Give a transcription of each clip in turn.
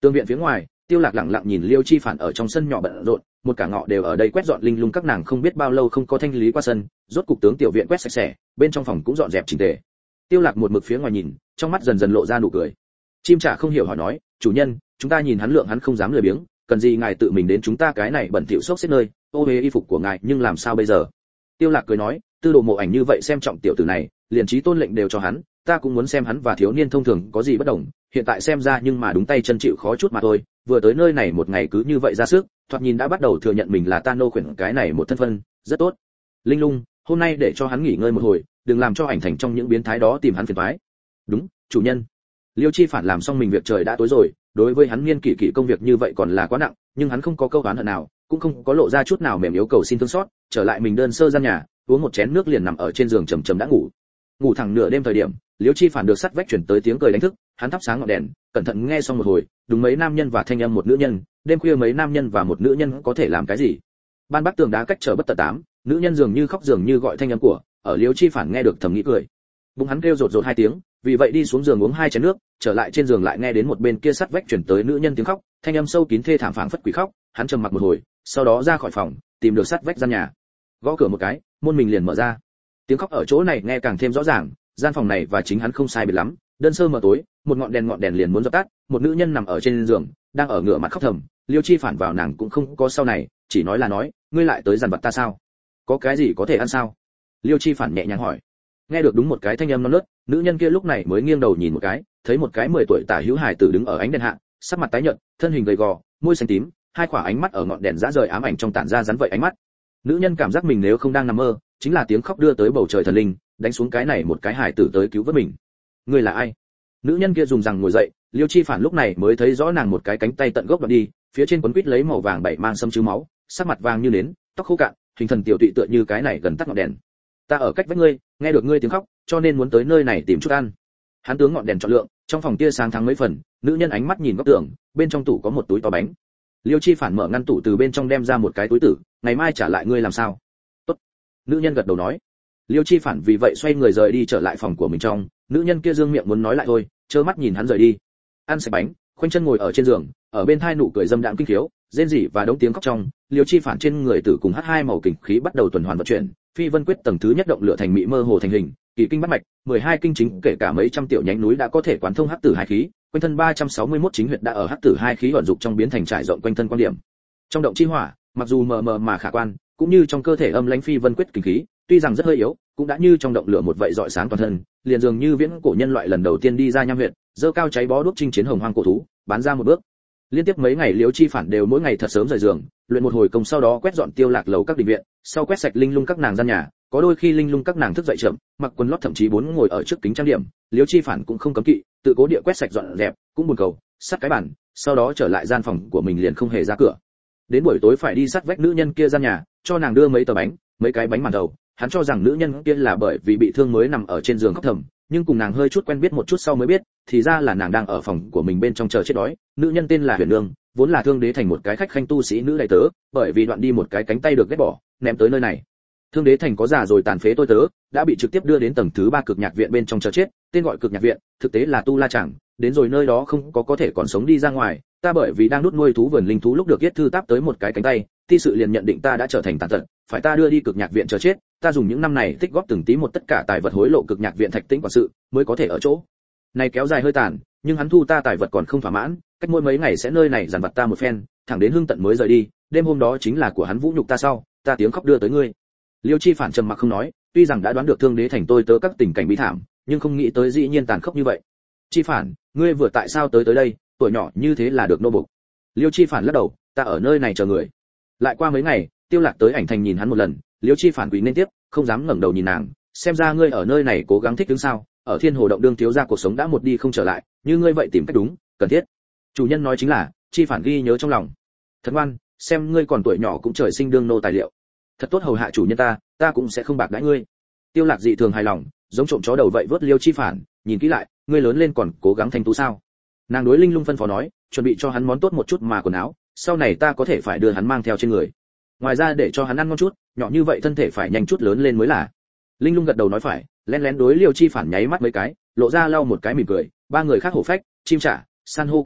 Tương viện phía ngoài, Tiêu Lạc lặng lặng nhìn Liêu Chi Phản ở trong sân nhỏ bận rộn, một cả ngọ đều ở đây quét dọn linh lung các nàng không biết bao lâu không có thanh lý qua sân, rốt cục tướng tiểu viện quét sạch sẽ, bên trong phòng cũng dọn dẹp chỉnh tề. Tiêu Lạc một mực phía ngoài nhìn, trong mắt dần dần lộ ra nụ cười. Chim Trả không hiểu hỏi nói, chủ nhân, chúng ta nhìn hắn lượng hắn không dám lười biếng, cần gì ngài tự mình đến chúng ta cái này bẩn thỉu xốc xếp nơi, ô uế y phục của ngài, nhưng làm sao bây giờ? Tiêu Lạc cười nói, Tư Đồ Mộ Ảnh như vậy xem trọng tiểu tử này, liền chí tôn lệnh đều cho hắn, ta cũng muốn xem hắn và thiếu niên thông thường có gì bất đồng, hiện tại xem ra nhưng mà đúng tay chân chịu khó chút mà thôi, vừa tới nơi này một ngày cứ như vậy ra sức, thoạt nhìn đã bắt đầu thừa nhận mình là ta nô khuyển cái này một thân phận, rất tốt. Linh Lung, hôm nay để cho hắn nghỉ ngơi một hồi, đừng làm cho Ảnh Thành trong những biến thái đó tìm hắn phiền toái. Đúng, chủ nhân. Liêu Chi Phản làm xong mình việc trời đã tối rồi, đối với hắn niên kỷ kỷ công việc như vậy còn là quá nặng, nhưng hắn không có câu oán hận nào, cũng không có lộ ra chút nào mềm yếu cầu xin thương xót, trở lại mình đơn sơ gian nhà, uống một chén nước liền nằm ở trên giường trầm trầm đã ngủ. Ngủ thẳng nửa đêm thời điểm, Liêu Chi Phản được sắt vách chuyển tới tiếng cười đánh thức, hắn thắp sáng ngọn đèn, cẩn thận nghe xong một hồi, đúng mấy nam nhân và thanh âm một nữ nhân, đêm khuya mấy nam nhân và một nữ nhân có thể làm cái gì? Ban Bắc tường đá cách trở bất tận tám, nữ nhân dường như khóc dường như gọi thanh âm của, ở Liêu Chi Phản nghe được thầm nghĩ cười. Bụng hắn kêu rột rột hai tiếng, vì vậy đi xuống giường uống hai chén nước, trở lại trên giường lại nghe đến một bên kia sắt vách chuyển tới nữ nhân tiếng khóc, thanh âm sâu kín thê thảm phảng phất quỷ khóc, hắn trầm mặc một hồi, sau đó ra khỏi phòng, tìm được sắt vách gian nhà. Gõ cửa một cái, môn mình liền mở ra. Tiếng khóc ở chỗ này nghe càng thêm rõ ràng, gian phòng này và chính hắn không sai biệt lắm, đơn sơ mờ tối, một ngọn đèn liền muốn dập tắt, một nữ nhân nằm ở trên giường, đang ở ngửa mặt khóc thầm. Liêu Chi Phản vào nàng cũng không có sau này, chỉ nói là nói, ngươi lại tới dằn vặt ta sao? Có cái gì có thể ăn sao? Liêu Chi Phản nhẹ nhàng hỏi. Nghe được đúng một cái thanh âm non nớt, nữ nhân kia lúc này mới nghiêng đầu nhìn một cái, thấy một cái 10 tuổi tả hữu hài tử đứng ở ánh đèn hạ, sắc mặt tái nhợt, thân hình gầy gò, môi xanh tím, hai khỏa ánh mắt ở ngọn đèn dã rời ám ảnh trong tản ra rắn vậy ánh mắt. Nữ nhân cảm giác mình nếu không đang nằm mơ, chính là tiếng khóc đưa tới bầu trời thần linh, đánh xuống cái này một cái hài tử tới cứu vớt mình. Ngươi là ai? Nữ nhân kia dùng rằng ngồi dậy, Liêu Chi Phản lúc này mới thấy rõ nàng một cái cánh tay tận gốc đoạn đi, phía trên quấn quít lấy màu vàng bảy mang sâm chứa máu, sắc mặt vàng như nến, tóc khô cạn, hình thần tiểu tụy tựa như cái này gần tắt ngọn đèn. Ta ở cách vách ngươi, nghe được ngươi tiếng khóc, cho nên muốn tới nơi này tìm chút ăn. Hắn tướng ngọn đèn chọn lượng, trong phòng tia sáng thắng mấy phần, nữ nhân ánh mắt nhìn góc tường, bên trong tủ có một túi to bánh. Liêu Chi Phản mở ngăn tủ từ bên trong đem ra một cái túi tử, ngày mai trả lại ngươi làm sao? Tốt. Nữ nhân gật đầu nói. Liêu Chi Phản vì vậy xoay người rời đi trở lại phòng của mình trong, nữ nhân kia dương miệng muốn nói lại thôi, trơ mắt nhìn hắn rời đi. Ăn sạch bánh, khoanh chân ngồi ở trên giường, ở bên thai nụ cười dâm đãng kinh khiếu, rên rỉ và đống tiếng khóc trong, Liêu Chi Phản trên người tử cùng hai màu kình khí bắt đầu tuần hoàn vận chuyển, Phi Vân quyết tầng thứ nhất động lửa thành mị mơ hồ thành hình, kỳ kinh bắt mạch, 12 kinh chính kể cả mấy trăm tiểu nhánh núi đã có thể quán thông hắc tử hai khí, quanh thân 361 chính huyệt đã ở hắc tử hai khí vận dụng trong biến thành trải rộng quanh thân quan điểm. Trong động chi hỏa, mặc dù mờ mờ mà khả quan, cũng như trong cơ thể âm lãnh Phi Vân quyết kinh khí, tuy rằng rất hơi yếu, cũng đã như trong động lửa một vậy rọi sáng toàn thân, liền dường như viễn cổ nhân loại lần đầu tiên đi ra nham huyệt, dơ cao cháy bó đuốc chinh chiến hồng hoang cổ thú, bán ra một bước. Liên tiếp mấy ngày Liễu Chi Phản đều mỗi ngày thật sớm rời giường, luyện một hồi công sau đó quét dọn Tiêu Lạc lầu các đình viện, sau quét sạch linh lung các nàng gian nhà, có đôi khi linh lung các nàng thức dậy chậm, mặc quần lót thậm chí bốn ngồi ở trước kính trang điểm, Liễu Chi Phản cũng không cấm kỵ, tự cố địa quét sạch dọn dẹp, cũng buồn cầu, sắt cái bàn, sau đó trở lại gian phòng của mình liền không hề ra cửa. Đến buổi tối phải đi sát vách nữ nhân kia gian nhà, cho nàng đưa mấy tờ bánh, mấy cái bánh màn thầu, hắn cho rằng nữ nhân kia là bởi vì bị thương mới nằm ở trên giường khóc thầm, nhưng cùng nàng hơi chút quen biết một chút sau mới biết, thì ra là nàng đang ở phòng của mình bên trong chờ chết đói. Nữ nhân tên là Huyền Nương, vốn là Thương Đế thành một cái khách khanh tu sĩ nữ đại tớ, bởi vì đoạn đi một cái cánh tay được ghét bỏ, ném tới nơi này. Thương Đế thành có già rồi tàn phế tôi tớ, đã bị trực tiếp đưa đến tầng thứ 3 cực nhạc viện bên trong chờ chết, tên gọi cực nhạc viện, thực tế là tu la chẳng, đến rồi nơi đó không có thể còn sống đi ra ngoài, ta bởi vì đang nuốt nuôi thú vườn linh thú lúc được yết thư táp tới một cái cánh tay, thi sự liền nhận định ta đã trở thành tàn tật, phải ta đưa đi cực nhạc viện chờ chết, ta dùng những năm này tích góp từng tí một tất cả tài vật hối lộ cực nhạc viện Thạch Tĩnh quản sự, mới có thể ở chỗ này kéo dài hơi tàn, nhưng hắn thu ta tài vật còn không thỏa mãn, cách mỗi mấy ngày sẽ nơi này dằn vặt ta một phen, thẳng đến hương tận mới rời đi, đêm hôm đó chính là của hắn vũ nhục ta sau, ta tiếng khóc đưa tới ngươi. Liêu Chi Phản trầm mặc không nói, tuy rằng đã đoán được Thương Đế thành tôi tớ các tình cảnh bi thảm, nhưng không nghĩ tới dĩ nhiên tàn khốc như vậy. Chi Phản, ngươi vừa tại sao tới đây, tuổi nhỏ như thế là được nô bộc. Liêu Chi Phản lắc đầu, ta ở nơi này chờ người. Lại qua mấy ngày, Tiêu Lạc tới Ảnh Thành nhìn hắn một lần, Liêu Chi Phản quỳ nên tiếp, không dám ngẩng đầu nhìn nàng, xem ra ngươi ở nơi này cố gắng thích ứng sao, ở Thiên Hồ động đương thiếu gia cuộc sống đã một đi không trở lại, như ngươi vậy tìm cách đúng, cần thiết. Chủ nhân nói chính là, Chi Phản ghi nhớ trong lòng. Thật ngoan, xem ngươi còn tuổi nhỏ cũng trời sinh đương nô tài liệu. Thật tốt hầu hạ chủ nhân ta cũng sẽ không bạc đãi ngươi. Tiêu Lạc dị thường hài lòng, giống trộm chó đầu vậy vớt Liêu Chi Phản, nhìn kỹ lại, ngươi lớn lên còn cố gắng thanh tú sao? Nàng đối Linh Lung phân phó nói, chuẩn bị cho hắn món tốt một chút mà quần áo, sau này ta có thể phải đưa hắn mang theo trên người. Ngoài ra để cho hắn ăn ngon chút, nhỏ như vậy thân thể phải nhanh chút lớn lên mới là. Linh Lung gật đầu nói phải, lén lén đối Liêu Chi Phản nháy mắt mấy cái, lộ ra lau một cái mỉm cười, ba người khác hổ phách, Chim Trả, San hô cúi đầu,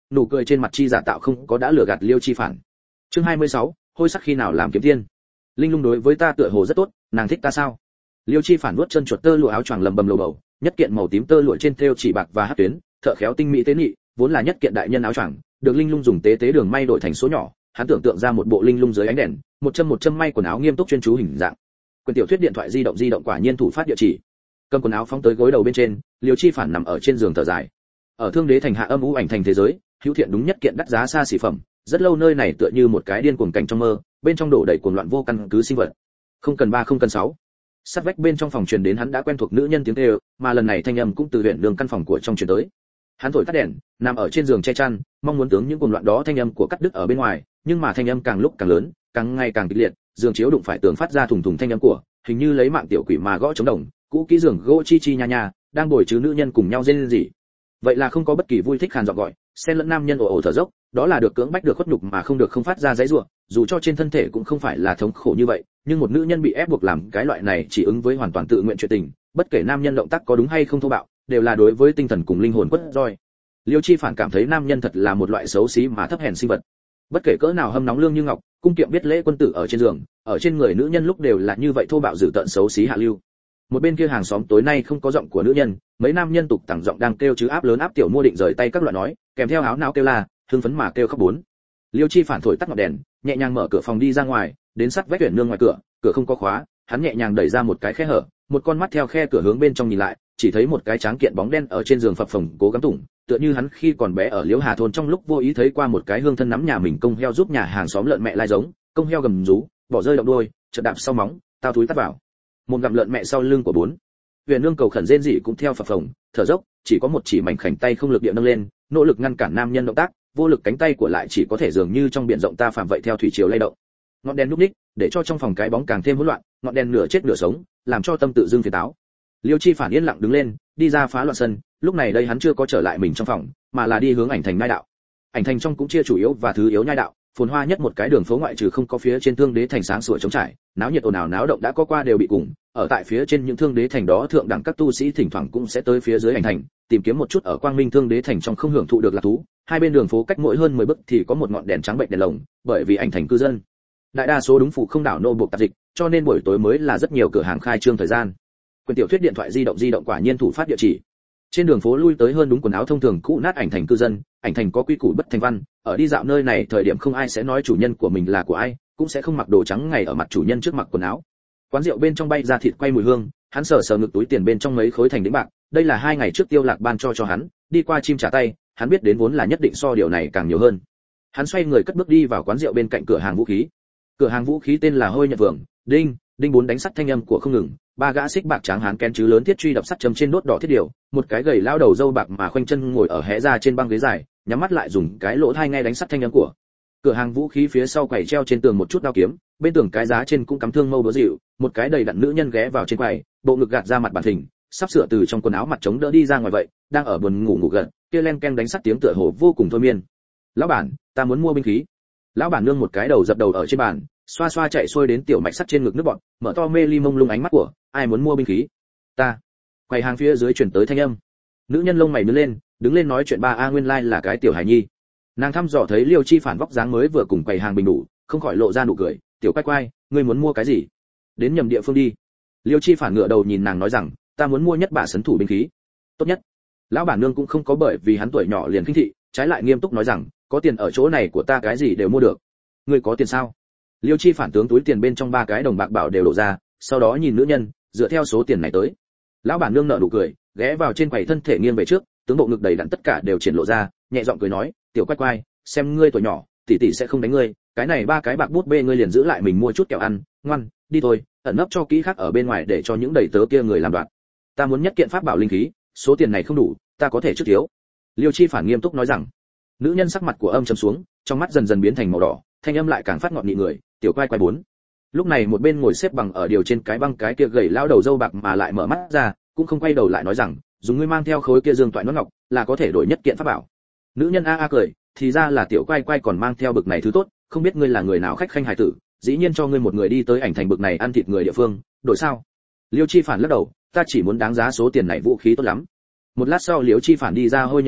nụ cười trên mặt chi giả tạo không có đã lừa gạt Liêu Chi Phản. Chương 26, hôi sắc khi nào làm kiếm tiên. Linh Lung đối với ta tựa hồ rất tốt, nàng thích ta sao? Liêu Chi Phản nuốt chân chuột tơ lụa áo choàng lầm bầm lầu bầu, nhất kiện màu tím tơ lụa trên thêu chỉ bạc và hắc tuyến, thợ khéo tinh mỹ tế nhị, vốn là nhất kiện đại nhân áo choàng, được Linh Lung dùng tế tế đường may đổi thành số nhỏ, hắn tưởng tượng ra một bộ Linh Lung dưới ánh đèn, một châm may quần áo nghiêm túc chuyên chú hình dạng. Quyển tiểu thuyết điện thoại di động quả nhiên thủ phát địa chỉ. Cầm quần áo phóng tới gối đầu bên trên, Liêu Chi Phản nằm ở trên giường thở dài. Ở Thương Đế thành hạ âm u ảnh thành thế giới, hữu thiện đúng nhất kiện đắt giá xa xỉ phẩm, rất lâu nơi này tựa như một cái điên cuồng cảnh trong mơ, bên trong đổ đầy cuồng loạn vô căn cứ sinh vật. Không cần 3 không cần 6. Sát vách bên trong phòng truyền đến hắn đã quen thuộc nữ nhân tiếng kêu, mà lần này thanh âm cũng từ huyện đường căn phòng của trong truyền tới. Hắn thổi tắt đèn, nằm ở trên giường che chăn, mong muốn tướng những cuồng loạn đó thanh âm của cắt đứt ở bên ngoài, nhưng mà thanh âm càng lúc càng lớn, càng ngày càng kịch liệt, giường chiếu đụng phải tường phát ra thùng thùng thanh âm của, hình như lấy mạng tiểu quỷ mà gõ trống đồng, cũ kỹ giường gỗ chi chi nha nha, đang bồi chứ nữ nhân cùng nhau rên rỉ. Vậy là không có bất kỳ vui thích khàn giọng gọi, xen lẫn nam nhân ồ ồ thở dốc, đó là được cưỡng bách được khuất nhục mà không được không phát ra giãy giụa, dù cho trên thân thể cũng không phải là thống khổ như vậy, nhưng một nữ nhân bị ép buộc làm cái loại này chỉ ứng với hoàn toàn tự nguyện chuyện tình, bất kể nam nhân động tác có đúng hay không thô bạo, đều là đối với tinh thần cùng linh hồn quất roi. Liêu Chi Phản cảm thấy nam nhân thật là một loại xấu xí mà thấp hèn sinh vật. Bất kể cỡ nào hâm nóng lương như ngọc, cung kiệm biết lễ quân tử ở trên giường, ở trên người nữ nhân lúc đều là như vậy thô bạo dữ tợn xấu xí hạ lưu. Một bên kia hàng xóm tối nay không có giọng của nữ nhân, mấy nam nhân tục tẳng giọng đang kêu chứ áp lớn áp tiểu mua định rời tay các loại nói, kèm theo áo não kêu la, hưng phấn mà kêu khóc bốn. Liêu Chi Phản thổi tắt ngọn đèn, nhẹ nhàng mở cửa phòng đi ra ngoài, đến sát vách tuyển nương ngoài cửa, cửa không có khóa, hắn nhẹ nhàng đẩy ra một cái khe hở, một con mắt theo khe cửa hướng bên trong nhìn lại, chỉ thấy một cái tráng kiện bóng đen ở trên giường phập phồng cố gắng tủng, tựa như hắn khi còn bé ở Liễu Hà thôn trong lúc vô ý thấy qua một cái hương thân nắm nhà mình công heo giúp nhà hàng xóm lợn mẹ lai giống, công heo gầm rú, bỏ rơi động đuôi, chợt đạp sau móng, tao túi tắt vào. Một gặm lợn mẹ sau lưng của bốn. Huyền nương cầu khẩn rên rỉ cũng theo phập phồng, thở dốc, chỉ có một chỉ mảnh khảnh tay không lực địa nâng lên, nỗ lực ngăn cản nam nhân động tác, vô lực cánh tay của lại chỉ có thể dường như trong biển rộng ta phạm vậy theo thủy triều lay động. Ngọn đèn lúc ních, để cho trong phòng cái bóng càng thêm hỗn loạn, ngọn đèn nửa chết nửa sống, làm cho tâm tự dưng phiền táo. Liêu Chi Phản yên lặng đứng lên, đi ra phá loạn sân, lúc này đây hắn chưa có trở lại mình trong phòng, mà là đi hướng ảnh thành nhai đạo. Ảnh thành trong cũng chia chủ yếu và thứ yếu nhai đạo, phồn hoa nhất một cái đường phố ngoại trừ không có phía trên Thương Đế thành sáng sủa trống trải, náo nhiệt ồn ào náo động đã có qua đều bị cùng, ở tại phía trên những Thương Đế thành đó thượng đẳng các tu sĩ thỉnh thoảng cũng sẽ tới phía dưới ảnh thành, tìm kiếm một chút ở Quang Minh Thương Đế thành trong không hưởng thụ được lạc thú. Hai bên đường phố cách mỗi hơn 10 bước thì có một ngọn đèn trắng bệnh đèn lồng, bởi vì ảnh thành cư dân đại đa số đúng phụ không đảo nô buộc tạp dịch, cho nên buổi tối mới là rất nhiều cửa hàng khai trương thời gian. Quyển tiểu thuyết điện thoại di động quả nhiên thủ phát địa chỉ. Trên đường phố lui tới hơn đúng quần áo thông thường cũ nát ảnh thành cư dân, ảnh thành có quy củ bất thành văn, ở đi dạo nơi này thời điểm không ai sẽ nói chủ nhân của mình là của ai, cũng sẽ không mặc đồ trắng ngày ở mặt chủ nhân trước mặc quần áo. Quán rượu bên trong bay ra thịt quay mùi hương, hắn sờ sờ ngực túi tiền bên trong mấy khối thành đĩnh bạc, đây là 2 ngày trước Tiêu Lạc ban cho hắn, đi qua chim trả tay, hắn biết đến vốn là nhất định so điều này càng nhiều hơn. Hắn xoay người cất bước đi vào quán rượu bên cạnh cửa hàng vũ khí. Cửa hàng vũ khí tên là Hôi Nhật Vượng, đinh, đinh bốn đánh sắt thanh âm của không ngừng, 3 gã xích bạc tráng hán kén chứ lớn thiết truy đập sắt châm trên đốt đỏ thiết điều, một cái gầy lao đầu râu bạc mà khoanh chân ngồi ở hé ra trên băng ghế dài, nhắm mắt lại dùng cái lỗ tai nghe đánh sắt thanh âm của. Cửa hàng vũ khí phía sau quầy treo trên tường một chút đao kiếm, bên tường cái giá trên cũng cắm thương mâu búa dịu, một cái đầy đặn nữ nhân ghé vào trên quầy, bộ ngực gạt ra mặt bản thình, sắp sửa từ trong quần áo mặt chống đỡ đi ra ngoài vậy, đang ở buồn ngủ gần, kia len ken đánh sắt tiếng tựa hồ vô cùng thôi miên. Lão bản, ta muốn mua binh khí. Lão bản nương một cái đầu dập đầu ở trên bàn, xoa xoa chạy xuôi đến tiểu mạch sắt trên ngực nước bọt, mở to mê ly mông lung ánh mắt của, ai muốn mua binh khí? Ta. Quầy hàng phía dưới truyền tới thanh âm. Nữ nhân lông mày nhướng lên, đứng lên nói chuyện 3A nguyên lai là cái tiểu hài nhi. Nàng thăm dò thấy Liêu Chi Phản vóc dáng mới vừa cùng quầy hàng bình đủ, không khỏi lộ ra nụ cười, "Tiểu quay quay, ngươi muốn mua cái gì? Đến nhầm địa phương đi." Liêu Chi Phản ngửa đầu nhìn nàng nói rằng, "Ta muốn mua nhất bả sấn thủ binh khí, tốt nhất." Lão bản nương cũng không có bởi vì hắn tuổi nhỏ liền khinh thị, trái lại nghiêm túc nói rằng, "Có tiền ở chỗ này của ta cái gì đều mua được." "Ngươi có tiền sao?" Liêu Chi Phản tướng túi tiền bên trong 3 cái đồng bạc bảo đều đổ ra, sau đó nhìn nữ nhân, dựa theo số tiền này tới. Lão bản nương nở nụ cười, ghé vào trên quầy thân thể nghiêng về trước, tướng bộ ngực đầy đặn tất cả đều triển lộ ra, nhẹ giọng cười nói, "Tiểu quay quay, xem ngươi tuổi nhỏ, tỷ tỷ sẽ không đánh ngươi, cái này 3 cái bạc bút bê ngươi liền giữ lại mình mua chút kẹo ăn, ngoan, đi thôi, ẩn nấp cho kỹ khác ở bên ngoài để cho những đầy tớ kia người làm đoạn. Ta muốn nhất kiện pháp bảo linh khí, số tiền này không đủ, ta có thể trước thiếu." Liêu Chi Phản nghiêm túc nói rằng. Nữ nhân sắc mặt của âm trầm xuống, trong mắt dần dần biến thành màu đỏ, thanh âm lại càng phát ngọt nghị người, "Tiểu quay quay 4." Lúc này một bên ngồi xếp bằng ở điều trên cái băng cái kia gầy lão đầu râu bạc mà lại mở mắt ra, cũng không quay đầu lại nói rằng, "Dùng ngươi mang theo khối kia dương toại nón ngọc, là có thể đổi nhất kiện pháp bảo." Nữ nhân a a cười, thì ra là tiểu quay quay còn mang theo bực này thứ tốt, không biết ngươi là người nào khách khanh hài tử, dĩ nhiên cho ngươi một người đi tới ảnh thành bực này ăn thịt người địa phương, đổi sao? Liêu Chi Phản lắc đầu, "Ta chỉ muốn đáng giá số tiền này vũ khí tốt lắm." Một lát sau Liêu Chi Phản đi ra Hôi Nhật Phường,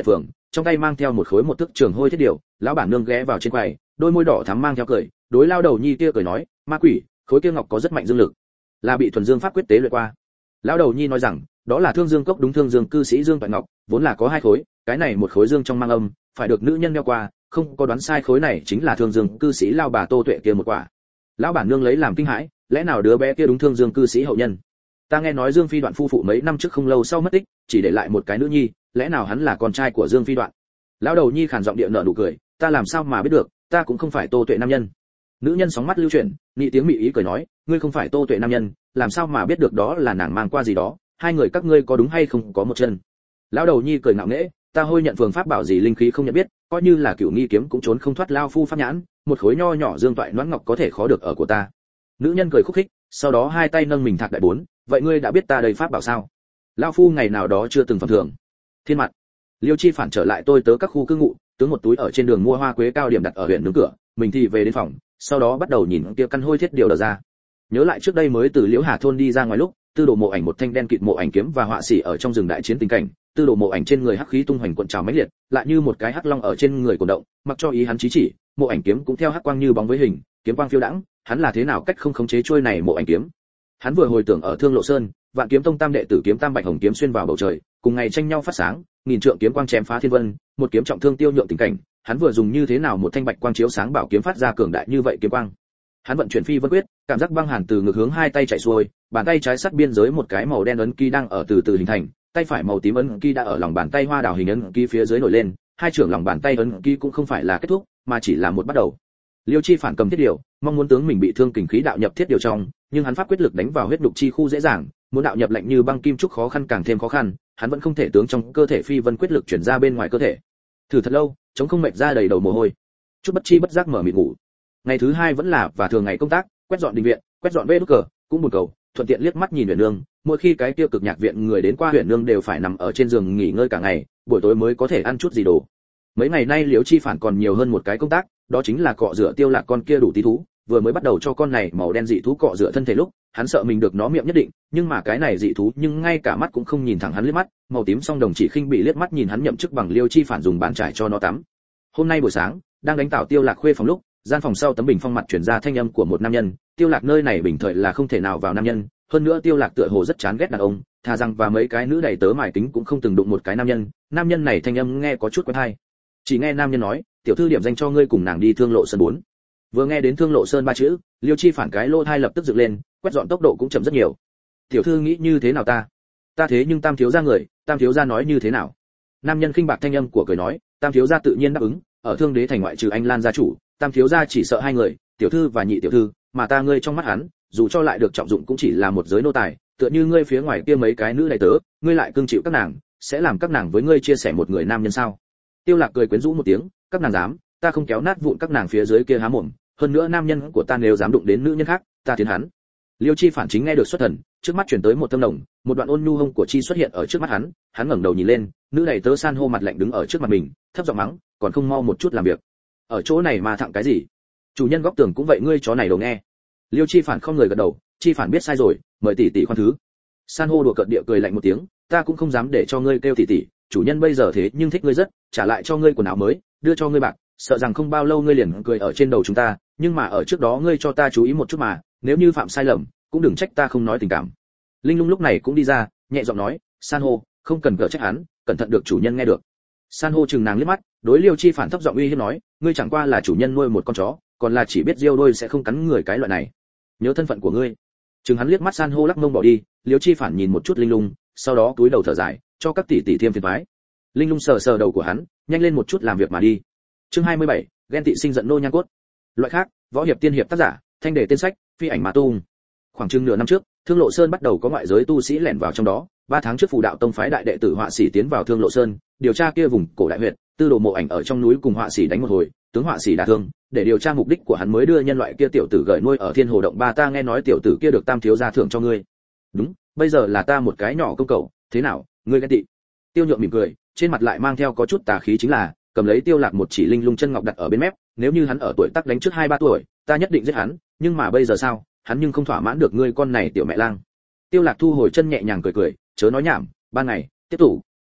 trong tay mang theo một khối một thước trường hôi thiết điều. Lão bản nương ghé vào trên quầy, đôi môi đỏ thắm mang theo cười, đối lao đầu nhi kia cười nói, ma quỷ, khối kia ngọc có rất mạnh dương lực, là bị thuần dương pháp quyết tế luyện qua. Lão đầu nhi nói rằng, đó là thương dương cốc, đúng, thương dương cư sĩ Dương Toại Ngọc, vốn là có 2 khối, cái này một khối dương trong mang âm, phải được nữ nhân đeo qua, không có đoán sai, khối này chính là thương dương cư sĩ lao bà Tô Tuệ kia một quả. Lão bản nương lấy làm kinh hãi, lẽ nào đứa bé kia đúng thương dương cư sĩ hậu nhân? Ta nghe nói Dương Phi Đoạn phu phụ mấy năm trước không lâu sau mất tích, chỉ để lại một cái nữ nhi, lẽ nào hắn là con trai của Dương Phi Đoạn? Lão đầu nhi khàn giọng địa nở nụ cười, ta làm sao mà biết được, ta cũng không phải Tô Tuệ nam nhân. Nữ nhân sóng mắt lưu chuyển, nhị tiếng mị ý cười nói, ngươi không phải Tô Tuệ nam nhân, làm sao mà biết được đó là nàng mang qua gì đó, hai người các ngươi có đúng hay không có một chân? Lão đầu nhi cười ngạo nghễ, ta hôi nhận phường pháp bảo gì linh khí không nhận biết, coi như là cửu nghi kiếm cũng trốn không thoát lao phu pháp nhãn, một khối nho nhỏ Dương Toại Noãn Ngọc có thể khó được ở của ta. Nữ nhân cười khúc khích, sau đó hai tay nâng mình thạc đại 4, vậy ngươi đã biết ta đầy pháp bảo sao? Lao phu ngày nào đó chưa từng phẩm thường. Thiên mặt. Liêu Chi phản trở lại tôi tớ các khu cư ngụ, tướng một túi ở trên đường mua hoa quế cao điểm đặt ở huyện nướng cửa, mình thì về đến phòng, sau đó bắt đầu nhìn kia căn hôi thiết điều đờ ra. Nhớ lại trước đây mới từ Liễu Hà thôn đi ra ngoài lúc, Tư Đồ Mộ Ảnh một thanh đen kịt mộ ảnh kiếm và họa sĩ ở trong rừng đại chiến tình cảnh, Tư Đồ Mộ Ảnh trên người hắc khí tung hoành cuộn trào mãnh liệt, lại như một cái hắc long ở trên người cuộn động, mặc cho ý hắn chí chỉ, mộ ảnh kiếm cũng theo hắc quang như bóng với hình, kiếm quang phiêu đãng, hắn là thế nào cách không khống chế trôi này mộ ảnh kiếm. Hắn vừa hồi tưởng ở Thương Lộ Sơn, Vạn Kiếm Tông tam đệ tử kiếm tam bạch hồng kiếm xuyên vào bầu trời, cùng ngày tranh nhau phát sáng, nghìn trượng kiếm quang chém phá thiên vân, một kiếm trọng thương tiêu nhượng tình cảnh, hắn vừa dùng như thế nào một thanh bạch quang chiếu sáng bảo kiếm phát ra cường đại như vậy kiếm quang. Hắn vận chuyển phi vân quyết, cảm giác băng hàn từ ngực hướng hai tay chạy xuôi, bàn tay trái sát biên giới một cái màu đen ấn ký đang ở từ từ hình thành, tay phải màu tím ấn ký đã ở lòng bàn tay hoa đào hình ấn ký phía dưới nổi lên, hai trưởng lòng bàn tay ấn ký cũng không phải là kết thúc, mà chỉ là một bắt đầu. Liêu Chi phản cầm thiết điều, mong muốn tướng mình bị thương kình khí đạo nhập thiết điều trong, nhưng hắn pháp quyết lực đánh vào huyết đục chi khu dễ dàng, muốn đạo nhập lạnh như băng kim trúc khó khăn càng thêm khó khăn, hắn vẫn không thể tướng trong cơ thể phi vân quyết lực chuyển ra bên ngoài cơ thể. Thử thật lâu, chống không mệt ra đầy đầu mồ hôi. Chút bất chi bất giác mở mịt ngủ. Ngày thứ hai vẫn là và thường ngày công tác, quét dọn đình viện, quét dọn bê đúc cờ, cũng buồn cầu, thuận tiện liếc mắt nhìn Huyền Nương, mỗi khi cái tiêu cực nhạc viện người đến qua Huyền Nương đều phải nằm ở trên giường nghỉ ngơi cả ngày, buổi tối mới có thể ăn chút gì đồ. Mấy ngày nay Liễu Chi phản còn nhiều hơn một cái công tác, đó chính là cọ rửa Tiêu Lạc con kia đủ tí thú, vừa mới bắt đầu cho con này màu đen dị thú cọ rửa thân thể lúc, hắn sợ mình được nó miệng nhất định, nhưng mà cái này dị thú nhưng ngay cả mắt cũng không nhìn thẳng hắn liếc mắt, màu tím song đồng chỉ khinh bị liếc mắt nhìn hắn nhậm chức bằng Liêu Chi phản dùng bàn trải cho nó tắm. Hôm nay buổi sáng, đang đánh tảo Tiêu Lạc khuê phòng lúc, gian phòng sau tấm bình phong mặt truyền ra thanh âm của một nam nhân, Tiêu Lạc nơi này bình thời là không thể nào vào nam nhân, hơn nữa Tiêu Lạc tựa hồ rất chán ghét đàn ông, thà rằng và mấy cái nữ đầy tớ mài tính cũng không từng đụng một cái nam nhân này thanh âm nghe có chút quen tai. Chỉ nghe nam nhân nói, tiểu thư điểm danh cho ngươi cùng nàng đi Thương Lộ Sơn 4. Vừa nghe đến Thương Lộ Sơn ba chữ, Liêu Chi phản cái lô thai lập tức dựng lên, quét dọn tốc độ cũng chậm rất nhiều. Tiểu thư nghĩ như thế nào ta? Ta thế nhưng Tam thiếu gia người, Tam thiếu gia nói như thế nào? Nam nhân khinh bạc thanh âm của cười nói, Tam thiếu gia tự nhiên đáp ứng, ở Thương Đế thành ngoại trừ anh Lan gia chủ, Tam thiếu gia chỉ sợ hai người, tiểu thư và nhị tiểu thư, mà ta ngươi trong mắt hắn, dù cho lại được trọng dụng cũng chỉ là một giới nô tài, tựa như ngươi phía ngoài kia mấy cái nữ đầy tớ, ngươi lại cưng chịu các nàng, sẽ làm các nàng với ngươi chia sẻ một người nam nhân sao? Tiêu Lạc cười quyến rũ một tiếng, các nàng dám, ta không kéo nát vụn các nàng phía dưới kia há mồm, hơn nữa nam nhân của ta nếu dám đụng đến nữ nhân khác, ta tiến hắn. Liêu Chi phản chính nghe được xuất thần, trước mắt chuyển tới một tâm đồng, một đoạn ôn nhu hông của chi xuất hiện ở trước mắt hắn, hắn ngẩng đầu nhìn lên, nữ đầy tớ san hô mặt lạnh đứng ở trước mặt mình, thấp giọng mắng, còn không mau một chút làm việc. Ở chỗ này mà thẳng cái gì? Chủ nhân góc tường cũng vậy, ngươi chó này đồ nghe. Liêu Chi phản không người gật đầu, Chi phản biết sai rồi, mời tỷ tỷ khoan thứ. San hô đùa cợt địa cười lạnh một tiếng, ta cũng không dám để cho ngươi kêu tỷ tỷ, chủ nhân bây giờ thế nhưng thích ngươi rất, trả lại cho ngươi quần áo mới, đưa cho ngươi bạc, sợ rằng không bao lâu ngươi liền cười ở trên đầu chúng ta, nhưng mà ở trước đó ngươi cho ta chú ý một chút mà, nếu như phạm sai lầm, cũng đừng trách ta không nói tình cảm. Linh Lung lúc này cũng đi ra, nhẹ giọng nói, San hô, không cần cỡ trách hắn, cẩn thận được chủ nhân nghe được. San hô chừng nàng liếc mắt, đối Liêu Chi phản thấp giọng uy hiếp nói, ngươi chẳng qua là chủ nhân nuôi một con chó, còn là chỉ biết diêu đôi sẽ không cắn người cái loại này. Nhớ thân phận của ngươi. Chừng hắn liếc mắt, San hô lắc mông bỏ đi, Liêu Chi phản nhìn một chút Linh Lung, sau đó cúi đầu thở dài, cho các tỷ tỷ thêm phiền toái. Linh Lung sờ sờ đầu của hắn, nhanh lên một chút làm việc mà đi. Chương 27, ghen tị sinh giận nô nhan cốt. Loại khác, võ hiệp tiên hiệp tác giả, thanh đề tên sách, phi ảnh mà tung. Khoảng chừng nửa năm trước, Thương Lộ Sơn bắt đầu có ngoại giới tu sĩ lẻn vào trong đó. 3 tháng trước Phù Đạo Tông phái đại đệ tử họa sĩ tiến vào Thương Lộ Sơn, điều tra kia vùng cổ đại huyệt, Tư Đồ Mộ Ảnh ở trong núi cùng họa sĩ đánh một hồi, tướng họa sĩ đả thương, để điều tra mục đích của hắn mới đưa nhân loại kia tiểu tử gửi nuôi ở Thiên Hồ động. Ba ta nghe nói tiểu tử kia được Tam thiếu gia thưởng cho ngươi. Đúng, bây giờ là ta một cái nhỏ công cẩu, thế nào, ngươi ghen tị? Tiêu Nhượng mỉm cười, trên mặt lại mang theo có chút tà khí, chính là cầm lấy Tiêu Lạc một chỉ Linh Lung chân ngọc đặt ở bên mép, nếu như hắn ở tuổi tác đánh trước 2-3 tuổi, ta nhất định giết hắn, nhưng mà bây giờ sao, hắn nhưng không thỏa mãn được ngươi con này tiểu mẹ lang. Tiêu Lạc thu hồi chân nhẹ nhàng cười cười, chớ nói nhảm, ban ngày tiếp tục.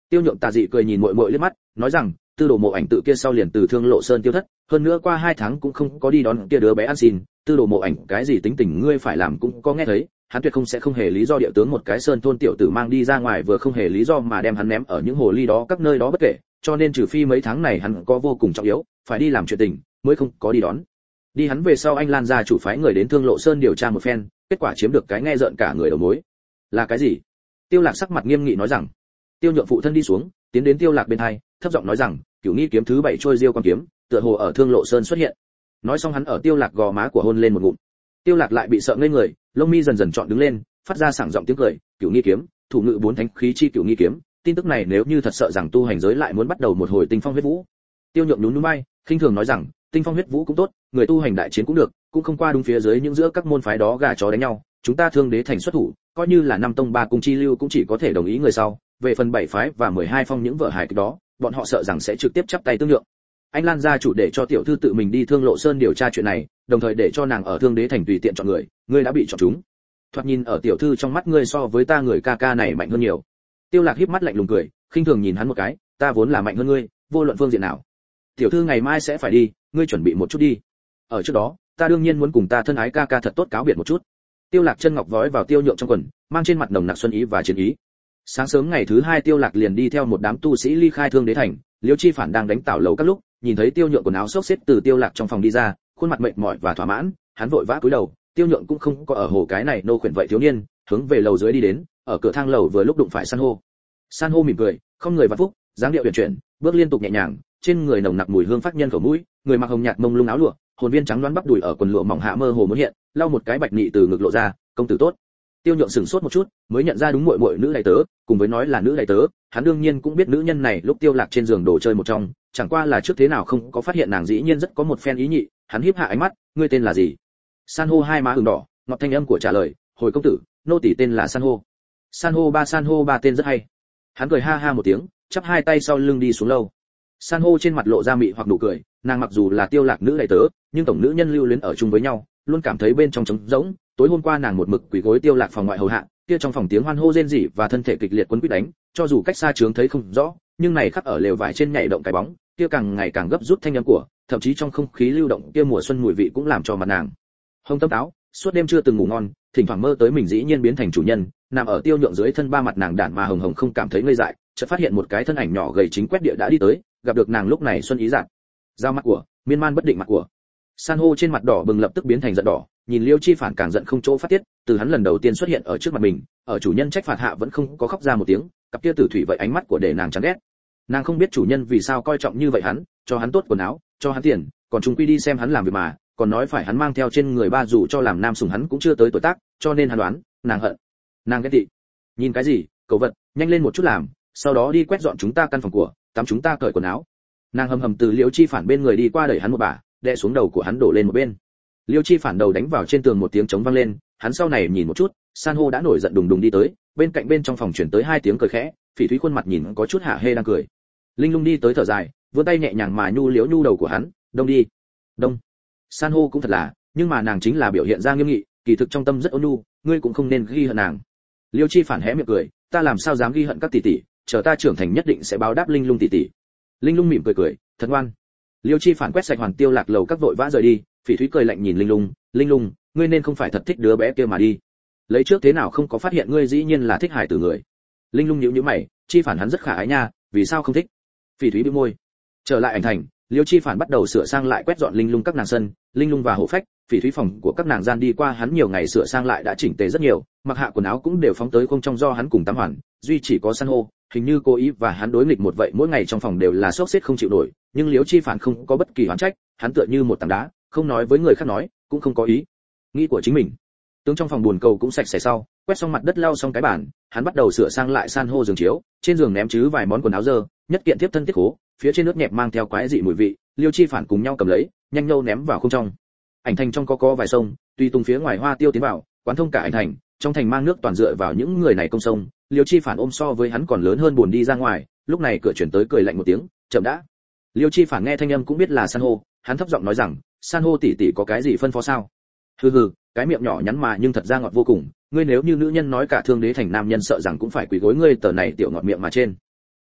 Tiêu Nhượng tà dị cười nhìn muội muội liếc mắt, nói rằng, Tư Đồ Mộ Ảnh tự kia sau liền từ Thương Lộ Sơn tiêu thất, hơn nữa qua 2 tháng cũng không có đi đón kia đứa bé ăn xin, Tư Đồ Mộ Ảnh cái gì tính tình ngươi phải làm cũng có nghe thấy, hắn tuyệt không sẽ không hề lý do địa tướng một cái sơn thôn tiểu tử mang đi ra ngoài vừa không hề lý do mà đem hắn ném ở những hồ ly đó các nơi đó bất kể, cho nên trừ phi mấy tháng này hắn có vô cùng trọng yếu, phải đi làm chuyện tình, mới không có đi đón. Đi hắn về sau anh Lan gia chủ phái người đến Thương Lộ Sơn điều tra một phen, kết quả chiếm được cái nghe rợn cả người đầu mối. Là cái gì? Tiêu Lạc sắc mặt nghiêm nghị nói rằng. Tiêu Nhượng phụ thân đi xuống, tiến đến Tiêu Lạc bên hai, thấp giọng nói rằng, Cửu Nghi kiếm thứ 7 trôi diêu quan kiếm, tựa hồ ở Thương Lộ Sơn xuất hiện. Nói xong hắn ở Tiêu Lạc gò má của hôn lên một ngụm. Tiêu Lạc lại bị sợ ngây người, lông mi dần dần trọn đứng lên, phát ra sảng giọng tiếng cười, Cửu Nghi kiếm, thủ ngự 4 thánh khí chi Cửu Nghi kiếm, tin tức này nếu như thật sợ rằng tu hành giới lại muốn bắt đầu một hồi tinh phong huyết vũ. Tiêu Nhượng nhún nhún vai, khinh thường nói rằng, tinh phong huyết vũ cũng tốt, người tu hành đại chiến cũng được, cũng không qua đúng phía dưới những giữa các môn phái đó gà chó đánh nhau, chúng ta Thương Đế thành xuất thủ, coi như là năm tông ba cung chi lưu cũng chỉ có thể đồng ý người sau, về phần 7 phái và 12 phong những vợ hài đó, bọn họ sợ rằng sẽ trực tiếp chắp tay tương lượng. Anh Lan gia chủ để cho tiểu thư tự mình đi Thương Lộ Sơn điều tra chuyện này, đồng thời để cho nàng ở Thương Đế thành tùy tiện chọn người, ngươi đã bị chọn chúng. Thoạt nhìn ở tiểu thư trong mắt ngươi so với ta người ca ca này mạnh hơn nhiều. Tiêu Lạc híp mắt lạnh lùng cười, khinh thường nhìn hắn một cái, ta vốn là mạnh hơn ngươi, vô luận phương diện nào. Tiểu thư ngày mai sẽ phải đi, ngươi chuẩn bị một chút đi. Ở trước đó, ta đương nhiên muốn cùng ta thân ái ca ca thật tốt cáo biệt một chút. Tiêu Lạc chân ngọc vói vào Tiêu Nhượng trong quần, mang trên mặt nồng nặc xuân ý và chiến ý. Sáng sớm ngày thứ 2 Tiêu Lạc liền đi theo một đám tu sĩ ly khai Thương Đế thành, Liêu Chi Phản đang đánh tảo lầu các lúc, nhìn thấy Tiêu Nhượng quần áo xốc xếp từ Tiêu Lạc trong phòng đi ra, khuôn mặt mệt mỏi và thỏa mãn, hắn vội vã cúi đầu, Tiêu Nhượng cũng không có ở hồ cái này nô khuyển vậy thiếu niên, hướng về lầu dưới đi đến, ở cửa thang lầu vừa lúc đụng phải San hô. San hô mỉm cười, không người vạn phúc, dáng điệu uyển chuyển, bước liên tục nhẹ nhàng, trên người nồng nặc mùi hương phát nhân khẩu mũi, người mặc hồng nhạt mông lung áo lụa, hồn viên trắng đoán bắp đùi ở quần lụa mỏng hạ mơ hồ muốn hiện, lau một cái bạch nị từ ngực lộ ra, công tử tốt. Tiêu Nhượng sững sốt một chút, mới nhận ra đúng muội muội nữ đại tớ, cùng với nói là nữ đại tớ, hắn đương nhiên cũng biết nữ nhân này lúc Tiêu Lạc trên giường đồ chơi một trong, chẳng qua là trước thế nào không có phát hiện nàng dĩ nhiên rất có một phen ý nhị, hắn híp hạ ánh mắt, ngươi tên là gì? San hô hai má ửng đỏ, ngọt thanh âm của trả lời, hồi công tử, nô tỳ tên là San hô. San hô ba tên rất hay. Hắn cười ha ha một tiếng, chắp hai tay sau lưng đi xuống lâu. San hô trên mặt lộ ra mị hoặc nụ cười, nàng mặc dù là Tiêu Lạc nữ đại tớ, nhưng tổng nữ nhân lưu luyến ở chung với nhau, luôn cảm thấy bên trong trống rỗng. Tối hôm qua nàng một mực quỳ gối Tiêu Lạc phòng ngoại hầu hạ, kia trong phòng tiếng hoan hô rên rỉ và thân thể kịch liệt quấn quýt đánh, cho dù cách xa trướng thấy không rõ, nhưng này khắc ở lều vải trên nhảy động cái bóng, kia càng ngày càng gấp rút thanh âm của, thậm chí trong không khí lưu động kia mùa xuân mùi vị cũng làm cho mặt nàng hông tâm táo, suốt đêm chưa từng ngủ ngon, thỉnh thoảng mơ tới mình dĩ nhiên biến thành chủ nhân, nằm ở Tiêu Nhượng dưới thân ba mặt nàng đản mà hồng hồng không cảm thấy ngây dại, chợt phát hiện một cái thân ảnh nhỏ gầy chính quét địa đã đi tới, gặp được nàng lúc này xuân ý dạt, giao mặt của, miên man bất định mặt của. San hô trên mặt đỏ bừng lập tức biến thành giận đỏ, nhìn Liêu Chi Phản càng giận không chỗ phát tiết, từ hắn lần đầu tiên xuất hiện ở trước mặt mình, ở chủ nhân trách phạt hạ vẫn không có khóc ra một tiếng, cặp kia tử thủy vậy ánh mắt của để nàng chán ghét. Nàng không biết chủ nhân vì sao coi trọng như vậy hắn, cho hắn tốt quần áo, cho hắn tiền, còn chúng quy đi xem hắn làm việc mà, còn nói phải hắn mang theo trên người ba dù cho làm nam sủng hắn cũng chưa tới tuổi tác, cho nên hắn đoán, nàng hận, nàng ghét tị. Nhìn cái gì, cậu vật, nhanh lên một chút làm, sau đó đi quét dọn chúng ta căn phòng của, tắm chúng ta cởi quần áo. Nàng hầm hầm từ Liêu Chi Phản bên người đi qua đẩy hắn một bà, đè xuống đầu của hắn đổ lên một bên. Liêu Chi Phản đầu đánh vào trên tường một tiếng trống vang lên, hắn sau này nhìn một chút, San hô đã nổi giận đùng đùng đi tới, bên cạnh bên trong phòng chuyển tới 2 tiếng cười khẽ, Phỉ Thúy khuôn mặt nhìn có chút hạ hê đang cười. Linh Lung đi tới thở dài, vươn tay nhẹ nhàng mà nhu liễu nhu đầu của hắn, đông đi, đông. San hô cũng thật là, nhưng mà nàng chính là biểu hiện ra nghiêm nghị, kỳ thực trong tâm rất ôn nhu, ngươi cũng không nên ghi hận nàng. Liêu Chi Phản hé miệng cười, ta làm sao dám ghi hận các tỷ tỷ, chờ ta trưởng thành nhất định sẽ báo đáp Linh Lung tỷ tỷ. Linh Lung mỉm cười cười, thật ngoan. Liêu Chi Phản quét sạch Hoàn Tiêu Lạc lầu các vội vã rời đi, Phỉ Thúy cười lạnh nhìn Linh Lung, ngươi nên không phải thật thích đứa bé kia mà đi. Lấy trước thế nào không có phát hiện ngươi dĩ nhiên là thích hài tử người. Linh Lung nhíu nhíu mày, Chi Phản hắn rất khả ái nha, vì sao không thích? Phỉ Thúy bĩu môi. Trở lại ảnh thành, Liêu Chi Phản bắt đầu sửa sang lại quét dọn Linh Lung các nàng sân, Linh Lung và Hổ Phách, Phỉ Thúy phòng của các nàng gian đi qua hắn nhiều ngày sửa sang lại đã chỉnh tề rất nhiều, mặc hạ quần áo cũng đều phóng tới không trong do hắn cùng tắm hoàn, duy chỉ có San hô, hình như cố ý và hắn đối nghịch một vậy, mỗi ngày trong phòng đều là xốc xếp không chịu nổi, nhưng Liêu Chi Phản không có bất kỳ oán trách, hắn tựa như một tảng đá, không nói với người khác nói, cũng không có ý nghĩ của chính mình. Tướng trong phòng buồn cầu cũng sạch sẽ sau, quét xong mặt đất lau xong cái bàn, hắn bắt đầu sửa sang lại San hô giường chiếu, trên giường ném chứ vài món quần áo dơ, nhất kiện tiếp thân tiết khố, phía trên nước nhẹp mang theo quái dị mùi vị, Liêu Chi Phản cùng nhau cầm lấy, nhanh nhâu ném vào không trong. Ảnh thành trong có vài sông, tuy tung phía ngoài Hoa Tiêu tiến vào, quán thông cả ảnh thành, trong thành mang nước toàn dựa vào những người này công sông, Liêu Chi Phản ôm so với hắn còn lớn hơn buồn đi ra ngoài, lúc này cửa chuyển tới cười lạnh một tiếng, chậm đã. Liêu Chi Phản nghe thanh âm cũng biết là San hô, hắn thấp giọng nói rằng, San hô tỷ tỷ có cái gì phân phó sao? Hừ hừ, cái miệng nhỏ nhắn mà nhưng thật ra ngọt vô cùng, ngươi nếu như nữ nhân nói cả Thương Đế thành nam nhân sợ rằng cũng phải quỳ gối ngươi tờ này tiểu ngọt miệng mà trên.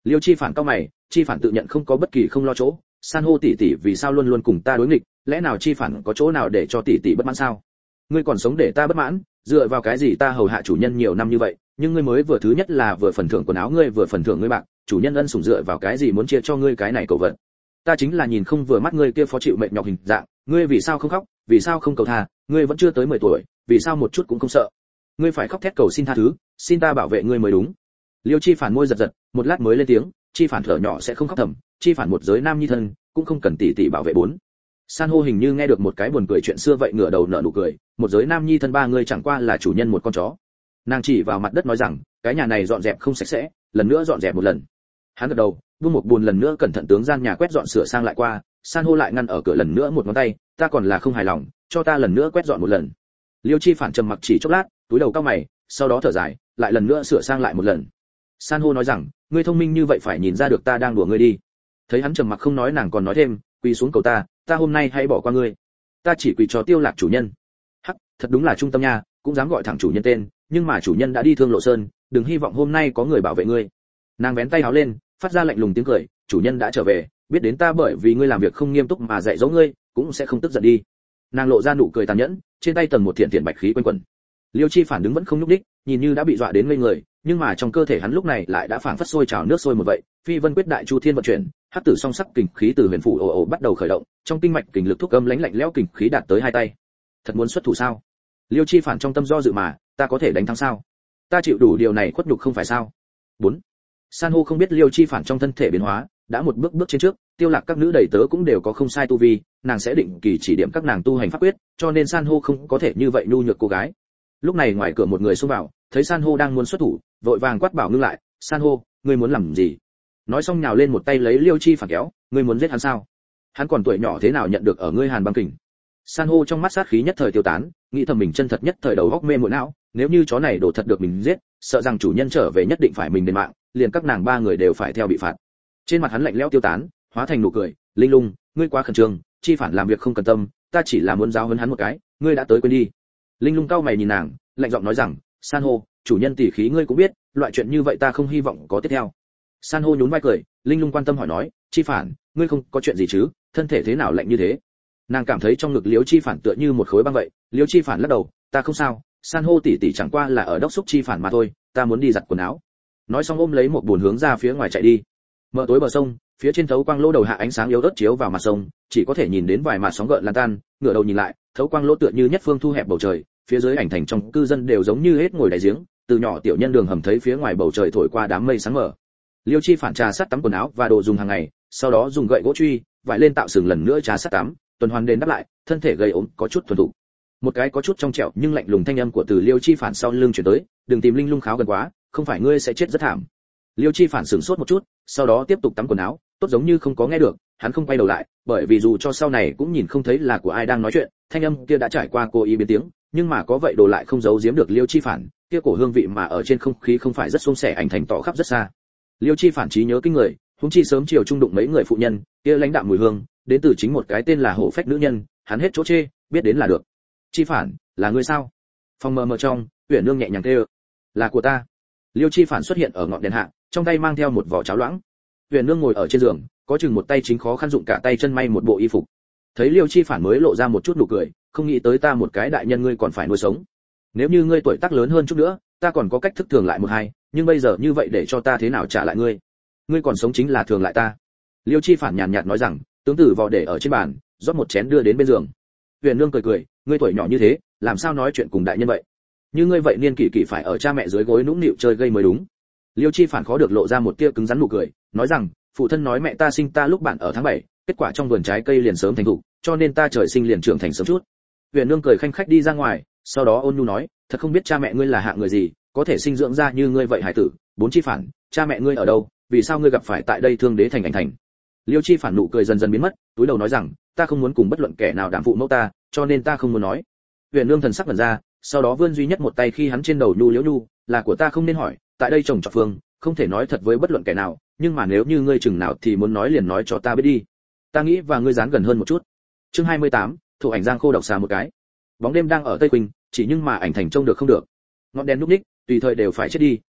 Liêu Chi Phản cau mày, Chi Phản tự nhận không có bất kỳ không lo chỗ, san hô tỷ tỷ vì sao luôn luôn cùng ta đối nghịch, lẽ nào Chi Phản có chỗ nào để cho tỷ tỷ bất mãn sao? Ngươi còn sống để ta bất mãn, dựa vào cái gì ta hầu hạ chủ nhân nhiều năm như vậy, nhưng ngươi mới vừa thứ nhất là vừa phần thưởng quần áo ngươi vừa phần thưởng ngươi bạc, chủ nhân ân sủng dựa vào cái gì muốn chia cho ngươi cái này cầu vật? Ta chính là nhìn không vừa mắt ngươi kia phó chịu mệt nhọc hình dạng, ngươi vì sao không khóc, vì sao không cầu tha, ngươi vẫn chưa tới 10 tuổi, vì sao một chút cũng không sợ? Ngươi phải khóc thét cầu xin tha thứ, xin ta bảo vệ ngươi mới đúng. Liêu Chi Phản môi giật giật, một lát mới lên tiếng, Chi Phản thở nhỏ sẽ không khóc thầm, Chi Phản một giới nam nhi thân, cũng không cần tỷ tỷ bảo vệ bốn. San hô hình như nghe được một cái buồn cười chuyện xưa vậy ngửa đầu nở nụ cười, một giới nam nhi thân ba người chẳng qua là chủ nhân một con chó. Nàng chỉ vào mặt đất nói rằng, cái nhà này dọn dẹp không sạch sẽ, lần nữa dọn dẹp một lần. Hắn gật đầu, buông một buồn lần nữa cẩn thận tướng gian nhà quét dọn sửa sang lại qua, San hô lại ngăn ở cửa lần nữa một ngón tay, ta còn là không hài lòng, cho ta lần nữa quét dọn một lần. Liêu Chi Phản trầm mặc chỉ chốc lát, túi đầu cau mày, sau đó thở dài, lại lần nữa sửa sang lại một lần. San hô nói rằng, ngươi thông minh như vậy phải nhìn ra được ta đang đùa ngươi đi. Thấy hắn trầm mặc không nói, nàng còn nói thêm, quỳ xuống cầu ta hôm nay hãy bỏ qua ngươi. Ta chỉ quỳ cho Tiêu Lạc chủ nhân. Hắc, thật đúng là trung tâm nha, cũng dám gọi thẳng chủ nhân tên, nhưng mà chủ nhân đã đi Thương Lộ Sơn, đừng hy vọng hôm nay có người bảo vệ ngươi. Nàng vén tay áo lên, phát ra lạnh lùng tiếng cười, chủ nhân đã trở về, biết đến ta bởi vì ngươi làm việc không nghiêm túc mà dạy dỗ ngươi, cũng sẽ không tức giận đi. Nàng lộ ra nụ cười tàn nhẫn, trên tay tầng một thiện thiện bạch khí quanh quẩn. Liêu Chi Phản đứng vẫn không nhúc nhích, nhìn như đã bị dọa đến ngây người, nhưng mà trong cơ thể hắn lúc này lại đã phảng phất sôi trào nước sôi một vậy, phi vân quyết đại chu thiên vận chuyển, hắc tử song sắc kình khí từ huyền phủ ồ ồ bắt đầu khởi động, trong kinh mạch kình lực thúc âm lãnh lạnh lẽo kình khí đạt tới hai tay. Thật muốn xuất thủ sao? Liêu Chi Phản trong tâm do dự mà, ta có thể đánh thắng sao? Ta chịu đủ điều này khuất nhục không phải sao? 4. San hô không biết Liêu Chi Phản trong thân thể biến hóa, đã một bước bước trên trước, Tiêu Lạc các nữ đầy tớ cũng đều có không sai tu vi, nàng sẽ định kỳ chỉ điểm các nàng tu hành pháp quyết, cho nên San hô không có thể như vậy nhu nhược cô gái. Lúc này ngoài cửa một người xông vào, thấy San hô đang muốn xuất thủ, vội vàng quát bảo ngưng lại, San hô, ngươi muốn làm gì? Nói xong nhào lên một tay lấy Liêu Chi Phản kéo, ngươi muốn giết hắn sao? Hắn còn tuổi nhỏ thế nào nhận được ở ngươi Hàn băng kình? San hô trong mắt sát khí nhất thời tiêu tán, nghĩ thầm mình chân thật nhất thời đầu góc mê muội não, nếu như chó này đổ thật được mình giết, sợ rằng chủ nhân trở về nhất định phải mình đền mạng, liền các nàng ba người đều phải theo bị phạt. Trên mặt hắn lạnh lẽo tiêu tán, hóa thành nụ cười, linh lung, ngươi quá khẩn trương, Chi Phản làm việc không cần tâm, ta chỉ là muốn giáo huấn hắn một cái, ngươi đã tới quên đi. Linh lung cau mày nhìn nàng, lạnh giọng nói rằng, San hô, chủ nhân tỷ khí ngươi cũng biết, loại chuyện như vậy ta không hy vọng có tiếp theo. San hô nhún vai cười, linh lung quan tâm hỏi nói, Chi Phản, ngươi không có chuyện gì chứ, thân thể thế nào lạnh như thế? Nàng cảm thấy trong ngực Liêu Chi Phản tựa như một khối băng vậy. Liêu Chi Phản lắc đầu, ta không sao, San hô tỷ tỷ chẳng qua là ở đốc xúc Chi Phản mà thôi, ta muốn đi giặt quần áo. Nói xong ôm lấy một buồn hướng ra phía ngoài chạy đi. Mở tối bờ sông, phía trên thấu quang lỗ đầu hạ ánh sáng yếu ớt chiếu vào mặt sông, chỉ có thể nhìn đến vài mạt sóng gợn lan tan. Ngửa đầu nhìn lại, thấu quang lỗ tựa như nhất phương thu hẹp bầu trời, phía dưới ảnh thành trong cư dân đều giống như hết ngồi đáy giếng, từ nhỏ tiểu nhân đường hầm thấy phía ngoài bầu trời thổi qua đám mây sáng mờ. Liêu Chi Phản trà sát tắm quần áo và đồ dùng hàng ngày, sau đó dùng gậy gỗ truy vải lên tạo sừng lần nữa trà sát tắm, tuần hoàn đền đáp lại, thân thể gầy ốm có chút thuần thục. Một cái có chút trong trẻo nhưng lạnh lùng thanh âm của từ Liêu Chi Phản sau lưng truyền tới, đừng tìm linh lung kháo gần quá, không phải ngươi sẽ chết rất thảm. Liêu Chi Phản sửng sốt một chút, sau đó tiếp tục tắm quần áo, tốt giống như không có nghe được, hắn không quay đầu lại, bởi vì dù cho sau này cũng nhìn không thấy là của ai đang nói chuyện, thanh âm kia đã trải qua cố ý biến tiếng, nhưng mà có vậy đồ lại không giấu giếm được Liêu Chi Phản, kia cổ hương vị mà ở trên không khí không phải rất suôn sẻ ảnh thành tỏ khắp rất xa. Liêu Chi Phản trí nhớ kinh người, huống chi sớm chiều trung đụng mấy người phụ nhân, kia lãnh đạm mùi hương, đến từ chính một cái tên là Hổ Phách nữ nhân, hắn hết chỗ chê, biết đến là được. Chi Phản, là ngươi sao? Phòng mờ mờ trong, Uyển Nương nhẹ nhàng kêu, là của ta. Liêu Chi Phản xuất hiện ở ngọn đèn hạ, trong tay mang theo một vỏ cháo loãng. Uyển Nương ngồi ở trên giường, có chừng một tay chính khó khăn dụng cả tay chân may một bộ y phục. Thấy Liêu Chi Phản mới lộ ra một chút nụ cười, không nghĩ tới ta một cái đại nhân ngươi còn phải nuôi sống. Nếu như ngươi tuổi tác lớn hơn chút nữa, ta còn có cách thức thường lại một hai, nhưng bây giờ như vậy để cho ta thế nào trả lại ngươi? Ngươi còn sống chính là thường lại ta. Liêu Chi Phản nhàn nhạt nói rằng, tướng tử vò để ở trên bàn, rót một chén đưa đến bên giường. Huyền Nương cười cười, ngươi tuổi nhỏ như thế, làm sao nói chuyện cùng đại nhân vậy? Như ngươi vậy niên kỷ kỷ phải ở cha mẹ dưới gối nũng nịu chơi gây mới đúng. Liêu Chi Phản khó được lộ ra một tia cứng rắn nụ cười, nói rằng, phụ thân nói mẹ ta sinh ta lúc bạn ở tháng 7, kết quả trong vườn trái cây liền sớm thành thục, cho nên ta trời sinh liền trưởng thành sớm chút. Huyền Nương cười khanh khách đi ra ngoài, sau đó ôn nhu nói, thật không biết cha mẹ ngươi là hạng người gì, có thể sinh dưỡng ra như ngươi vậy hải tử. Bốn Chi Phản, cha mẹ ngươi ở đâu, vì sao ngươi gặp phải tại đây Thương Đế thành ảnh thành? Liêu Chi Phản nụ cười dần dần biến mất, túi đầu nói rằng, ta không muốn cùng bất luận kẻ nào đảm phụ mẫu ta, cho nên ta không muốn nói. Huyền Nương thần sắc ngẩn ra, sau đó vươn duy nhất một tay khi hắn trên đầu nhu liễu nhu, là của ta không nên hỏi, tại đây chồng trọt phương, không thể nói thật với bất luận kẻ nào, nhưng mà nếu như ngươi chừng nào thì muốn nói liền nói cho ta biết đi. Ta nghĩ và ngươi dán gần hơn một chút. Chương 28, thủ ảnh giang khô độc xà một cái. Bóng đêm đang ở Tây Quỳnh, chỉ nhưng mà ảnh thành trông được không được. Ngọn đèn núp ních, tùy thời đều phải chết đi,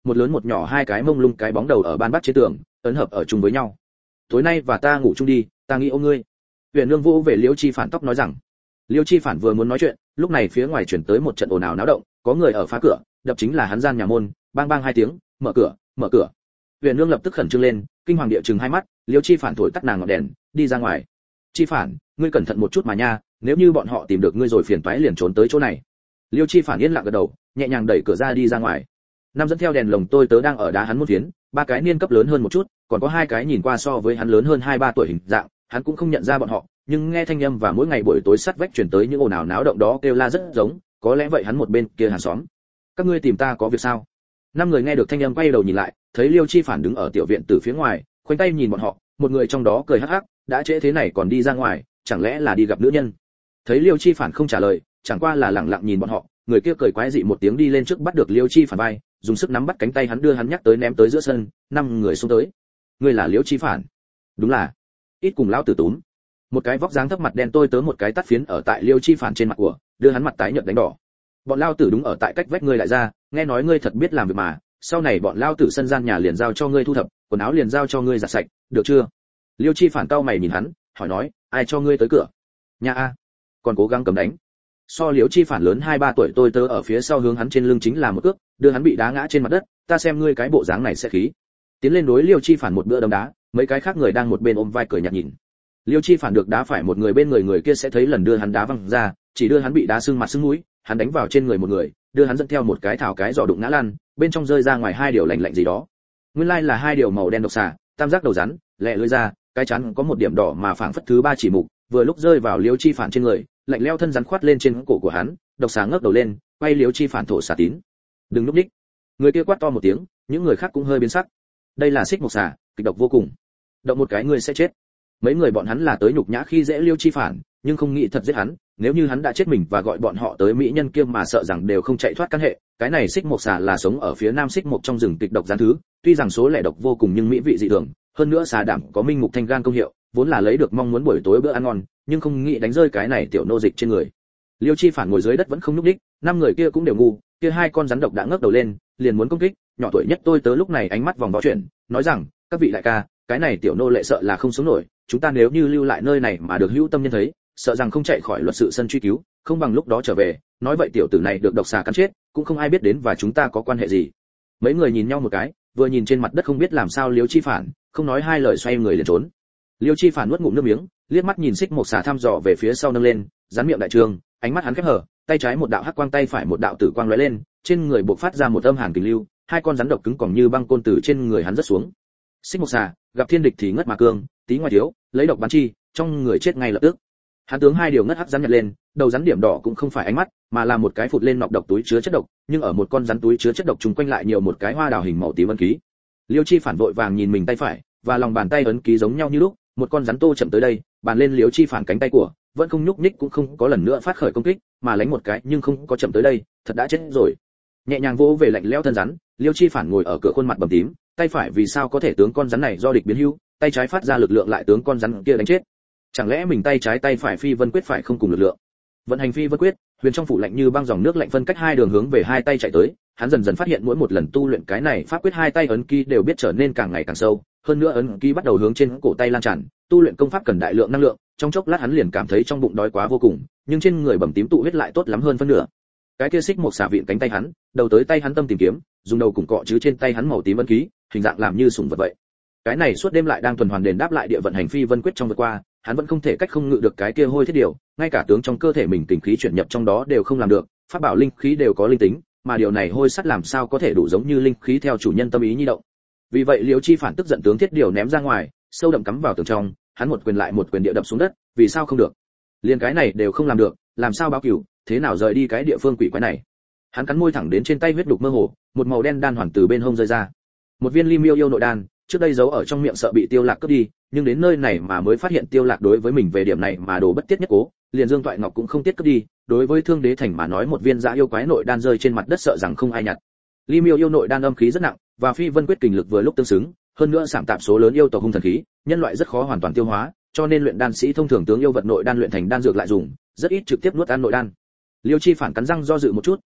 một lớn một nhỏ hai cái mông lung cái bóng đầu ở ban bắt trên tường ấn hợp ở chung với nhau. Tối nay và ta ngủ chung đi, ta nghĩ ôm ngươi. Huyền Nương vô về Liêu Chi Phản tóc nói rằng. Liêu Chi Phản vừa muốn nói chuyện, lúc này phía ngoài chuyển tới một trận ồn ào náo động, có người ở phá cửa, đập chính là hắn gian nhà môn, bang bang hai tiếng, mở cửa, mở cửa. Huyền Nương lập tức khẩn trương lên, kinh hoàng địa trừng hai mắt, Liêu Chi Phản thổi tắt nàng ngọn đèn, đi ra ngoài. Chi Phản, ngươi cẩn thận một chút mà nha, nếu như bọn họ tìm được ngươi rồi phiền toái liền trốn tới chỗ này. Liêu Chi Phản yên lặng gật đầu, nhẹ nhàng đẩy cửa ra đi ra ngoài. Nam dẫn theo đèn lồng tôi tớ đang ở đá hắn một phiến, ba cái niên cấp lớn hơn một chút, còn có hai cái nhìn qua so với hắn lớn hơn 2-3 tuổi hình dạng, hắn cũng không nhận ra bọn họ, nhưng nghe thanh âm và mỗi ngày buổi tối sắt vách truyền tới những ồn ào náo động đó kêu la rất giống, có lẽ vậy hắn một bên kia hàng xóm. Các ngươi tìm ta có việc sao? Năm người nghe được thanh âm quay đầu nhìn lại, thấy Liêu Chi Phản đứng ở tiểu viện từ phía ngoài, khoanh tay nhìn bọn họ, một người trong đó cười hắc hắc, đã trễ thế này còn đi ra ngoài, chẳng lẽ là đi gặp nữ nhân? Thấy Liêu Chi Phản không trả lời, chẳng qua là lặng lặng nhìn bọn họ, người kia cười quái dị một tiếng đi lên trước bắt được Liêu Chi Phản vai, dùng sức nắm bắt cánh tay hắn đưa hắn nhắc tới ném tới giữa sân, năm người xuống tới. Ngươi là Liêu Chi Phản? Đúng là. Ít cùng lão tử túm. Một cái vóc dáng thấp mặt đen tôi tớ một cái tát phiến ở tại Liêu Chi Phản trên mặt của, đưa hắn mặt tái nhợt đánh đỏ. Bọn lao tử đúng ở tại cách vách ngươi lại ra, nghe nói ngươi thật biết làm việc mà, sau này bọn lao tử sân gian nhà liền giao cho ngươi thu thập, quần áo liền giao cho ngươi giặt sạch, được chưa? Liêu Chi Phản cau mày nhìn hắn, hỏi nói, ai cho ngươi tới cửa? Nhà a. Còn cố gắng cầm đánh. So Liêu Chi Phản lớn 2-3 tuổi tôi tớ ở phía sau hướng hắn trên lưng chính là một cước, đưa hắn bị đá ngã trên mặt đất, ta xem ngươi cái bộ dáng này sẽ khí. Tiến lên đối Liêu Chi Phản một bữa đấm đá, mấy cái khác người đang một bên ôm vai cười nhạt nhìn. Liêu Chi Phản được đá phải một người bên người kia sẽ thấy lần đưa hắn đá văng ra, chỉ đưa hắn bị đá sưng mặt sưng mũi, hắn đánh vào trên người một người, đưa hắn dẫn theo một cái thảo cái giỏ đụng ngã lăn, bên trong rơi ra ngoài hai điều lạnh lạnh gì đó. Nguyên lai là hai điều màu đen độc xà, tam giác đầu rắn, lẹ lưỡi ra, cái chắn có một điểm đỏ mà phảng phất thứ ba chỉ mục, vừa lúc rơi vào Liêu Chi Phản trên người, lạnh lẽo thân rắn khoát lên trên cổ của hắn, độc xà ngước đầu lên, quay Liêu Chi Phản thổ xà tín. Đừng lúc đích. Người kia quát to một tiếng, những người khác cũng hơi biến sắc. Đây là xích mộc xà, kịch độc vô cùng. Động một cái ngươi sẽ chết. Mấy người bọn hắn là tới nhục nhã khi dễ Liêu Chi Phản, nhưng không nghĩ thật giết hắn, nếu như hắn đã chết mình và gọi bọn họ tới mỹ nhân kia mà sợ rằng đều không chạy thoát căn hệ. Cái này xích mộc xà là sống ở phía nam xích mộc trong rừng kịch độc gián thứ, tuy rằng số lẻ độc vô cùng nhưng mỹ vị dị thường, hơn nữa xà đảm có minh mục thanh gan công hiệu, vốn là lấy được mong muốn buổi tối bữa ăn ngon, nhưng không nghĩ đánh rơi cái này tiểu nô dịch trên người. Liêu Chi Phản ngồi dưới đất vẫn không nhúc nhích, năm người kia cũng đều ngu, kia hai con rắn độc đã ngước đầu lên, liền muốn công kích, nhỏ tuổi nhất tôi tớ lúc này ánh mắt vòng vo chuyển, nói rằng, các vị đại ca, cái này tiểu nô lệ sợ là không sống nổi, chúng ta nếu như lưu lại nơi này mà được hữu tâm nhân thấy, sợ rằng không chạy khỏi luật sự sân truy cứu, không bằng lúc đó trở về, nói vậy tiểu tử này được độc xà cắn chết, cũng không ai biết đến và chúng ta có quan hệ gì. Mấy người nhìn nhau một cái, vừa nhìn trên mặt đất không biết làm sao Liêu Chi Phản, không nói hai lời xoay người liền trốn. Liêu Chi Phản nuốt ngụm nước miếng, liếc mắt nhìn xích một xà thăm dò về phía sau nâng lên, rắn miệng đại trường, ánh mắt hắn khép hờ, tay trái một đạo hắc quang tay phải một đạo tử quang lóe lên, trên người bộc phát ra một âm hàn kình lưu, hai con rắn độc cứng còng như băng côn từ trên người hắn rất xuống. Xích một xà, gặp thiên địch thì ngất mà cương, tí ngoài thiếu, lấy độc bắn chi, trong người chết ngay lập tức. Hắn tướng hai điều ngất hắc rắn nhặt lên, đầu rắn điểm đỏ cũng không phải ánh mắt, mà là một cái phụt lên nọc độc túi chứa chất độc, nhưng ở một con rắn túi chứa chất độc chung quanh lại nhiều một cái hoa đào hình màu tím ấn ký. Liêu Chi Phản vội vàng nhìn mình tay phải, và lòng bàn tay ấn ký giống nhau như lúc, một con rắn tô chậm tới đây, bàn lên Liêu Chi Phản cánh tay của, vẫn không nhúc nhích cũng không có lần nữa phát khởi công kích, mà lánh một cái nhưng không có chậm tới đây, thật đã chết rồi. Nhẹ nhàng vỗ về lạnh lẽo thân rắn, Liêu Chi Phản ngồi ở cửa khuôn mặt bầm tím, tay phải vì sao có thể tướng con rắn này do địch biến hữu, tay trái phát ra lực lượng lại tướng con rắn kia đánh chết. Chẳng lẽ mình tay trái tay phải phi vân quyết phải không cùng lực lượng? Vận hành phi vân quyết, huyền trong phủ lạnh như băng dòng nước lạnh phân cách hai đường hướng về hai tay chạy tới, hắn dần dần phát hiện mỗi một lần tu luyện cái này pháp quyết hai tay ấn ký đều biết trở nên càng ngày càng sâu, hơn nữa ấn ký bắt đầu hướng trên cổ tay lan tràn, tu luyện công pháp cần đại lượng năng lượng, trong chốc lát hắn liền cảm thấy trong bụng đói quá vô cùng, nhưng trên người bầm tím tụ huyết lại tốt lắm hơn phân nửa. Cái kia xích một xà vịn cánh tay hắn, đầu tới tay hắn tâm tìm kiếm, dùng đầu cùng cọ chứ trên tay hắn màu tím ấn ký, hình dạng làm như sủng vật vậy. Cái này suốt đêm lại đang tuần hoàn đền đáp lại địa vận hành phi vân quyết trong vượt qua, hắn vẫn không thể cách không ngự được cái kia hôi thiết điều, ngay cả tướng trong cơ thể mình tình khí chuyển nhập trong đó đều không làm được, pháp bảo linh khí đều có linh tính, mà điều này hôi sắt làm sao có thể đủ giống như linh khí theo chủ nhân tâm ý nhi động. Vì vậy Liêu Chi Phản tức giận tướng thiết điều ném ra ngoài, sâu đậm cắm vào tường trong, hắn một quyền lại một quyền địa đập xuống đất, vì sao không được? Liên cái này đều không làm được, làm sao báo cửu, thế nào rời đi cái địa phương quỷ quái này? Hắn cắn môi thẳng đến trên tay huyết đục mơ hồ, một màu đen đan hoàn từ bên hông rơi ra. Một viên Ly Miêu yêu nội đan, trước đây giấu ở trong miệng sợ bị Tiêu Lạc cướp đi, nhưng đến nơi này mà mới phát hiện Tiêu Lạc đối với mình về điểm này mà đồ bất tiết nhất cố, liền Dương Toại Ngọc cũng không tiết cướp đi, đối với Thương Đế Thành mà nói một viên dã yêu quái nội đan rơi trên mặt đất sợ rằng không ai nhặt. Ly Miêu yêu nội đan âm khí rất nặng, và phi vân quyết kình lực vừa lúc tương xứng, hơn nữa sảm tạp số lớn yêu tộc hung thần khí, nhân loại rất khó hoàn toàn tiêu hóa, cho nên luyện đan sĩ thông thường tướng yêu vật nội đan luyện thành đan dược lại dùng, rất ít trực tiếp nuốt ăn nội đan. Liêu Chi Phản cắn răng do dự một chút,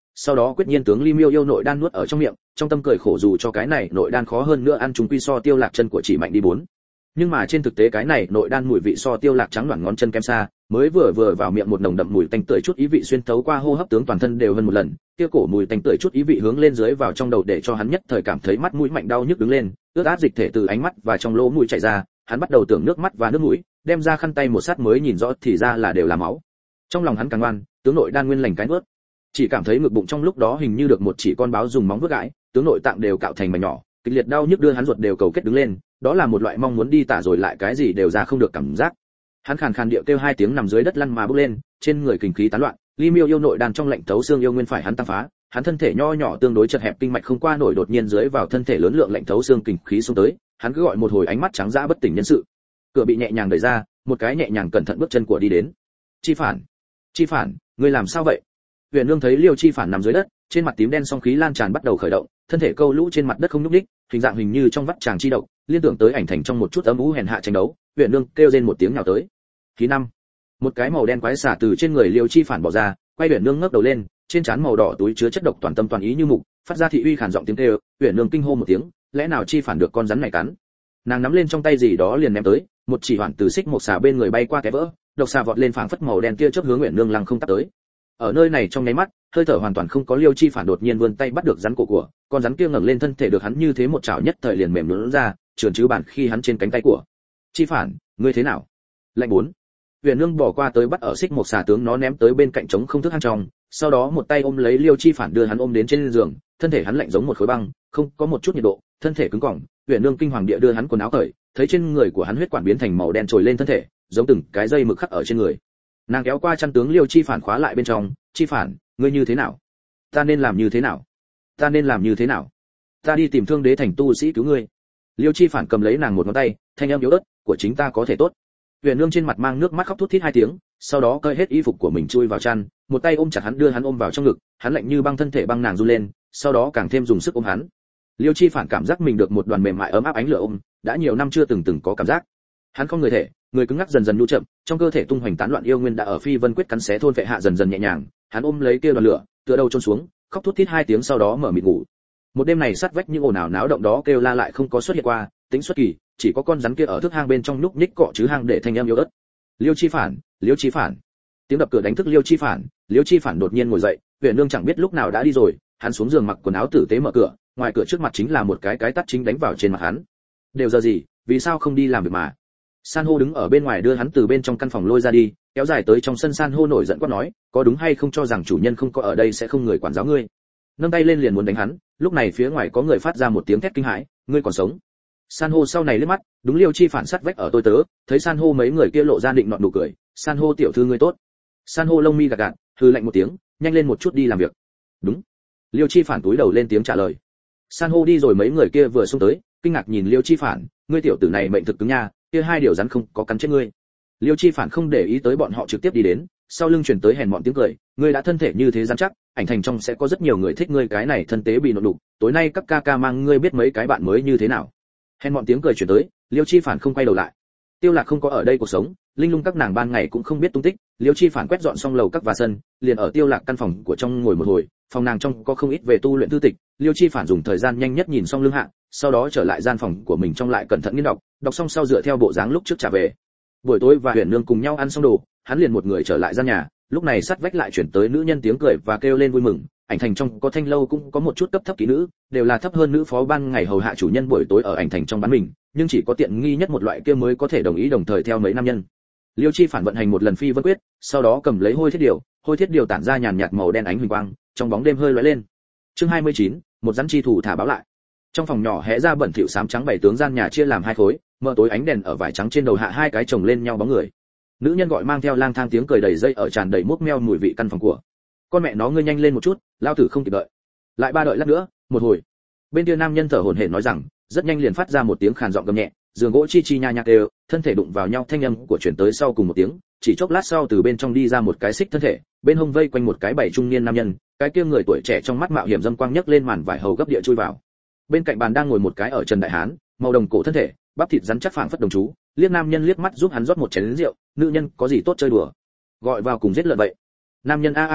sau đó quyết nhiên tướng Ly Miêu yêu nội đan nuốt ở trong miệng, trong tâm cười khổ dù cho cái này nội đan khó hơn nữa ăn chúng quy so Tiêu Lạc chân của chỉ mạnh đi 4. Nhưng mà trên thực tế cái này nội đan mùi vị so Tiêu Lạc trắng loãng ngón chân kém xa, mới vừa vào miệng một nồng đậm mùi tanh tưởi chút ý vị xuyên thấu qua hô hấp tướng toàn thân đều hơn một lần, kia cổ mùi tanh tưởi chút ý vị hướng lên dưới vào trong đầu để cho hắn nhất thời cảm thấy mắt mũi mạnh đau nhức đứng lên, ướt át dịch thể từ ánh mắt và trong lỗ mũi chảy ra, hắn bắt đầu tưởng nước mắt và nước mũi, đem ra khăn tay một sát mới nhìn rõ thì ra là đều là máu. Trong lòng hắn càng ngoan, tướng nội đan nguyên lành cái nuốt, chỉ cảm thấy ngực bụng trong lúc đó hình như được một chỉ con báo dùng móng vuốt gãi, tướng nội tạng đều cạo thành mảnh nhỏ, kịch liệt đau nhức đưa hắn ruột đều cầu kết đứng lên, đó là một loại mong muốn đi tả rồi lại cái gì đều ra không được cảm giác. Hắn khàn khàn điệu kêu hai tiếng nằm dưới đất lăn mà bốc lên, trên người kình khí tán loạn, Ly Miêu yêu nội đan trong lạnh thấu xương yêu nguyên phải hắn tăng phá, hắn thân thể nho nhỏ tương đối chật hẹp kinh mạch không qua nổi đột nhiên dưới vào thân thể lớn lượng lạnh thấu xương kình khí xông tới, hắn cứ gọi một hồi ánh mắt trắng dã bất tỉnh nhân sự. Cửa bị nhẹ nhàng đẩy ra, một cái nhẹ nhàng cẩn thận bước chân của đi đến. Chi Phản, ngươi làm sao vậy? Huyền Nương thấy Liêu Chi Phản nằm dưới đất, trên mặt tím đen song khí lan tràn bắt đầu khởi động, thân thể câu lũ trên mặt đất không nhúc nhích, hình dạng hình như trong vắt chàng chi động, liên tưởng tới ảnh thành trong một chút ấm ú hèn hạ tranh đấu, Huyền Nương kêu rên một tiếng nhào tới. Khí năm, một cái màu đen quái xả từ trên người Liêu Chi Phản bỏ ra, quay Huyền Nương ngước đầu lên, trên trán màu đỏ túi chứa chất độc toàn tâm toàn ý như mục, phát ra thị uy khàn giọng tiếng kêu, Huyền Nương kinh hô một tiếng, lẽ nào Chi Phản được con rắn này cắn? Nàng nắm lên trong tay gì đó liền ném tới, một chỉ hoàn từ xích một xà bên người bay qua cái vỡ, độc xà vọt lên phảng phất màu đen kia chớp hướng Huyền Nương lăng không tắt tới. Ở nơi này trong nháy mắt, hơi thở hoàn toàn không có Liêu Chi Phản đột nhiên vươn tay bắt được rắn cổ của, con rắn kia ngẩng lên thân thể được hắn như thế một chảo nhất thời liền mềm nhũn ra, trườn chứ bản khi hắn trên cánh tay của. Chi Phản, ngươi thế nào? Lạnh 4. Huyền Nương bỏ qua tới bắt ở xích một xà tướng nó ném tới bên cạnh trống không thức hang trong, sau đó một tay ôm lấy Liêu Chi Phản đưa hắn ôm đến trên giường, thân thể hắn lạnh giống một khối băng, không có một chút nhiệt độ, thân thể cứng cỏng. Huyền Nương kinh hoàng địa đưa hắn quần áo cởi, thấy trên người của hắn huyết quản biến thành màu đen trồi lên thân thể, giống từng cái dây mực khắc ở trên người. Nàng kéo qua chăn tướng Liêu Chi Phản khóa lại bên trong. Chi Phản, ngươi như thế nào? Ta nên làm như thế nào? Ta đi tìm Thương Đế thành tu sĩ cứu ngươi. Liêu Chi Phản cầm lấy nàng một ngón tay, thanh âm yếu ớt, của chính ta có thể tốt. Huyền Nương trên mặt mang nước mắt khóc thút thít hai tiếng, sau đó cởi hết y phục của mình chui vào chăn, một tay ôm chặt hắn đưa hắn ôm vào trong ngực, hắn lạnh như băng thân thể băng nàng run lên, sau đó càng thêm dùng sức ôm hắn. Liêu Chi Phản cảm giác mình được một đoàn mềm mại ấm áp ánh lửa ôm, đã nhiều năm chưa từng có cảm giác. Hắn không người thể, người cứng ngắc dần dần nhu chậm, trong cơ thể tung hoành tán loạn yêu nguyên đã ở phi vân quyết cắn xé thôn vệ hạ dần dần nhẹ nhàng, hắn ôm lấy kia đoàn lửa, tựa đầu chôn xuống, khóc thút thít hai tiếng sau đó mở mịt ngủ. Một đêm này sát vách những ồn ào náo động đó kêu la lại không có xuất hiện qua, tính xuất kỳ, chỉ có con rắn kia ở thước hang bên trong núp nhích cọ chứ hang để thanh âm yếu ớt. Liêu Chi Phản. Tiếng đập cửa đánh thức Liêu Chi Phản đột nhiên ngồi dậy, Huyền Nương chẳng biết lúc nào đã đi rồi, hắn xuống giường mặc quần áo tử tế mở cửa, ngoài cửa trước mặt chính là một cái tát chính đánh vào trên mặt hắn. Đều giờ gì, vì sao không đi làm việc mà? San hô đứng ở bên ngoài đưa hắn từ bên trong căn phòng lôi ra đi, kéo dài tới trong sân. San hô nổi giận quát nói, có đúng hay không cho rằng chủ nhân không có ở đây sẽ không người quản giáo ngươi? Nâng tay lên liền muốn đánh hắn, lúc này phía ngoài có người phát ra một tiếng thét kinh hãi, ngươi còn sống? San hô sau này liếc mắt, đúng Liêu Chi Phản sát vách ở tôi tớ, thấy San hô mấy người kia lộ ra định nọt nụ cười, San hô tiểu thư ngươi tốt. San hô lông mi gạt gạt, hừ lạnh một tiếng, nhanh lên một chút đi làm việc. Đúng. Liêu Chi Phản túi đầu lên tiếng trả lời. San hô đi rồi mấy người kia vừa xông tới, kinh ngạc nhìn Liêu Chi Phản, ngươi tiểu tử này mệnh thực cứng nha, kia hai điều rắn không có cắn chết ngươi. Liêu Chi Phản không để ý tới bọn họ trực tiếp đi đến, sau lưng truyền tới hèn mọn tiếng cười, ngươi đã thân thể như thế rắn chắc, ảnh thành trong sẽ có rất nhiều người thích ngươi cái này thân tế bị nộn đục, tối nay các ca ca mang ngươi biết mấy cái bạn mới như thế nào. Hèn mọn tiếng cười truyền tới, Liêu Chi Phản không quay đầu lại. Tiêu Lạc không có ở đây cuộc sống, linh lung các nàng ban ngày cũng không biết tung tích. Liêu Chi Phản quét dọn xong lầu các và sân, liền ở Tiêu Lạc căn phòng của trong ngồi một hồi, phòng nàng trong có không ít về tu luyện thư tịch. Liêu Chi Phản dùng thời gian nhanh nhất nhìn xong lương hạ, sau đó trở lại gian phòng của mình trong lại cẩn thận nghiên đọc xong sau dựa theo bộ dáng lúc trước trả về. Buổi tối và Huyền Nương cùng nhau ăn xong đồ, hắn liền một người trở lại gian nhà, lúc này sát vách lại chuyển tới nữ nhân tiếng cười và kêu lên vui mừng. Ảnh thành trong có thanh lâu cũng có một chút cấp thấp kỹ nữ, đều là thấp hơn nữ phó ban ngày hầu hạ chủ nhân buổi tối ở ảnh thành trong bán mình, nhưng chỉ có tiện nghi nhất một loại kia mới có thể đồng ý đồng thời theo mấy nam nhân. Liêu Chi Phản vận hành một lần phi vân quyết, sau đó cầm lấy hôi thiết điều tản ra nhàn nhạt màu đen ánh huỳnh quang, trong bóng đêm hơi lóe lên. Chương 29, một rắn chi thủ thả báo lại. Trong phòng nhỏ hé ra bẩn thỉu xám trắng bảy tướng gian nhà chia làm hai khối, mờ tối ánh đèn ở vải trắng trên đầu hạ hai cái chồng lên nhau bóng người. Nữ nhân gọi mang theo lang thang tiếng cười đầy dây ở tràn đầy mốc meo mùi vị căn phòng của. Con mẹ nó ngươi nhanh lên một chút, lao tử không kịp đợi. Lại ba đợi lát nữa, một hồi. Bên kia nam nhân thở hổn hển nói rằng, rất nhanh liền phát ra một tiếng khàn giọng gầm nhẹ, giường gỗ chi chi nha nhạc đều, thân thể đụng vào nhau thanh âm của truyền tới sau cùng một tiếng, chỉ chốc lát sau từ bên trong đi ra một cái xích thân thể, bên hông vây quanh một cái bảy trung niên nam nhân, cái kia người tuổi trẻ trong mắt mạo hiểm dâm quang nhấc lên màn vải hầu gấp địa chui vào. Bên cạnh bàn đang ngồi một cái ở trần đại hán, màu đồng cổ thân thể, bắp thịt rắn chắc phảng phất đồng chú, liếc nam nhân liếc mắt giúp hắn rót một chén rượu, nữ nhân có gì tốt chơi đùa, gọi vào cùng giết lợn vậy. Nam nhân a a cười,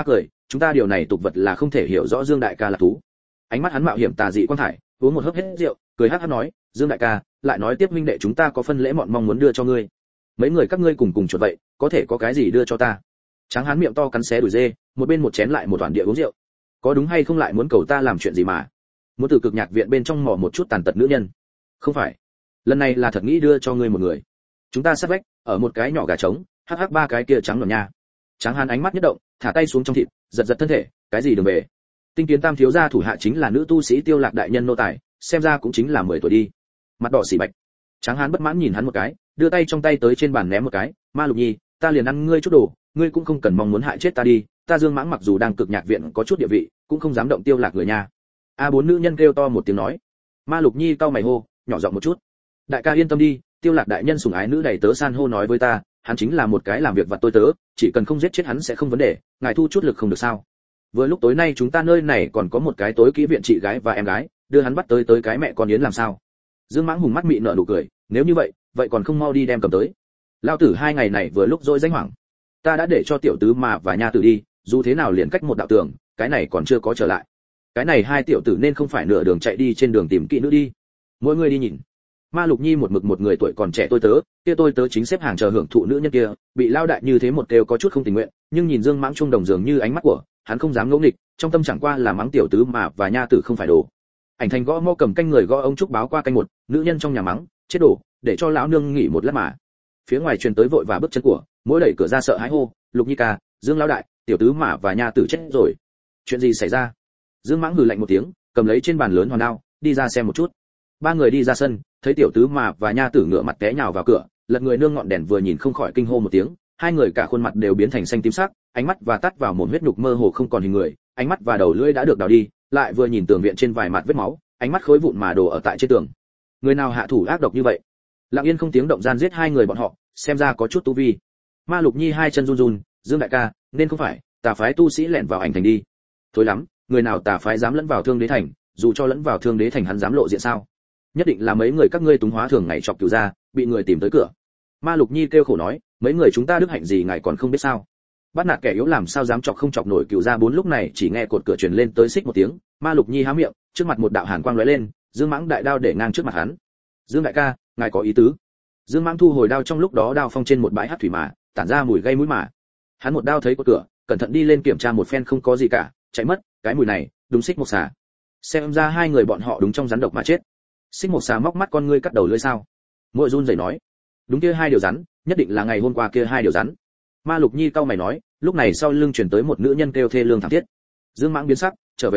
chúng ta điều này tục vật là không thể hiểu rõ Dương đại ca là thú. Ánh mắt hắn mạo hiểm tà dị quan thải, uống một hớp hết rượu, cười hắc hắc nói, Dương đại ca, lại nói tiếp huynh đệ chúng ta có phân lễ mọn mong muốn đưa cho ngươi. Mấy người các ngươi cùng cùng chuột vậy, có thể có cái gì đưa cho ta? Tráng hán miệng to cắn xé đùi dê, một bên một chén lại một toàn địa uống rượu. Có đúng hay không lại muốn cầu ta làm chuyện gì mà? Muốn từ cực nhạc viện bên trong mò một chút tàn tật nữ nhân? Không phải, lần này là thật nghĩ đưa cho ngươi một người. Chúng ta sát vách, ở một cái nhỏ gà trống, hắc hắc ba cái kia trắng nhọn nha. Tráng hán ánh mắt nhất động, thả tay xuống trong thịt, giật giật thân thể, cái gì đường về? Tinh Kiến Tam thiếu gia thủ hạ chính là nữ tu sĩ Tiêu Lạc đại nhân nô tài, xem ra cũng chính là 10 tuổi đi. Mặt đỏ xỉ bạch. Tráng hán bất mãn nhìn hắn một cái, đưa tay trong tay tới trên bàn ném một cái, Ma Lục Nhi, ta liền ăn ngươi chút đồ, ngươi cũng không cần mong muốn hại chết ta đi, ta Dương Mãng mặc dù đang cực nhạc viện có chút địa vị, cũng không dám động Tiêu Lạc người nhà. Bốn nữ nhân kêu to một tiếng nói. Ma Lục Nhi cau mày hô, nhỏ giọng một chút. Đại ca yên tâm đi, Tiêu Lạc đại nhân sủng ái nữ đầy tớ san hô nói với ta, hắn chính là một cái làm việc vặt tôi tớ, chỉ cần không giết chết hắn sẽ không vấn đề, ngài thu chút lực không được sao? Vừa lúc tối nay chúng ta nơi này còn có một cái tối kỹ viện chị gái và em gái, đưa hắn bắt tới cái mẹ con yến làm sao? Dương Mãng hùng mắt mị nở nụ cười, nếu như vậy còn không mau đi đem cầm tới. Lão tử 2 ngày này vừa lúc dỗi danh hoảng, ta đã để cho tiểu tứ mà và nha tử đi, dù thế nào liền cách một đạo tường, cái này còn chưa có trở lại. Cái này hai tiểu tử nên không phải nửa đường chạy đi trên đường tìm kỹ nữ đi. Mỗi người đi nhìn. Ma Lục Nhi một mực một người tuổi còn trẻ tôi tớ, kia tôi tớ chính xếp hàng chờ hưởng thụ nữ nhân kia, bị lao đại như thế một kêu có chút không tình nguyện, nhưng nhìn Dương Mãng trung đồng dường như ánh mắt của, hắn không dám ngỗ nghịch, trong tâm chẳng qua là mắng tiểu tứ mà và nha tử không phải đồ. Ảnh Thành gõ mõ cầm canh người gõ ông trúc báo qua canh một, nữ nhân trong nhà mắng, chết đồ, để cho lão nương nghỉ một lát mà. Phía ngoài truyền tới vội và bước chân của, mỗi đẩy cửa ra sợ hãi hô, Lục Nhi ca, Dương lão đại, tiểu tứ mà và nha tử chết rồi. Chuyện gì xảy ra? Dương Mãng hừ lạnh một tiếng, cầm lấy trên bàn lớn hoàn đao, đi ra xem một chút. Ba người đi ra sân, thấy tiểu tứ mà và nha tử ngửa mặt té nhào vào cửa, lật người nương ngọn đèn vừa nhìn không khỏi kinh hô một tiếng, hai người cả khuôn mặt đều biến thành xanh tím sắc, ánh mắt và tắt vào mồm huyết nhục mơ hồ không còn hình người, ánh mắt và đầu lưỡi đã được đào đi, lại vừa nhìn tường viện trên vài mặt vết máu, ánh mắt khối vụn mà đổ ở tại trên tường. Người nào hạ thủ ác độc như vậy? Lặng yên không tiếng động gian giết hai người bọn họ, xem ra có chút tu vi. Ma Lục Nhi hai chân run run, Dương đại ca, nên không phải tà phái tu sĩ lẻn vào Ảnh Thành đi. Thối lắm, người nào tà phái dám lẫn vào Thương Đế Thành, dù cho lẫn vào Thương Đế Thành hắn dám lộ diện sao? Nhất định là mấy người các ngươi túng hóa thường ngày chọc cửu ra, bị người tìm tới cửa. Ma Lục Nhi kêu khổ nói, mấy người chúng ta đức hạnh gì ngài còn không biết sao? Bắt nạt kẻ yếu làm sao dám chọc không chọc nổi cửu ra. Bốn lúc này chỉ nghe cột cửa truyền lên tới xích một tiếng, Ma Lục Nhi há miệng, trước mặt một đạo hàn quang lóe lên, Dương Mãng đại đao để ngang trước mặt hắn. Dương đại ca, ngài có ý tứ? Dương Mãng thu hồi đao, trong lúc đó đao phong trên một bãi hắc thủy mà tản ra mùi gây mũi mà. Hắn một đao thấy cột cửa, cẩn thận đi lên kiểm tra một phen không có gì cả, chạy mất, cái mùi này, đúng xích một xà. Xem ra hai người bọn họ đúng trong rắn độc mà chết. Xích một xà móc mắt con ngươi cắt đầu lưỡi sao? Muội run rẩy nói, đúng kia hai điều rắn, nhất định là ngày hôm qua kia hai điều rắn. Ma Lục Nhi cau mày nói, lúc này sau lưng truyền tới một nữ nhân kêu thê lương thảm thiết. Dương Mãng biến sắc,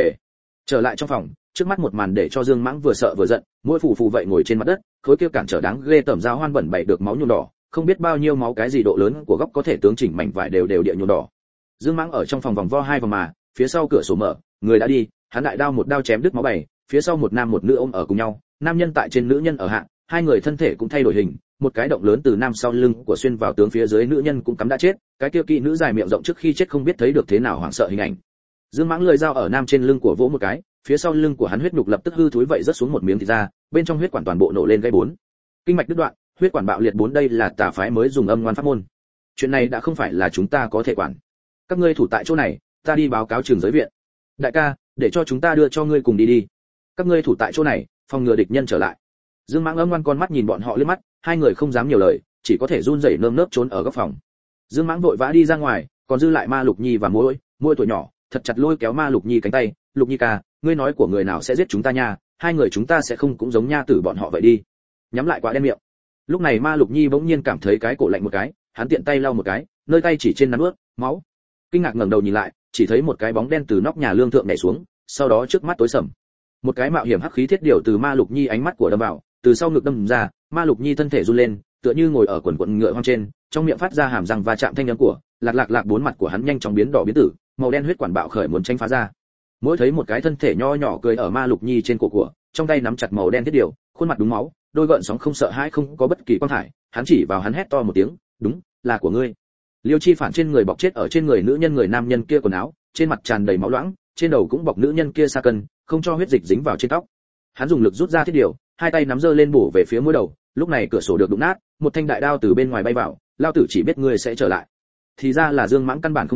trở lại trong phòng, trước mắt một màn để cho Dương Mãng vừa sợ vừa giận, mỗi phù phù vậy ngồi trên mặt đất, khối kia cản trở đáng ghê tởm dao hoan bẩn bậy được máu nhuộm đỏ, không biết bao nhiêu máu cái gì độ lớn của góc có thể tướng chỉnh mảnh vải đều địa nhuộm đỏ. Dương Mãng ở trong phòng vòng vo hai vòng mà, phía sau cửa sổ mở, người đã đi, hắn đại đao một đao chém đứt máu bảy, phía sau một nam một nữ ôm ở cùng nhau, nam nhân tại trên nữ nhân ở hạ, hai người thân thể cũng thay đổi hình, một cái động lớn từ nam sau lưng của xuyên vào tướng phía dưới, nữ nhân cũng cắm đã chết, cái kia kỵ nữ dài miệng rộng trước khi chết không biết thấy được thế nào hoảng sợ hình ảnh. Dương Mãng lưỡi dao ở nam trên lưng của vỗ một cái, phía sau lưng của hắn huyết nhục lập tức hư thối vậy rớt xuống một miếng thịt ra, bên trong huyết quản toàn bộ nổ lên gây bốn. Kinh mạch đứt đoạn, huyết quản bạo liệt bốn, đây là tà phái mới dùng âm ngoan pháp môn. Chuyện này đã không phải là chúng ta có thể quản. Các ngươi thủ tại chỗ này, ta đi báo cáo trường giới viện. Đại ca, để cho chúng ta đưa cho ngươi cùng đi đi. Các ngươi thủ tại chỗ này, phòng ngừa địch nhân trở lại. Dương Mãng âm ngoan con mắt nhìn bọn họ liếc mắt, hai người không dám nhiều lời, chỉ có thể run rẩy nơm nớp trốn ở góc phòng. Dương Mãng vội vã đi ra ngoài, còn dư lại Ma Lục Nhi và Muội tuổi nhỏ, thật chặt lôi kéo Ma Lục Nhi cánh tay, Lục Nhi ca, ngươi nói của người nào sẽ giết chúng ta nha, hai người chúng ta sẽ không cũng giống nha tử bọn họ vậy đi. Nhắm lại quả đen miệng. Lúc này Ma Lục Nhi bỗng nhiên cảm thấy cái cổ lạnh một cái, hắn tiện tay lau một cái, nơi tay chỉ trên nắn ướt, máu. Kinh ngạc ngẩng đầu nhìn lại, chỉ thấy một cái bóng đen từ nóc nhà lương thượng nhảy xuống, sau đó trước mắt tối sầm. Một cái mạo hiểm hắc khí thiết điều từ Ma Lục Nhi ánh mắt của đâm vào, từ sau ngực đâm ra, Ma Lục Nhi thân thể run lên, tựa như ngồi ở quần ngựa hoang trên, trong miệng phát ra hàm răng va chạm thanh âm của, lạc bốn mặt của hắn nhanh chóng biến đỏ biến tử, màu đen huyết quản bạo khởi muốn tranh phá ra. Mỗi thấy một cái thân thể nho nhỏ cười ở Ma Lục Nhi trên cổ của, trong tay nắm chặt màu đen thiết điều, khuôn mặt đúng máu, đôi gợn sóng không sợ hãi không có bất kỳ quan thải, hắn chỉ vào hắn hét to một tiếng, đúng, là của ngươi. Liêu Chi Phản trên người bọc chết ở trên người nữ nhân người nam nhân kia quần áo, trên mặt tràn đầy máu loãng, trên đầu cũng bọc nữ nhân kia sa cân, không cho huyết dịch dính vào trên tóc. Hắn dùng lực rút ra thiết điều, hai tay nắm giơ lên bổ về phía mũi đầu, lúc này cửa sổ được đụng nát, một thanh đại đao từ bên ngoài bay vào, lao tử chỉ biết ngươi sẽ trở lại. Thì ra là Dương Mãng căn bản không đi,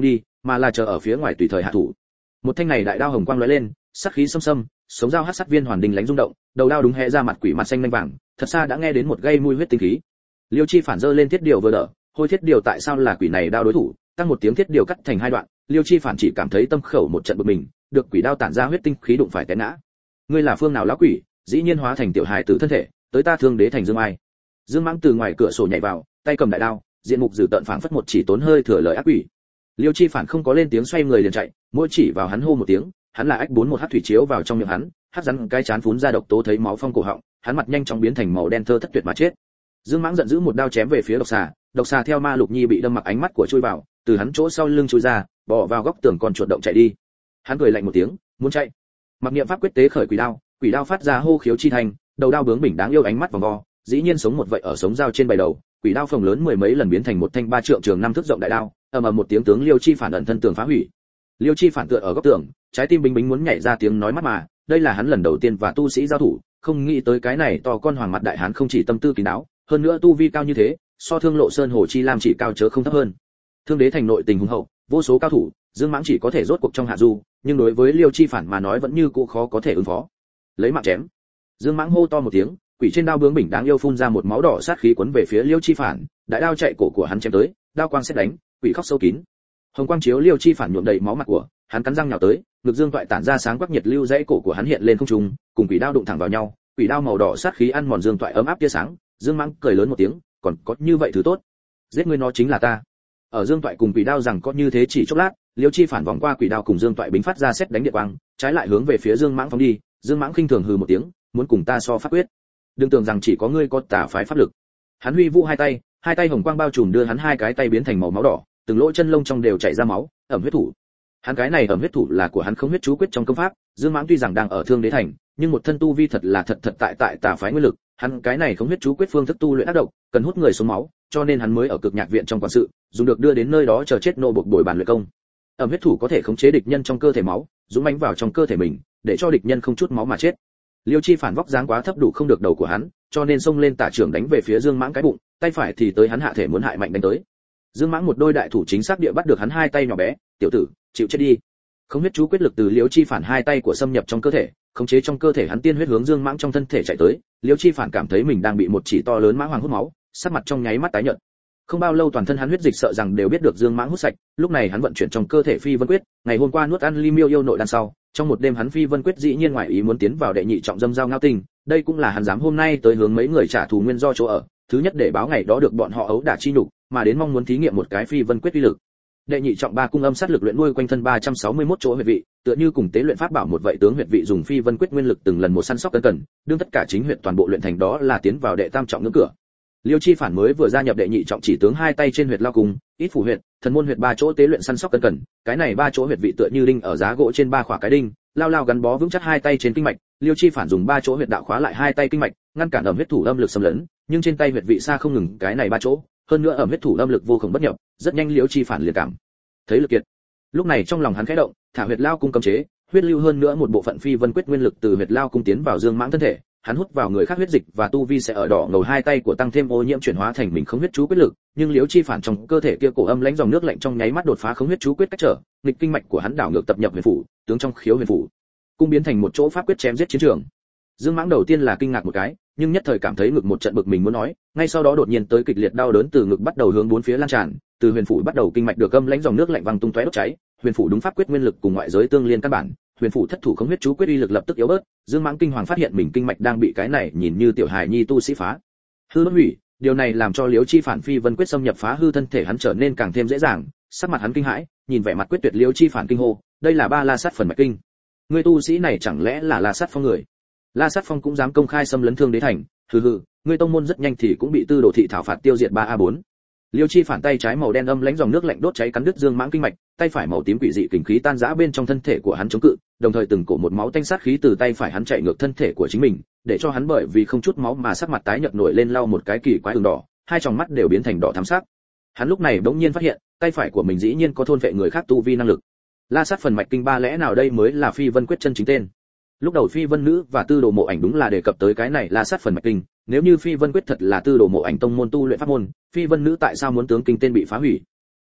mà là chờ ở phía ngoài tùy thời hạ thủ. Một thanh này đại đao hồng quang lóe lên, sắc khí xâm xâm, sống dao hắc sắc viên hoàn đình lánh rung động, đầu đao đúng hé ra mặt quỷ mặt xanh lanh vàng, thật xa đã nghe đến một gây mùi huyết tinh khí. Liêu Chi Phản giơ lên thiết điều vừa đỡ, hôi thiết điều tại sao là quỷ này đao đối thủ, tăng một tiếng thiết điều cắt thành hai đoạn, Liêu Chi Phản chỉ cảm thấy tâm khẩu một trận bực mình, được quỷ đao tản ra huyết tinh khí đụng phải té ngã. Ngươi là phương nào lão quỷ, dĩ nhiên hóa thành tiểu hài tử thân thể, tới ta Thương Đế thành Dương Ai. Dương Mãng từ ngoài cửa sổ nhảy vào, tay cầm đại đao, diện mục dữ tợn phảng phất một chỉ tốn hơi thừa lời ác quỷ. Liêu Chi Phản không có lên tiếng, xoay người liền chạy, mỗi chỉ vào hắn hô một tiếng, hắn là ách 41 hắc thủy chiếu vào trong miệng hắn, hắc rắn cái chán phún ra độc tố thấy máu phong cổ họng, hắn mặt nhanh chóng biến thành màu đen thơ thất tuyệt mà chết. Dương Mãng giận dữ một đao chém về phía độc xà theo ma lục nhi bị đâm mặc ánh mắt của chui vào, từ hắn chỗ sau lưng chui ra, bò vào góc tường còn chuột động chạy đi. Hắn cười lạnh một tiếng, muốn chạy. Mặc niệm pháp quyết tế khởi quỷ đao phát ra hô khiếu chi thành, đầu đao bướng bỉnh đáng yêu ánh mắt vòng vo, dĩ nhiên sống một vậy ở sống dao trên bày đầu, quỷ đao phồng lớn mười mấy lần biến thành một thanh 3 trượng trường 5 thước rộng đại đao, ầm ầm một tiếng tướng Liêu Chi Phản ẩn thân tường phá hủy. Liêu Chi Phản tựa ở góc tường, trái tim bính bính muốn nhảy ra tiếng nói mắt mà, đây là hắn lần đầu tiên và tu sĩ giao thủ, không nghĩ tới cái này to con hoàng mặt đại hán không chỉ tâm tư kín đáo, hơn nữa tu vi cao như thế, so Thương Lộ Sơn Hồ Chi Lam chỉ cao chớ không thấp hơn. Thương Đế thành nội tình hùng hậu, vô số cao thủ, Dương Mãng chỉ có thể rốt cuộc trong hạ du, nhưng đối với Liêu Chi Phản mà nói vẫn như cũ khó có thể ứng phó. Lấy mạng chém. Dương Mãng hô to một tiếng, quỷ trên đao bướng bỉnh đáng yêu phun ra một máu đỏ sát khí cuốn về phía Liêu Chi Phản, đại đao chạy cổ của hắn chém tới, đao quang xét đánh, quỷ khóc sâu kín. Hồng quang chiếu Liêu Chi Phản nhuộm đầy máu mặt của, hắn cắn răng nhào tới, ngực dương toại tản ra sáng quắc nhiệt lưu dãy cổ của hắn hiện lên không trung, cùng quỷ đao đụng thẳng vào nhau, quỷ đao màu đỏ sát khí ăn mòn dương toại ấm áp tia sáng. Dương Mãng cười lớn một tiếng, còn có như vậy thứ tốt, giết ngươi nó chính là ta. Ở dương toại cùng quỷ đao rằng có như thế chỉ chốc lát, Liêu Chi Phản vòng qua quỷ đao cùng dương toại bính phát ra xét đánh điện quang, trái lại hướng về phía Dương Mãng phóng đi. Dương Mãng khinh thường hừ một tiếng, muốn cùng ta so pháp quyết, đừng tưởng rằng chỉ có ngươi có tà phái pháp lực. Hắn huy vũ hai tay hồng quang bao trùm đưa hắn hai cái tay biến thành màu máu đỏ, từng lỗ chân lông trong đều chảy ra máu, ẩm huyết thủ. Hắn cái này ẩm huyết thủ là của hắn không huyết chú quyết trong công pháp. Dương Mãng tuy rằng đang ở Thương Đế thành, nhưng một thân tu vi thật là thật tại tà phái nguyên lực, hắn cái này không huyết chú quyết phương thức tu luyện ác độc, cần hút người xuống máu, cho nên hắn mới ở Cực Nhạc viện trong quản sự, dùng được đưa đến nơi đó chờ chết nô buộc bồi bàn luyện công. Ẩm huyết thủ có thể khống chế địch nhân trong cơ thể máu, dũng mãnh vào trong cơ thể mình, để cho địch nhân không chút máu mà chết. Liêu Chi Phản vóc dáng quá thấp đủ không được đầu của hắn, cho nên xông lên tả trưởng đánh về phía Dương Mãng cái bụng, tay phải thì tới hắn hạ thể muốn hại mạnh đánh tới. Dương Mãng một đôi đại thủ chính xác địa bắt được hắn hai tay nhỏ bé, "Tiểu tử, chịu chết đi." Không huyết chú quyết lực từ Liêu Chi Phản hai tay của xâm nhập trong cơ thể, khống chế trong cơ thể hắn tiên huyết hướng Dương Mãng trong thân thể chạy tới. Liêu Chi Phản cảm thấy mình đang bị một chỉ to lớn mã hoàng hút máu, sắc mặt trong nháy mắt tái nhợt. Không bao lâu toàn thân hắn huyết dịch sợ rằng đều biết được Dương Mãng hút sạch, lúc này hắn vận chuyển trong cơ thể Phi Vân Quyết, ngày hôm qua nuốt ăn Ly Miêu yêu nội đan sau, trong một đêm hắn Phi Vân Quyết dĩ nhiên ngoài ý muốn tiến vào đệ nhị trọng dâm giao ngao tình, đây cũng là hắn dám hôm nay tới hướng mấy người trả thù nguyên do chỗ ở, thứ nhất để báo ngày đó được bọn họ ấu đả chi nhục, mà đến mong muốn thí nghiệm một cái Phi Vân Quyết uy lực. Đệ nhị trọng ba cung âm sát lực luyện nuôi quanh thân 361 chỗ huyệt vị, tựa như cùng tế luyện pháp bảo một vậy tướng huyệt vị dùng Phi Vân Quyết nguyên lực từng lần một săn sóc cẩn cẩn, đương tất cả chính huyệt toàn bộ luyện thành đó là tiến vào đệ tam trọng ngưỡng cửa. Liêu Chi Phản mới vừa gia nhập đệ nhị trọng chỉ tướng hai tay trên huyệt lao cung, ít phủ huyệt, thần môn huyệt ba chỗ tế luyện săn sóc cẩn cẩn, cái này ba chỗ huyệt vị tựa như đinh ở giá gỗ trên ba khỏa cái đinh, lao lao gắn bó vững chắc hai tay trên kinh mạch. Liêu Chi Phản dùng ba chỗ huyệt đạo khóa lại hai tay kinh mạch, ngăn cản ẩm huyết thủ âm lực xâm lấn, nhưng trên tay huyệt vị xa không ngừng cái này ba chỗ, hơn nữa ẩm huyết thủ âm lực vô cùng bất nhập, rất nhanh Liêu Chi Phản liền cảm thấy lực kiệt. Lúc này trong lòng hắn khẽ động, thả huyệt lao cung cấm chế, huyết lưu hơn nữa một bộ phận Phi Vân Quyết nguyên lực từ huyệt lao cung tiến vào Dương Mãng thân thể, hắn hút vào người khác huyết dịch và tu vi sẽ ở đỏ ngầu hai tay của tăng thêm ô nhiễm chuyển hóa thành mình không huyết chú quyết lực, nhưng Liễu Chi Phản trong cơ thể kia cổ âm lãnh dòng nước lạnh trong nháy mắt đột phá không huyết chú quyết cách trở, nghịch kinh mạch của hắn đảo ngược tập nhập huyền phủ, tướng trong khiếu huyền phủ cung biến thành một chỗ pháp quyết chém giết chiến trường. Dương Mãng đầu tiên là kinh ngạc một cái, nhưng nhất thời cảm thấy ngực một trận bực mình muốn nói, ngay sau đó đột nhiên tới kịch liệt đau đớn từ ngực bắt đầu hướng bốn phía lan tràn, từ huyền phủ bắt đầu kinh mạch được âm lãnh dòng nước lạnh văng tung tóe đốt cháy, huyền phủ đúng pháp quyết nguyên lực cùng ngoại giới tương liên căn bản, huyền phủ thất thủ không huyết chú quyết uy lực lập tức yếu bớt. Dương Mãng kinh hoàng phát hiện mình kinh mạch đang bị cái này nhìn như tiểu hài nhi tu sĩ phá hư bất hủy, điều này làm cho Liễu Chi Phản Phi Vân Quyết xâm nhập phá hư thân thể hắn trở nên càng thêm dễ dàng. Sắc mặt hắn kinh hãi, nhìn vẻ mặt quyết tuyệt Liễu Chi Phản kinh hô, đây là ba la sát phần mạch kinh, ngươi tu sĩ này chẳng lẽ là La Sát Phong người? La Sát Phong cũng dám công khai xâm lấn Thương Đế thành, hừ hừ, ngươi tông môn rất nhanh thì cũng bị Tư Đồ thị thảo phạt tiêu diệt 3A4. Liêu Chi Phản tay trái màu đen âm lãnh dòng nước lạnh đốt cháy cắn đứt Dương Mãng kinh mạch, tay phải màu tím quỷ dị kình khí tan rã bên trong thân thể của hắn chống cự, đồng thời từng cổ một máu tanh sát khí từ tay phải hắn chạy ngược thân thể của chính mình, để cho hắn bởi vì không chút máu mà sắc mặt tái nhợt nổi lên lau một cái kỳ quái ửng đỏ, hai tròng mắt đều biến thành đỏ thắm sắc. Hắn lúc này bỗng nhiên phát hiện, tay phải của mình dĩ nhiên có thôn vệ người khác tu vi năng lực. La Sát phần mạch kinh ba lẽ nào đây mới là Phi Vân Quyết chân chính tên. Lúc đầu Phi Vân Nữ và Tư Đồ Mộ Ảnh đúng là đề cập tới cái này La Sát phần mạch kinh, nếu như Phi Vân Quyết thật là Tư Đồ Mộ Ảnh tông môn tu luyện pháp môn, Phi Vân Nữ tại sao muốn tướng kinh tên bị phá hủy?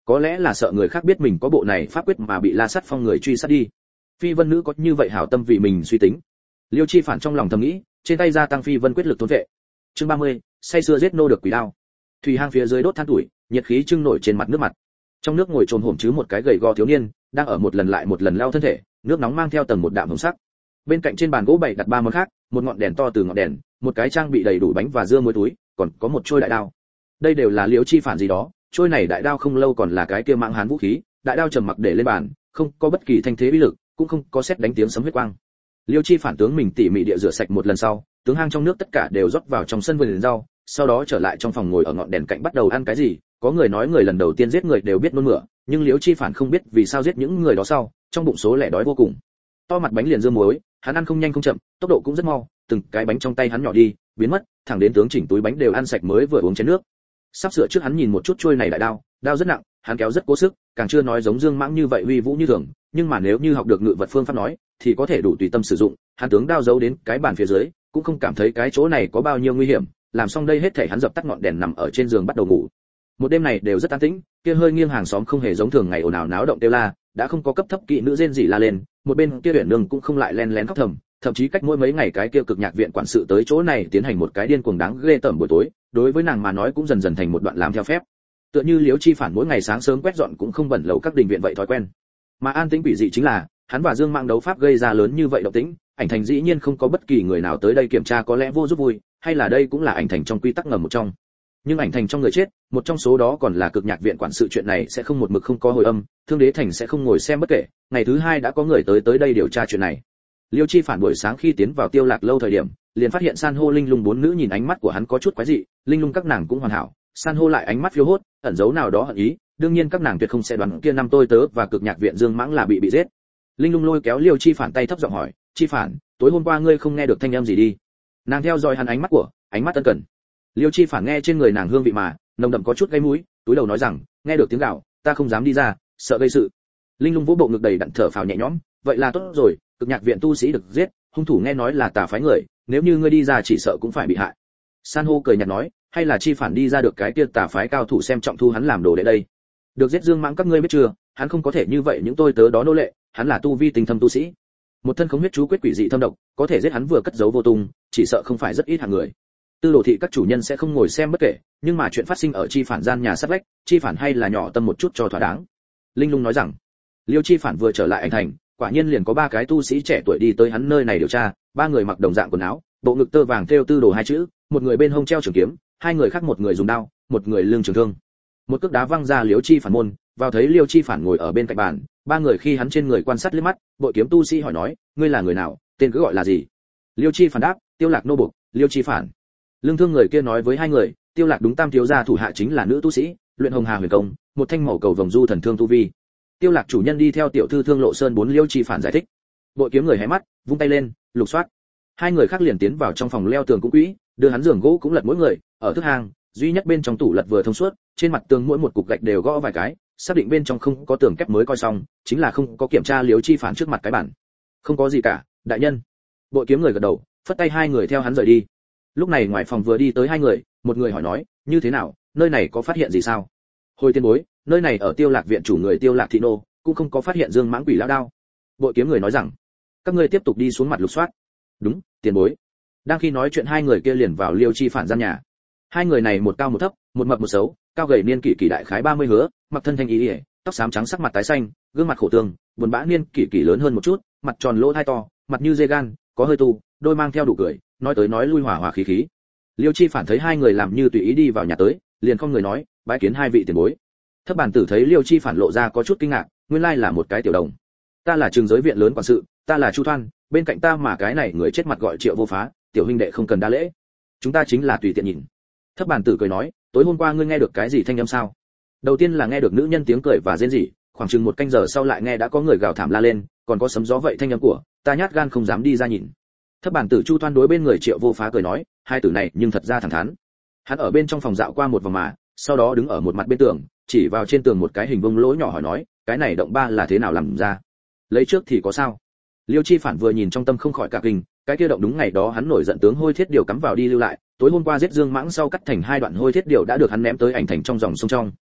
có lẽ là sợ người khác biết mình có bộ này pháp quyết mà bị La Sắt Phong người truy sát đi. Phi Vân nữ có như vậy hảo tâm vì mình suy tính. Liêu Chi Phản trong lòng thầm nghĩ, trên tay gia tăng Phi Vân quyết lực thôn vệ. Chương 30, say sưa giết nô được quỷ đao. Thủy hang phía dưới đốt than tuổi, nhiệt khí trưng nổi trên mặt nước mặt. Trong nước ngồi trồm hổm chứ một cái gầy gò thiếu niên, đang ở một lần lại một lần lao thân thể, nước nóng mang theo tầng một đạm hồng sắc. Bên cạnh trên bàn gỗ bày đặt ba món khác, một ngọn đèn to từ ngọn đèn, một cái trang bị đầy đủ bánh và dưa muối túi, còn có một trôi đại đao. Đây đều là Liêu Chi Phản gì đó, trôi này đại đao không lâu còn là cái kia mạng hán vũ khí, đại đao trầm mặc để lên bàn, không có bất kỳ thanh thế uy lực, cũng không có sét đánh tiếng sấm huyết quang. Liêu Chi Phản tướng mình tỉ mỉ địa rửa sạch một lần sau, tướng hang trong nước tất cả đều rót vào trong sân vườn rau, sau đó trở lại trong phòng ngồi ở ngọn đèn cạnh bắt đầu ăn cái gì. Có người nói người lần đầu tiên giết người đều biết nôn mửa, nhưng Liêu Chi Phản không biết vì sao giết những người đó sau, trong bụng số lẻ đói vô cùng. To mặt bánh liền dưa muối, hắn ăn không nhanh không chậm, tốc độ cũng rất mau, từng cái bánh trong tay hắn nhỏ đi, biến mất, thẳng đến tướng chỉnh túi bánh đều ăn sạch mới vừa uống chén nước. Sắp sửa trước hắn nhìn một chút trôi này đại đao, đao rất nặng, hắn kéo rất cố sức, càng chưa nói giống Dương Mãng như vậy uy vũ như thường, nhưng mà nếu như học được ngự vật phương pháp nói, thì có thể đủ tùy tâm sử dụng. Hắn tướng đao giấu đến cái bàn phía dưới, cũng không cảm thấy cái chỗ này có bao nhiêu nguy hiểm, làm xong đây hết thảy hắn dập tắt ngọn đèn nằm ở trên giường bắt đầu ngủ. Một đêm này đều rất an tĩnh, kia hơi nghiêng hàng xóm không hề giống thường ngày ồn ào náo động kêu la, đã không có cấp thấp kỵ nữ rên rỉ la lên, một bên kia Uyển Nương cũng không lại len lén khóc thầm, thậm chí cách mỗi mấy ngày cái kia cực nhạc viện quản sự tới chỗ này tiến hành một cái điên cuồng đáng ghê tởm buổi tối, đối với nàng mà nói cũng dần dần thành một đoạn làm theo phép. Tựa như Liễu Chi Phản mỗi ngày sáng sớm quét dọn cũng không bẩn lầu các đình viện vậy thói quen. Mà an tĩnh quỷ dị chính là, hắn và Dương Mãng đấu pháp gây ra lớn như vậy động tĩnh, ảnh thành dĩ nhiên không có bất kỳ người nào tới đây kiểm tra, có lẽ vô giúp vui, hay là đây cũng là ảnh thành trong quy tắc ngầm một trong. Nhưng ảnh thành trong người chết, một trong số đó còn là cực nhạc viện quản sự, chuyện này sẽ không một mực không có hồi âm, Thương Đế Thành sẽ không ngồi xem bất kể. Ngày thứ hai đã có người tới đây điều tra chuyện này. Liêu Chi Phản buổi sáng khi tiến vào Tiêu Lạc lâu thời điểm, liền phát hiện San hô Linh Lung bốn nữ nhìn ánh mắt của hắn có chút quái dị, Linh Lung các nàng cũng hoàn hảo, San hô lại ánh mắt phiêu hốt, ẩn giấu nào đó hận ý, đương nhiên các nàng tuyệt không sẽ đoán kia năm tôi tớ và cực nhạc viện Dương Mãng là bị giết. Linh Lung lôi kéo Liêu Chi Phản tay thấp giọng hỏi, Chi Phản, tối hôm qua ngươi không nghe được thanh âm gì đi? Nàng theo dõi hắn ánh mắt ân cần. Liêu Chi Phản nghe trên người nàng hương vị mà nồng đậm có chút gây mũi, túi đầu nói rằng, nghe được tiếng gào, ta không dám đi ra, sợ gây sự. Linh Lung vỗ bộ ngực đầy đặn thở phào nhẹ nhõm, vậy là tốt rồi, cực nhạc viện tu sĩ được giết, hung thủ nghe nói là tà phái người, nếu như ngươi đi ra chỉ sợ cũng phải bị hại. San hô cười nhạt nói, hay là Chi Phản đi ra được cái kia tà phái cao thủ xem trọng thu hắn làm đồ đệ đây. Được giết Dương Mãng các ngươi biết chưa, hắn không có thể như vậy những tôi tớ đó nô lệ, hắn là tu vi tinh thâm tu sĩ, một thân khống huyết chú quyết quỷ dị thâm độc, có thể giết hắn vừa cất giấu vô tung, chỉ sợ không phải rất ít hạng người. Tư đồ thị các chủ nhân sẽ không ngồi xem bất kể, nhưng mà chuyện phát sinh ở Chi Phản gian nhà sát vách, Chi Phản hay là nhỏ tâm một chút cho thỏa đáng. Linh Lung nói rằng, Liêu Chi Phản vừa trở lại ảnh thành, quả nhiên liền có ba cái tu sĩ trẻ tuổi đi tới hắn nơi này điều tra, ba người mặc đồng dạng quần áo, bộ ngực tơ vàng thêu tư đồ hai chữ, một người bên hông treo trường kiếm, hai người khác một người dùng đao, một người lưng trường thương. Một cước đá văng ra Liêu Chi Phản môn, vào thấy Liêu Chi Phản ngồi ở bên cạnh bàn, ba người khi hắn trên người quan sát liếc mắt, bội kiếm tu sĩ hỏi nói, ngươi là người nào, tên cứ gọi là gì? Liêu Chi Phản đáp, Tiêu Lạc nô buộc, Liêu Chi Phản. Lương thương người kia nói với hai người, Tiêu Lạc đúng tam thiếu gia thủ hạ chính là nữ tu sĩ, luyện Hồng Hà huyền công, một thanh màu cầu vồng du thần thương tu vi. Tiêu Lạc chủ nhân đi theo tiểu thư Thương Lộ Sơn bốn. Liêu Chi Phản giải thích. Bội kiếm người hé mắt, vung tay lên, lục soát. Hai người khác liền tiến vào trong phòng leo tường cũng quỹ, đưa hắn giường gỗ cũng lật mỗi người, ở thức hàng, duy nhất bên trong tủ lật vừa thông suốt, trên mặt tường mỗi một cục gạch đều gõ vài cái, xác định bên trong không có tường kép mới coi xong, chính là không có kiểm tra Liêu Chi Phản trước mặt cái bản. Không có gì cả, đại nhân. Bội kiếm người gật đầu, phất tay hai người theo hắn rời đi. Lúc này ngoài phòng vừa đi tới hai người, một người hỏi nói, như thế nào, nơi này có phát hiện gì sao? Hồi tiên bối, nơi này ở Tiêu Lạc viện chủ người Tiêu Lạc thị nô, cũng không có phát hiện Dương Mãng quỷ lão đao. Bội kiếm người nói rằng, các ngươi tiếp tục đi xuống mặt lục soát. Đúng, tiền bối. Đang khi nói chuyện hai người kia liền vào Liêu Chi Phản gian nhà. Hai người này một cao một thấp, một mập một xấu, cao gầy niên kỷ kỷ đại khái 30 hứa, mặc thân thanh y, tóc xám trắng sắc mặt tái xanh, gương mặt khổ tương, buồn bã niên kỷ kỷ lớn hơn một chút, mặt tròn lỗ tai to, mặt như dê gan, có hơi tu, đôi mang theo đủ cười, nói tới nói lui hòa hòa khí khí. Liêu Chi Phản thấy hai người làm như tùy ý đi vào nhà tới, liền không người nói, bái kiến hai vị tiền bối. Thấp bản tử thấy Liêu Chi Phản lộ ra có chút kinh ngạc, nguyên lai là một cái tiểu đồng. Ta là trường giới viện lớn quản sự, ta là Chu Thoan, bên cạnh ta mà cái này người chết mặt gọi Triệu Vô Phá, tiểu huynh đệ không cần đa lễ. Chúng ta chính là tùy tiện nhìn. Thấp bản tử cười nói, tối hôm qua ngươi nghe được cái gì thanh âm sao? Đầu tiên là nghe được nữ nhân tiếng cười và rên rỉ, khoảng chừng một canh giờ sau lại nghe đã có người gào thảm la lên, còn có sấm gió vậy thanh âm của, ta nhát gan không dám đi ra nhìn. Thấp bản tử Chu Thoan đối bên người Triệu Vô Phá cười nói, hai tử này nhưng thật ra thẳng thắn. Hắn ở bên trong phòng dạo qua một vòng mà, sau đó đứng ở một mặt bên tường, chỉ vào trên tường một cái hình vuông lỗ nhỏ hỏi nói, cái này động ba là thế nào làm ra? Lấy trước thì có sao? Liêu Chi Phản vừa nhìn trong tâm không khỏi cả kinh, cái kia động đúng ngày đó hắn nổi giận tướng hôi thiết điều cắm vào đi lưu lại, tối hôm qua giết Dương Mãng sau cắt thành hai đoạn hôi thiết điều đã được hắn ném tới ảnh thành trong dòng sông trong.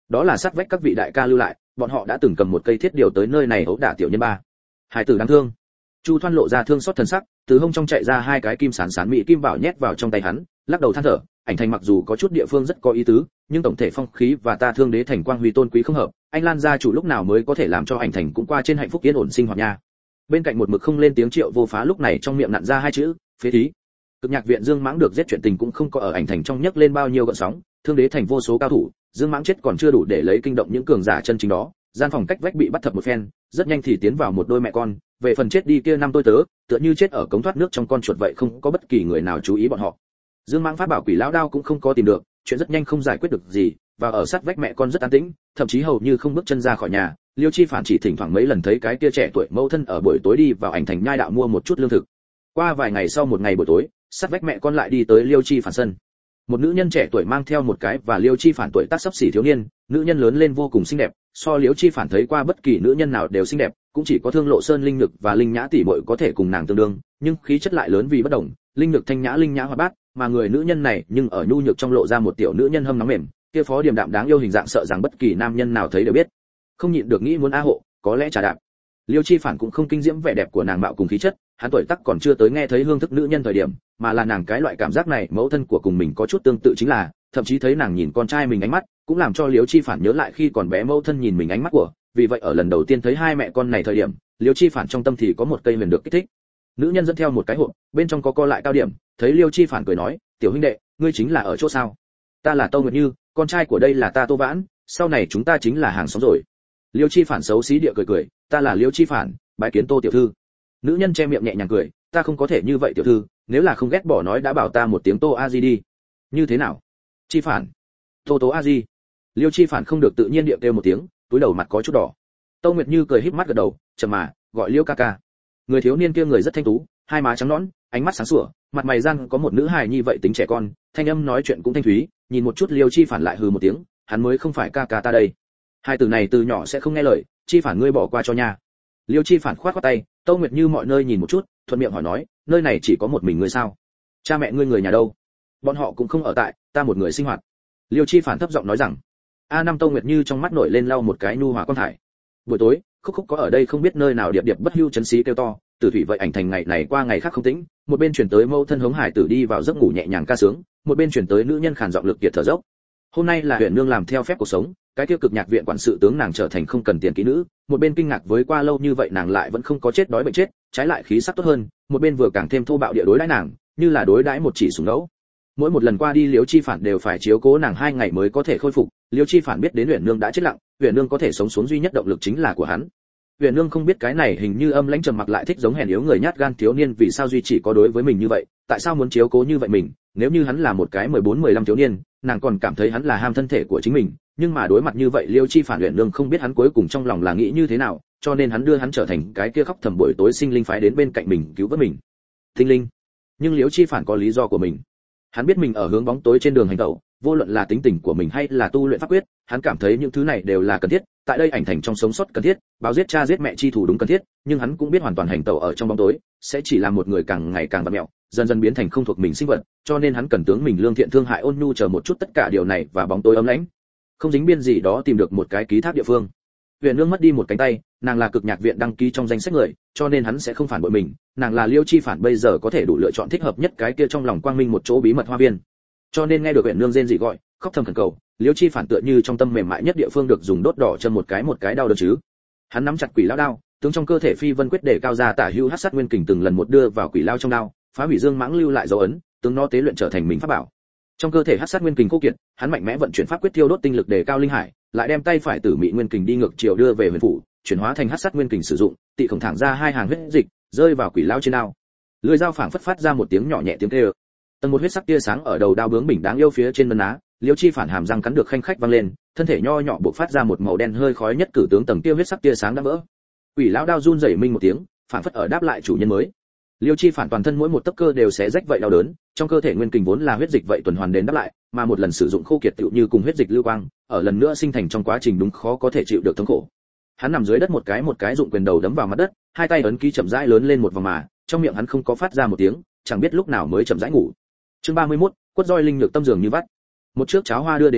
Đó là sát vách các vị đại ca lưu lại, bọn họ đã từng cầm một cây thiết điều tới nơi này ấu đả tiểu nhân ba. Hải tử đáng thương. Chu Thoan lộ ra thương xót thần sắc, từ hông trong chạy ra hai cái kim sán sán mỹ kim bảo nhét vào trong tay hắn, lắc đầu than thở, ảnh thành mặc dù có chút địa phương rất có ý tứ, nhưng tổng thể phong khí và ta thương đế thành quang huy tôn quý không hợp, anh Lan gia chủ lúc nào mới có thể làm cho ảnh thành cũng qua trên hạnh phúc yên ổn sinh hoạt nha. Bên cạnh một mực không lên tiếng Triệu Vô Phá lúc này trong miệng nặn ra hai chữ, phế thí. Cực nhạc viện Dương Mãng được giết chuyện tình cũng không có ở ảnh thành trong nhấc lên bao nhiêu gợn sóng, thương đế thành vô số cao thủ, Dương Mãng chết còn chưa đủ để lấy kinh động những cường giả chân chính đó, gian phòng cách vách bị bắt thập một phen, rất nhanh thì tiến vào một đôi mẹ con, về phần chết đi kia năm tôi tớ, tựa như chết ở cống thoát nước trong con chuột vậy, không có bất kỳ người nào chú ý bọn họ. Dương Mãng phát bảo quỷ lão đao cũng không có tìm được, chuyện rất nhanh không giải quyết được gì, và ở sát vách mẹ con rất an tĩnh, thậm chí hầu như không bước chân ra khỏi nhà. Liêu Chi Phản chỉ thỉnh thoảng mấy lần thấy cái kia trẻ tuổi mẫu thân ở buổi tối đi vào ảnh thành nhai đạo mua một chút lương thực. Qua vài ngày sau một ngày buổi tối, sát vách mẹ con lại đi tới Liêu Chi Phản sân. Một nữ nhân trẻ tuổi mang theo một cái và Liêu Chi Phản tuổi tác sắp xỉ thiếu niên, nữ nhân lớn lên vô cùng xinh đẹp, so Liêu Chi Phản thấy qua bất kỳ nữ nhân nào đều xinh đẹp, cũng chỉ có Thương Lộ Sơn Linh Nhược và Linh Nhã tỷ muội có thể cùng nàng tương đương, nhưng khí chất lại lớn vì bất đồng, Linh Nhược thanh nhã, Linh Nhã hoạt bát, mà người nữ nhân này nhưng ở nhu nhược trong lộ ra một tiểu nữ nhân hâm nóng mềm, kia phó điềm đạm đáng yêu hình dạng sợ rằng bất kỳ nam nhân nào thấy đều biết. Không nhịn được nghĩ muốn a hộ, có lẽ trà đạp. Liêu Chi Phản cũng không kinh diễm vẻ đẹp của nàng mạo cùng khí chất, hắn tuổi tác còn chưa tới nghe thấy hương thức nữ nhân thời điểm, mà là nàng cái loại cảm giác này mẫu thân của cùng mình có chút tương tự chính là, thậm chí thấy nàng nhìn con trai mình ánh mắt, cũng làm cho Liêu Chi Phản nhớ lại khi còn bé mẫu thân nhìn mình ánh mắt của, vì vậy ở lần đầu tiên thấy hai mẹ con này thời điểm, Liêu Chi Phản trong tâm thì có một cây huyền được kích thích. Nữ nhân dẫn theo một cái hộp, bên trong có co lại cao điểm, thấy Liêu Chi Phản cười nói, "Tiểu huynh đệ, ngươi chính là ở chỗ sao? Ta là Tô Nguyệt Như, con trai của đây là ta Tô Vãn, sau này chúng ta chính là hàng xóm rồi." Liêu Chi Phản xấu xí địa cười cười, "Ta là Liêu Chi Phản, bái kiến Tô tiểu thư." Nữ nhân che miệng nhẹ nhàng cười, "Ta không có thể như vậy tiểu thư, nếu là không ghét bỏ nói đã bảo ta một tiếng Tô A Di đi." "Như thế nào?" "Chi Phản." "Tô Tố A Di." Liêu Chi Phản không được tự nhiên địa kêu một tiếng, túi đầu mặt có chút đỏ. Tô Nguyệt Như cười híp mắt gật đầu, "Chậm mà, gọi Liêu ca ca." Người thiếu niên kia người rất thanh tú, hai má trắng nõn, ánh mắt sáng sủa, mặt mày gian có một nữ hài nhi vậy tính trẻ con, thanh âm nói chuyện cũng thanh thúy, nhìn một chút Liêu Chi Phản lại hừ một tiếng, "Hắn mới không phải ca ca ta đây. Hai từ này từ nhỏ sẽ không nghe lời, Chi Phản ngươi bỏ qua cho nha." Liêu Chi Phản khoát khoát tay, Tô Nguyệt Như mọi nơi nhìn một chút, thuận miệng hỏi nói, "Nơi này chỉ có một mình ngươi sao? Cha mẹ ngươi người nhà đâu?" "Bọn họ cũng không ở tại, ta một người sinh hoạt." Liêu Chi Phản thấp giọng nói rằng. A Năm Tô Nguyệt Như trong mắt nổi lên lau một cái nhu hòa quan thải. Buổi tối, Khúc Khúc có ở đây không biết nơi nào điệp điệp bất hưu chấn xí kêu to, Tử Thủy vậy ảnh thành ngày này qua ngày khác không tĩnh, một bên chuyển tới mâu thân hống hải tử đi vào giấc ngủ nhẹ nhàng ca sướng, một bên chuyển tới nữ nhân khàn giọng lực kiệt thở dốc. Hôm nay là huyện nương làm theo phép cuộc sống, cái tiêu cực nhạc viện quản sự tướng nàng trở thành không cần tiền kỹ nữ, một bên kinh ngạc với qua lâu như vậy nàng lại vẫn không có chết đói bệnh chết, trái lại khí sắc tốt hơn, một bên vừa càng thêm thô bạo địa đối đãi nàng, như là đối đãi một chỉ sủng ngẫu. Mỗi một lần qua đi Liễu Chi Phản đều phải chiếu cố nàng 2 ngày mới có thể khôi phục, Liễu Chi Phản biết đến Uyển Nương đã chết lặng, Uyển Nương có thể sống xuống duy nhất động lực chính là của hắn. Uyển Nương không biết cái này hình như âm lãnh trầm mặc lại thích giống hèn yếu người nhát gan thiếu niên vì sao duy chỉ có đối với mình như vậy, tại sao muốn chiếu cố như vậy mình, nếu như hắn là một cái 14-15 thiếu niên, nàng còn cảm thấy hắn là ham thân thể của chính mình, nhưng mà đối mặt như vậy Liễu Chi Phản Uyển Nương không biết hắn cuối cùng trong lòng là nghĩ như thế nào, cho nên hắn đưa hắn trở thành cái kia khóc thầm buổi tối sinh linh phái đến bên cạnh mình cứu vớt mình. Tinh linh. Nhưng Liễu Chi Phản có lý do của mình. Hắn biết mình ở hướng bóng tối trên đường hành tẩu, vô luận là tính tình của mình hay là tu luyện pháp quyết, hắn cảm thấy những thứ này đều là cần thiết, tại đây ảnh thành trong sống sót cần thiết, báo giết cha giết mẹ chi thủ đúng cần thiết, nhưng hắn cũng biết hoàn toàn hành tẩu ở trong bóng tối sẽ chỉ làm một người càng ngày càng bặm mẹo, dần dần biến thành không thuộc mình sinh vật, cho nên hắn cần tướng mình lương thiện thương hại ôn nhu chờ một chút tất cả điều này và bóng tối ấm lãnh, không dính biên gì đó tìm được một cái ký thác địa phương. Huyền Nương mất đi một cánh tay, nàng là cực nhạc viện đăng ký trong danh sách người, cho nên hắn sẽ không phản bội mình, nàng là Liêu Chi Phản bây giờ có thể đủ lựa chọn thích hợp nhất cái kia trong lòng quang minh một chỗ bí mật hoa viên. Cho nên nghe được Huyền Nương rên rỉ gọi, khóc thầm khẩn cầu, Liêu Chi Phản tựa như trong tâm mềm mại nhất địa phương được dùng đốt đỏ châm một cái đau đớn chứ. Hắn nắm chặt quỷ lao đao, tướng trong cơ thể phi vân quyết để cao ra tả hữu hắc sát nguyên kình từng lần một đưa vào quỷ lao trong đao, phá hủy dương mãng lưu lại dấu ấn, tướng nó tế luyện trở thành mình pháp bảo. Trong cơ thể hắc sát nguyên kình khô kiệt, hắn mạnh mẽ vận chuyển pháp quyết tiêu đốt tinh lực để cao linh hải, lại đem tay phải tử mị nguyên kình đi ngược chiều đưa về huyền phủ, chuyển hóa thành hắc sát nguyên kình sử dụng, tị khổng thẳng ra 2 hàng huyết dịch, rơi vào quỷ lao trên đao. Lưỡi dao phảng phất phát ra một tiếng nhỏ nhẹ tiếng kêu. Tầng một huyết sắc tia sáng ở đầu đao bướng bỉnh đáng yêu phía trên mân á, Liêu Chi Phản hàm răng cắn được khanh khách vang lên, thân thể nho nhỏ bộc phát ra một màu đen hơi khói nhất cử tướng tầng tia huyết sắc tia sáng đã vỡ. Quỷ lão đao run rẩy minh một tiếng, phảng phất ở đáp lại chủ nhân mới. Liêu Chi Phản toàn thân mỗi một tấc cơ đều xé rách vậy đau đớn, trong cơ thể nguyên kình vốn là huyết dịch vậy tuần hoàn đến đáp lại, mà một lần sử dụng khô kiệt tựu như cùng huyết dịch lưu quang, ở lần nữa sinh thành trong quá trình đúng khó có thể chịu được thống khổ. Hắn nằm dưới đất một cái dụng quyền đầu đấm vào mặt đất, hai tay ấn ký chậm rãi lớn lên một vòng mà, trong miệng hắn không có phát ra một tiếng, chẳng biết lúc nào mới chậm rãi ngủ. Chương 31, quất roi linh nhược tâm dường như vắt. Một chiếc cháo hoa đưa đến bên mép,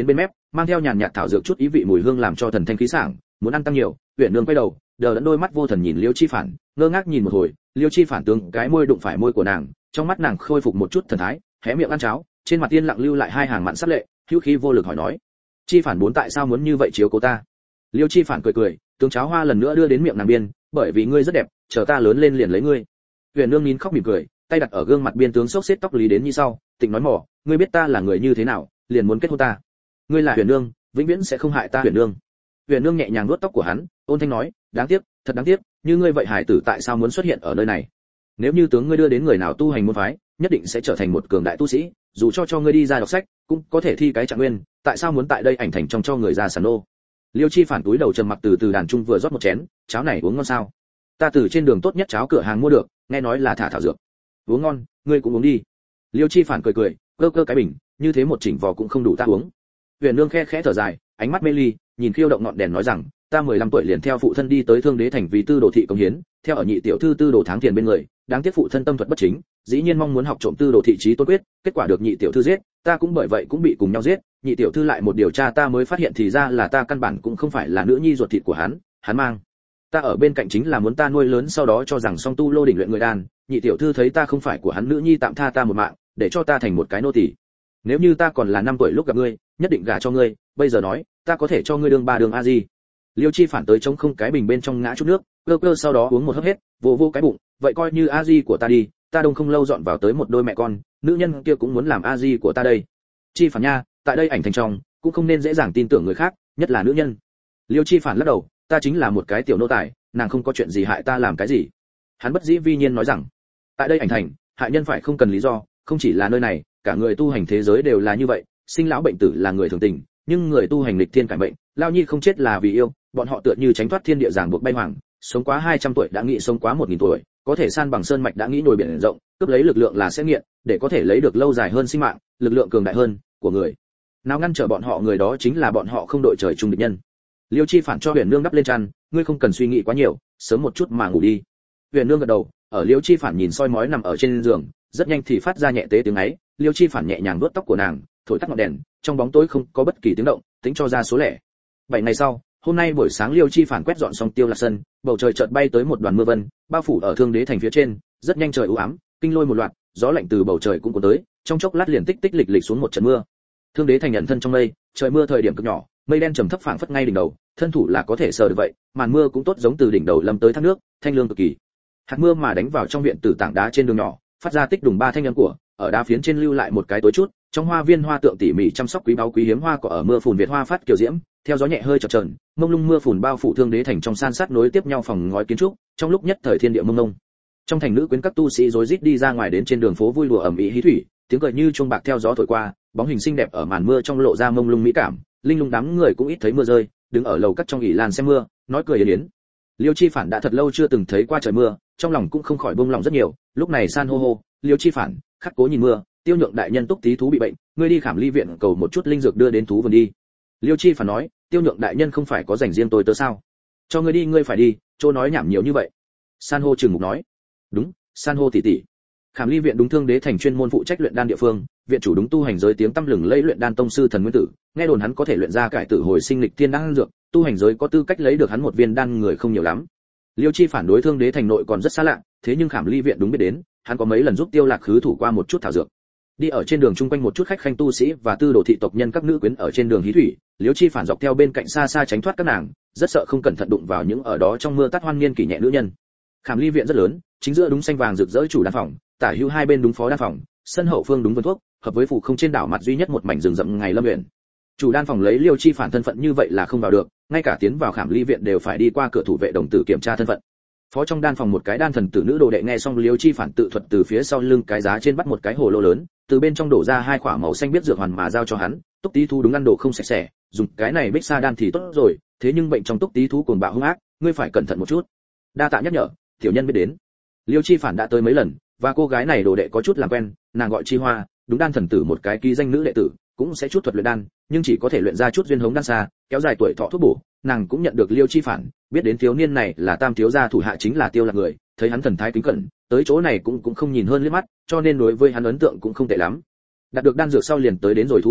mang theo nhàn nhạt thảo dược chút ý vị mùi hương làm cho thần thanh khí sảng, muốn ăn tăng nhiều. Uyển Nương quay đầu, đờ đẫn đôi mắt vô thần nhìn Liêu Chi Phản, ngơ ngác nhìn một hồi, Liêu Chi Phản tướng cái môi đụng phải môi của nàng, trong mắt nàng khôi phục một chút thần thái, hé miệng ăn cháo, trên mặt yên lặng lưu lại hai hàng mặn sắc lệ, hữu khí vô lực hỏi nói: Chi Phản bốn tại sao muốn như vậy chiếu cố ta? Liêu Chi Phản cười cười, tướng cháo hoa lần nữa đưa đến miệng nàng biên, bởi vì ngươi rất đẹp, chờ ta lớn lên liền lấy ngươi. Uyển Nương nín khóc mỉm cười, tay đặt ở gương mặt biên tướng xốc xếp tóc lý đến như sau, tịnh nói mỏ, ngươi biết ta là người như thế nào, liền muốn kết hôn ta. Ngươi là Uyển Nương, vĩnh viễn sẽ không hại ta. Uyển Nương. Uyển Nương nhẹ nhàng vuốt tóc của hắn, ôn thanh nói, đáng tiếc, thật đáng tiếc, như ngươi vậy hải tử tại sao muốn xuất hiện ở nơi này? Nếu như tướng ngươi đưa đến người nào tu hành môn phái, nhất định sẽ trở thành một cường đại tu sĩ, dù cho ngươi đi ra đọc sách, cũng có thể thi cái trạng nguyên, tại sao muốn tại đây ảnh thành trong cho người ra sàn nô? Liêu Chi Phản túi đầu trầm mặc từ từ đàn trung vừa rót một chén, cháo này uống ngon sao? Ta từ trên đường tốt nhất cháo cửa hàng mua được, nghe nói là thả thảo dược. Uống ngon, ngươi cũng uống đi. Liêu Chi Phản cười cười, cơ cơ cái bình, như thế một chỉnh vò cũng không đủ ta uống. Uyển Nương khẽ khẽ thở dài, ánh mắt mê ly, nhìn khiêu động ngọn đèn nói rằng, ta 15 tuổi liền theo phụ thân đi tới Thương Đế thành vì tư đồ thị công hiến, theo ở nhị tiểu thư tư đồ tháng tiền bên người, đáng tiếc phụ thân tâm thuật bất chính, dĩ nhiên mong muốn học trộm tư đồ thị trí tôn quyết, kết quả được nhị tiểu thư giết, ta cũng bởi vậy cũng bị cùng nhau giết, nhị tiểu thư lại một điều tra ta mới phát hiện thì ra là ta căn bản cũng không phải là nữ nhi ruột thịt của hắn mang ta ở bên cạnh chính là muốn ta nuôi lớn sau đó cho rằng song tu lô đỉnh luyện người đàn, nhị tiểu thư thấy ta không phải của hắn nữ nhi tạm tha ta một mạng, để cho ta thành một cái nô tỳ. Nếu như ta còn là 5 tuổi lúc gặp ngươi, nhất định gả cho ngươi, bây giờ nói, ta có thể cho ngươi đương 3 đường a di. Liêu Chi Phản tới trống không cái bình bên trong ngã chút nước, cơ cơ sau đó uống một hớp hết, vô cái bụng, vậy coi như a di của ta đi, ta đông không lâu dọn vào tới một đôi mẹ con, nữ nhân kia cũng muốn làm a di của ta đây. Chi Phản nha, tại đây ảnh thành trong, cũng không nên dễ dàng tin tưởng người khác, nhất là nữ nhân. Liêu Chi Phản lắc đầu, ta chính là một cái tiểu nô tài, nàng không có chuyện gì hại ta làm cái gì. Hắn bất dĩ vi nhiên nói rằng, tại đây ảnh thành, hại nhân phải không cần lý do, không chỉ là nơi này, cả người tu hành thế giới đều là như vậy, sinh lão bệnh tử là người thường tình, nhưng người tu hành lịch thiên cải mệnh, lao nhi không chết là vì yêu, bọn họ tựa như tránh thoát thiên địa ràng buộc bay hoàng, sống quá 200 tuổi đã nghĩ sống quá 1000 tuổi, có thể san bằng sơn mạch đã nghĩ nổi biển rộng, cướp lấy lực lượng là sẽ nghiện, để có thể lấy được lâu dài hơn sinh mạng, lực lượng cường đại hơn của người. Nào ngăn trở bọn họ người đó chính là bọn họ không đội trời chung địch nhân. Liêu Chi Phản cho Huyền Nương đắp lên chăn, ngươi không cần suy nghĩ quá nhiều, sớm một chút mà ngủ đi. Huyền Nương gật đầu, ở Liêu Chi Phản nhìn soi mói nằm ở trên giường, rất nhanh thì phát ra nhẹ tế tiếng ấy. Liêu Chi Phản nhẹ nhàng vuốt tóc của nàng, thổi tắt ngọn đèn, trong bóng tối không có bất kỳ tiếng động, tính cho ra số lẻ. 7 ngày sau, hôm nay buổi sáng Liêu Chi Phản quét dọn xong Tiêu Lạc sân, bầu trời chợt bay tới một đoàn mưa vân, bao phủ ở Thương Đế thành phía trên, rất nhanh trời u ám, kinh lôi một loạt, gió lạnh từ bầu trời cũng cuốn tới, trong chốc lát liền tích tích lịch lịch xuống một trận mưa. Thương Đế thành nhận thân trong mây, trời mưa thời điểm cực nhỏ, mây đen trầm thấp phảng phất ngay đỉnh đầu, thân thủ là có thể sờ được vậy, màn mưa cũng tốt giống từ đỉnh đầu lâm tới thác nước, thanh lương cực kỳ. Hạt mưa mà đánh vào trong viện tử tảng đá trên đường nhỏ, phát ra tích đùng 3 thanh âm của, ở đá phiến trên lưu lại một cái tối chút, trong hoa viên hoa tượng tỉ mỉ chăm sóc quý báu quý hiếm hoa cỏ ở mưa phùn việt hoa phát kiểu diễm, theo gió nhẹ hơi chập chờn, mông lung mưa phùn bao phủ Thương Đế thành trong san sát nối tiếp nhau phòng ngói kiến trúc, trong lúc nhất thời thiên địa mông lung. Trong thành nữ quyến các tu sĩ rối rít đi ra ngoài đến trên đường phố vui đùa ầm ĩ hí thủy, tiếng cười như chuông bạc theo gió thổi qua, bóng hình xinh đẹp ở màn mưa trong lộ ra mông lung mỹ cảm, linh lung đám người cũng ít thấy mưa rơi, đứng ở lầu cắt trong ỉ lan xem mưa, nói cười yến yến. Liêu Chi Phản đã thật lâu chưa từng thấy qua trời mưa, trong lòng cũng không khỏi buông lòng rất nhiều, lúc này san hô hô, Liêu Chi Phản, khắc cố nhìn mưa, Tiêu Nhượng đại nhân túc tí thú bị bệnh, ngươi đi Khảm Ly viện cầu một chút linh dược đưa đến thú vườn đi. Liêu Chi Phản nói, Tiêu Nhượng đại nhân không phải có dành riêng tôi tớ sao? Cho ngươi đi ngươi phải đi, chỗ nói nhảm nhiều như vậy. San hô trừng mục nói, đúng, San hô tỷ tỷ. Khảm Ly viện đúng Thương Đế thành chuyên môn phụ trách luyện đan địa phương, viện chủ đúng tu hành giới tiếng tăm lừng lẫy luyện đan tông sư Thần Nguyên Tử, nghe đồn hắn có thể luyện ra cải tử hồi sinh lịch tiên đan dược, tu hành giới có tư cách lấy được hắn một viên đan người không nhiều lắm. Liêu Chi Phản đối Thương Đế thành nội còn rất xa lạ, thế nhưng Khảm Ly viện đúng biết đến, hắn có mấy lần giúp Tiêu Lạc khứ thủ qua một chút thảo dược. Đi ở trên đường chung quanh một chút khách khanh tu sĩ và tư đồ thị tộc nhân các nữ quyến ở trên đường hí thủy, Liêu Chi Phản dọc theo bên cạnh xa xa tránh thoát các nàng, rất sợ không cẩn thận đụng vào những ở đó trong mưa tắt hoan niên kỳ nhẹ nữ nhân. Khảm Ly viện rất lớn, chính giữa đúng xanh vàng rực rỡ chủ đan phòng, tả hữu hai bên đúng phó đan phòng, sân hậu phương đúng vườn thuốc, hợp với phủ không trên đảo mặt duy nhất một mảnh rừng rậm ngày lâm huyện. Chủ đan phòng lấy Liêu Chi Phản thân phận như vậy là không vào được, ngay cả tiến vào Khảm Ly viện đều phải đi qua cửa thủ vệ đồng tử kiểm tra thân phận. Phó trong đan phòng một cái đan thần tử nữ đồ đệ nghe xong Liêu Chi Phản tự thuật từ phía sau lưng cái giá trên bắt một cái hồ lô lớn, từ bên trong đổ ra 2 quả màu xanh biết dược hoàn mà giao cho hắn, Túc Tí thú đúng ăn đồ không sạch sẽ, dùng cái này bích sa đan thì tốt rồi, thế nhưng bệnh trong Túc Tí thú cuồng bạo hung ác, ngươi phải cẩn thận một chút. Đa tạ nhắc nhở, tiểu nhân biết đến. Liêu Chi Phản đã tới mấy lần, và cô gái này đồ đệ có chút làm quen, nàng gọi Chi Hoa, đúng đan thần tử một cái ký danh nữ đệ tử, cũng sẽ chút thuật luyện đan, nhưng chỉ có thể luyện ra chút duyên hống đan xa, kéo dài tuổi thọ thuốc bổ, nàng cũng nhận được Liêu Chi Phản, biết đến thiếu niên này là Tam thiếu gia thủ hạ chính là Tiêu Lạc người, thấy hắn thần thái kính cẩn, tới chỗ này cũng không nhìn hơn liếc mắt, cho nên đối với hắn ấn tượng cũng không tệ lắm. Đạt được đan dược sau liền tới đến rồi thú vườn,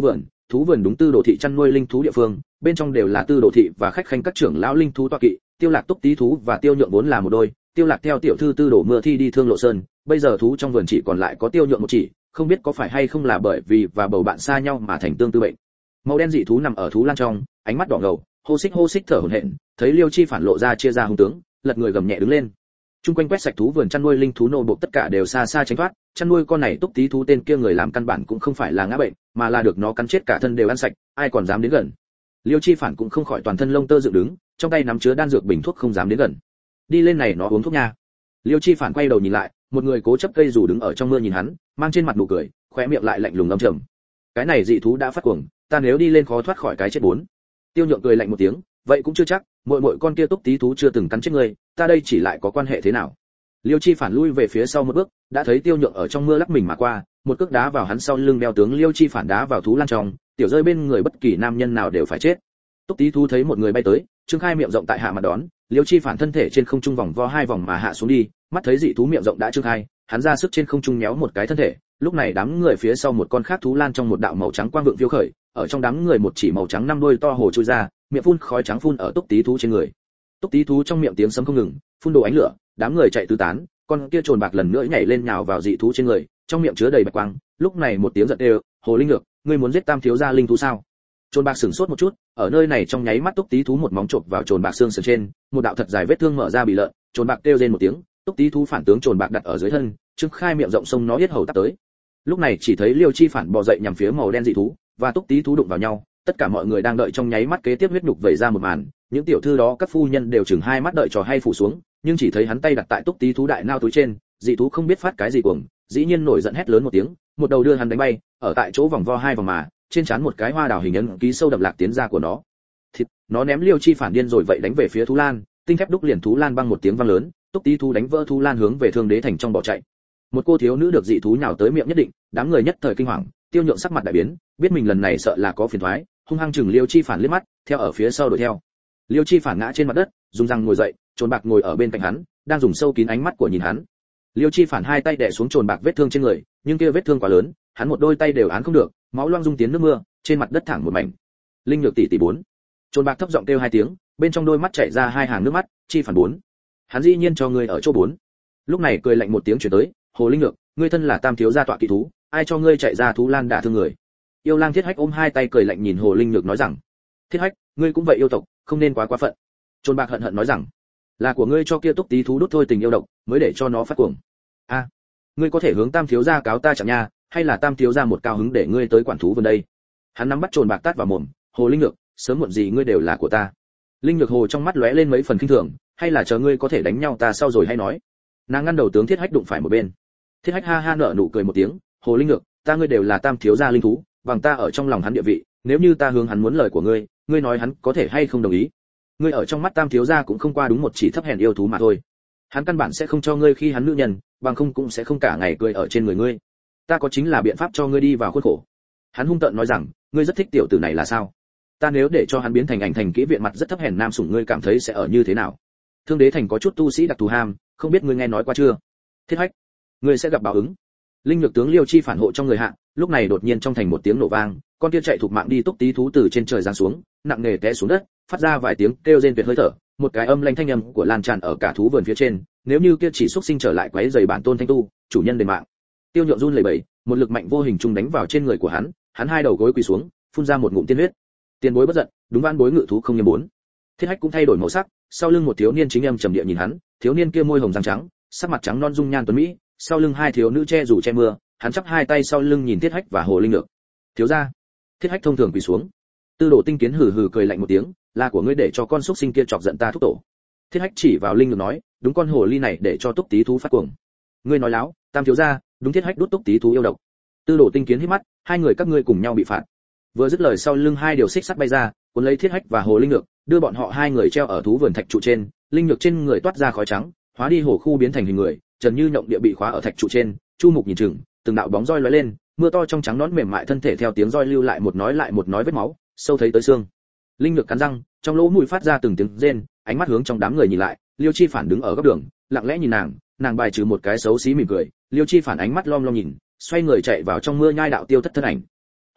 thú vườn đúng Tư Đồ thị chăn nuôi linh thú địa phương, bên trong đều là Tư Đồ thị và khách khanh các trưởng lão linh thú tọa kỵ, Tiêu Lạc Túc Tý thú và Tiêu Nhượng vốn là một đôi, Tiêu Lạc theo tiểu thư Tư Đồ Mưa Thi đi Thương Lộ Sơn, bây giờ thú trong vườn chỉ còn lại có Tiêu Nhượng một chỉ, không biết có phải hay không là bởi vì và bầu bạn xa nhau mà thành tương tư bệnh. Màu đen dị thú nằm ở thú lan trong, ánh mắt đỏ ngầu, hô xích thở hổn hển, thấy Liêu Chi Phản lộ ra chia ra hung tướng, lật người gầm nhẹ đứng lên. Trung quanh quét sạch thú vườn chăn nuôi linh thú nô buộc tất cả đều xa xa tránh thoát, chăn nuôi con này Túc Tý thú tên kia người làm căn bản cũng không phải là ngã bệnh, mà là được nó cắn chết cả thân đều ăn sạch, ai còn dám đến gần. Liêu Chi Phản cũng không khỏi toàn thân lông tơ dựng đứng, trong tay nắm chứa đan dược bình thuốc không dám đến gần. Đi lên này nó uống thuốc nha. Liêu Chi Phản quay đầu nhìn lại, một người cố chấp cây dù đứng ở trong mưa nhìn hắn, mang trên mặt nụ cười, khóe miệng lại lạnh lùng âm trầm. Cái này dị thú đã phát cuồng, ta nếu đi lên khó thoát khỏi cái chết bốn. Tiêu Nhượng cười lạnh một tiếng, vậy cũng chưa chắc, muội con kia Túc Tý thú chưa từng cắn chết ngươi, ta đây chỉ lại có quan hệ thế nào? Liêu Chi Phản lui về phía sau một bước, đã thấy Tiêu Nhượng ở trong mưa lắc mình mà qua, một cước đá vào hắn sau lưng đeo tướng Liêu Chi Phản đá vào thú lan trong, tiểu rơi bên người bất kỳ nam nhân nào đều phải chết. Túc Tý thú thấy một người bay tới, trương khai miệng rộng tại hạ mặt đón, Liêu Chi Phản thân thể trên không trung vòng vo hai vòng mà hạ xuống đi, mắt thấy dị thú miệng rộng đã trương khai, hắn ra sức trên không trung nhéo một cái thân thể, lúc này đám người phía sau một con khác thú lan trong một đạo màu trắng quang vượng phiêu khởi, ở trong đám người một chỉ màu trắng năm đuôi to hồ chui ra, miệng phun khói trắng phun ở Túc Tý thú trên người. Túc Tý thú trong miệng tiếng sấm không ngừng, phun đồ ánh lửa, đám người chạy tứ tán, con kia trồn bạc lần nữa nhảy lên nhào vào dị thú trên người, trong miệng chứa đầy bạch quang, lúc này một tiếng giận đều, hồ linh ngược, ngươi muốn giết tam thiếu gia linh thú sao? Trồn bạc sửng sốt một chút, ở nơi này trong nháy mắt Túc Tý thú một móng chộp vào trồn bạc xương sườn trên, một đạo thật dài vết thương mở ra bị lợn, trồn bạc kêu rên một tiếng, Túc Tý thú phản tướng trồn bạc đặt ở dưới thân, trương khai miệng rộng sông nó yết hầu tắp tới. Lúc này chỉ thấy Liêu Chi Phản bò dậy nhằm phía màu đen dị thú, và Túc Tý thú đụng vào nhau, tất cả mọi người đang đợi trong nháy mắt kế tiếp huyết nhục vẩy ra một màn, những tiểu thư đó các phu nhân đều chừng hai mắt đợi trò hay phủ xuống, nhưng chỉ thấy hắn tay đặt tại Túc Tý thú đại nao túi trên, dị thú không biết phát cái gì cuồng, dĩ nhiên nổi giận hét lớn một tiếng, một đầu đưa hắn đánh bay, ở tại chỗ vòng vo hai vòng mà, trên trán một cái hoa đào hình ấn ký sâu đậm lạc tiến ra của nó. Thịt, nó ném Liêu Chi Phản điên rồi vậy đánh về phía thú lan, tinh thép đúc liền thú lan băng một tiếng vang lớn, Túc Tý thú đánh vỡ thú lan hướng về Thương Đế thành trong bỏ chạy. Một cô thiếu nữ được dị thú nhào tới miệng nhất định, đám người nhất thời kinh hoàng, Tiêu Nhượng sắc mặt đại biến, biết mình lần này sợ là có phiền toái, hung hăng chừng Liêu Chi Phản liếc mắt, theo ở phía sau đuổi theo. Liêu Chi Phản ngã trên mặt đất, dùng răng ngồi dậy, trồn bạc ngồi ở bên cạnh hắn, đang dùng sâu kín ánh mắt của nhìn hắn. Liêu Chi Phản hai tay đè xuống trồn bạc vết thương trên người, nhưng kia vết thương quá lớn, hắn một đôi tay đều án không được, máu loang dung tiến nước mưa, trên mặt đất thẳng một mảnh. Linh Nhược tỷ tỷ bốn. Trồn bạc thấp giọng kêu hai tiếng, bên trong đôi mắt chảy ra hai hàng nước mắt, Chi Phản bốn. Hắn dĩ nhiên cho ngươi ở chỗ bốn. Lúc này cười lạnh một tiếng truyền tới, Hồ Linh Nhược, ngươi thân là tam thiếu gia tọa kỵ thú, ai cho ngươi chạy ra thú lan đả thương người? Yêu Lang Thiết Hách ôm hai tay cười lạnh nhìn Hồ Linh Nhược nói rằng, Thiết Hách, ngươi cũng vậy yêu tộc, không nên quá phận. Trồn bạc hận hận nói rằng, là của ngươi cho kia Túc Tý thú đốt thôi tình yêu độc, mới để cho nó phát cuồng. A, ngươi có thể hướng tam thiếu gia cáo ta chẳng nha, hay là tam thiếu gia một cao hứng để ngươi tới quản thú vườn đây? Hắn nắm bắt trồn bạc tát vào mồm, Hồ Linh Nhược, sớm muộn gì ngươi đều là của ta. Linh Nhược Hồ trong mắt lóe lên mấy phần khinh thường, hay là chờ ngươi có thể đánh nhau ta sau rồi hay nói. Nàng ngăn đầu tướng Thiết Hách đụng phải một bên. Thiết Hách ha ha nở nụ cười một tiếng, Hồ Linh Nhược, ta ngươi đều là tam thiếu gia linh thú, bằng ta ở trong lòng hắn địa vị, nếu như ta hướng hắn muốn lời của ngươi, ngươi nói hắn có thể hay không đồng ý? Ngươi ở trong mắt tam thiếu gia cũng không qua đúng một chỉ thấp hèn yêu thú mà thôi. Hắn căn bản sẽ không cho ngươi khi hắn nữ nhân, bằng không cũng sẽ không cả ngày cười ở trên người ngươi. Ta có chính là biện pháp cho ngươi đi vào khuôn khổ. Hắn hung tợn nói rằng, ngươi rất thích tiểu tử này là sao? Ta nếu để cho hắn biến thành ảnh thành kỹ viện mặt rất thấp hèn nam sủng, ngươi cảm thấy sẽ ở như thế nào? Thương Đế thành có chút tu sĩ đặc thù ham, không biết ngươi nghe nói qua chưa? Thiết Hách, ngươi sẽ gặp báo ứng. Linh Nhược tướng Liêu Chi Phản hộ trong người hạ, lúc này đột nhiên trong thành một tiếng nổ vang, con kia chạy thục mạng đi Túc Tý thú từ trên trời giáng xuống, nặng nề té xuống đất, phát ra vài tiếng kêu rên tuyệt hơi thở, một cái âm lãnh thanh âm của lan tràn ở cả thú vườn phía trên, nếu như kia chỉ xúc sinh trở lại quấy rầy bản tôn thanh tu, chủ nhân đền mạng. Tiêu Nhượng run lẩy bẩy, một lực mạnh vô hình trung đánh vào trên người của hắn, hắn hai đầu gối quỳ xuống, phun ra một ngụm tiên huyết. Tiền bối bất giận, đúng van bối ngự thú không nghiêm bốn. Thiết Hách cũng thay đổi màu sắc, sau lưng một thiếu niên chính âm trầm địa nhìn hắn, thiếu niên kia môi hồng răng trắng, sắc mặt trắng non dung nhan tuấn mỹ, sau lưng hai thiếu nữ che dù che mưa, hắn chắp hai tay sau lưng nhìn Thiết Hách và Hồ Linh Nhược. Thiếu gia. Thiết Hách thông thường quỳ xuống. Tư Đồ Tinh Kiến hừ hừ cười lạnh một tiếng, là của ngươi để cho con xúc sinh kia chọc giận ta thúc tổ. Thiết Hách chỉ vào Linh Nhược nói, đúng con hồ ly này để cho Túc Tý thú phát cuồng. Ngươi nói láo, tam thiếu gia, đúng Thiết Hách đút Túc Tý thú yêu độc. Tư Đồ Tinh Kiến hít mắt, hai người các ngươi cùng nhau bị phạt. Vừa dứt lời sau lưng hai điều xích sắt bay ra, cuốn lấy Thiết Hách và Hồ Linh Nhược, đưa bọn họ hai người treo ở thú vườn thạch trụ trên, Linh Nhược trên người toát ra khói trắng, hóa đi hồ khu biến thành hình người, Trần Như Nhộng địa bị khóa ở thạch trụ trên, Chu Mục nhìn chừng, từng đạo bóng roi lóe lên, mưa to trong trắng nón mềm mại thân thể theo tiếng roi lưu lại một nói vết máu, sâu thấy tới xương. Linh Nhược cắn răng, trong lỗ mũi phát ra từng tiếng rên, ánh mắt hướng trong đám người nhìn lại, Liêu Chi Phản đứng ở góc đường, lặng lẽ nhìn nàng bài trừ một cái xấu xí mỉm cười, Liêu Chi Phản ánh mắt lom lom nhìn, xoay người chạy vào trong mưa nhai đạo tiêu thất thân ảnh.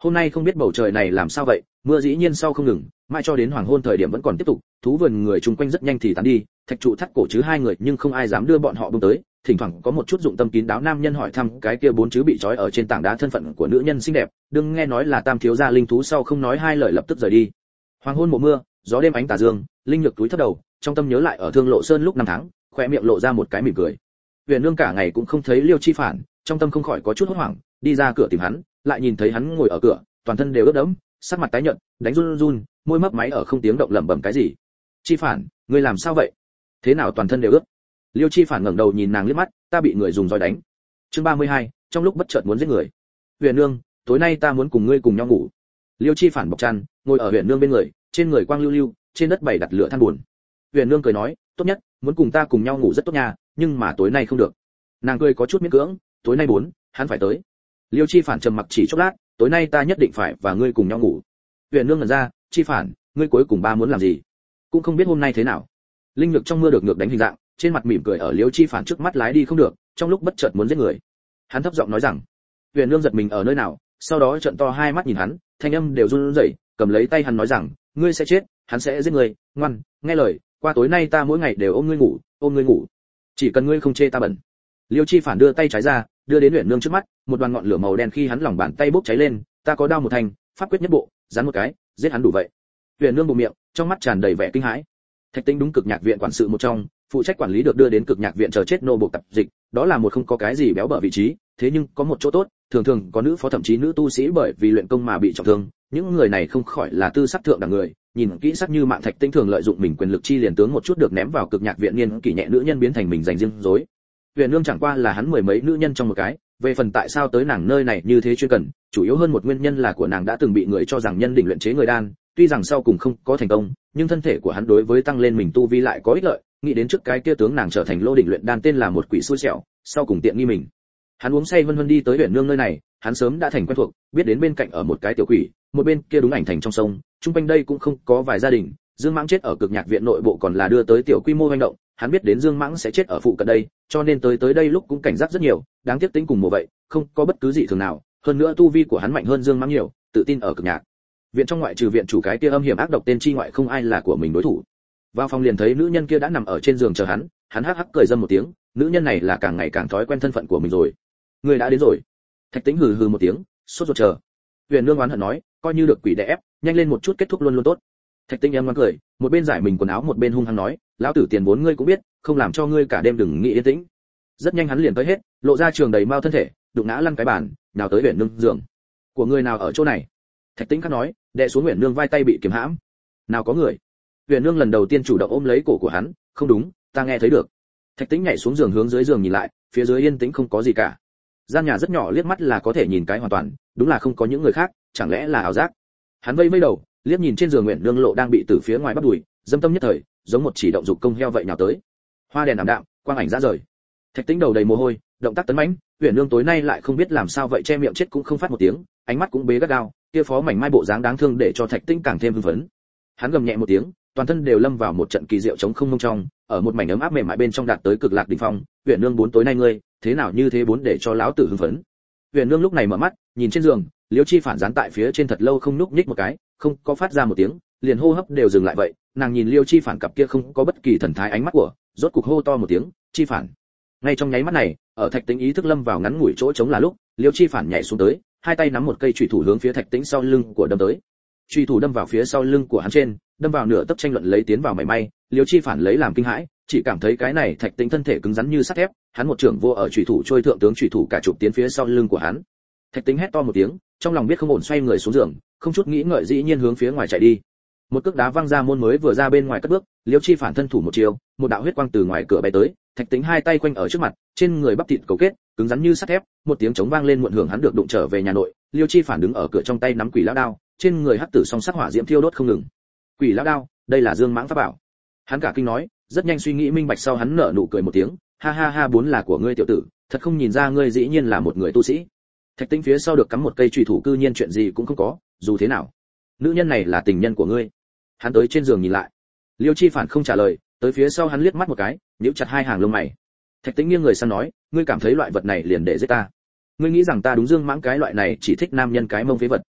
Hôm nay không biết bầu trời này làm sao vậy, mưa dĩ nhiên sau không ngừng, mãi cho đến hoàng hôn thời điểm vẫn còn tiếp tục, thú vườn người chung quanh rất nhanh thì tán đi, thạch trụ thắt cổ chứ hai người nhưng không ai dám đưa bọn họ buông tới, thỉnh thoảng có một chút dụng tâm kín đáo nam nhân hỏi thăm cái kia bốn chứ bị trói ở trên tảng đá thân phận của nữ nhân xinh đẹp, đừng nghe nói là Tam thiếu gia linh thú sau không nói hai lời lập tức rời đi. Hoàng hôn mùa mưa, gió đêm ánh tà dương, linh nhược túi thấp đầu, trong tâm nhớ lại ở Thương Lộ Sơn lúc năm tháng, khóe miệng lộ ra một cái mỉm cười. Huyền Nương cả ngày cũng không thấy Liêu Chi Phản, trong tâm không khỏi có chút hốt hoảng, đi ra cửa tìm hắn, lại nhìn thấy hắn ngồi ở cửa, toàn thân đều ướt đẫm, sắc mặt tái nhợt, đánh run run, môi mấp máy ở không tiếng động lẩm bẩm cái gì. Chi Phản, ngươi làm sao vậy? Thế nào toàn thân đều ướt? Liêu Chi Phản ngẩng đầu nhìn nàng liếc mắt, ta bị người dùng roi đánh. Chương 32, trong lúc bất chợt muốn giết người. Huyền Nương, tối nay ta muốn cùng ngươi cùng nhau ngủ. Liêu Chi Phản bọc chăn, ngồi ở Huyền Nương bên người, trên người quang lưu lưu, trên đất bày đặt lửa than buồn. Huyền Nương cười nói, tốt nhất, muốn cùng ta cùng nhau ngủ rất tốt nha, nhưng mà tối nay không được. Nàng cười có chút miễn cưỡng, tối nay hắn phải tới. Liêu Chi Phản trầm mặc chỉ chốc lát, tối nay ta nhất định phải và ngươi cùng nhau ngủ. Huyền Nương ngẩn ra, Chi Phản, ngươi cuối cùng ba muốn làm gì? Cũng không biết hôm nay thế nào. Linh Nhược trong mưa được ngược đánh hình dạng, trên mặt mỉm cười ở Liêu Chi Phản trước mắt lái đi không được, trong lúc bất chợt muốn giết người. Hắn thấp giọng nói rằng, Huyền Nương giật mình ở nơi nào, sau đó trợn to hai mắt nhìn hắn, thanh âm đều run rẩy, cầm lấy tay hắn nói rằng, ngươi sẽ chết, hắn sẽ giết ngươi, ngoan, nghe lời, qua tối nay ta mỗi ngày đều ôm ngươi ngủ, chỉ cần ngươi không chê ta bẩn. Liêu Chi Phản đưa tay trái ra, đưa đến Huyền Nương trước mắt, một đoàn ngọn lửa màu đen khi hắn lòng bàn tay bốc cháy lên, ta có đao một thanh, pháp quyết nhất bộ, giáng một cái, giết hắn đủ vậy. Huyền Nương bụm miệng, trong mắt tràn đầy vẻ kinh hãi. Thạch Tĩnh đúng Cực Nhạc viện quản sự một trong, phụ trách quản lý được đưa đến Cực Nhạc viện chờ chết nô buộc tập dịch, đó là một không có cái gì béo bở vị trí, thế nhưng có một chỗ tốt, thường thường có nữ phó thậm chí nữ tu sĩ bởi vì luyện công mà bị trọng thương, những người này không khỏi là tư sắc thượng đẳng người, nhìn kỹ sắc như Mạng Thạch Tĩnh thường lợi dụng mình quyền lực chi liền tướng một chút được ném vào Cực Nhạc viện niên kỷ nhẹ nữ nhân biến thành mình dành riêng rối. Huyền Nương chẳng qua là hắn mười mấy nữ nhân trong một cái, về phần tại sao tới nàng nơi này như thế chuyên cần, chủ yếu hơn một nguyên nhân là của nàng đã từng bị người cho rằng nhân đỉnh luyện chế người đan, tuy rằng sau cùng không có thành công, nhưng thân thể của hắn đối với tăng lên mình tu vi lại có ích lợi, nghĩ đến trước cái kia tướng nàng trở thành lô đỉnh luyện đan tên là một quỷ xui xẻo, sau cùng tiện nghi mình. Hắn uống say vân vân đi tới Huyền Nương nơi này, hắn sớm đã thành quen thuộc, biết đến bên cạnh ở một cái tiểu quỷ, một bên kia đúng ảnh thành trong sông, trung quanh đây cũng không có vài gia đình, Dương Mãng chết ở Cực Nhạc viện nội bộ còn là đưa tới tiểu quy mô hành động, hắn biết đến Dương Mãng sẽ chết ở phụ cận đây, cho nên tới đây lúc cũng cảnh giác rất nhiều, đáng tiếc tính cùng một vậy, không có bất cứ gì thường nào, hơn nữa tu vi của hắn mạnh hơn Dương Mãng nhiều, tự tin ở Cực Nhạc viện trong ngoại trừ viện chủ cái kia âm hiểm ác độc tên chi ngoại không ai là của mình đối thủ. Vào phòng liền thấy nữ nhân kia đã nằm ở trên giường chờ hắn, hắn hắc hắc cười dâm một tiếng, nữ nhân này là càng ngày càng thói quen thân phận của mình rồi. Người đã đến rồi. Thạch Tĩnh hừ hừ một tiếng, sốt ruột chờ. Huyền Nương oán hận nói, coi như được quỷ đè ép, nhanh lên một chút kết thúc luôn luôn tốt. Thạch Tĩnh em ngoan cười, một bên giải mình quần áo một bên hung hăng nói, lão tử tiền vốn ngươi cũng biết, không làm cho ngươi cả đêm đừng nghĩ yên tĩnh. Rất nhanh hắn liền tới hết, lộ ra trường đầy mao thân thể, đụng ngã lăn cái bàn, nào tới Huyền Nương giường. Của người nào ở chỗ này? Thạch Tĩnh khắc nói, đè xuống Huyền Nương vai tay bị kiềm hãm. Nào có người. Huyền Nương lần đầu tiên chủ động ôm lấy cổ của hắn, không đúng, ta nghe thấy được. Thạch Tĩnh nhảy xuống giường hướng dưới giường nhìn lại, phía dưới yên tĩnh không có gì cả. Gian nhà rất nhỏ liếc mắt là có thể nhìn cái hoàn toàn, đúng là không có những người khác, chẳng lẽ là ảo giác. Hắn vây vây đầu, liếc nhìn trên giường Huyền Nương lộ đang bị từ phía ngoài bắt đùi, dâm tâm nhất thời, giống một chỉ động dục công heo vậy nào tới. Hoa đèn ảm đạm, quang ảnh ra rời. Thạch Tĩnh đầu đầy mồ hôi, động tác tấn mãnh, Huyền Nương tối nay lại không biết làm sao vậy che miệng chết cũng không phát một tiếng, ánh mắt cũng bế gắt gao, kia phó mảnh mai bộ dáng đáng thương để cho Thạch Tĩnh càng thêm hưng phấn. Hắn gầm nhẹ một tiếng, toàn thân đều lâm vào một trận kỳ diệu chống không mông trong, ở một mảnh ấm áp mềm mại bên trong đạt tới cực lạc đỉnh phong. Huyền Nương bốn tối nay ngươi, thế nào như thế bốn để cho lão tử hưng phấn. Huyền Nương lúc này mở mắt, nhìn trên giường, Liêu Chi Phản dán tại phía trên thật lâu không nhúc nhích một cái, không có phát ra một tiếng, liền hô hấp đều dừng lại vậy. Nàng nhìn Liêu Chi Phản cặp kia không có bất kỳ thần thái ánh mắt của, rốt cục hô to một tiếng, Chi Phản. Ngay trong nháy mắt này, ở Thạch Tĩnh ý thức lâm vào ngắn ngủi chỗ trống là lúc, Liêu Chi Phản nhảy xuống tới, hai tay nắm một cây chùy thủ hướng phía Thạch Tĩnh sau lưng của đâm tới. Chùy thủ đâm vào phía sau lưng của hắn trên, đâm vào nửa tấc tranh luận lấy tiến vào mảy may, Liêu Chi Phản lấy làm kinh hãi, chỉ cảm thấy cái này Thạch Tĩnh thân thể cứng rắn như sắt thép, hắn một trưởng vô ở chùy thủ trôi thượng tướng chùy thủ cả chụp tiến phía sau lưng của hắn. Thạch Tĩnh hét to một tiếng, trong lòng biết không ổn xoay người xuống giường, không chút nghĩ ngợi dĩ nhiên hướng phía ngoài chạy đi. Một cước đá văng ra môn mới vừa ra bên ngoài cất bước, Liêu Chi Phản thân thủ một chiều, một đạo huyết quang từ ngoài cửa bay tới, Thạch Tĩnh hai tay quanh ở trước mặt, trên người bắp thịt cấu kết, cứng rắn như sắt thép, một tiếng trống vang lên muộn hưởng hắn được đụng trở về nhà nội, Liêu Chi Phản đứng ở cửa trong tay nắm quỷ lão đao, trên người hắc tử song sắc hỏa diễm thiêu đốt không ngừng. Quỷ lão đao, đây là Dương Mãng pháp bảo. Hắn cả kinh nói, rất nhanh suy nghĩ minh bạch sau hắn nở nụ cười một tiếng, ha ha ha, bốn là của ngươi tiểu tử, thật không nhìn ra ngươi dĩ nhiên là một người tu sĩ. Thạch Tĩnh phía sau được cắm một cây chùy thủ cư nhiên chuyện gì cũng không có, dù thế nào, nữ nhân này là tình nhân của ngươi. Hắn tới trên giường nhìn lại. Liêu Chi Phản không trả lời, tới phía sau hắn liếc mắt một cái, nhíu chặt hai hàng lông mày. Thạch Tĩnh nghiêng người sang nói, ngươi cảm thấy loại vật này liền để giết ta? Ngươi nghĩ rằng ta đúng Dương Mãng cái loại này chỉ thích nam nhân cái mông phế vật?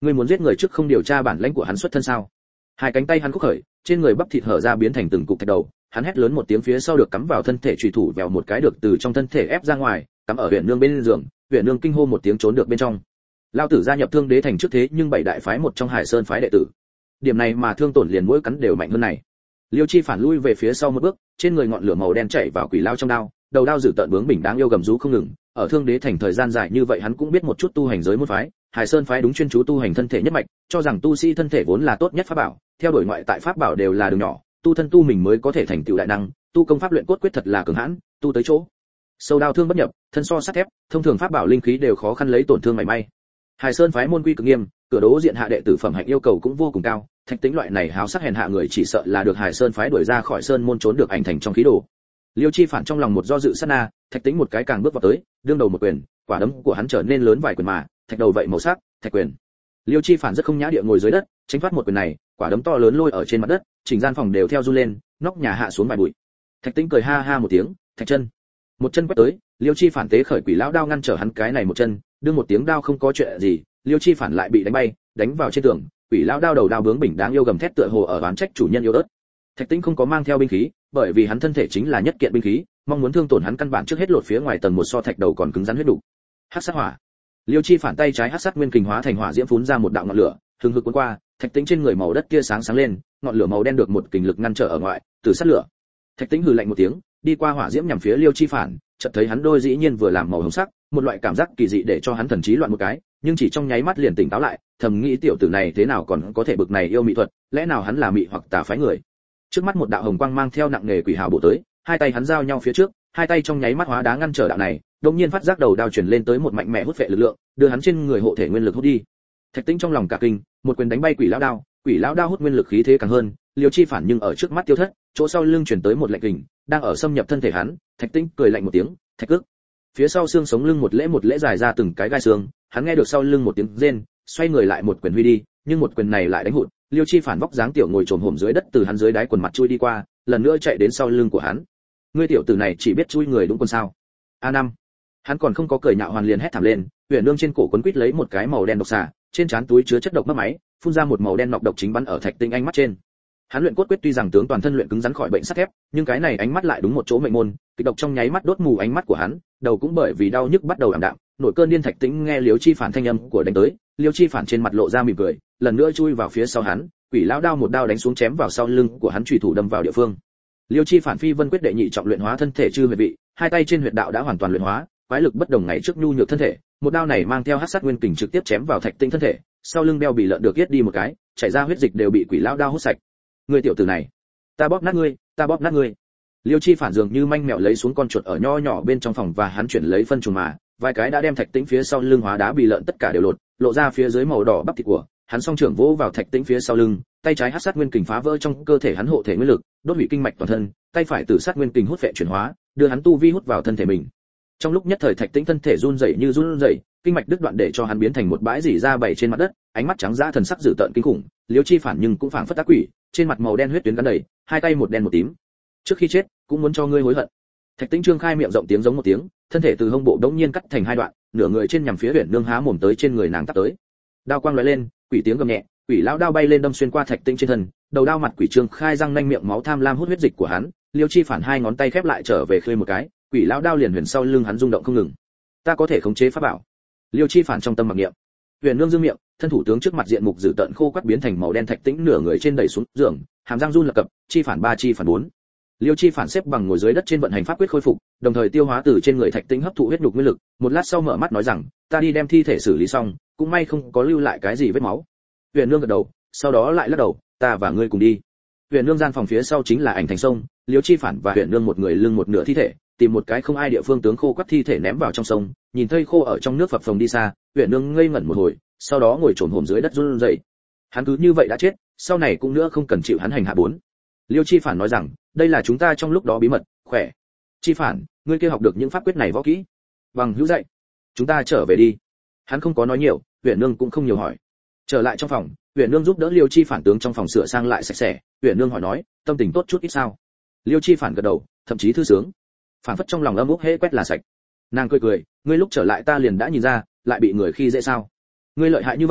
Ngươi muốn giết người trước không điều tra bản lãnh của hắn xuất thân sao? Hai cánh tay hắn khúc khởi, trên người bắp thịt hở ra biến thành từng cục thạch đầu, hắn hét lớn một tiếng phía sau được cắm vào thân thể chủy thủ vèo một cái được từ trong thân thể ép ra ngoài, cắm ở Huyền Nương bên giường, Huyền Nương kinh hô một tiếng trốn được bên trong. Lão tử gia nhập Thương Đế thành trước thế nhưng bảy đại phái một trong Hải Sơn phái đệ tử. Điểm này mà thương tổn liền mỗi cắn đều mạnh hơn này. Liêu Chi phản lui về phía sau một bước, trên người ngọn lửa màu đen chảy vào quỷ lao trong đao, đầu đao dự tợn bướng bỉnh đáng yêu gầm rú không ngừng. Ở Thương Đế thành thời gian dài như vậy hắn cũng biết một chút tu hành giới môn phái, Hải Sơn phái đúng chuyên chú tu hành thân thể nhất mạch, cho rằng tu sĩ thân thể vốn là tốt nhất pháp bảo, theo đuổi ngoại tại pháp bảo đều là đường nhỏ, tu thân tu mình mới có thể thành tựu đại năng, tu công pháp luyện cốt quyết thật là cường hãn, tu tới chỗ sâu đao thương bất nhập, thân so sắt thép, thông thường pháp bảo linh khí đều khó khăn lấy tổn thương mảy may. Hải Sơn phái môn quy cực nghiêm, cửa đấu diện hạ đệ tử phẩm hạnh yêu cầu cũng vô cùng cao, Thạch Tĩnh loại này háo sắc hèn hạ người chỉ sợ là được Hải Sơn phái đuổi ra khỏi sơn môn trốn được ảnh thành trong khí đồ. Liêu Chi phản trong lòng một do dự sát na, Thạch Tĩnh một cái càng bước vào tới, đương đầu một quyền, quả đấm của hắn trở nên lớn vài quyền mà, thạch đầu vậy màu sắc, thạch quyền. Liêu Chi phản rất không nhã địa ngồi dưới đất, tránh thoát một quyền này, quả đấm to lớn lôi ở trên mặt đất, chỉnh gian phòng đều theo run lên, nóc nhà hạ xuống vài bụi. Thạch Tĩnh cười ha ha một tiếng, thạch chân. Một chân quét tới, Liêu Chi phản tế khởi quỷ lão đao ngăn trở hắn cái này một chân, đương một tiếng đao không có chuyện gì, Liêu Chi phản lại bị đánh bay, đánh vào trên tường, quỷ lão đao đầu đao bướng bỉnh đáng yêu gầm thét tựa hồ ở oán trách chủ nhân yêu ớt. Thạch Tĩnh không có mang theo binh khí, bởi vì hắn thân thể chính là nhất kiện binh khí, mong muốn thương tổn hắn căn bản trước hết lột phía ngoài tầng một so thạch đầu còn cứng rắn huyết đủ. Hắc sát hỏa. Liêu Chi phản tay trái hắc sát nguyên kình hóa thành hỏa diễm phún ra một đạo ngọn lửa, hừng hực cuốn qua, Thạch Tĩnh trên người màu đất kia sáng sáng lên, ngọn lửa màu đen được một kình lực ngăn trở ở ngoài, từ sát lửa. Thạch Tĩnh hừ lạnh một tiếng, đi qua hỏa diễm nhằm phía Liêu Chi phản, chợt thấy hắn đôi dĩ nhiên vừa làm màu hồng sắc, một loại cảm giác kỳ dị để cho hắn thần trí loạn một cái, nhưng chỉ trong nháy mắt liền tỉnh táo lại, thầm nghĩ tiểu tử này thế nào còn có thể bực này yêu mỹ thuật, lẽ nào hắn là mị hoặc tà phái người. Trước mắt một đạo hồng quang mang theo nặng nghề quỷ hào bổ tới, hai tay hắn giao nhau phía trước, hai tay trong nháy mắt hóa đá ngăn trở đạo này, đột nhiên phát giác đầu đao chuyển lên tới một mạnh mẽ hút vệ lực lượng, đưa hắn trên người hộ thể nguyên lực hút đi. Thạch Tĩnh trong lòng cả kinh, một quyền đánh bay quỷ lão đao hút nguyên lực khí thế càng hơn, Liêu Chi phản nhưng ở trước mắt tiêu thất, chỗ sau lưng chuyển tới một lạnh kình, đang ở xâm nhập thân thể hắn, Thạch Tĩnh cười lạnh một tiếng, thạch cước. Phía sau xương sống lưng một lễ dài ra từng cái gai xương, hắn nghe được sau lưng một tiếng rên, xoay người lại một quyền huy đi, nhưng một quyền này lại đánh hụt, Liêu Chi phản vóc dáng tiểu ngồi trồm hổm dưới đất từ hắn dưới đáy quần mặt chui đi qua, lần nữa chạy đến sau lưng của hắn. Ngươi tiểu tử này chỉ biết chui người đúng quân sao? A5. Hắn còn không có cười nhạo hoàn liền hét thảm lên, Huyền Nương trên cổ quấn quít lấy một cái màu đen độc xà, trên trán túi chứa chất độc mất máy, phun ra một màu đen nọc độc chính bắn ở Thạch Tĩnh ánh mắt trên. Hắn luyện cốt quyết tuy rằng tướng toàn thân luyện cứng rắn khỏi bệnh sắt thép, nhưng cái này ánh mắt lại đúng một chỗ mệnh môn, kịch độc trong nháy mắt đốt mù ánh mắt của hắn, đầu cũng bởi vì đau nhức bắt đầu ảm đạm, nổi cơn điên. Thạch Tĩnh nghe Liêu Chi phản thanh âm của đánh tới, Liêu Chi phản trên mặt lộ ra mỉm cười, lần nữa chui vào phía sau hắn, quỷ lão đao một đao đánh xuống chém vào sau lưng của hắn, chủy thủ đâm vào địa phương. Liêu Chi phản phi vân quyết đệ nhị trọng luyện hóa thân thể chư huyệt vị, hai tay trên huyệt đạo đã hoàn toàn luyện hóa, quái lực bất đồng ngày trước nhu nhược thân thể, một đao này mang theo hắc sát nguyên kình trực tiếp chém vào Thạch Tĩnh thân thể, sau lưng đeo bị lợn được yết đi một cái, chảy ra huyết dịch đều bị quỷ lão đao hút sạch. Ngươi tiểu tử này, ta bóp nát ngươi. Liêu Chi phản dường như manh mèo lấy xuống con chuột ở nho nhỏ bên trong phòng và hắn chuyển lấy phân trùng mà, vài cái đã đem Thạch Tĩnh phía sau lưng hóa đá bị lợn tất cả đều lột, lộ ra phía dưới màu đỏ bắp thịt của, hắn song trưởng vỗ vào Thạch Tĩnh phía sau lưng, tay trái hắc sát nguyên kình phá vỡ trong cơ thể hắn hộ thể nguyên lực, đốt hủy kinh mạch toàn thân, tay phải tử sát nguyên kình hút vệ chuyển hóa, đưa hắn tu vi hút vào thân thể mình. Trong lúc nhất thời Thạch Tĩnh thân thể run rẩy như run rẩy, kinh mạch đứt đoạn để cho hắn biến thành một bãi rỉ ra bày trên mặt đất, ánh mắt trắng dã thần sắc dữ tợn kinh khủng. Liêu Chi phản nhưng cũng phảng phất ác quỷ, trên mặt màu đen huyết tuyến gắn đầy, hai tay một đen một tím. Trước khi chết, cũng muốn cho ngươi hối hận. Thạch Tĩnh trương khai miệng rộng tiếng giống một tiếng, thân thể từ hông bộ đống nhiên cắt thành hai đoạn, nửa người trên nhằm phía Huyền Nương há mồm tới trên người nàng tát tới. Đao quang lóe lên, quỷ tiếng gầm nhẹ, quỷ lão đao bay lên đâm xuyên qua Thạch Tĩnh trên thân, đầu đao mặt quỷ trương khai răng nanh miệng máu tham lam hút huyết dịch của hắn. Liêu Chi phản hai ngón tay khép lại trở về khơi một cái, quỷ lão đao liền huyền sau lưng hắn rung động không ngừng. Ta có thể khống chế pháp bảo. Liêu Chi phản trong tâm mặc niệm. Huyền Nương dương miệng, thân thủ tướng trước mặt diện mục dữ tợn khô quắt biến thành màu đen. Thạch Tĩnh nửa người trên đẩy xuống giường, hàm răng run lập cập, chi phản 3 chi phản 4. Liêu Chi phản xếp bằng ngồi dưới đất trên vận hành pháp quyết khôi phục, đồng thời tiêu hóa từ trên người Thạch Tĩnh hấp thụ huyết nhục nguyên lực, một lát sau mở mắt nói rằng, ta đi đem thi thể xử lý xong, cũng may không có lưu lại cái gì vết máu. Huyền Nương gật đầu, sau đó lại lắc đầu, ta và ngươi cùng đi. Huyền Nương gian phòng phía sau chính là ảnh thành sông, Liêu Chi phản và Huyền Nương một người lưng một nửa thi thể, tìm một cái không ai địa phương tướng khô quắt thi thể ném vào trong sông, nhìn thấy khô ở trong nước phập phồng đi xa, Huyền Nương ngây ngẩn một hồi, sau đó ngồi trồn hổm dưới đất run rẩy. Hắn cứ như vậy đã chết, sau này cũng nữa không cần chịu hắn hành hạ 4. Liêu Chi phản nói rằng, đây là chúng ta trong lúc đó bí mật, khỏe. Chi phản, ngươi kia học được những pháp quyết này võ kỹ? Bằng hữu dạy. Chúng ta trở về đi. Hắn không có nói nhiều, Huyền Nương cũng không nhiều hỏi. Trở lại trong phòng, Huyền Nương giúp đỡ Liêu Chi phản tướng trong phòng sửa sang lại sạch sẽ, Huyền Nương hỏi nói, tâm tình tốt chút ít sao? Liêu Chi phản gật đầu, thậm chí thư sướng. Phản phất trong lòng âm úc hễ quét là sạch. Nàng cười cười, ngươi lúc trở lại ta liền đã nhìn ra, lại bị người khi dễ sao? Ngươi lợi hại như vậy,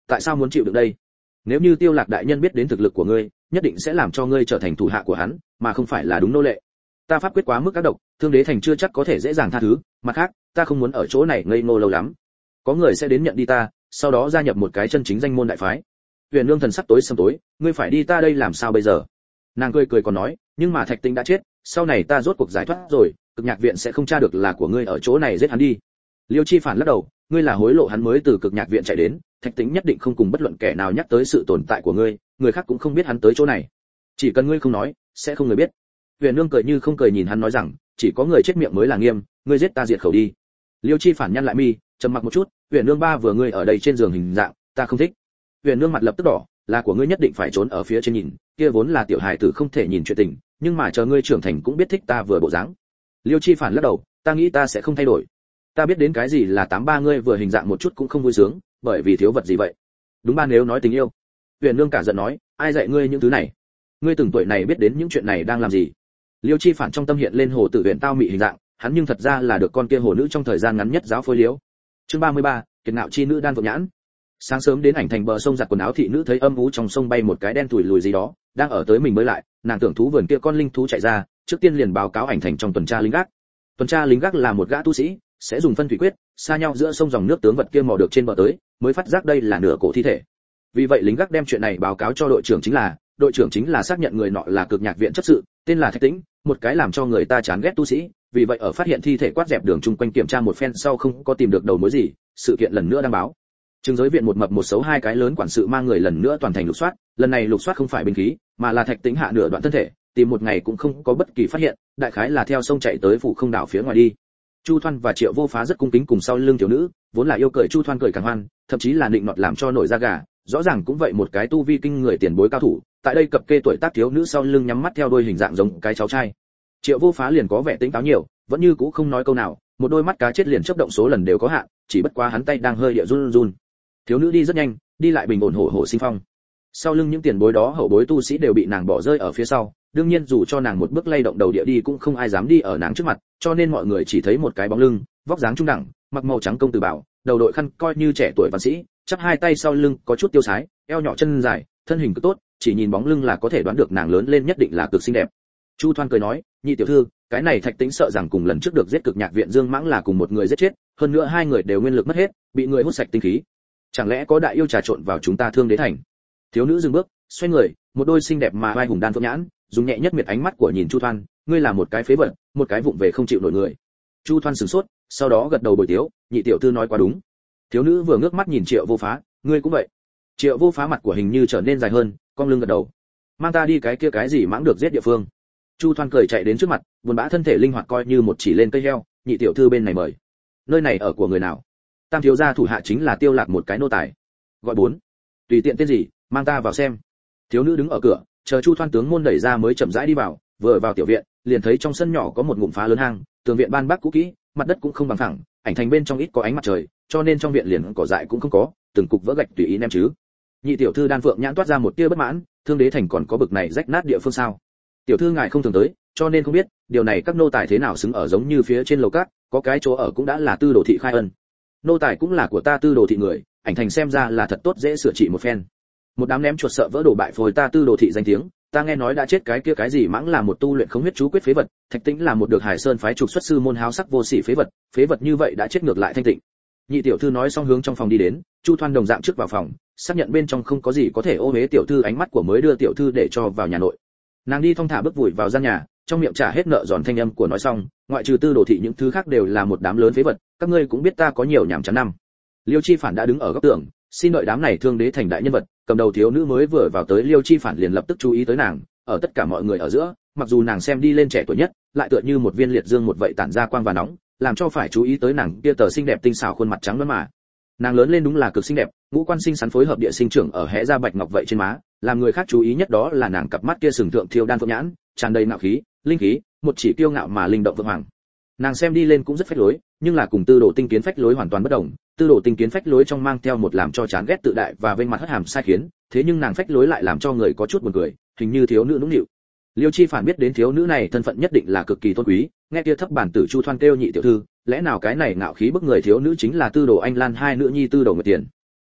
tại sao muốn chịu được đây? Nếu như Tiêu Lạc đại nhân biết đến thực lực của ngươi, nhất định sẽ làm cho ngươi trở thành thủ hạ của hắn, mà không phải là đúng nô lệ. Ta pháp quyết quá mức các độc, Thương Đế Thành chưa chắc có thể dễ dàng tha thứ, mặt khác, ta không muốn ở chỗ này ngây ngô lâu lắm. Có người sẽ đến nhận đi ta, sau đó gia nhập một cái chân chính danh môn đại phái. Huyền Nương thần sắc tối sầm tối, ngươi phải đi ta đây làm sao bây giờ? Nàng cười cười còn nói, nhưng mà Thạch Tĩnh đã chết, sau này ta rốt cuộc giải thoát rồi, Cực Nhạc viện sẽ không tra được là của ngươi ở chỗ này giết hắn đi. Liêu Chi Phản lắc đầu, ngươi là hối lộ hắn mới từ Cực Nhạc viện chạy đến, Thạch Tĩnh nhất định không cùng bất luận kẻ nào nhắc tới sự tồn tại của ngươi, người khác cũng không biết hắn tới chỗ này. Chỉ cần ngươi không nói, sẽ không người biết. Huyền Nương cười như không cười nhìn hắn nói rằng, chỉ có người chết miệng mới là nghiêm, ngươi giết ta diệt khẩu đi. Liêu Chi Phản nhăn lại mi, trầm mặc một chút, Huyền Nương ba vừa ngươi ở đây trên giường hình dạng, ta không thích. Huyền Nương mặt lập tức đỏ, là của ngươi nhất định phải trốn ở phía trên nhìn, kia vốn là tiểu hài tử không thể nhìn chuyện tình, nhưng mà chờ ngươi trưởng thành cũng biết thích ta vừa bộ dáng. Liêu Chi Phản lắc đầu, ta nghĩ ta sẽ không thay đổi. Ta biết đến cái gì là 83 ngươi vừa hình dạng một chút cũng không vui sướng, bởi vì thiếu vật gì vậy? Đúng ba nếu nói tình yêu. Huyền Nương cả giận nói, ai dạy ngươi những thứ này? Ngươi từng tuổi này biết đến những chuyện này đang làm gì? Liêu Chi Phản trong tâm hiện lên hồ tử huyền tao mị hình dạng, hắn nhưng thật ra là được con kia hồ nữ trong thời gian ngắn nhất giáo phối liễu. Chương 33, kiệt ngạo chi nữ đan vượng nhãn. Sáng sớm đến ảnh thành bờ sông giặt quần áo thị nữ thấy âm u trong sông bay một cái đen tủi lùi gì đó, đang ở tới mình mới lại, nàng tưởng thú vườn kia con linh thú chạy ra, trước tiên liền báo cáo ảnh thành trong tuần tra lính gác. Tuần tra lính gác là một gã tu sĩ, sẽ dùng phân thủy quyết, xa nhau giữa sông dòng nước tướng vật kia mò được trên bờ tới, mới phát giác đây là nửa cổ thi thể. Vì vậy lính gác đem chuyện này báo cáo cho đội trưởng chính là xác nhận người nọ là Cực Nhạc viện chấp sự, tên là Thạch Tĩnh, một cái làm cho người ta chán ghét tu sĩ, vì vậy ở phát hiện thi thể quát dẹp đường chung quanh kiểm tra một phen sau không có tìm được đầu mối gì, sự kiện lần nữa đăng báo. Trừng giới viện một mập một xấu hai cái lớn quản sự mang người lần nữa toàn thành lục soát, lần này lục soát không phải binh khí, mà là Thạch Tĩnh hạ nửa đoạn thân thể, tìm một ngày cũng không có bất kỳ phát hiện, đại khái là theo sông chạy tới phủ không đảo phía ngoài đi. Chu Thoan và Triệu Vô Phá rất cung kính cùng sau lưng tiểu nữ, vốn là yêu cười Chu Thoan cười càng hoan, thậm chí là định nọt làm cho nổi da gà, rõ ràng cũng vậy một cái tu vi kinh người tiền bối cao thủ, tại đây cập kê tuổi tác thiếu nữ sau lưng nhắm mắt theo đôi hình dạng giống cái cháu trai. Triệu Vô Phá liền có vẻ tính táo nhiều, vẫn như cũ không nói câu nào, một đôi mắt cá chết liền chớp động số lần đều có hạn, chỉ bất quá hắn tay đang hơi địa run run. Thiếu nữ đi rất nhanh, đi lại bình ổn hổ sinh phong. Sau lưng những tiền bối đó hậu bối tu sĩ đều bị nàng bỏ rơi ở phía sau, đương nhiên dù cho nàng một bước lay động đầu địa đi cũng không ai dám đi ở nàng trước mặt, cho nên mọi người chỉ thấy một cái bóng lưng, vóc dáng trung đẳng, mặc màu trắng công tử bảo, đầu đội khăn coi như trẻ tuổi văn sĩ, chắp hai tay sau lưng, có chút tiêu sái, eo nhỏ chân dài, thân hình cực tốt, chỉ nhìn bóng lưng là có thể đoán được nàng lớn lên nhất định là cực xinh đẹp. Chu Thoan cười nói, nhị tiểu thư, cái này Thạch Tĩnh sợ rằng cùng lần trước được giết Cực Nhạc viện Dương Mãng là cùng một người giết chết, hơn nữa hai người đều nguyên lực mất hết, bị người hút sạch tinh khí. Chẳng lẽ có đại yêu trà trộn vào chúng ta Thương Đế thành? Thiếu nữ dừng bước, xoay người, một đôi xinh đẹp mà vai hùng đan phượng nhãn, dùng nhẹ nhất miệt ánh mắt của nhìn Chu Thoan, ngươi là một cái phế vật, một cái vụng về không chịu nổi người. Chu Thoan sửng sốt, sau đó gật đầu bồi tiếu, nhị tiểu thư nói quá đúng. Thiếu nữ vừa ngước mắt nhìn Triệu Vô Phá, ngươi cũng vậy. Triệu Vô Phá mặt của hình như trở nên dài hơn, cong lưng gật đầu. Mang ta đi cái kia cái gì mãng được giết địa phương. Chu Thoan cười chạy đến trước mặt, buồn bã thân thể linh hoạt coi như một chỉ lên cây heo, nhị tiểu thư bên này mời. Nơi này ở của người nào? Tam thiếu gia thủ hạ chính là Tiêu Lạc một cái nô tài. Gọi bốn. Tùy tiện tên gì, mang ta vào xem. Thiếu nữ đứng ở cửa, chờ Chu Thoan tướng môn đẩy ra mới chậm rãi đi vào, vừa vào tiểu viện, liền thấy trong sân nhỏ có một ngụm phá lớn hang, tường viện ban bác cũ kỹ, mặt đất cũng không bằng phẳng, ảnh thành bên trong ít có ánh mặt trời, cho nên trong viện liền cỏ dại cũng không có, từng cục vỡ gạch tùy ý ném chứ. Nhị tiểu thư Đan Phượng nhãn toát ra một tia bất mãn, Thương Đế thành còn có bực này rách nát địa phương sao? Tiểu thư ngài không thường tới, cho nên không biết, điều này các nô tài thế nào xứng ở giống như phía trên lầu cát, có cái chỗ ở cũng đã là Tư Đồ thị khai ân. Nô tài cũng là của ta Tư Đồ thị người, ảnh thành xem ra là thật tốt dễ sửa trị một phen. Một đám ném chuột sợ vỡ đổ bại phôi ta Tư Đồ thị danh tiếng, ta nghe nói đã chết cái kia cái gì mãng là một tu luyện không huyết chú quyết phế vật, Thạch Tĩnh là một được Hải Sơn phái trục xuất sư môn háo sắc vô sỉ phế vật như vậy đã chết ngược lại thanh tịnh. Nhị tiểu thư nói xong hướng trong phòng đi đến, Chu Thoan đồng dạng trước vào phòng, xác nhận bên trong không có gì có thể ô uế tiểu thư ánh mắt của mới đưa tiểu thư để cho vào nhà nội. Nàng đi thong thả bước vùi vào gian nhà, trong miệng trả hết nợ giòn thanh âm của nói xong, ngoại trừ Tư Đồ thị những thứ khác đều là một đám lớn phế vật, các ngươi cũng biết ta có nhiều nhảm chán năm. Liêu Chi Phản đã đứng ở góc tường, xin đợi đám này Thương Đế thành đại nhân vật, cầm đầu thiếu nữ mới vừa vào tới, Liêu Chi Phản liền lập tức chú ý tới nàng, ở tất cả mọi người ở giữa, mặc dù nàng xem đi lên trẻ tuổi nhất, lại tựa như một viên liệt dương một vậy tản ra quang và nóng, làm cho phải chú ý tới nàng kia tờ xinh đẹp tinh xảo khuôn mặt trắng nõn mà. Nàng lớn lên đúng là cực xinh đẹp, ngũ quan xinh xắn phối hợp địa sinh trưởng ở hẽ ra bạch ngọc vậy trên má, làm người khác chú ý nhất đó là nàng cặp mắt kia sừng thượng thiêu đan phượng nhãn, tràn đầy ngạo khí, linh khí, một chỉ kiêu ngạo mà linh động vượng hoàng. Nàng xem đi lên cũng rất phách lối, nhưng là cùng Tư Đồ tinh kiến phách lối hoàn toàn bất đồng. Tư Đồ tinh kiến phách lối trong mang theo một làm cho chán ghét tự đại và vênh mặt hất hàm sai khiến, thế nhưng nàng phách lối lại làm cho người có chút buồn cười, hình như thiếu nữ nũng nịu. Liêu Chi Phản biết đến thiếu nữ này thân phận nhất định là cực kỳ tôn quý, nghe kia thấp bản tử Chu Thoan kêu nhị tiểu thư, lẽ nào cái này ngạo khí bức người thiếu nữ chính là Tư Đồ Anh Lan hai nữ nhi Tư Đồ Nguyệt Tiền.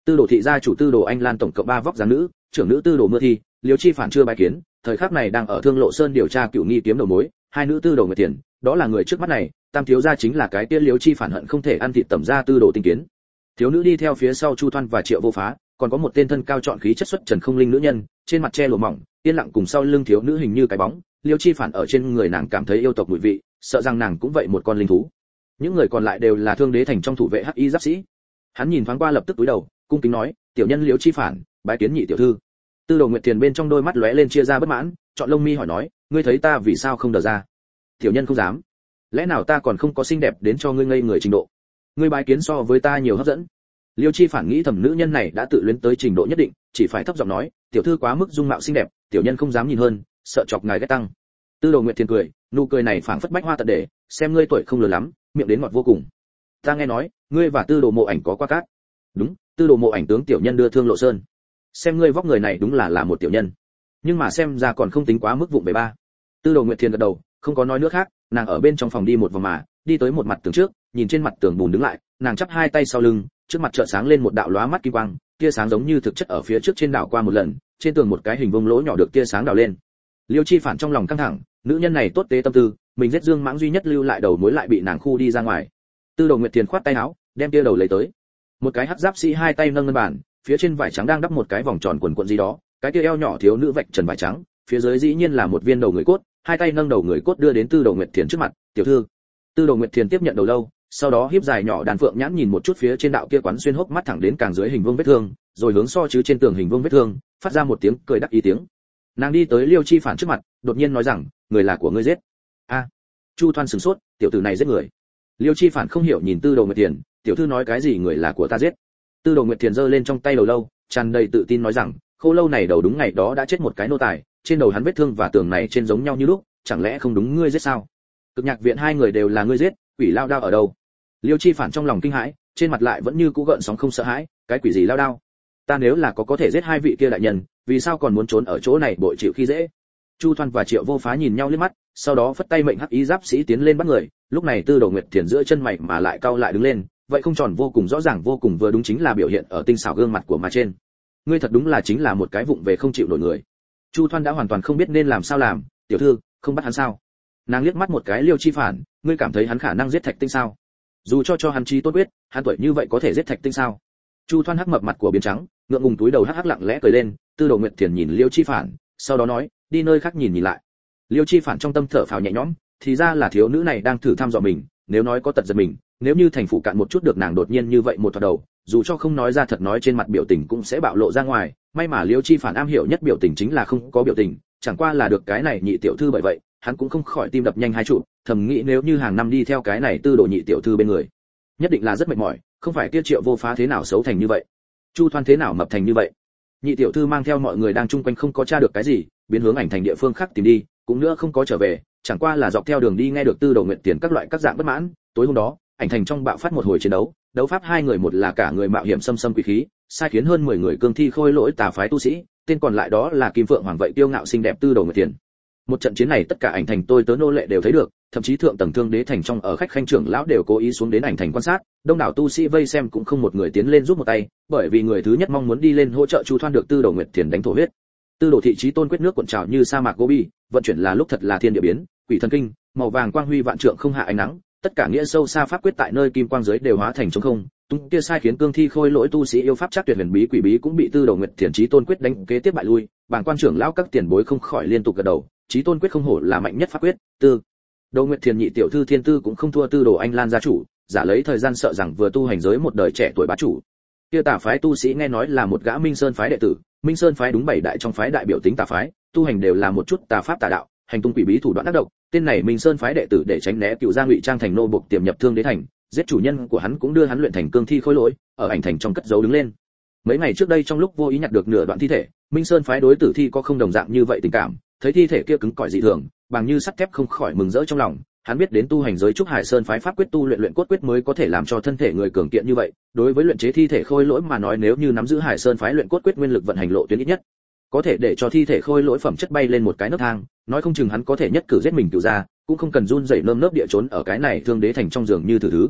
Tư đồ thị gia chủ Tư đồ Anh Lan tổng cộng 3 vóc dáng nữ, trưởng nữ Tư đồ Mưa Thi, Liêu Chi Phản chưa bái kiến, thời khắc này đang ở Thương Lộ Sơn điều tra cựu nghi kiếm đầu mối, hai nữ Tư đồ Nguyệt Tiền, đó là người trước mắt này, tam thiếu gia chính là cái tiên Liêu Chi Phản hận không thể ăn thịt tẩm gia Tư đồ Tinh Kiến. Thiếu nữ đi theo phía sau Chu Thoan và Triệu Vô Phá, còn có một tên thân cao trọn khí chất xuất trần không linh nữ nhân, trên mặt che lụa mỏng, yên lặng cùng sau lưng thiếu nữ hình như cái bóng, Liêu Chi Phản ở trên người nàng cảm thấy yêu tộc mùi vị, sợ rằng nàng cũng vậy một con linh thú. Những người còn lại đều là Thương Đế thành trong thủ vệ hắc y giáp sĩ. Hắn nhìn thoáng qua lập tức cúi đầu, cung kính nói, tiểu nhân Liêu Chi Phản, bái kiến nhị tiểu thư. Tư đồ Nguyệt Tiền bên trong đôi mắt lóe lên chia ra bất mãn, chọn lông mi hỏi nói, ngươi thấy ta vì sao không đờ ra? Tiểu nhân không dám. Lẽ nào ta còn không có xinh đẹp đến cho ngươi ngây người trình độ? Ngươi bái kiến so với ta nhiều hấp dẫn. Liêu Chi Phản nghĩ thầm nữ nhân này đã tự luyến tới trình độ nhất định, chỉ phải thấp giọng nói, tiểu thư quá mức dung mạo xinh đẹp, tiểu nhân không dám nhìn hơn, sợ chọc ngài ghét tăng. Tư đồ Nguyệt Tiền cười, nụ cười này phảng phất bách hoa tận để, xem ngươi tuổi không lớn lắm, miệng đến ngọt vô cùng. Ta nghe nói, ngươi và Tư đồ Mộ Ảnh có qua cát. Đúng, Tư đồ Mộ Ảnh tướng tiểu nhân đưa Thương Lộ Sơn. Xem ngươi vóc người này đúng là một tiểu nhân, nhưng mà xem ra còn không tính quá mức vụng về ba. Tư đồ Nguyệt Thiền gật đầu, không có nói nữa khác, nàng ở bên trong phòng đi một vòng mà, đi tới một mặt tường trước, nhìn trên mặt tường bùn đứng lại, nàng chắp hai tay sau lưng, trước mặt chợt sáng lên một đạo lóa mắt kim quang, tia sáng giống như thực chất ở phía trước trên đảo qua một lần, trên tường một cái hình vuông lỗ nhỏ được tia sáng đào lên. Liêu Chi Phản trong lòng căng thẳng, nữ nhân này tốt tế tâm tư, mình giết Dương Mãng duy nhất lưu lại đầu mối lại bị nàng khu đi ra ngoài. Tư đồ Nguyệt Thiền khoát tay áo, đem tia đầu lấy tới. Một cái hắc giáp sĩ hai tay nâng ngân bản, phía trên vải trắng đang đắp một cái vòng tròn quần quần gì đó, cái kia eo nhỏ thiếu nữ vạch trần vải trắng, phía dưới dĩ nhiên là một viên đầu người cốt, hai tay nâng đầu người cốt đưa đến Tư đồ Nguyệt Thiền trước mặt, tiểu thư. Tư đồ Nguyệt Thiền tiếp nhận đầu lâu, sau đó híp dài nhỏ đàn phượng nhãn nhìn một chút phía trên đạo kia quán xuyên hốc mắt thẳng đến càng dưới hình vuông vết thương, rồi hướng so chứ trên tường hình vuông vết thương, phát ra một tiếng cười đắc ý tiếng. Nàng đi tới Liêu Chi Phản trước mặt, đột nhiên nói rằng, người là của ngươi giết. A. Chu Thoan sửng sốt, tiểu tử này giết người. Liêu Chi Phản không hiểu nhìn Tư đồ Nguyệt Thiền, tiểu thư nói cái gì người là của ta giết. Tư đồ Nguyệt Thiền giơ lên trong tay đầu lâu, tràn đầy tự tin nói rằng, khô lâu này đầu đúng ngày đó đã chết một cái nô tài, trên đầu hắn vết thương và tường này trên giống nhau như lúc, chẳng lẽ không đúng ngươi giết sao? Cực Nhạc viện hai người đều là ngươi giết, quỷ lao đao ở đâu? Liêu Chi Phản trong lòng kinh hãi, trên mặt lại vẫn như cũ gợn sóng không sợ hãi, cái quỷ gì lao đao? Ta nếu là có thể giết hai vị kia đại nhân, vì sao còn muốn trốn ở chỗ này bội chịu khi dễ? Chu Thoan và Triệu Vô Phá nhìn nhau liếc mắt, sau đó phất tay mệnh hắc ý giáp sĩ tiến lên bắt người, lúc này Tư đồ Nguyệt Thiền giữa chân mày mà lại cau lại đứng lên, vậy không tròn vô cùng rõ ràng vô cùng vừa đúng chính là biểu hiện ở tinh xảo gương mặt của mà trên. Ngươi thật đúng là chính là một cái vụng về không chịu nổi người. Chu Thoan đã hoàn toàn không biết nên làm sao làm, tiểu thư, không bắt hắn sao? Nàng liếc mắt một cái Liêu Chi Phản, ngươi cảm thấy hắn khả năng giết Thạch Tinh sao? Dù cho hắn trí tôn quyết, hắn tuổi như vậy có thể giết Thạch Tinh sao? Chu Thoan hắc mập mặt của biến trắng, ngượng ngùng túi đầu hắc hắc lặng lẽ cười lên, Tư đồ Nguyệt Thiền nhìn Liêu Chi Phản, sau đó nói, đi nơi khác nhìn lại. Liêu Chi Phản trong tâm thở phào nhẹ nhõm, thì ra là thiếu nữ này đang thử thăm dò mình, nếu nói có tật giật mình, nếu như thành phủ cạn một chút được nàng đột nhiên như vậy một thoạt đầu, dù cho không nói ra thật nói trên mặt biểu tình cũng sẽ bạo lộ ra ngoài, may mà Liêu Chi Phản am hiểu nhất biểu tình chính là không có biểu tình, chẳng qua là được cái này nhị tiểu thư bởi vậy, hắn cũng không khỏi tim đập nhanh hai trụ, thầm nghĩ nếu như hàng năm đi theo cái này Tư đồ nhị tiểu thư bên người, nhất định là rất mệt mỏi, không phải kia Triệu Vô Phá thế nào xấu thành như vậy, Chu Thoan thế nào mập thành như vậy. Nhị tiểu thư mang theo mọi người đang chung quanh không có tra được cái gì, biến hướng ảnh thành địa phương khác tìm đi, cũng nữa không có trở về, chẳng qua là dọc theo đường đi nghe được Tư đồ Nguyệt Tiền các loại các dạng bất mãn. Tối hôm đó, ảnh thành trong bạo phát một hồi chiến đấu, đấu pháp hai người, một là cả người mạo hiểm xâm xâm quỷ khí, sai khiến hơn 10 người cương thi khôi lỗi tà phái tu sĩ, tên còn lại đó là Kim Phượng Hoàng vậy tiêu ngạo xinh đẹp Tư đồ Nguyệt Tiền. Một trận chiến này tất cả ảnh thành tôi tớ nô lệ đều thấy được, thậm chí thượng tầng Thương Đế thành trong ở khách khanh trưởng lão đều cố ý xuống đến ảnh thành quan sát, đông đảo tu sĩ vây xem cũng không một người tiến lên giúp một tay, bởi vì người thứ nhất mong muốn đi lên hỗ trợ Chu Thoan được Tư đồ Nguyệt Tiền đánh thổ huyết. Tư đồ thị trí tôn quyết nước cuộn trào như sa mạc Gobi, vận chuyển là lúc thật là thiên địa biến, quỷ thần kinh, màu vàng quang huy vạn trượng không hạ ánh nắng, tất cả nghĩa sâu xa pháp quyết tại nơi kim quang giới đều hóa thành trống không, tung kia sai khiến cương thi khôi lỗi tu sĩ yêu pháp chắc tuyệt huyền bí quỷ bí cũng bị Tư đồ Nguyệt Tiền trí tôn quyết đánh kế tiếp bại lui, bàng quan trưởng lão các tiền bối không khỏi liên tục gật đầu, trí tôn quyết không hổ là mạnh nhất pháp quyết. Tư đồ Nguyệt Thiền nhị tiểu thư thiên tư cũng không thua Tư đồ Anh Lan gia chủ, giả lấy thời gian sợ rằng vừa tu hành giới một đời trẻ tuổi bá chủ. Kia tà phái tu sĩ nghe nói là một gã Minh Sơn phái đệ tử, Minh Sơn phái đúng 7 đại trong phái đại biểu tính tà phái, tu hành đều là một chút tà pháp tà đạo, hành tung quỷ bí thủ đoạn ác độc, tên này Minh Sơn phái đệ tử để tránh né cựu gia ngụy trang thành nô buộc tiềm nhập Thương Đế thành, giết chủ nhân của hắn cũng đưa hắn luyện thành cương thi khôi lỗi, ở ảnh thành trong cất giấu đứng lên. Mấy ngày trước đây trong lúc vô ý nhặt được nửa đoạn thi thể, Minh Sơn phái đối tử thi có không đồng dạng như vậy tình cảm, thấy thi thể kia cứng cỏi dị thường, bằng như sắt thép không khỏi mừng rỡ trong lòng. Hắn biết đến tu hành giới trúc Hải Sơn phái pháp quyết tu luyện cốt quyết mới có thể làm cho thân thể người cường kiện như vậy, đối với luyện chế thi thể khôi lỗi mà nói nếu như nắm giữ Hải Sơn phái luyện cốt quyết nguyên lực vận hành lộ tuyến ít nhất có thể để cho thi thể khôi lỗi phẩm chất bay lên một cái nấc thang, nói không chừng hắn có thể nhất cử giết mình cửu gia, cũng không cần run rẩy nơm nớp địa trốn ở cái này Thương Đế thành trong giường như thử thứ.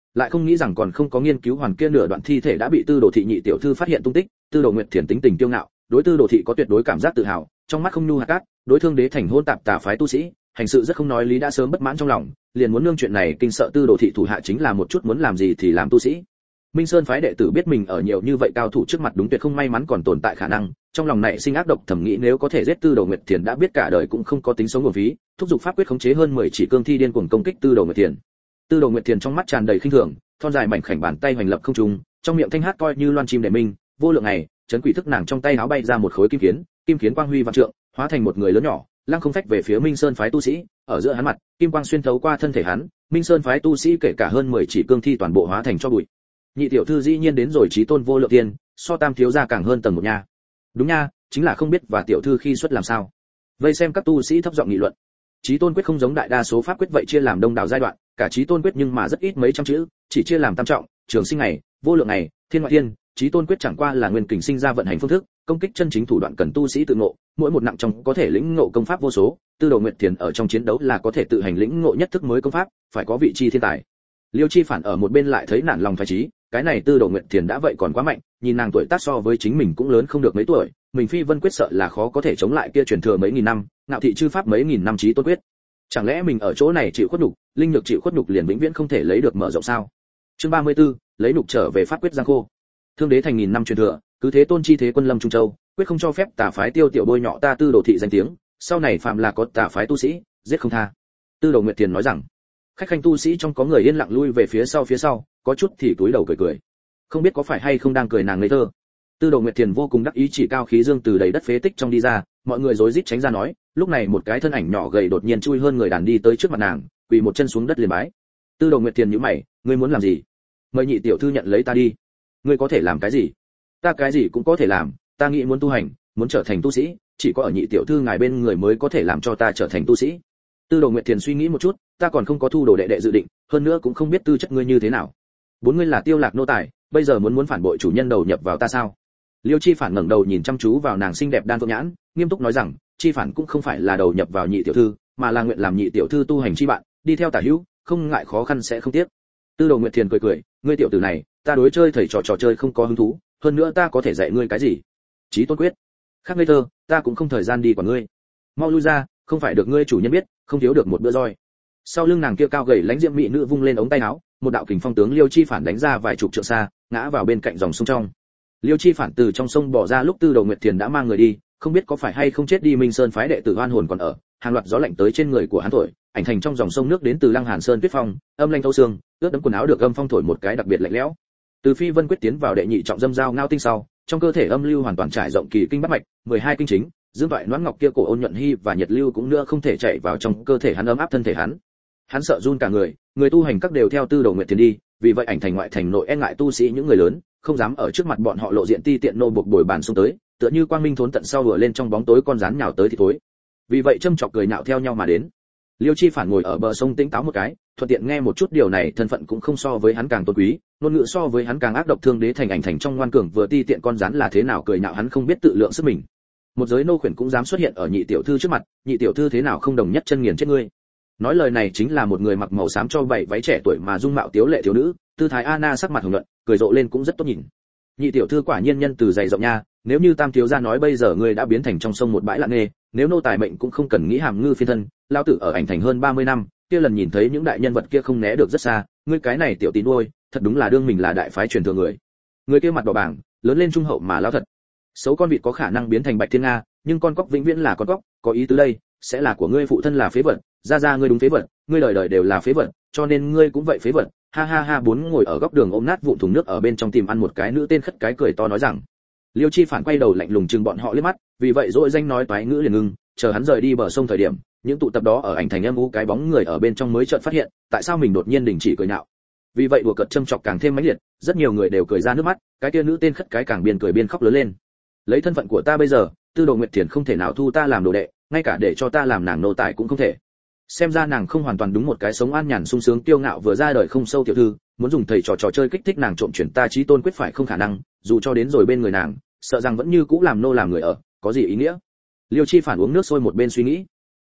lại không nghĩ rằng còn không có nghiên cứu hoàn kia nửa đoạn thi thể đã bị Tư Đồ thị nhị tiểu thư phát hiện tung tích. Tư Đồ Nguyệt Thiền tính tình kiêu ngạo, đối Tư Đồ thị có tuyệt đối cảm giác tự hào, trong mắt không nhu hạt cát, đối Thương Đế thành hôn tạp tà phái tu sĩ, hành sự rất không nói lý đã sớm bất mãn trong lòng, liền muốn nương chuyện này kinh sợ Tư Đồ thị thủ hạ chính là một chút muốn làm gì thì làm tu sĩ. Minh Sơn phái đệ tử biết mình ở nhiều như vậy cao thủ trước mặt đúng tuyệt không may mắn còn tồn tại khả năng, trong lòng này sinh ác độc thầm nghĩ nếu có thể giết Tư Đồ Nguyệt Thiền đã biết cả đời cũng không có tính sống nguồn phí, thúc giục pháp quyết khống chế hơn 10 chỉ cương thi điên cuồng công kích Tư Đồ Nguyệt Thiền. Tư Đồ Nguyệt Thiền trong mắt tràn đầy khinh thường, thon dài mảnh khảnh bàn tay hoành lập không trung, trong miệng thanh hát coi như loan chim để minh, vô lượng này, chấn quỷ thức nàng trong tay áo bay ra một khối kim kiến quang huy vạn trượng, hóa thành một người lớn nhỏ, lăng không phách về phía Minh Sơn phái tu sĩ, ở giữa hắn mặt, kim quang xuyên thấu qua thân thể hắn, Minh Sơn phái tu sĩ kể cả hơn 10 chỉ cương thi toàn bộ hóa thành cho bụi. Nhị tiểu thư dĩ nhiên đến rồi chí tôn vô lượng tiên, so tam thiếu gia càng hơn tầng một nha. Đúng nha, chính là không biết và tiểu thư khi xuất làm sao. Vây xem các tu sĩ thấp giọng nghị luận. Chí tôn quyết không giống đại đa số pháp quyết vậy chia làm đông đảo giai đoạn, cả chí tôn quyết nhưng mà rất ít mấy trăm chữ, chỉ chia làm tam trọng, trường sinh ngày, vô lượng ngày, thiên ngoại thiên. Chí tôn quyết chẳng qua là nguyên kình sinh ra vận hành phương thức, công kích chân chính thủ đoạn cần tu sĩ tự ngộ, mỗi một nặng trong có thể lĩnh ngộ công pháp vô số. Tư Đồ Nguyệt Thiền ở trong chiến đấu là có thể tự hành lĩnh ngộ nhất thức mới công pháp, phải có vị chi thiên tài. Liêu Chi Phản ở một bên lại thấy nản lòng phái trí, cái này Tư Đồ Nguyệt Thiền đã vậy còn quá mạnh, nhìn nàng tuổi tác so với chính mình cũng lớn không được mấy tuổi, mình phi vân quyết sợ là khó có thể chống lại kia truyền thừa mấy nghìn năm, ngạo thị chư pháp mấy nghìn năm chí tôn quyết. Chẳng lẽ mình ở chỗ này chịu khuất nhục, linh nhược chịu khuất nhục liền vĩnh viễn không thể lấy được mở rộng sao? Chương 34, lấy nhục trở về pháp quyết giang khô. Thương Đế thành nghìn năm truyền thừa, cứ thế tôn chi thế quân lâm trung châu, quyết không cho phép tà phái tiêu tiểu bôi nhọ ta Tư Đồ thị danh tiếng, sau này phạm là có tà phái tu sĩ, giết không tha. Tư Đồ Nguyệt Thiền nói rằng, khách khanh tu sĩ trong có người yên lặng lui về phía sau, có chút thì cúi đầu cười, không biết có phải hay không đang cười nàng ngây thơ. Tư Đồ Nguyệt Thiền vô cùng đắc ý chỉ cao khí dương từ đầy đất phế tích trong đi ra, mọi người rối rít tránh ra nói, lúc này một cái thân ảnh nhỏ gầy đột nhiên chui hơn người đàn đi tới trước mặt nàng, quỳ một chân xuống đất liền bái. Tư Đồ Nguyệt Thiền nhíu mày, ngươi muốn làm gì? Mời nhị tiểu thư nhận lấy ta đi. Ngươi có thể làm cái gì? Ta cái gì cũng có thể làm, ta nghĩ muốn tu hành, muốn trở thành tu sĩ, chỉ có ở nhị tiểu thư ngài bên người mới có thể làm cho ta trở thành tu sĩ. Tư Đồ Nguyệt Thiền suy nghĩ một chút, ta còn không có thu đồ đệ đệ dự định, hơn nữa cũng không biết tư chất ngươi như thế nào. Bốn ngươi là Tiêu Lạc nô tài, bây giờ muốn phản bội chủ nhân đầu nhập vào ta sao? Liêu Chi Phản ngẩng đầu nhìn chăm chú vào nàng xinh đẹp đan phượng nhãn, nghiêm túc nói rằng, Chi Phản cũng không phải là đầu nhập vào nhị tiểu thư, mà là nguyện làm nhị tiểu thư tu hành chi bạn, đi theo tả hữu, không ngại khó khăn sẽ không tiếc. Tư Đồ Nguyệt Thiền cười, ngươi tiểu tử này, ta đối chơi thầy trò chơi không có hứng thú, hơn nữa ta có thể dạy ngươi cái gì? Chí tôn quyết. Khác ngây thơ, ta cũng không thời gian đi quản ngươi. Mau lui ra, không phải được ngươi chủ nhân biết, không thiếu được một bữa roi. Sau lưng nàng kia cao gầy lãnh diễm mỹ nữ vung lên ống tay áo, một đạo kình phong tướng Liêu Chi Phản đánh ra vài chục trượng xa, ngã vào bên cạnh dòng sông trong. Liêu Chi Phản từ trong sông bỏ ra lúc Tư Đồ Nguyệt Thiền đã mang người đi, không biết có phải hay không chết đi Minh Sơn phái đệ tử oan hồn còn ở, hàng loạt gió lạnh tới trên người của hắn thổi, ảnh thành trong dòng sông nước đến từ Lăng Hàn Sơn tuyết phong, âm lanh thấu xương, ướt đẫm quần áo được âm phong thổi một cái đặc biệt lạnh lẽo. Từ phi vân quyết tiến vào đệ nhị trọng dâm giao ngao tinh sau, trong cơ thể âm lưu hoàn toàn trải rộng kỳ kinh bát mạch, 12 kinh chính, dương toại noãn ngọc kia cổ ôn nhuận hy và nhiệt lưu cũng nữa không thể chạy vào trong cơ thể hắn ấm áp thân thể hắn. Hắn sợ run cả người tu hành các đều theo Tư Đồ Nguyệt Thiền đi, vì vậy ảnh thành ngoại thành nội e ngại tu sĩ những người lớn, không dám ở trước mặt bọn họ lộ diện ti tiện nô buộc bồi bàn xông tới, tựa như quang minh thốn tận sau vừa lên trong bóng tối con rắn nhào tới thì thối. Vì vậy châm chọc cười nhạo theo nhau mà đến. Liêu Chi Phản ngồi ở bờ sông tĩnh táo một cái, thuận tiện nghe một chút điều này, thân phận cũng không so với hắn càng tôn quý, ngôn ngữ so với hắn càng ác độc. Thương Đế thành ảnh thành trong ngoan cường vừa ti tiện con rắn là thế nào cười nhạo hắn không biết tự lượng sức mình. Một giới nô khuyển cũng dám xuất hiện ở nhị tiểu thư trước mặt, nhị tiểu thư thế nào không đồng nhất chân nghiền chết ngươi. Nói lời này chính là một người mặc màu xám cho bảy váy trẻ tuổi mà dung mạo tiếu lệ thiếu nữ, tư thái Anna sắc mặt hồng nhuận, cười rộ lên cũng rất tốt nhìn. Nhị tiểu thư quả nhiên nhân từ dày rộng nha, nếu như tam thiếu gia nói bây giờ ngươi đã biến thành trong sông một bãi lặng nghề, nếu nô tài mệnh cũng không cần nghĩ hàm ngư phiên thân, lão tử ở ảnh thành hơn 30 năm, kia lần nhìn thấy những đại nhân vật kia không né được rất xa, ngươi cái này tiểu tín nuôi, thật đúng là đương mình là đại phái truyền thừa người. Người kia mặt đỏ bảng, lớn lên trung hậu mà lão thật. Xấu con vịt có khả năng biến thành bạch thiên nga, nhưng con cóc vĩnh viễn là con cóc, có ý tứ đây, sẽ là của ngươi phụ thân là phế vật, ra ngươi đúng phế vật, ngươi đời đời đều là phế vật, cho nên ngươi cũng vậy phế vật. Ha ha ha, bốn ngồi ở góc đường ôm nát vụn thùng nước ở bên trong tìm ăn một cái nữ tên khất cái cười to nói rằng. Liêu Chi Phản quay đầu lạnh lùng chừng bọn họ liếc mắt, vì vậy dội danh nói toái ngữ liền ngưng, chờ hắn rời đi bờ sông thời điểm, những tụ tập đó ở ảnh thành âm u cái bóng người ở bên trong mới chợt phát hiện, tại sao mình đột nhiên đình chỉ cười nhạo. Vì vậy đùa cợt châm chọc càng thêm mãnh liệt, rất nhiều người đều cười ra nước mắt, cái kia nữ tên khất cái càng biên cười biên khóc lớn lên. Lấy thân phận của ta bây giờ, Tư Đồ Nguyệt Thiền không thể nào thu ta làm đồ đệ, ngay cả để cho ta làm nàng nô tài cũng không thể. Xem ra nàng không hoàn toàn đúng một cái sống an nhàn sung sướng kiêu ngạo vừa ra đời không sâu tiểu thư, muốn dùng thầy trò chơi kích thích nàng trộm chuyển ta chí tôn quyết phải không khả năng, dù cho đến rồi bên người nàng, sợ rằng vẫn như cũ làm nô làm người ở, có gì ý nghĩa. Liêu Chi Phản uống nước sôi một bên suy nghĩ.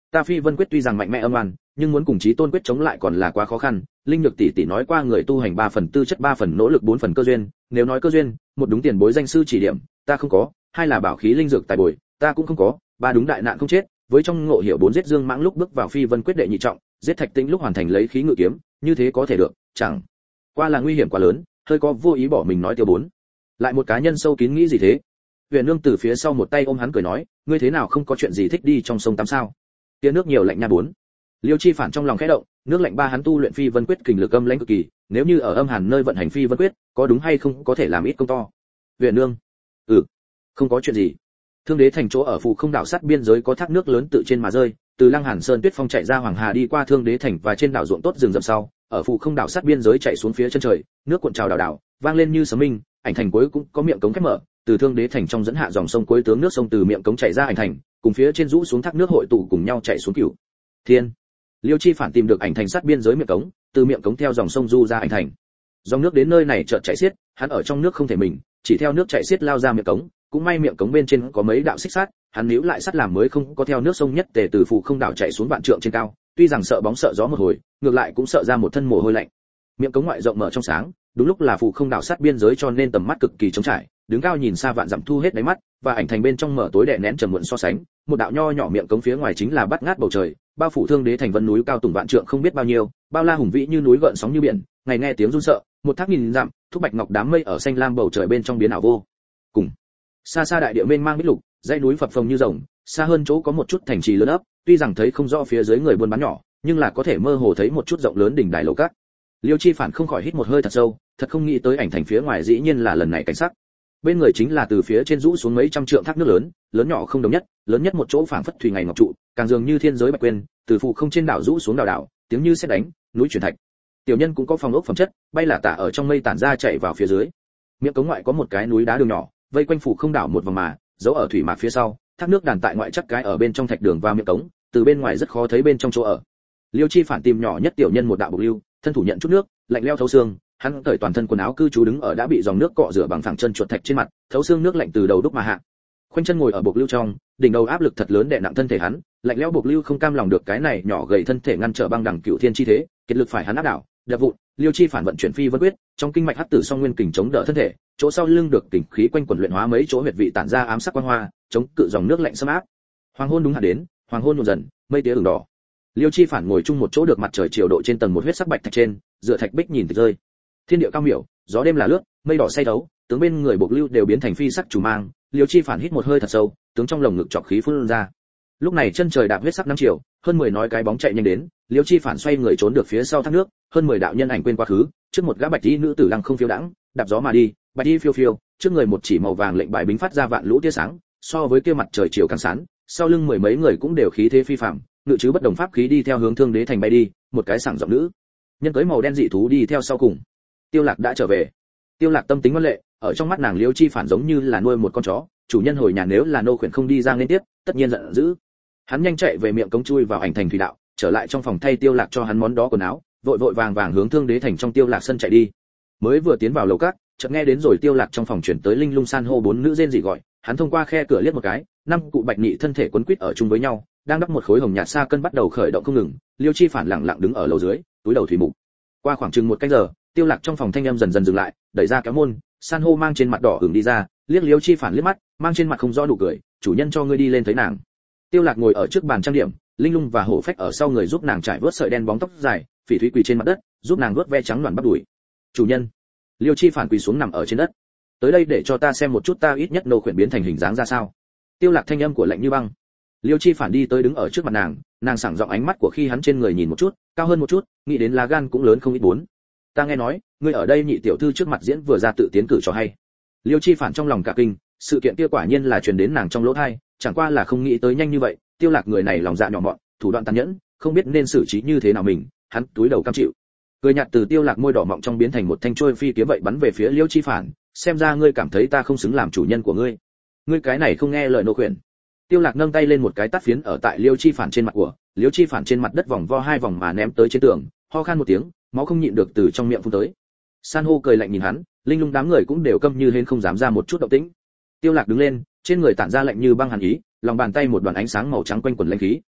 Ta Phi Vân quyết tuy rằng mạnh mẽ âm oan, nhưng muốn cùng Chí Tôn quyết chống lại còn là quá khó khăn. Linh Nhược tỷ tỷ nói qua người tu hành 3 phần tư chất 3 phần nỗ lực 4 phần cơ duyên, nếu nói cơ duyên, một đúng tiền bối danh sư chỉ điểm, ta không có, hai là bảo khí linh dược tài bồi, ta cũng không có, ba đúng đại nạn không chết, với trong ngộ hiểu 4 giết Dương Mãng lúc bước vào Phi Vân quyết đệ nhị trọng, giết Thạch Tĩnh lúc hoàn thành lấy khí ngự kiếm, như thế có thể được, chẳng qua là nguy hiểm quá lớn, hơi có vô ý bỏ mình nói tiêu bốn. Lại một cá nhân sâu kín nghĩ gì thế? Huyền Nương từ phía sau một tay ôm hắn cười nói, ngươi thế nào không có chuyện gì thích đi trong sông tắm sao? Tia nước nhiều lạnh nha bốn. Liêu Chi Phản trong lòng khẽ động, nước lạnh ba hắn tu luyện Phi Vân quyết kình lực âm lãnh cực kỳ, nếu như ở âm hàn nơi vận hành Phi Vân quyết, có đúng hay không có thể làm ít công to. Huyền Nương, không có chuyện gì. Thương Đế thành chỗ ở phụ không đảo sát biên giới có thác nước lớn tự trên mà rơi, từ Lăng Hàn Sơn Tuyết Phong chạy ra Hoàng Hà đi qua Thương Đế thành và trên đảo ruộng tốt rừng rậm sau, ở phụ không đảo sát biên giới chạy xuống phía chân trời, nước cuộn trào đảo đảo, vang lên như sấm minh, ảnh thành cuối cũng có miệng cống khép mở, từ Thương Đế thành trong dẫn hạ dòng sông cuối tướng nước sông từ miệng cống chảy ra ảnh thành, cùng phía trên rũ xuống thác nước hội tụ cùng nhau chạy xuống Cửu Thiên. Liêu Chi Phản tìm được ảnh thành sát biên giới miệng cống, từ miệng cống theo dòng sông du ra ảnh thành. Dòng nước đến nơi này chợt chảy xiết, hắn ở trong nước không thể mình, chỉ theo nước chảy xiết lao ra miệng cống, cũng may miệng cống bên trên có mấy đạo xích sắt, hắn níu lại sắt làm mới không có theo nước sông nhất tề từ phụ không đảo chạy xuống vạn trượng trên cao, tuy rằng sợ bóng sợ gió một hồi, ngược lại cũng sợ ra một thân mồ hôi lạnh. Miệng cống ngoại rộng mở trong sáng, đúng lúc là phụ không đảo sát biên giới cho nên tầm mắt cực kỳ trống trải, đứng cao nhìn xa vạn dặm thu hết đáy mắt, và ảnh thành bên trong mở tối đè nén trầm muộn so sánh, một đạo nho nhỏ miệng cống phía ngoài chính là bắt ngát bầu trời, bao phủ Thương Đế thành vân núi cao tùng vạn trượng không biết bao nhiêu, bao la hùng vĩ như núi gợn sóng như biển, ngày nghe tiếng run sợ, một thác nghìn dặm, thúc bạch ngọc đám mây ở xanh lam bầu trời bên trong biến ảo vô cùng. Xa xa đại địa mênh mang bích lục, dãy núi phập phồng như rồng, xa hơn chỗ có một chút thành trì lớn ấp, tuy rằng thấy không rõ phía dưới người buôn bán nhỏ, nhưng là có thể mơ hồ thấy một chút rộng lớn đỉnh đài lầu các. Liêu Chi Phản không khỏi hít một hơi thật sâu, thật không nghĩ tới ảnh thành phía ngoài dĩ nhiên là lần này cảnh sắc. Bên người chính là từ phía trên rũ xuống mấy trăm trượng thác nước lớn, lớn nhỏ không đồng nhất, lớn nhất một chỗ phảng phất thủy ngày ngọc trụ, càng dường như thiên giới bạch quên, từ phụ không trên đảo rũ xuống đảo đảo, tiếng như sét đánh, núi chuyển thạch. Tiểu nhân cũng có phòng ốc phẩm chất, bay là tả ở trong mây tản ra chạy vào phía dưới. Miệng cống ngoại có một cái núi đá đường nhỏ, vây quanh phủ không đảo một vòng mà, giấu ở thủy mạc phía sau, thác nước đàn tại ngoại chắc cái ở bên trong thạch đường và miệng cống, từ bên ngoài rất khó thấy bên trong chỗ ở. Liêu Chi Phản tìm nhỏ nhất tiểu nhân một đạo bộc lưu, thân thủ nhận chút nước, lạnh lẽo thấu xương, hắn cởi toàn thân quần áo cư trú đứng ở đã bị dòng nước cọ rửa bằng phẳng chân chuột thạch trên mặt, thấu xương nước lạnh từ đầu đúc mà hạ. Khoanh chân ngồi ở bộc lưu trong, đỉnh đầu áp lực thật lớn đè nặng thân thể hắn, lạnh lẽo bộc lưu không cam lòng được cái này nhỏ gầy thân thể ngăn trở băng đẳng cửu thiên chi thế, kiệt lực phải hắn áp đảo, đập vụn. Liêu Chi Phản vận chuyển Phi Vân quyết, trong kinh mạch hắc tử song nguyên kình chống đỡ thân thể, chỗ sau lưng được kình khí quanh quần luyện hóa mấy chỗ huyệt vị tản ra ám sắc quang hoa, chống cự dòng nước lạnh xâm áp. Hoàng hôn đúng hạn đến, hoàng hôn nhuộm dần, mây tía ửng đỏ. Liêu Chi Phản ngồi chung một chỗ được mặt trời chiều độ trên tầng một huyết sắc bạch thạch trên, dựa thạch bích nhìn từ rơi. Thiên địa cao miểu, gió đêm là lướt, mây đỏ say thấu, tướng bên người bộc lưu đều biến thành phi sắc chủ mang. Liêu Chi Phản hít một hơi thật sâu, tướng trong lồng ngực trọc khí phun ra. Lúc này chân trời đạp huyết sắc năm chiều, hơn 10 nói cái bóng chạy nhanh đến, Liêu Chi Phản xoay người trốn được phía sau thác nước, hơn 10 đạo nhân ảnh quên quá khứ, trước một gã bạch y nữ tử lăng không phiêu đãng, đạp gió mà đi, bạch y phiêu phiêu, trước người một chỉ màu vàng lệnh bài bính phát ra vạn lũ tia sáng, so với kia mặt trời chiều càng sáng, sau lưng mười mấy người cũng đều khí thế phi phàm, ngự chứ bất đồng pháp khí đi theo hướng Thương Đế thành bay đi, một cái sảng giọng nữ nhân cưới màu đen dị thú đi theo sau cùng. Tiêu Lạc đã trở về. Tiêu Lạc tâm tính ngoan lệ, ở trong mắt nàng Liêu Chi Phản giống như là nuôi một con chó, chủ nhân hồi nhà nếu là nô khuyển không đi ra liên tiếp, tất nhiên giận dữ. Hắn nhanh chạy về miệng cống chui vào ảnh thành thủy đạo, trở lại trong phòng thay Tiêu Lạc cho hắn món đó quần áo, vội vội vàng vàng hướng Thương Đế thành trong Tiêu Lạc sân chạy đi. Mới vừa tiến vào lầu các, chợt nghe đến rồi Tiêu Lạc trong phòng chuyển tới linh lung san hô bốn nữ rên rỉ gọi, hắn thông qua khe cửa liếc một cái, năm cụ bạch nhị thân thể quấn quýt ở chung với nhau, đang đắp một khối hồng nhạt sa cân bắt đầu khởi động không ngừng. Liêu Chi Phản lặng lặng đứng ở lầu dưới, túi đầu thủy mục. Qua khoảng chừng một canh giờ, Tiêu Lạc trong phòng thanh âm dần dần dừng lại, đẩy ra kéo môn, san hô mang trên mặt đỏ ửng đi ra, liếc Liêu Chi Phản liếc mắt, mang trên mặt không rõ nụ cười, chủ nhân cho ngươi đi lên thấy nàng. Tiêu Lạc ngồi ở trước bàn trang điểm, linh lung và hổ phách ở sau người giúp nàng trải vớt sợi đen bóng tóc dài, phỉ thúy quỳ trên mặt đất, giúp nàng vớt ve trắng loạn bắp đùi. Chủ nhân. Liêu Chi Phản quỳ xuống nằm ở trên đất. Tới đây để cho ta xem một chút ta ít nhất nô khuyển biến thành hình dáng ra sao. Tiêu Lạc thanh âm của lạnh như băng. Liêu Chi Phản đi tới đứng ở trước mặt nàng sảng giọng ánh mắt của khi hắn trên người nhìn một chút, cao hơn một chút, nghĩ đến lá gan cũng lớn không ít bốn. Ta nghe nói, ngươi ở đây nhị tiểu thư trước mặt diễn vừa ra tự tiến cử cho hay. Liêu Chi Phản trong lòng cả kinh, sự kiện kia quả nhiên là truyền đến nàng trong lỗ tai, chẳng qua là không nghĩ tới nhanh như vậy. Tiêu Lạc người này lòng dạ nhỏ mọn, thủ đoạn tàn nhẫn, không biết nên xử trí như thế nào mình, hắn túi đầu cam chịu. Cười nhạt từ Tiêu Lạc môi đỏ mọng trong biến thành một thanh trôi phi kiếm vậy bắn về phía Liêu Chi Phản, xem ra ngươi cảm thấy ta không xứng làm chủ nhân của ngươi. Ngươi cái này không nghe lời nô khuyển. Tiêu Lạc nâng tay lên một cái tát phiến ở tại Liêu Chi Phản trên mặt của, Liêu Chi Phản trên mặt đất vòng vo hai vòng mà ném tới trên tường, ho khan một tiếng, máu không nhịn được từ trong miệng phun tới. San hô cười lạnh nhìn hắn, linh lung đám người cũng đều câm như hến không dám ra một chút động tĩnh. Tiêu Lạc đứng lên, trên người tản ra lạnh như băng hàn ý, lòng bàn tay một đoàn ánh sáng màu trắng quanh quần lãnh khí,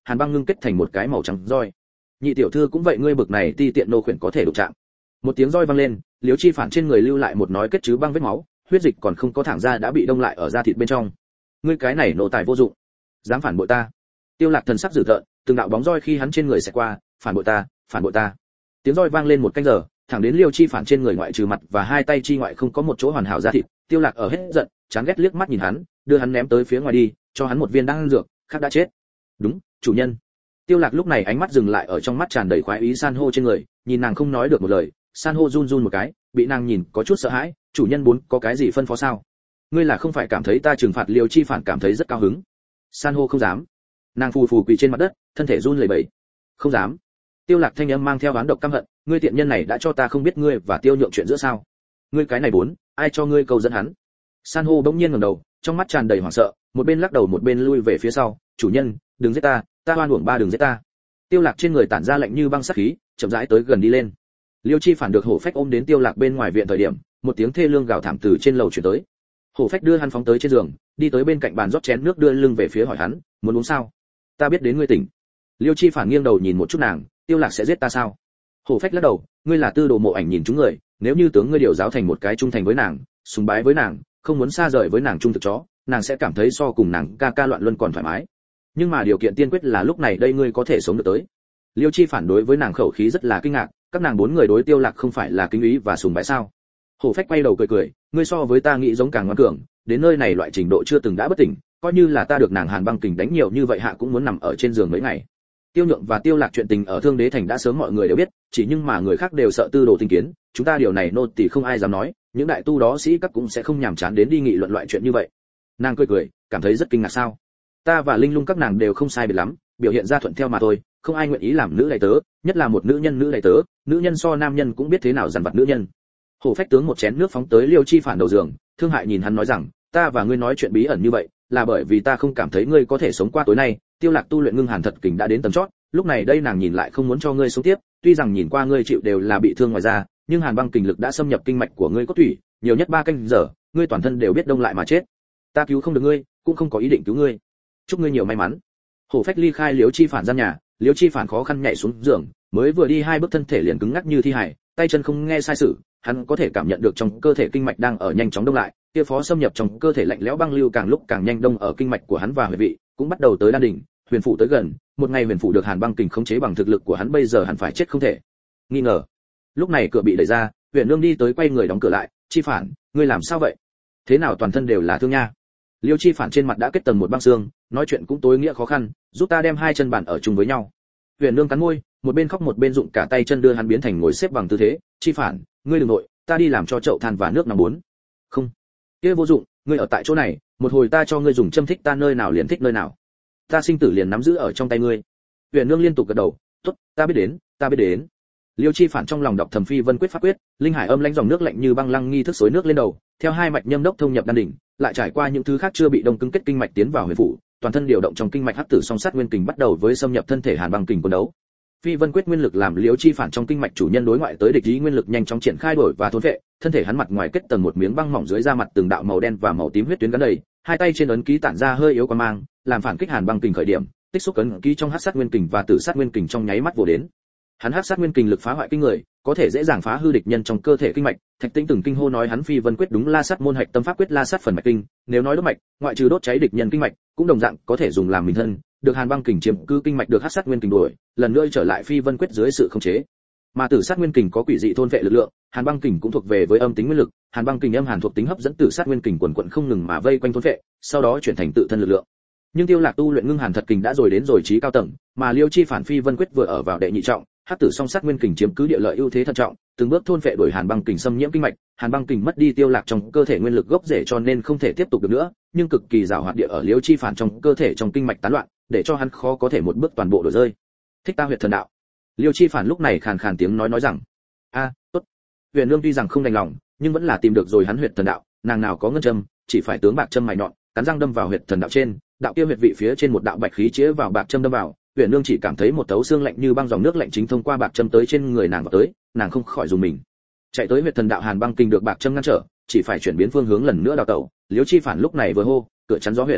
hàn băng ngưng kết thành một cái màu trắng roi. Nhị tiểu thư cũng vậy, ngươi bực này ti tiện nô khuyển có thể đụng chạm. Một tiếng roi vang lên, Liễu Chi Phản trên người lưu lại một nói kết chứ băng vết máu, huyết dịch còn không có thẳng ra đã bị đông lại ở da thịt bên trong. Ngươi cái này nô tài vô dụng, dám phản bội ta. Tiêu Lạc thần sắc dữ tợn, từng đạo bóng roi khi hắn trên người sẽ qua, phản bội ta, phản bội ta. Tiếng roi vang lên một canh giờ, thẳng đến Liêu Chi Phản trên người ngoại trừ mặt và hai tay chi ngoại không có một chỗ hoàn hảo da thịt. Tiêu Lạc ở hết giận, chán ghét liếc mắt nhìn hắn, đưa hắn ném tới phía ngoài đi, cho hắn một viên đan dược, khác đã chết. Đúng, chủ nhân. Tiêu Lạc lúc này ánh mắt dừng lại ở trong mắt tràn đầy khoái ý san hô trên người, nhìn nàng không nói được một lời, san hô run run một cái, bị nàng nhìn có chút sợ hãi. Chủ nhân muốn có cái gì phân phó sao? Ngươi là không phải cảm thấy ta trừng phạt Liêu Chi Phản cảm thấy rất cao hứng? San hô không dám. Nàng phù phù quỳ trên mặt đất, thân thể run lẩy bẩy. Không dám. Tiêu Lạc thanh âm mang theo oán độc căm hận, ngươi tiện nhân này đã cho ta không biết ngươi và Tiêu Nhượng chuyện giữa sao? Ngươi cái này bốn, ai cho ngươi câu dẫn hắn? San hô bỗng nhiên ngẩng đầu, trong mắt tràn đầy hoảng sợ, một bên lắc đầu một bên lui về phía sau, chủ nhân, đừng giết ta, ta oan uổng ba, đừng giết ta. Tiêu Lạc trên người tản ra lạnh như băng sát khí, chậm rãi tới gần đi lên. Liêu Chi Phản được Hổ Phách ôm đến Tiêu Lạc bên ngoài viện thời điểm, một tiếng thê lương gào thảm từ trên lầu truyền tới. Hổ Phách đưa hắn phóng tới trên giường, đi tới bên cạnh bàn rót chén nước đưa lưng về phía hỏi hắn, muốn uống sao? Ta biết đến ngươi tỉnh. Liêu Chi Phản nghiêng đầu nhìn một chút nàng, Tiêu Lạc sẽ giết ta sao? Hổ Phách lắc đầu, ngươi là tư đồ mộ ảnh nhìn chúng người, nếu như tướng ngươi điều giáo thành một cái trung thành với nàng, sùng bái với nàng, không muốn xa rời với nàng trung thực chó, nàng sẽ cảm thấy so cùng nàng ca ca loạn luân còn thoải mái. Nhưng mà điều kiện tiên quyết là lúc này đây ngươi có thể sống được tới. Liêu Chi Phản đối với nàng khẩu khí rất là kinh ngạc, các nàng bốn người đối Tiêu Lạc không phải là kính ý và sùng bái sao? Hổ Phách quay đầu cười cười, ngươi so với ta nghĩ giống càng ngoan cường, đến nơi này loại trình độ chưa từng đã bất tỉnh, coi như là ta được nàng Hàn Băng Kình đánh nhiều như vậy hạ cũng muốn nằm ở trên giường mấy ngày. Tiêu Nhượng và Tiêu Lạc chuyện tình ở Thương Đế thành đã sớm mọi người đều biết, chỉ nhưng mà người khác đều sợ tư đồ tinh kiến, chúng ta điều này nô tỳ không ai dám nói, những đại tu đó sĩ các cũng sẽ không nhàm chán đến đi nghị luận loại chuyện như vậy. Nàng cười cười, cảm thấy rất kinh ngạc sao? Ta và Linh Lung các nàng đều không sai biệt lắm, biểu hiện ra thuận theo mà thôi, không ai nguyện ý làm nữ đại tớ, nhất là một nữ nhân tớ, nữ nhân so nam nhân cũng biết thế nào dằn vặt nữ nhân. Hổ Phách tướng một chén nước phóng tới Liêu Chi Phản đầu giường, thương hại nhìn hắn nói rằng, ta và ngươi nói chuyện bí ẩn như vậy, là bởi vì ta không cảm thấy ngươi có thể sống qua tối nay. Tiêu Lạc tu luyện ngưng hàn thật kình đã đến tầm chót, lúc này đây nàng nhìn lại không muốn cho ngươi sống tiếp, tuy rằng nhìn qua ngươi chịu đều là bị thương ngoài da, nhưng hàn băng kình lực đã xâm nhập kinh mạch của ngươi cốt thủy, nhiều nhất 3 canh giờ, ngươi toàn thân đều biết đông lại mà chết. Ta cứu không được ngươi, cũng không có ý định cứu ngươi. Chúc ngươi nhiều may mắn. Hổ Phách ly khai Liễu Chi Phản gian nhà, Liễu Chi Phản khó khăn nhảy xuống giường, mới vừa đi 2 bước thân thể liền cứng ngắc như thi hài, tay chân không nghe sai sử, hắn có thể cảm nhận được trong cơ thể kinh mạch đang ở nhanh chóng đông lại, kia phó xâm nhập trong cơ thể lạnh lẽo băng lưu càng lúc càng nhanh đông ở kinh mạch của hắn và huyệt vị, cũng bắt đầu tới đan đỉnh, huyền phủ tới gần, một ngày huyền phủ được hàn băng kình khống chế bằng thực lực của hắn bây giờ hẳn phải chết không thể nghi ngờ. Lúc này cửa bị đẩy ra, Huyền Nương đi tới quay người đóng cửa lại, Chi Phản, ngươi làm sao vậy? Thế nào toàn thân đều là thương nha? Liêu Chi Phản trên mặt đã kết tầng một băng xương, nói chuyện cũng tối nghĩa khó khăn, giúp ta đem 2 chân bàn ở chung với nhau. Huyền Nương cắn môi, một bên khóc một bên dụng cả tay chân đưa hắn biến thành ngồi xếp bằng tư thế. Chi Phản, ngươi đừng nội, ta đi làm cho chậu than và nước nóng bốn. Không, kia vô dụng, ngươi ở tại chỗ này, một hồi ta cho ngươi dùng châm thích ta nơi nào liền thích nơi nào. Ta sinh tử liền nắm giữ ở trong tay ngươi. Huyền Nương liên tục gật đầu, tốt, ta biết đến, ta biết đến. Liêu Chi Phản trong lòng đọc thầm phi vân quyết pháp quyết, linh hải âm lãnh dòng nước lạnh như băng lăng nghi thức xối nước lên đầu, theo 2 mạch nhâm đốc thông nhập đan đỉnh, lại trải qua những thứ khác chưa bị đông cứng kết kinh mạch tiến vào huyền phủ, toàn thân điều động trong kinh mạch hắc tử song sát nguyên kình bắt đầu với xâm nhập thân thể hàn băng kình quân đấu. Phi vân quyết nguyên lực làm Liêu Chi Phản trong kinh mạch chủ nhân đối ngoại tới địch ý nguyên lực nhanh chóng triển khai đổi và thôn vệ, thân thể hắn mặt ngoài kết tầng một miếng băng mỏng dưới da mặt từng đạo màu đen và màu tím huyết tuyến gắn đầy, 2 tay trên ấn ký tản ra hơi yếu quang mang, làm phản kích hàn băng kình khởi điểm, tích xúc ấn ký trong hắc sát nguyên kình và tử sát nguyên kình trong nháy mắt vồ đến. Hắn hắc sát nguyên kình lực phá hoại kinh người, có thể dễ dàng phá hư địch nhân trong cơ thể kinh mạch. Thạch Tĩnh từng kinh hô nói hắn phi vân quyết đúng la sát môn hạch tâm pháp quyết la sát phần mạch kinh, nếu nói đốt mạch, ngoại trừ đốt cháy địch nhân kinh mạch, cũng đồng dạng có thể dùng làm mình thân, được hàn băng kình chiếm cứ kinh mạch được hắc sát nguyên kình đuổi, lần nữa trở lại phi vân quyết dưới sự khống chế. Mà tử sát nguyên kình có quỷ dị thôn vệ lực lượng, hàn băng kình cũng thuộc về với âm tính nguyên lực, hàn băng kình âm hàn thuộc tính hấp dẫn tử sát nguyên kình quần quần không ngừng mà vây quanh thôn vệ, sau đó chuyển thành tự thân lực lượng. Nhưng Tiêu Lạc tu luyện ngưng hàn thật kình đã rồi đến rồi trí cao tầng, mà Liêu Chi Phản phi vân quyết vừa ở vào đệ nhị trọng, hắc tử song sát nguyên kình chiếm cứ địa lợi ưu thế thận trọng, từng bước thôn phệ đuổi hàn băng kình xâm nhiễm kinh mạch, hàn băng kình mất đi Tiêu Lạc trong cơ thể nguyên lực gốc rễ cho nên không thể tiếp tục được nữa, nhưng cực kỳ giàu hoạt địa ở Liêu Chi Phản trong cơ thể trong kinh mạch tán loạn, để cho hắn khó có thể một bước toàn bộ đổi rơi. Thích ta huyệt thần đạo. Liêu Chi Phản lúc này khàn khàn tiếng nói rằng, tốt. Huyền Nương tuy rằng không đành lòng, nhưng vẫn là tìm được rồi hắn huyệt thần đạo, nàng nào có ngân châm, chỉ phải tướng bạc châm mài nhọn, cắn răng đâm vào huyệt thần đạo trên, đạo kia huyệt vị phía trên một đạo bạch khí chĩa vào bạc châm đâm vào. Huyền Nương chỉ cảm thấy một tấu xương lạnh như băng dòng nước lạnh chính thông qua bạc châm tới trên người nàng vào tới, nàng không khỏi dùng mình. Chạy tới huyệt thần đạo hàn băng kình được bạc châm ngăn trở, chỉ phải chuyển biến phương hướng lần nữa đào tẩu. Liêu Chi Phản lúc này vừa hô, cửa chắn gió huyệt.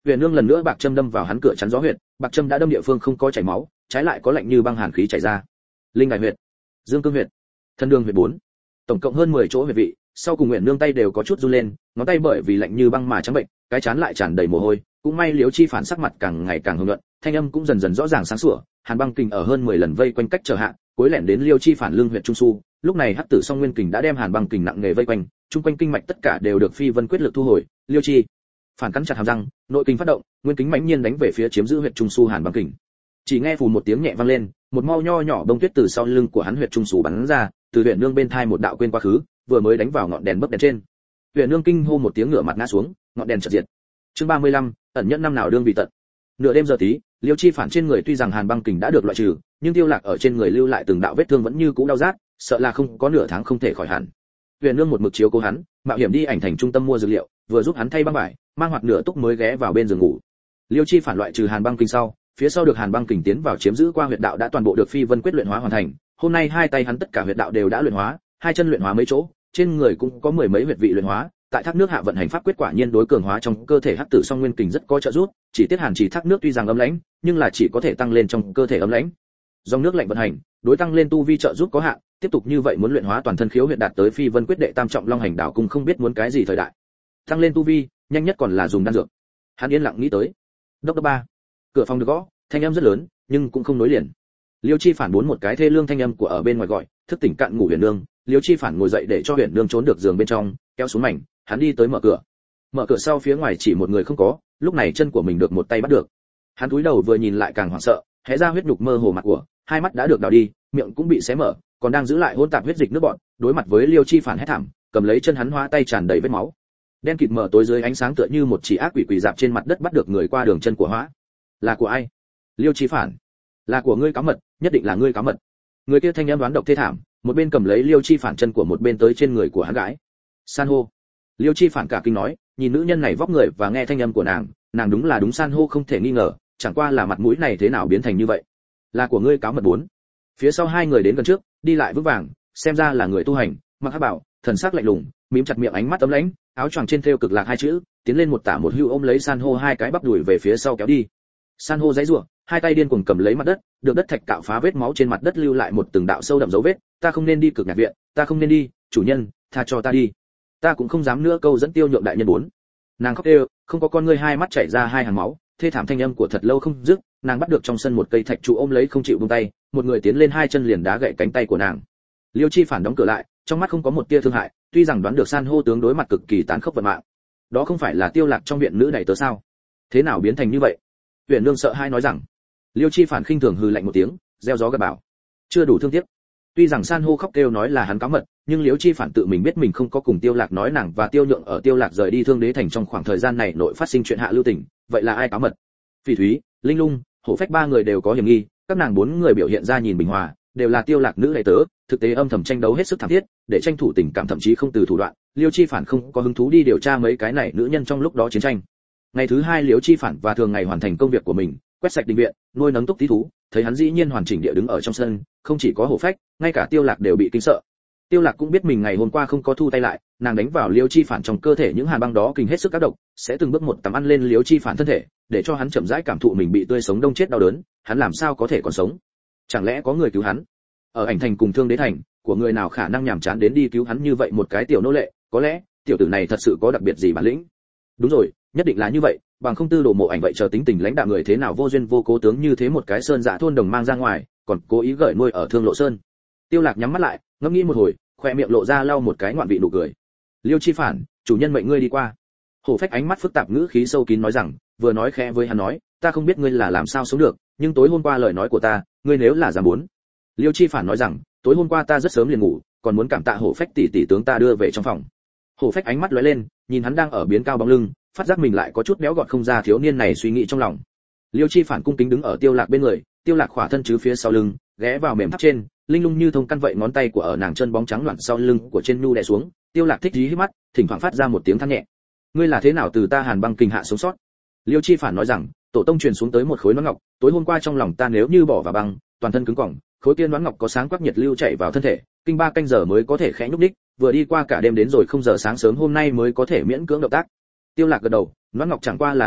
Huyền Nương lần nữa bạc châm đâm vào hắn cửa chắn gió huyệt, bạc châm đã đâm địa phương không có chảy máu, trái lại có lạnh như băng hàn khí chảy ra. Linh đài huyệt, dương cương huyệt, thân đường huyệt 4. Tổng cộng hơn 10 chỗ huyệt vị, sau cùng Huyền Nương tay đều có chút run lên, ngón tay bởi vì lạnh như băng mà trắng bệnh, cái chán lại tràn đầy mồ hôi, cũng may Liễu Chi Phản sắc mặt càng ngày càng hưng nhuận, thanh âm cũng dần dần rõ ràng sáng sủa, hàn băng kình ở hơn 10 lần vây quanh cách trở hạ, cuối lẻn đến Liễu Chi Phản lưng huyệt trung su, lúc này hắc tử song nguyên kình đã đem hàn băng kình nặng nghề vây quanh, trung quanh kinh mạch tất cả đều được phi vân quyết lực thu hồi. Liễu Chi Phản cắn chặt hàm răng, nội kình phát động, nguyên kính mãnh nhiên đánh về phía chiếm giữ huyệt trung su hàn băng kình. Chỉ nghe phù một tiếng nhẹ vang lên, một mau nho nhỏ bông tuyết từ sau lưng của hắn huyệt trung su bắn ra, từ Huyền Nương bên thai một đạo quên quá khứ, vừa mới đánh vào ngọn đèn bấc đèn trên. Huyền Nương kinh hô một tiếng ngửa mặt ngã xuống, ngọn đèn chợt diệt. Chương 35, ẩn nhẫn năm nào đương bị tận. Nửa đêm giờ tí, Liêu Chi Phản trên người tuy rằng hàn băng kình đã được loại trừ, nhưng Tiêu Lạc ở trên người lưu lại từng đạo vết thương vẫn như cũ đau rát, sợ là không có nửa tháng không thể khỏi hẳn. Huyền Nương một mực chiếu cố hắn, mạo hiểm đi ảnh thành trung tâm mua dược liệu, vừa giúp hắn thay băng vải, mang hoạt nửa túc mới ghé vào bên giường ngủ. Liêu Chi Phản loại trừ hàn băng kình sau, phía sau được hàn băng kình tiến vào chiếm giữ qua huyệt đạo đã toàn bộ được phi vân quyết luyện hóa hoàn thành. Hôm nay hai tay hắn tất cả huyệt đạo đều đã luyện hóa, hai chân luyện hóa mấy chỗ, trên người cũng có mười mấy huyệt vị luyện hóa. Tại thác nước hạ vận hành pháp quyết quả nhiên đối cường hóa trong cơ thể hắc tử song nguyên kình rất có trợ giúp, chỉ tiết hàn chỉ thác nước tuy rằng ấm lãnh, nhưng là chỉ có thể tăng lên trong cơ thể ấm lãnh. Dòng nước lạnh vận hành, đối tăng lên tu vi trợ giúp có hạn, tiếp tục như vậy muốn luyện hóa toàn thân khiếu huyệt đạt tới phi vân quyết đệ tam trọng long hành đảo cùng không biết muốn cái gì thời đại. Tăng lên tu vi, nhanh nhất còn là dùng đan dược. Hắn yên lặng nghĩ tới. Đốc đốc 3. Cửa phòng được gõ, thanh âm rất lớn, nhưng cũng không nối liền. Liêu Chi Phản bốn một cái thê lương thanh âm của ở bên ngoài gọi, thức tỉnh cạn ngủ Huyền Nương. Liêu Chi Phản ngồi dậy để cho Huyền Nương trốn được giường bên trong, kéo xuống mảnh, hắn đi tới mở cửa. Mở cửa sau phía ngoài chỉ một người không có, lúc này chân của mình được một tay bắt được. Hắn cúi đầu vừa nhìn lại càng hoảng sợ, hé ra huyết nhục mơ hồ mặt của, hai mắt đã được đào đi, miệng cũng bị xé mở, còn đang giữ lại hỗn tạp huyết dịch nước bọt, đối mặt với Liêu Chi Phản hét thảm, cầm lấy chân hắn hóa tay tràn đầy vết máu. Đen kịt mở tối dưới ánh sáng tựa như một chỉ ác quỷ quỳ dạp trên mặt đất bắt được người qua đường chân của hóa. Là của ai? Liêu Chi Phản. Là của ngươi cá mật, nhất định là ngươi cá mật. Người kia thanh âm đoán độc thê thảm, một bên cầm lấy Liêu Chi Phản chân của một bên tới trên người của hắn gái. San hô. Liêu Chi Phản cả kinh nói, nhìn nữ nhân này vóc người và nghe thanh âm của nàng đúng là đúng san hô không thể nghi ngờ, chẳng qua là mặt mũi này thế nào biến thành như vậy. Là của ngươi cáo mật 4. Phía sau hai người đến gần trước, đi lại vững vàng, xem ra là người tu hành, mặc hắc bảo, thần sắc lạnh lùng, mím chặt miệng ánh mắt ấm lãnh, áo choàng trên thêu cực lạc hai chữ, tiến lên một tả một hưu ôm lấy san hô hai cái bắp đùi về phía sau kéo đi. San hô giãy giụa, hai tay điên cuồng cầm lấy mặt đất, được đất thạch cạo phá vết máu trên mặt đất lưu lại một từng đạo sâu đậm dấu vết, ta không nên đi cực nhạc viện, ta không nên đi, chủ nhân, tha cho ta đi. Ta cũng không dám nữa câu dẫn Tiêu Nhượng đại nhân 4. Nàng khóc kêu, không có con ngươi hai mắt chảy ra hai hàng máu, thê thảm thanh âm của thật lâu không dứt, nàng bắt được trong sân một cây thạch trụ ôm lấy không chịu buông tay, một người tiến lên hai chân liền đá gãy cánh tay của nàng. Liêu Chi Phản đóng cửa lại, trong mắt không có một tia thương hại, tuy rằng đoán được san hô tướng đối mặt cực kỳ tàn khốc vận mạng. Đó không phải là Tiêu Lạc trong viện nữ này tớ sao? Thế nào biến thành như vậy? Huyền Nương sợ hai nói rằng. Liêu Chi Phản khinh thường hừ lạnh một tiếng, gieo gió gặt bão. Chưa đủ thương tiếc. Tuy rằng san hô khóc kêu nói là hắn cáo mật, nhưng Liêu Chi Phản tự mình biết mình không có cùng Tiêu Lạc nói nàng và Tiêu Nhượng ở Tiêu Lạc rời đi Thương Đế thành trong khoảng thời gian này nội phát sinh chuyện hạ lưu tình, vậy là ai cáo mật? Phỉ Thúy, Linh Lung, Hổ Phách ba người đều có hiểm nghi, các nàng bốn người biểu hiện ra nhìn bình hòa, đều là Tiêu Lạc nữ đệ tớ, thực tế âm thầm tranh đấu hết sức thảm thiết, để tranh thủ tình cảm thậm chí không từ thủ đoạn. Liêu Chi Phản không có hứng thú đi điều tra mấy cái này nữ nhân trong lúc đó chiến tranh. Ngày thứ hai Liêu Chi Phản và thường ngày hoàn thành công việc của mình, quét sạch đình viện, nuôi nấng túc tí thú, thấy hắn dĩ nhiên hoàn chỉnh địa đứng ở trong sân, không chỉ có Hổ Phách, ngay cả Tiêu Lạc đều bị kinh sợ. Tiêu Lạc cũng biết mình ngày hôm qua không có thu tay lại, nàng đánh vào Liêu Chi Phản trong cơ thể những hàn băng đó kinh hết sức các độc, sẽ từng bước một tắm ăn lên Liêu Chi Phản thân thể, để cho hắn chậm rãi cảm thụ mình bị tươi sống đông chết đau đớn, hắn làm sao có thể còn sống? Chẳng lẽ có người cứu hắn? Ở ảnh thành cùng Thương Đế thành, của người nào khả năng nhàm chán đến đi cứu hắn như vậy một cái tiểu nô lệ, có lẽ tiểu tử này thật sự có đặc biệt gì bản lĩnh. Đúng rồi, nhất định là như vậy, bằng không Tư Đồ Mộ Ảnh vậy chờ tính tình lãnh đạo người thế nào vô duyên vô cố tướng như thế một cái sơn dạ thôn đồng mang ra ngoài, còn cố ý gửi nuôi ở Thương Lộ Sơn. Tiêu Lạc nhắm mắt lại, ngẫm nghĩ một hồi, khoe miệng lộ ra lau một cái ngoạn vị nụ cười. Liêu Chi Phản, chủ nhân mệnh ngươi đi qua. Hổ Phách ánh mắt phức tạp ngữ khí sâu kín nói rằng, vừa nói khẽ với hắn nói, ta không biết ngươi là làm sao sống được, nhưng tối hôm qua lời nói của ta, ngươi nếu là dám muốn. Liêu Chi Phản nói rằng, tối hôm qua ta rất sớm liền ngủ, còn muốn cảm tạ Hổ Phách tỷ tỷ tướng ta đưa về trong phòng. Hổ Phách ánh mắt lóe lên, nhìn hắn đang ở biến cao bóng lưng, phát giác mình lại có chút béo gọt không ra thiếu niên này suy nghĩ trong lòng. Liêu Chi Phản cung kính đứng ở Tiêu Lạc bên người, Tiêu Lạc khỏa thân chứ phía sau lưng, ghé vào mềm tháp trên, linh lung như thông căn vậy ngón tay của ở nàng chân bóng trắng loạn sau lưng của trên nhu đè xuống. Tiêu Lạc thích dí hít mắt, thỉnh thoảng phát ra một tiếng than nhẹ. Ngươi là thế nào từ ta Hàn Băng Kình hạ sống sót? Liêu Chi Phản nói rằng, tổ tông truyền xuống tới một khối nón ngọc, tối hôm qua trong lòng ta nếu như bỏ vào băng, toàn thân cứng cỏng, khối kia nón ngọc có sáng quắc nhiệt lưu chảy vào thân thể, kinh 3 canh giờ mới có thể khẽ nhúc nhích, vừa đi qua cả đêm đến rồi không giờ sáng sớm hôm nay mới có thể miễn cưỡng động tác. Tiêu Lạc gật đầu, nón ngọc chẳng qua là cùng lúc,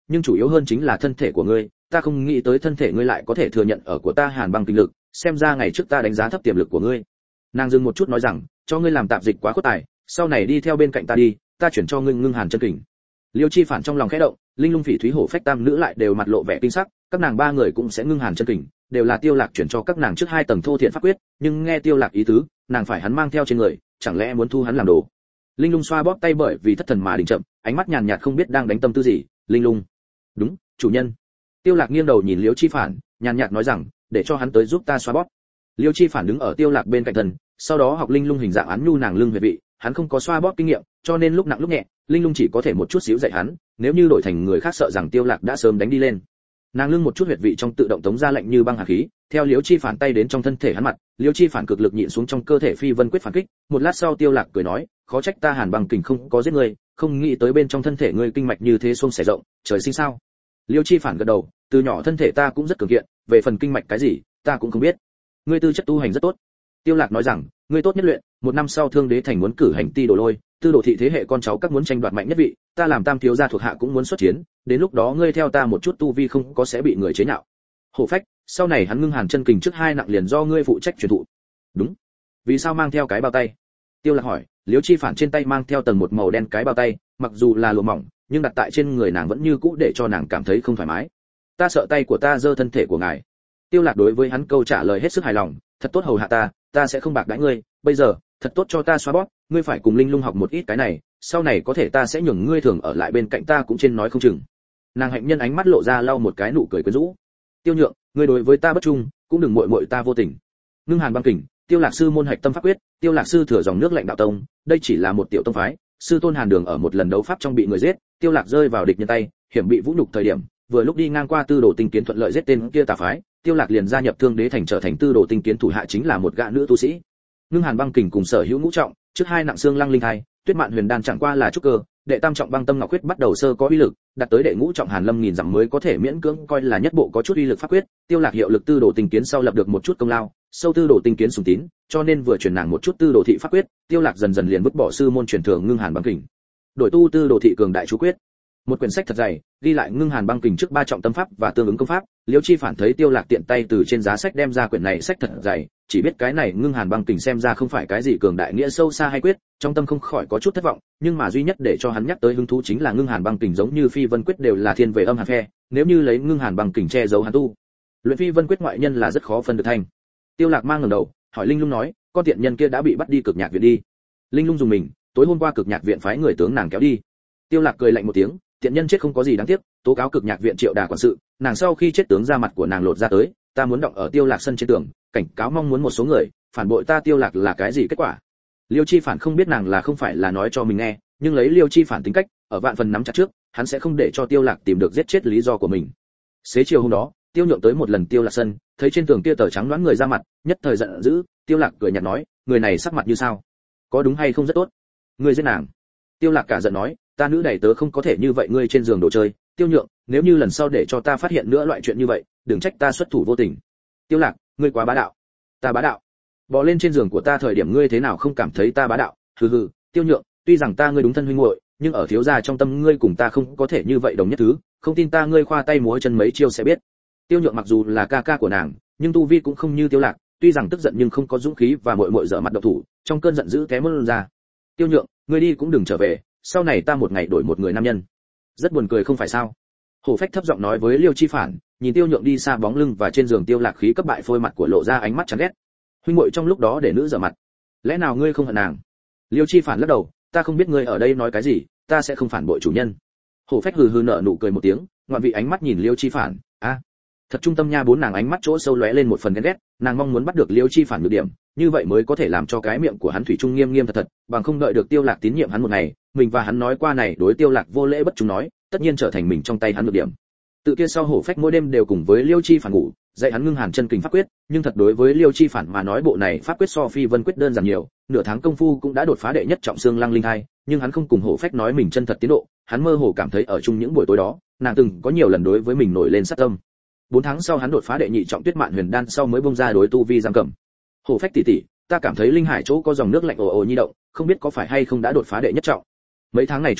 nhưng chủ yếu hơn chính là thân thể của ngươi, ta không nghĩ tới thân thể ngươi lại có thể thừa nhận ở của ta hàn băng kinh lực, xem ra ngày trước ta đánh giá thấp tiềm lực của ngươi. Nàng dừng một chút nói rằng, cho ngươi làm tạp dịch quá khuất tài, sau này đi theo bên cạnh ta đi, ta chuyển cho ngươi ngưng hàn chân kình. Liêu Chi Phản trong lòng khẽ động, Linh Lung Phỉ Thúy Hổ Phách tam nữ lại đều mặt lộ vẻ kinh sắc, các nàng ba người cũng sẽ ngưng hàn chân kình, đều là Tiêu Lạc chuyển cho các nàng trước 2 tầng thô thiện pháp quyết, nhưng nghe Tiêu Lạc ý tứ, nàng phải hắn mang theo trên người, chẳng lẽ muốn thu hắn làm đồ. Linh Lung xoa bóp tay bởi vì thất thần mà đình chậm, ánh mắt nhàn nhạt không biết đang đánh tâm tư gì. Linh Lung, đúng, chủ nhân. Tiêu Lạc nghiêng đầu nhìn Liêu Chi Phản, nhàn nhạt nói rằng, để cho hắn tới giúp ta xoa bóp. Liêu Chi Phản đứng ở Tiêu Lạc bên cạnh thần, sau đó học Linh Lung hình dạng án nhu nàng lưng huyệt vị, hắn không có xoa bóp kinh nghiệm, cho nên lúc nặng lúc nhẹ, Linh Lung chỉ có thể một chút xíu dạy hắn, nếu như đổi thành người khác sợ rằng Tiêu Lạc đã sớm đánh đi lên. Nàng lưng một chút huyệt vị trong tự động tống ra lạnh như băng hàn khí, theo Liêu Chi Phản tay đến trong thân thể hắn mặt, Liêu Chi Phản cực lực nhịn xuống trong cơ thể phi vân quyết phản kích, một lát sau Tiêu Lạc cười nói, khó trách ta hàn băng kình không có giết ngươi, không nghĩ tới bên trong thân thể ngươi kinh mạch như thế xuông xẻ rộng, trời sinh sao? Liêu Chi Phản gật đầu, từ nhỏ thân thể ta cũng rất cường kiện, về phần kinh mạch cái gì, ta cũng không biết. Ngươi tư chất tu hành rất tốt. Tiêu Lạc nói rằng, ngươi tốt nhất luyện, 1 năm sau Thương Đế Thành muốn cử hành ti đồ lôi, tư đồ thị thế hệ con cháu các muốn tranh đoạt mạnh nhất vị, ta làm tam thiếu gia thuộc hạ cũng muốn xuất chiến, đến lúc đó ngươi theo ta một chút tu vi không có sẽ bị người chế nhạo. Hổ Phách, sau này hắn ngưng hàn chân kình trước 2 nặng liền do ngươi phụ trách truyền thụ. Đúng. Vì sao mang theo cái bao tay? Tiêu Lạc hỏi. Liễu Chi Phản trên tay mang theo tầng một màu đen cái bao tay, mặc dù là lụa mỏng, nhưng đặt tại trên người nàng vẫn như cũ để cho nàng cảm thấy không thoải mái. Ta sợ tay của ta giơ thân thể của ngài. Tiêu Lạc đối với hắn câu trả lời hết sức hài lòng, thật tốt hầu hạ ta sẽ không bạc đãi ngươi, bây giờ, thật tốt cho ta xoa bóp, ngươi phải cùng Linh Lung học một ít cái này, sau này có thể ta sẽ nhường ngươi thường ở lại bên cạnh ta cũng trên nói không chừng. Nàng hạnh nhân ánh mắt lộ ra lau một cái nụ cười quyến rũ. Tiêu Nhượng, ngươi đối với ta bất trung, cũng đừng muội muội ta vô tình. Ngưng hàn băng kình, Tiêu Lạc sư môn hạch tâm pháp quyết, Tiêu Lạc sư thừa dòng nước lạnh đạo tông, đây chỉ là một tiểu tông phái, sư tôn Hàn Đường ở một lần đấu pháp trong bị người giết, Tiêu Lạc rơi vào địch nhân tay, hiểm bị vũ nhục thời điểm, vừa lúc đi ngang qua Tư Đồ Tinh Kiến thuận lợi giết tên kia tà phái, Tiêu Lạc liền gia nhập Thương Đế Thành trở thành Tư Đồ Tinh Kiến thủ hạ chính là một gã nữ tu sĩ. Ngưng hàn băng kình cùng sở hữu ngũ trọng, trước 2 nặng xương lăng linh thai, Tuyết Mạn Huyền Đan chẳng qua là trúc cơ, đệ tam trọng băng tâm ngọc quyết bắt đầu sơ có uy lực, đạt tới đệ ngũ trọng Hàn Lâm nghìn dặm mới có thể miễn cưỡng coi là nhất bộ có chút uy lực pháp quyết. Tiêu Lạc hiệu lực Tư Đồ Tinh Kiến sau lập được một chút công lao, sâu Tư Đồ Tinh Kiến sùng tín, cho nên vừa truyền nàng một chút Tư Đồ thị pháp quyết, Tiêu Lạc dần dần liền vứt bỏ sư môn truyền thừa ngưng hàn băng kình, đổi tu Tư Đồ thị cường đại chú quyết. Một quyển sách thật dày, ghi lại ngưng hàn băng kình trước 3 trọng tâm pháp và tương ứng công pháp. Liễu Chi Phản thấy Tiêu Lạc tiện tay từ trên giá sách đem ra quyển này sách thật dày, chỉ biết cái này ngưng hàn băng kình xem ra không phải cái gì cường đại nghĩa sâu xa hay quyết, trong tâm không khỏi có chút thất vọng, nhưng mà duy nhất để cho hắn nhắc tới hứng thú chính là ngưng hàn băng kình giống như phi vân quyết đều là thiên về âm hàn phe, nếu như lấy ngưng hàn băng kình che giấu hắn tu luyện phi vân quyết ngoại nhân là rất khó phân được thành. Tiêu Lạc mang ngẩng đầu, hỏi Linh Lung nói, con tiện nhân kia đã bị bắt đi Cực Nhạc viện đi. Linh Lung dùng mình, tối hôm qua Cực Nhạc viện phái người tướng nàng kéo đi. Tiêu Lạc cười lạnh một tiếng, tiện nhân chết không có gì đáng tiếc, tố cáo Cực Nhạc viện Triệu Đà quản sự, nàng sau khi chết tướng ra mặt của nàng lột ra tới, ta muốn động ở Tiêu Lạc sân trên tường, cảnh cáo mong muốn một số người phản bội ta Tiêu Lạc là cái gì kết quả. Liêu Chi Phản không biết nàng là không phải là nói cho mình nghe, nhưng lấy Liêu Chi Phản tính cách, ở vạn phần nắm chặt trước, hắn sẽ không để cho Tiêu Lạc tìm được giết chết lý do của mình. Xế chiều hôm đó, Tiêu Nhượng tới một lần Tiêu Lạc sân, thấy trên tường kia tờ trắng đoán người ra mặt, nhất thời giận dữ. Tiêu Lạc cười nhạt nói, người này sắc mặt như sao, có đúng hay không rất tốt, ngươi giết nàng. Tiêu Lạc cả giận nói, ta nữ đầy tớ không có thể như vậy, ngươi trên giường đồ chơi. Tiêu Nhượng, nếu như lần sau để cho ta phát hiện nữa loại chuyện như vậy, đừng trách ta xuất thủ vô tình. Tiêu Lạc, ngươi quá bá đạo. Ta bá đạo? Bò lên trên giường của ta thời điểm ngươi thế nào không cảm thấy ta bá đạo? Hừ hừ, Tiêu Nhượng, tuy rằng ta ngươi đúng thân huynh muội, nhưng ở thiếu gia trong tâm ngươi cùng ta không có thể như vậy đồng nhất thứ, không tin ta ngươi khoa tay múa chân mấy chiêu sẽ biết. Tiêu Nhượng mặc dù là ca ca của nàng, nhưng tu vi cũng không như Tiêu Lạc, tuy rằng tức giận nhưng không có dũng khí và muội muội dở mặt độc thủ, trong cơn giận dữ té mơn ra. Tiêu Nhượng, ngươi đi cũng đừng trở về, sau này ta một ngày đổi một người nam nhân. Rất buồn cười không phải sao? Hổ Phách thấp giọng nói với Liêu Chi Phản, nhìn Tiêu Nhượng đi xa bóng lưng và trên giường Tiêu Lạc khí cấp bại phôi mặt của lộ ra ánh mắt chán ghét. Huynh muội trong lúc đó để nữ dở mặt, lẽ nào ngươi không hận nàng? Liêu Chi Phản lắc đầu, ta không biết ngươi ở đây nói cái gì, ta sẽ không phản bội chủ nhân. Hổ Phách hừ hừ nở nụ cười một tiếng, ngoạn vị ánh mắt nhìn Liêu Chi Phản, thật trung tâm nha, bốn nàng ánh mắt chỗ sâu lóe lên một phần ghen ghét, nàng mong muốn bắt được Liêu Chi Phản nhược điểm, như vậy mới có thể làm cho cái miệng của hắn thủy chung nghiêm nghiêm thật thật, bằng không đợi được Tiêu Lạc tín nhiệm hắn một ngày, mình và hắn nói qua này đối Tiêu Lạc vô lễ bất trung nói, tất nhiên trở thành mình trong tay hắn nhược điểm. Tự kia sau Hổ Phách mỗi đêm đều cùng với Liêu Chi Phản ngủ, dạy hắn ngưng hàn chân kình pháp quyết, nhưng thật đối với Liêu Chi Phản mà nói bộ này pháp quyết so phi vân quyết đơn giản nhiều, nửa tháng công phu cũng đã đột phá đệ nhất trọng xương lăng linh hai, nhưng hắn không cùng Hổ Phách nói mình chân thật tiến độ, hắn mơ hồ cảm thấy ở chung những buổi tối đó, nàng từng có nhiều lần đối với mình nổi lên sát tâm. 4 tháng sau hắn đột phá đệ nhị trọng Tuyết Mạn Huyền Đan sau mới bung ra đối tu vi giam cầm. Hổ Phách tỷ tỷ, ta cảm thấy linh hải chỗ có dòng nước lạnh ồ ồ nhi động, không biết có phải hay không đã đột phá đệ nhất trọng. Mấy tháng này trung đụng,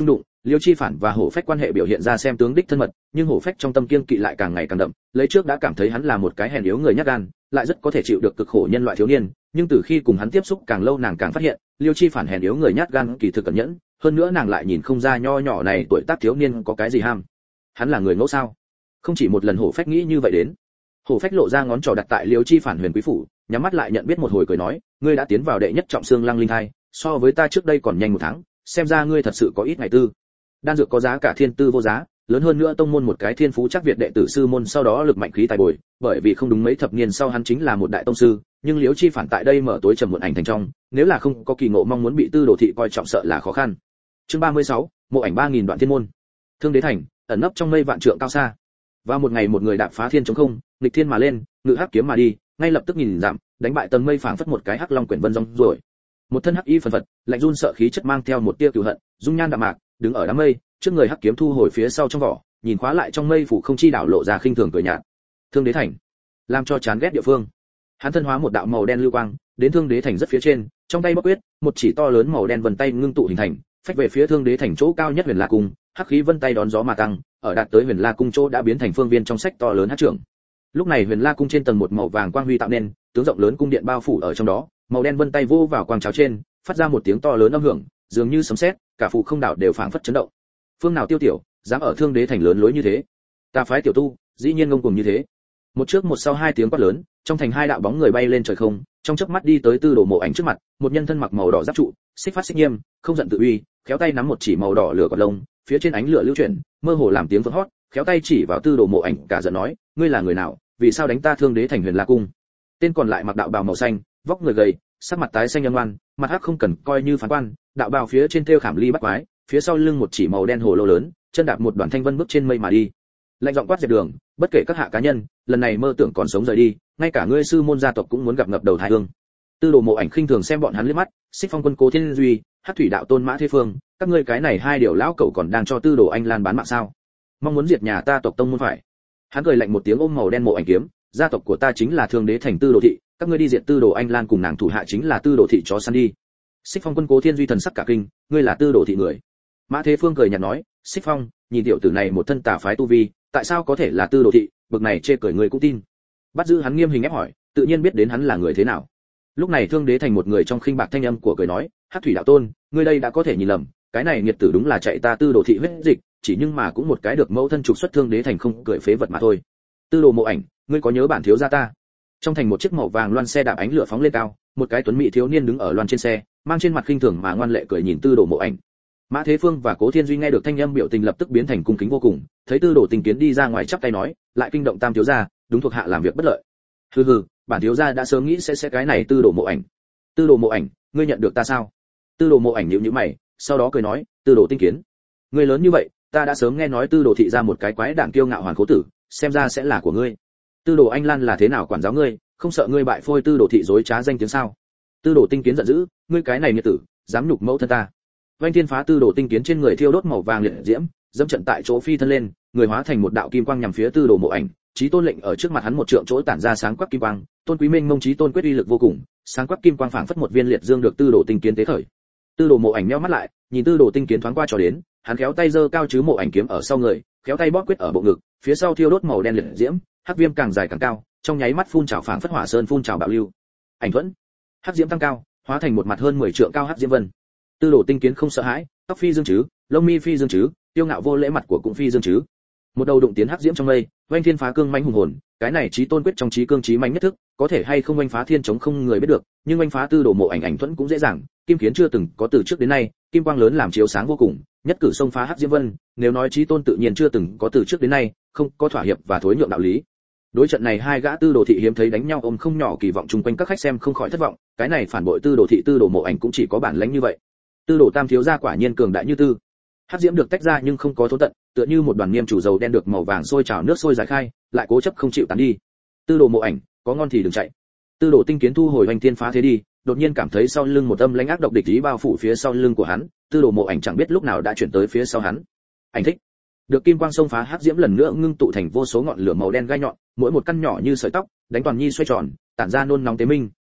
Liêu Chi Phản và Hổ Phách quan hệ biểu hiện ra xem tướng đích thân mật, nhưng Hổ Phách trong tâm kiêng kỵ lại càng ngày càng đậm, lấy trước đã cảm thấy hắn là một cái hèn yếu người nhát gan, lại rất có thể chịu được cực khổ nhân loại thiếu niên, nhưng từ khi cùng hắn tiếp xúc càng lâu nàng càng phát hiện, Liêu Chi Phản hèn yếu người nhát gan kỳ thực cẩn nhẫn, hơn nữa nàng lại nhìn không ra nho nhỏ này tuổi tác thiếu niên có cái gì ham. Hắn là người ngốc sao? Không chỉ một lần Hổ Phách nghĩ như vậy đến. Hổ Phách lộ ra ngón trỏ đặt tại Liêu Chi Phản huyền quý phủ, nhắm mắt lại nhận biết một hồi cười nói, ngươi đã tiến vào đệ nhất trọng xương lăng linh thai, so với ta trước đây còn nhanh một tháng, xem ra ngươi thật sự có ít ngày tư. Đan dược có giá cả thiên tư vô giá, lớn hơn nữa tông môn một cái thiên phú chắc việt đệ tử sư môn sau đó lực mạnh khí tài bồi, bởi vì không đúng mấy thập niên sau hắn chính là một đại tông sư, nhưng Liễu Chi Phản tại đây mở tối trầm muộn ảnh thành trong, nếu là không có kỳ ngộ mong muốn bị Tư Đồ thị coi trọng sợ là khó khăn. Chương 36, mộ ảnh 3000 đoạn thiên môn. Thương Đế thành, ẩn nấp trong mây vạn trượng cao xa. Vào một ngày một người đạp phá thiên trống không, nghịch thiên mà lên, ngự hắc kiếm mà đi, ngay lập tức nhìn giảm, đánh bại tầng mây phảng phất một cái hắc long quyển vân rong rồi. Một thân hắc y phần phật, lạnh run sợ khí chất mang theo một tia cừu hận, dung nhan đạm mạc, đứng ở đám mây, trước người hắc kiếm thu hồi phía sau trong vỏ, nhìn khóa lại trong mây phủ không chi đảo lộ ra khinh thường cười nhạt. Thương Đế thành, làm cho chán ghét địa phương. Hắn thân hóa một đạo màu đen lưu quang, đến Thương Đế thành rất phía trên, trong tay bóc quyết, một chỉ to lớn màu đen vân tay ngưng tụ hình thành, phách về phía Thương Đế thành chỗ cao nhất Huyền La cung, hắc khí vân tay đón gió mà tăng, ở đạt tới Huyền La cung chỗ đã biến thành phương viên trong sách to lớn hắc trưởng. Lúc này Huyền La cung trên tầng một màu vàng quang huy tạo nên, tướng rộng lớn cung điện bao phủ ở trong đó, màu đen vân tay vô vào quang cháo trên, phát ra một tiếng to lớn âm hưởng, dường như sấm sét, cả phủ không đảo đều phảng phất chấn động. Phương nào tiêu tiểu, dám ở Thương Đế thành lớn lối như thế? Ta phái tiểu tu, dĩ nhiên ngông cuồng như thế. Một trước một sau hai tiếng quát lớn, trong thành hai đạo bóng người bay lên trời không, trong chớp mắt đi tới Tư Đồ Mộ Ảnh trước mặt, một nhân thân mặc màu đỏ giáp trụ, xích phát xích nghiêm, không giận tự uy, khéo tay nắm một chỉ màu đỏ lửa cọt lông, phía trên ánh lửa lưu chuyển, mơ hồ làm tiếng vỡ hót, khéo tay chỉ vào Tư Đồ Mộ Ảnh cả giận nói, ngươi là người nào, vì sao đánh ta Thương Đế thành Huyền La cung? Tên còn lại mặc đạo bào màu xanh, vóc người gầy, sắc mặt tái xanh âm ngoan, mặt hắc không cần coi như phán quan, đạo bào phía trên thêu khảm ly bắt quái, phía sau lưng một chỉ màu đen hồ lô lớn, chân đạp một đoàn thanh vân bước trên mây mà đi. Lạnh giọng quát dẹp đường, bất kể các hạ cá nhân, lần này mơ tưởng còn sống rời đi, ngay cả ngươi sư môn gia tộc cũng muốn gặp ngập đầu thái hương. Tư Đồ Mộ Ảnh khinh thường xem bọn hắn liếc mắt, Xích Phong quân Cố Thiên Duy, Hắc Thủy đạo tôn Mã Thế Phương, các ngươi cái này hai điều lão cẩu còn đang cho Tư Đồ Anh Lan bán mạng sao? Mong muốn diệt nhà ta tộc tông môn phải. Hắn cười lạnh một tiếng ôm màu đen mộ ảnh kiếm, gia tộc của ta chính là Thương Đế thành Tư Đồ thị, các ngươi đi diệt Tư Đồ Anh Lan cùng nàng thủ hạ chính là Tư Đồ thị chó săn đi. Xích Phong quân Cố Thiên Duy thần sắc cả kinh, ngươi là Tư Đồ thị người? Mã Thế Phương cười nhạt nói, Xích Phong, nhìn tiểu tử này một thân tà phái tu vi, tại sao có thể là Tư Đồ thị, bực này chê cười người cũng tin. Bắt giữ hắn nghiêm hình ép hỏi, tự nhiên biết đến hắn là người thế nào. Lúc này Thương Đế thành một người trong khinh bạc thanh âm của cười nói, Hắc Thủy đạo tôn, ngươi đây đã có thể nhìn lầm, cái này nghiệt tử đúng là chạy ta Tư Đồ thị huyết dịch, chỉ nhưng mà cũng một cái được mẫu thân trục xuất Thương Đế thành không cười phế vật mà thôi. Tư Đồ Mộ Ảnh, ngươi có nhớ bản thiếu gia ta? Trong thành một chiếc màu vàng loan xe đạp ánh lửa phóng lên cao, một cái tuấn mỹ thiếu niên đứng ở loan trên xe, mang trên mặt khinh thường mà ngoan lệ cười nhìn Tư Đồ Mộ Ảnh. Mã Thế Phương và Cố Thiên Duy nghe được thanh âm biểu tình lập tức biến thành cung kính vô cùng, thấy Tư Đồ Tinh Kiến đi ra ngoài chắp tay nói, lại kinh động Tam thiếu gia, đúng thuộc hạ làm việc bất lợi. Hừ hừ, bản thiếu gia đã sớm nghĩ sẽ cái này Tư Đồ Mộ Ảnh. Tư Đồ Mộ Ảnh, ngươi nhận được ta sao? Tư Đồ Mộ Ảnh nhíu nhíu mày, sau đó cười nói, Tư Đồ Tinh Kiến, ngươi lớn như vậy, ta đã sớm nghe nói Tư Đồ thị ra một cái quái đản kiêu ngạo hoàn cố tử, xem ra sẽ là của ngươi. Tư Đồ Anh Lan là thế nào quản giáo ngươi, không sợ ngươi bại phôi Tư Đồ thị dối trá danh tiếng sao? Tư Đồ Tinh Kiến giận dữ, ngươi cái này nghiệt tử, dám nhục mẫu thân ta. Vành Thiên phá Tư Đồ Tinh Kiến trên người thiêu đốt màu vàng liệt diễm, dẫm trận tại chỗ phi thân lên, người hóa thành một đạo kim quang nhằm phía Tư Đồ Mộ Ảnh, Chí Tôn lệnh ở trước mặt hắn một trượng chỗ tản ra sáng quắc kim quang, tôn quý minh mông Chí Tôn quyết uy lực vô cùng, sáng quắc kim quang phảng phất một viên liệt dương được Tư Đồ Tinh Kiến tế khởi. Tư Đồ Mộ Ảnh nheo mắt lại, nhìn Tư Đồ Tinh Kiến thoáng qua cho đến, hắn khéo tay giơ cao chứ Mộ Ảnh kiếm ở sau người, khéo tay bóp quyết ở bộ ngực, phía sau thiêu đốt màu đen liệt diễm, hắc viêm càng dài càng cao, trong nháy mắt phun trào phảng phất hỏa sơn phun trào bạo lưu. Ảnh thuẫn, hắc diễm tăng cao, hóa thành một mặt hơn 10 trượng cao hắc diễm vân. Tư Đồ Tinh Kiến không sợ hãi, tóc phi dương chứ, lông mi phi dương chứ, tiêu ngạo vô lễ mặt của cũng phi dương chứ. Một đầu đụng tiến hắc diễm trong mây, oanh thiên phá cương mãnh hùng hồn, cái này Chí Tôn quyết trong Chí cương Chí mãnh nhất thức, có thể hay không oanh phá thiên chống không người biết được, nhưng oanh phá Tư Đồ Mộ Ảnh ảnh thuẫn cũng dễ dàng, kim kiến chưa từng có từ trước đến nay, kim quang lớn làm chiếu sáng vô cùng, nhất cử xông phá hắc diễm vân, nếu nói Chí Tôn tự nhiên chưa từng có từ trước đến nay, không có thỏa hiệp và thối nhượng đạo lý. Đối trận này hai gã Tư Đồ thị hiếm thấy đánh nhau ôm không nhỏ kỳ vọng chung quanh các khách xem không khỏi thất vọng, cái này phản bội Tư Đồ thị Tư Đồ Mộ Ảnh cũng chỉ có bản lãnh như vậy. Tư Đồ Tam thiếu gia quả nhiên cường đại như tư. Hắc diễm được tách ra nhưng không có thốn tận, tựa như một đoàn niêm chủ dầu đen được màu vàng sôi trào nước sôi giải khai, lại cố chấp không chịu tán đi. Tư Đồ Mộ Ảnh, có ngon thì đừng chạy. Tư Đồ Tinh Kiến thu hồi hoành thiên phá thế đi, đột nhiên cảm thấy sau lưng một âm lãnh ác độc địch ý bao phủ phía sau lưng của hắn, Tư Đồ Mộ Ảnh chẳng biết lúc nào đã chuyển tới phía sau hắn. Ảnh thích. Được kim quang xông phá hắc diễm lần nữa ngưng tụ thành vô số ngọn lửa màu đen gai nhọn, mỗi một căn nhỏ như sợi tóc, đánh toàn nhi xoay tròn, tản ra nôn nóng tế minh,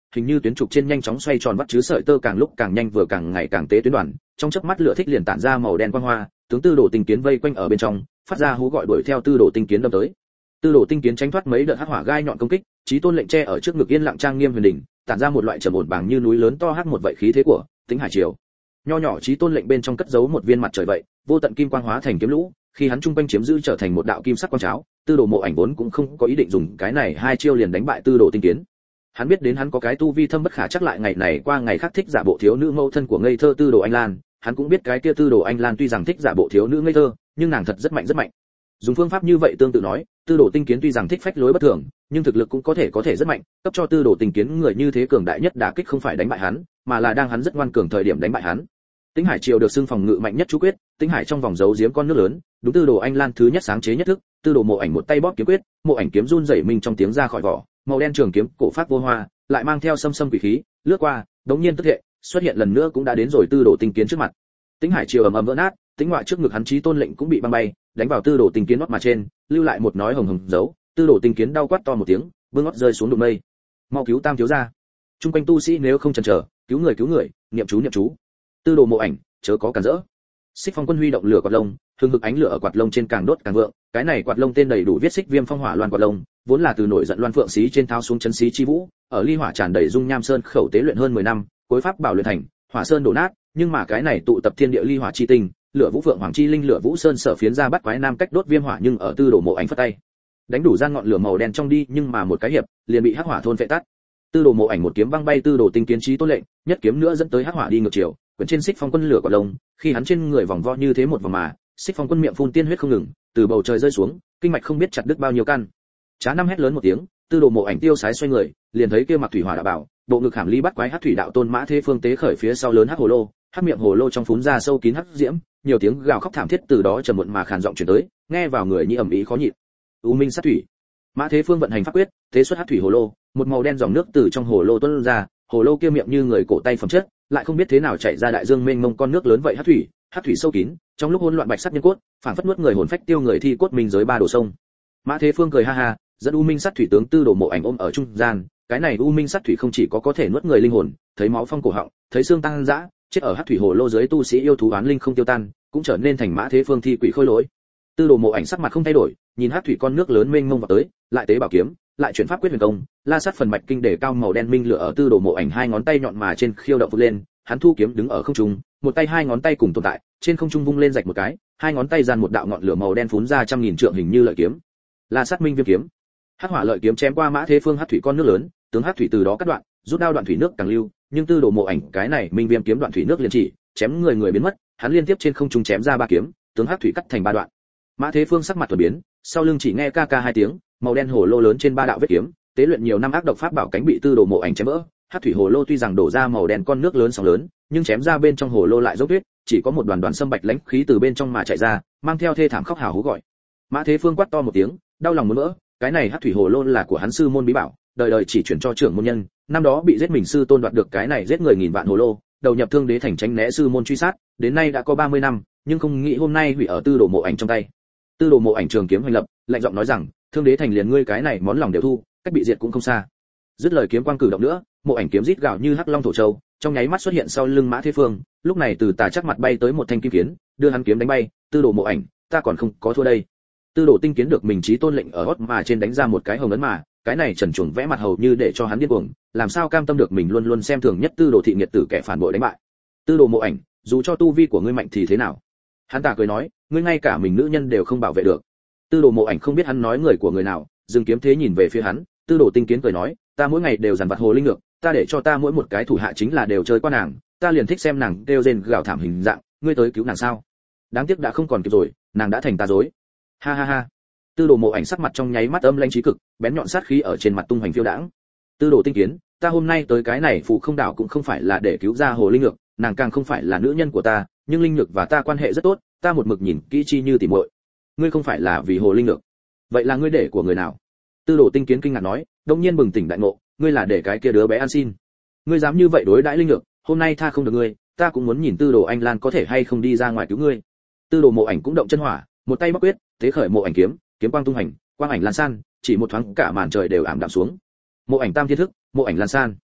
hình như tuyến trục trên nhanh chóng xoay tròn bắt chứ sợi tơ càng lúc càng nhanh vừa càng ngày càng tế tuyến đoàn, trong chớp mắt lửa thích liền tản ra màu đen quang hoa, tướng Tư Đồ Tinh Kiến vây quanh ở bên trong, phát ra hú gọi đuổi theo Tư Đồ Tinh Kiến đâm tới. Tư Đồ Tinh Kiến tránh thoát mấy đợt hắc hỏa gai nhọn công kích, Chí Tôn lệnh che ở trước ngực yên lặng trang nghiêm huyền đỉnh, tản ra một loại trầm ổn bằng như núi lớn to hắc một vậy khí thế của Tĩnh Hải Triều. Nho nhỏ Chí Tôn lệnh bên trong cất giấu một viên mặt trời vậy, vô tận kim quang hóa thành kiếm lũ, khi hắn trung quanh chiếm giữ trở thành một đạo kim sắc quang cháo, Tư Đồ Mộ Ảnh vốn cũng không có ý định dùng cái này hai chiêu liền đánh bại Tư Đồ Tinh Kiến. Hắn biết đến hắn có cái tu vi thâm bất khả chắc lại ngày này qua ngày khác thích giả bộ thiếu nữ mẫu thân của ngây thơ Tư Đồ Anh Lan, hắn cũng biết cái kia Tư Đồ Anh Lan tuy rằng thích giả bộ thiếu nữ ngây thơ, nhưng nàng thật rất mạnh rất mạnh. Dùng phương pháp như vậy tương tự nói, Tư Đồ Tinh Kiến tuy rằng thích phách lối bất thường, nhưng thực lực cũng có thể rất mạnh, cấp cho Tư Đồ Tinh Kiến người như thế cường đại nhất đả kích không phải đánh bại hắn, mà là đang hắn rất ngoan cường thời điểm đánh bại hắn. Tĩnh Hải Triều được xưng phòng ngự mạnh nhất chú quyết, Tĩnh Hải trong vòng giấu giếm con nước lớn, đúng Tư Đồ Anh Lan thứ nhất sáng chế nhất thức, Tư Đồ Mộ Ảnh một tay bóp kiếm quyết, Mộ Ảnh kiếm run rẩy mình trong tiếng ra khỏi vỏ, màu đen trường kiếm cổ phát vô hoa, lại mang theo xâm xâm quỷ khí, lướt qua, đống nhiên tức hệ, xuất hiện lần nữa cũng đã đến rồi Tư Đồ Tinh Kiến trước mặt. Tĩnh Hải Triều ầm ầm vỡ nát, Tĩnh ngoại trước ngực hắn Chí Tôn lệnh cũng bị băng bay, đánh vào Tư Đồ Tinh Kiến nót mà trên, lưu lại một nói hồng hồng dấu, Tư Đồ Tinh Kiến đau quát to một tiếng, vương nót rơi xuống đụng mây. Mau cứu Tam thiếu gia. Trung quanh tu sĩ nếu không chần chờ, cứu người, niệm chú. Tư Đồ Mộ Ảnh, chớ có cản rỡ. Xích Phong Quân huy động lửa quạt lông, hừng hực ánh lửa ở quạt lông trên càng đốt càng vượng, cái này quạt lông tên đầy đủ viết Xích Viêm Phong Hỏa Loan quạt lông, vốn là từ nổi giận Loan Phượng xí trên tháo xuống chấn xí chi vũ, ở ly hỏa tràn đầy dung nham sơn khẩu tế luyện hơn 10 năm, cuối pháp bảo luyện thành, hỏa sơn đổ nát, nhưng mà cái này tụ tập thiên địa ly hỏa chi tinh, lửa vũ phượng hoàng chi linh lửa vũ sơn sở phiến ra bắt quái nam cách đốt viêm hỏa nhưng ở Tư Đồ Mộ Ảnh phất tay, đánh đủ gian ngọn lửa màu đen trong đi, nhưng mà một cái hiệp liền bị hắc hỏa thôn phệ tắt. Tư Đồ Mộ Ảnh một kiếm băng bay Tư Đồ Tinh Kiến Chí Tôn lệnh, nhất kiếm nữa dẫn tới hắc hỏa đi ngược chiều, quyển trên Xích Phong Quân lửa quạt lông, khi hắn trên người vòng vo như thế một vòng mà, Xích Phong Quân miệng phun tiên huyết không ngừng, từ bầu trời rơi xuống, kinh mạch không biết chặt đứt bao nhiêu căn. Chá năm hét lớn một tiếng, Tư Đồ Mộ Ảnh tiêu sái xoay người, liền thấy kia mặc thủy hỏa đạo bảo, bộ ngực hàm ly bắt quái hắc thủy đạo tôn Mã Thế Phương tế khởi phía sau lớn hắc hồ lô, hắc miệng hồ lô trong phún ra sâu kín hắc diễm, nhiều tiếng gào khóc thảm thiết từ đó trầm muộn mà khàn giọng truyền tới, nghe vào người như ầm ĩ khó nhịn. U Minh sát thủy. Mã Thế Phương vận hành pháp quyết, thế xuất hắc thủy hồ lô, một màu đen dòng nước từ trong hồ lô tuôn ra, hồ lô kia miệng như người cổ tay phẩm chất, lại không biết thế nào chảy ra đại dương mênh mông con nước lớn vậy hắc thủy sâu kín, trong lúc hỗn loạn bạch sắc nhân cốt, phản phất nuốt người hồn phách tiêu người thi cốt mình giới ba đồ sông. Mã Thế Phương cười ha ha, dẫn U Minh sát thủy tướng Tư Đồ Mộ Ảnh ôm ở trung gian, cái này U Minh sát thủy không chỉ có thể nuốt người linh hồn, thấy máu phong cổ họng, thấy xương tăng dã, chết ở hắc thủy hồ lô dưới tu sĩ yêu thú oán linh không tiêu tan, cũng trở nên thành Mã Thế Phương thi quỷ khôi lỗi. Tư Đồ Mộ Ảnh sắc mặt không thay đổi, nhìn hắc thủy con nước lớn mênh mông vào tới, lại tế bảo kiếm, lại chuyển pháp quyết huyền công, la sát phần mạch kinh để cao màu đen minh lửa ở Tư Đồ Mộ Ảnh hai ngón tay nhọn mà trên khiêu động vút lên, hắn thu kiếm đứng ở không trung, một tay hai ngón tay cùng tồn tại, trên không trung vung lên rạch một cái, hai ngón tay gian một đạo ngọn lửa màu đen phún ra trăm nghìn trượng hình như lợi kiếm. La sát minh viêm kiếm. Hắc hỏa lợi kiếm chém qua Mã Thế Phương hắc thủy con nước lớn, tướng hắc thủy từ đó cắt đoạn, rút đao đoạn thủy nước càng lưu, nhưng Tư Đồ Mộ Ảnh cái này minh viêm kiếm đoạn thủy nước liền chỉ, chém người biến mất, hắn liên tiếp trên không trung chém ra ba kiếm, tướng hắc thủy cắt thành ba đoạn. Mã Thế Phương sắc mặt thuần biến, sau lưng chỉ nghe ca ca hai tiếng, màu đen hồ lô lớn trên ba đạo vết kiếm, tế luyện nhiều năm ác độc pháp bảo cánh bị Tư Đồ Mộ Ảnh chém vỡ. Hắc thủy hồ lô tuy rằng đổ ra màu đen con nước lớn sóng lớn, nhưng chém ra bên trong hồ lô lại dốc tuyết, chỉ có một đoàn đoàn sâm bạch lãnh khí từ bên trong mà chạy ra, mang theo thê thảm khóc hào hú gọi. Mã Thế Phương quát to một tiếng, đau lòng muốn vỡ, cái này hắc thủy hồ lô là của hắn sư môn bí bảo, đời đời chỉ chuyển cho trưởng môn nhân, năm đó bị giết mình sư tôn đoạt được cái này giết người nghìn vạn hồ lô, đầu nhập Thương Đế thành tránh né sư môn truy sát, đến nay đã có 30 năm, nhưng không nghĩ hôm nay hủy ở Tư Đồ Mộ Ảnh trong tay. Tư Đồ Mộ Ảnh trường kiếm hoành lập, lạnh giọng nói rằng, Thương Đế thành liền ngươi cái này món lòng đều thu, cách bị diệt cũng không xa. Dứt lời kiếm quang cử động nữa, Mộ Ảnh kiếm rít gào như hắc long thổ châu, trong nháy mắt xuất hiện sau lưng Mã Thế Phương, lúc này từ tà chắc mặt bay tới một thanh kim kiếm, đưa hắn kiếm đánh bay, Tư Đồ Mộ Ảnh, ta còn không có thua đây. Tư Đồ Tinh Kiến được mình Chí Tôn lệnh ở hót mà trên đánh ra một cái hồng ấn mà, cái này trần truồng vẽ mặt hầu như để cho hắn điên cuồng, làm sao cam tâm được mình luôn luôn xem thường nhất Tư Đồ thị nghiệt tử kẻ phản bội đánh bại. Tư Đồ Mộ Ảnh, dù cho tu vi của ngươi mạnh thì thế nào? Hắn ta cười nói, ngươi ngay cả mình nữ nhân đều không bảo vệ được. Tư Đồ Mộ Ảnh không biết hắn nói người của người nào, dừng kiếm thế nhìn về phía hắn, Tư Đồ Tinh Kiến cười nói, ta mỗi ngày đều dằn vặt hồ linh ngược, ta để cho ta mỗi một cái thủ hạ chính là đều chơi qua nàng, ta liền thích xem nàng kêu rên gào thảm hình dạng, ngươi tới cứu nàng sao? Đáng tiếc đã không còn kịp rồi, nàng đã thành ta dối. Ha ha ha. Tư Đồ Mộ Ảnh sắc mặt trong nháy mắt âm lãnh chí cực, bén nhọn sát khí ở trên mặt tung hoành phiêu đãng. Tư Đồ Tinh Kiến, ta hôm nay tới cái này phụ không đảo cũng không phải là để cứu ra hồ linh ngược, nàng càng không phải là nữ nhân của ta, nhưng linh nhược và ta quan hệ rất tốt, ta một mực nhìn kỹ chi như tỉ muội. Ngươi không phải là vì hồ linh nhược, vậy là ngươi để của người nào? Tư Đồ Tinh Kiến kinh ngạc nói, đông nhiên bừng tỉnh đại ngộ, ngươi là để cái kia đứa bé ăn xin. Ngươi dám như vậy đối đãi linh nhược, hôm nay tha không được ngươi, ta cũng muốn nhìn Tư Đồ Anh Lan có thể hay không đi ra ngoài cứu ngươi. Tư Đồ Mộ Ảnh cũng động chân hỏa, một tay bóc quyết, thế khởi Mộ Ảnh kiếm, kiếm quang tung hành, quang ảnh lan san, chỉ một thoáng cả màn trời đều ảm đạm xuống. Mộ Ảnh tam thiên thức, Mộ Ảnh lan san.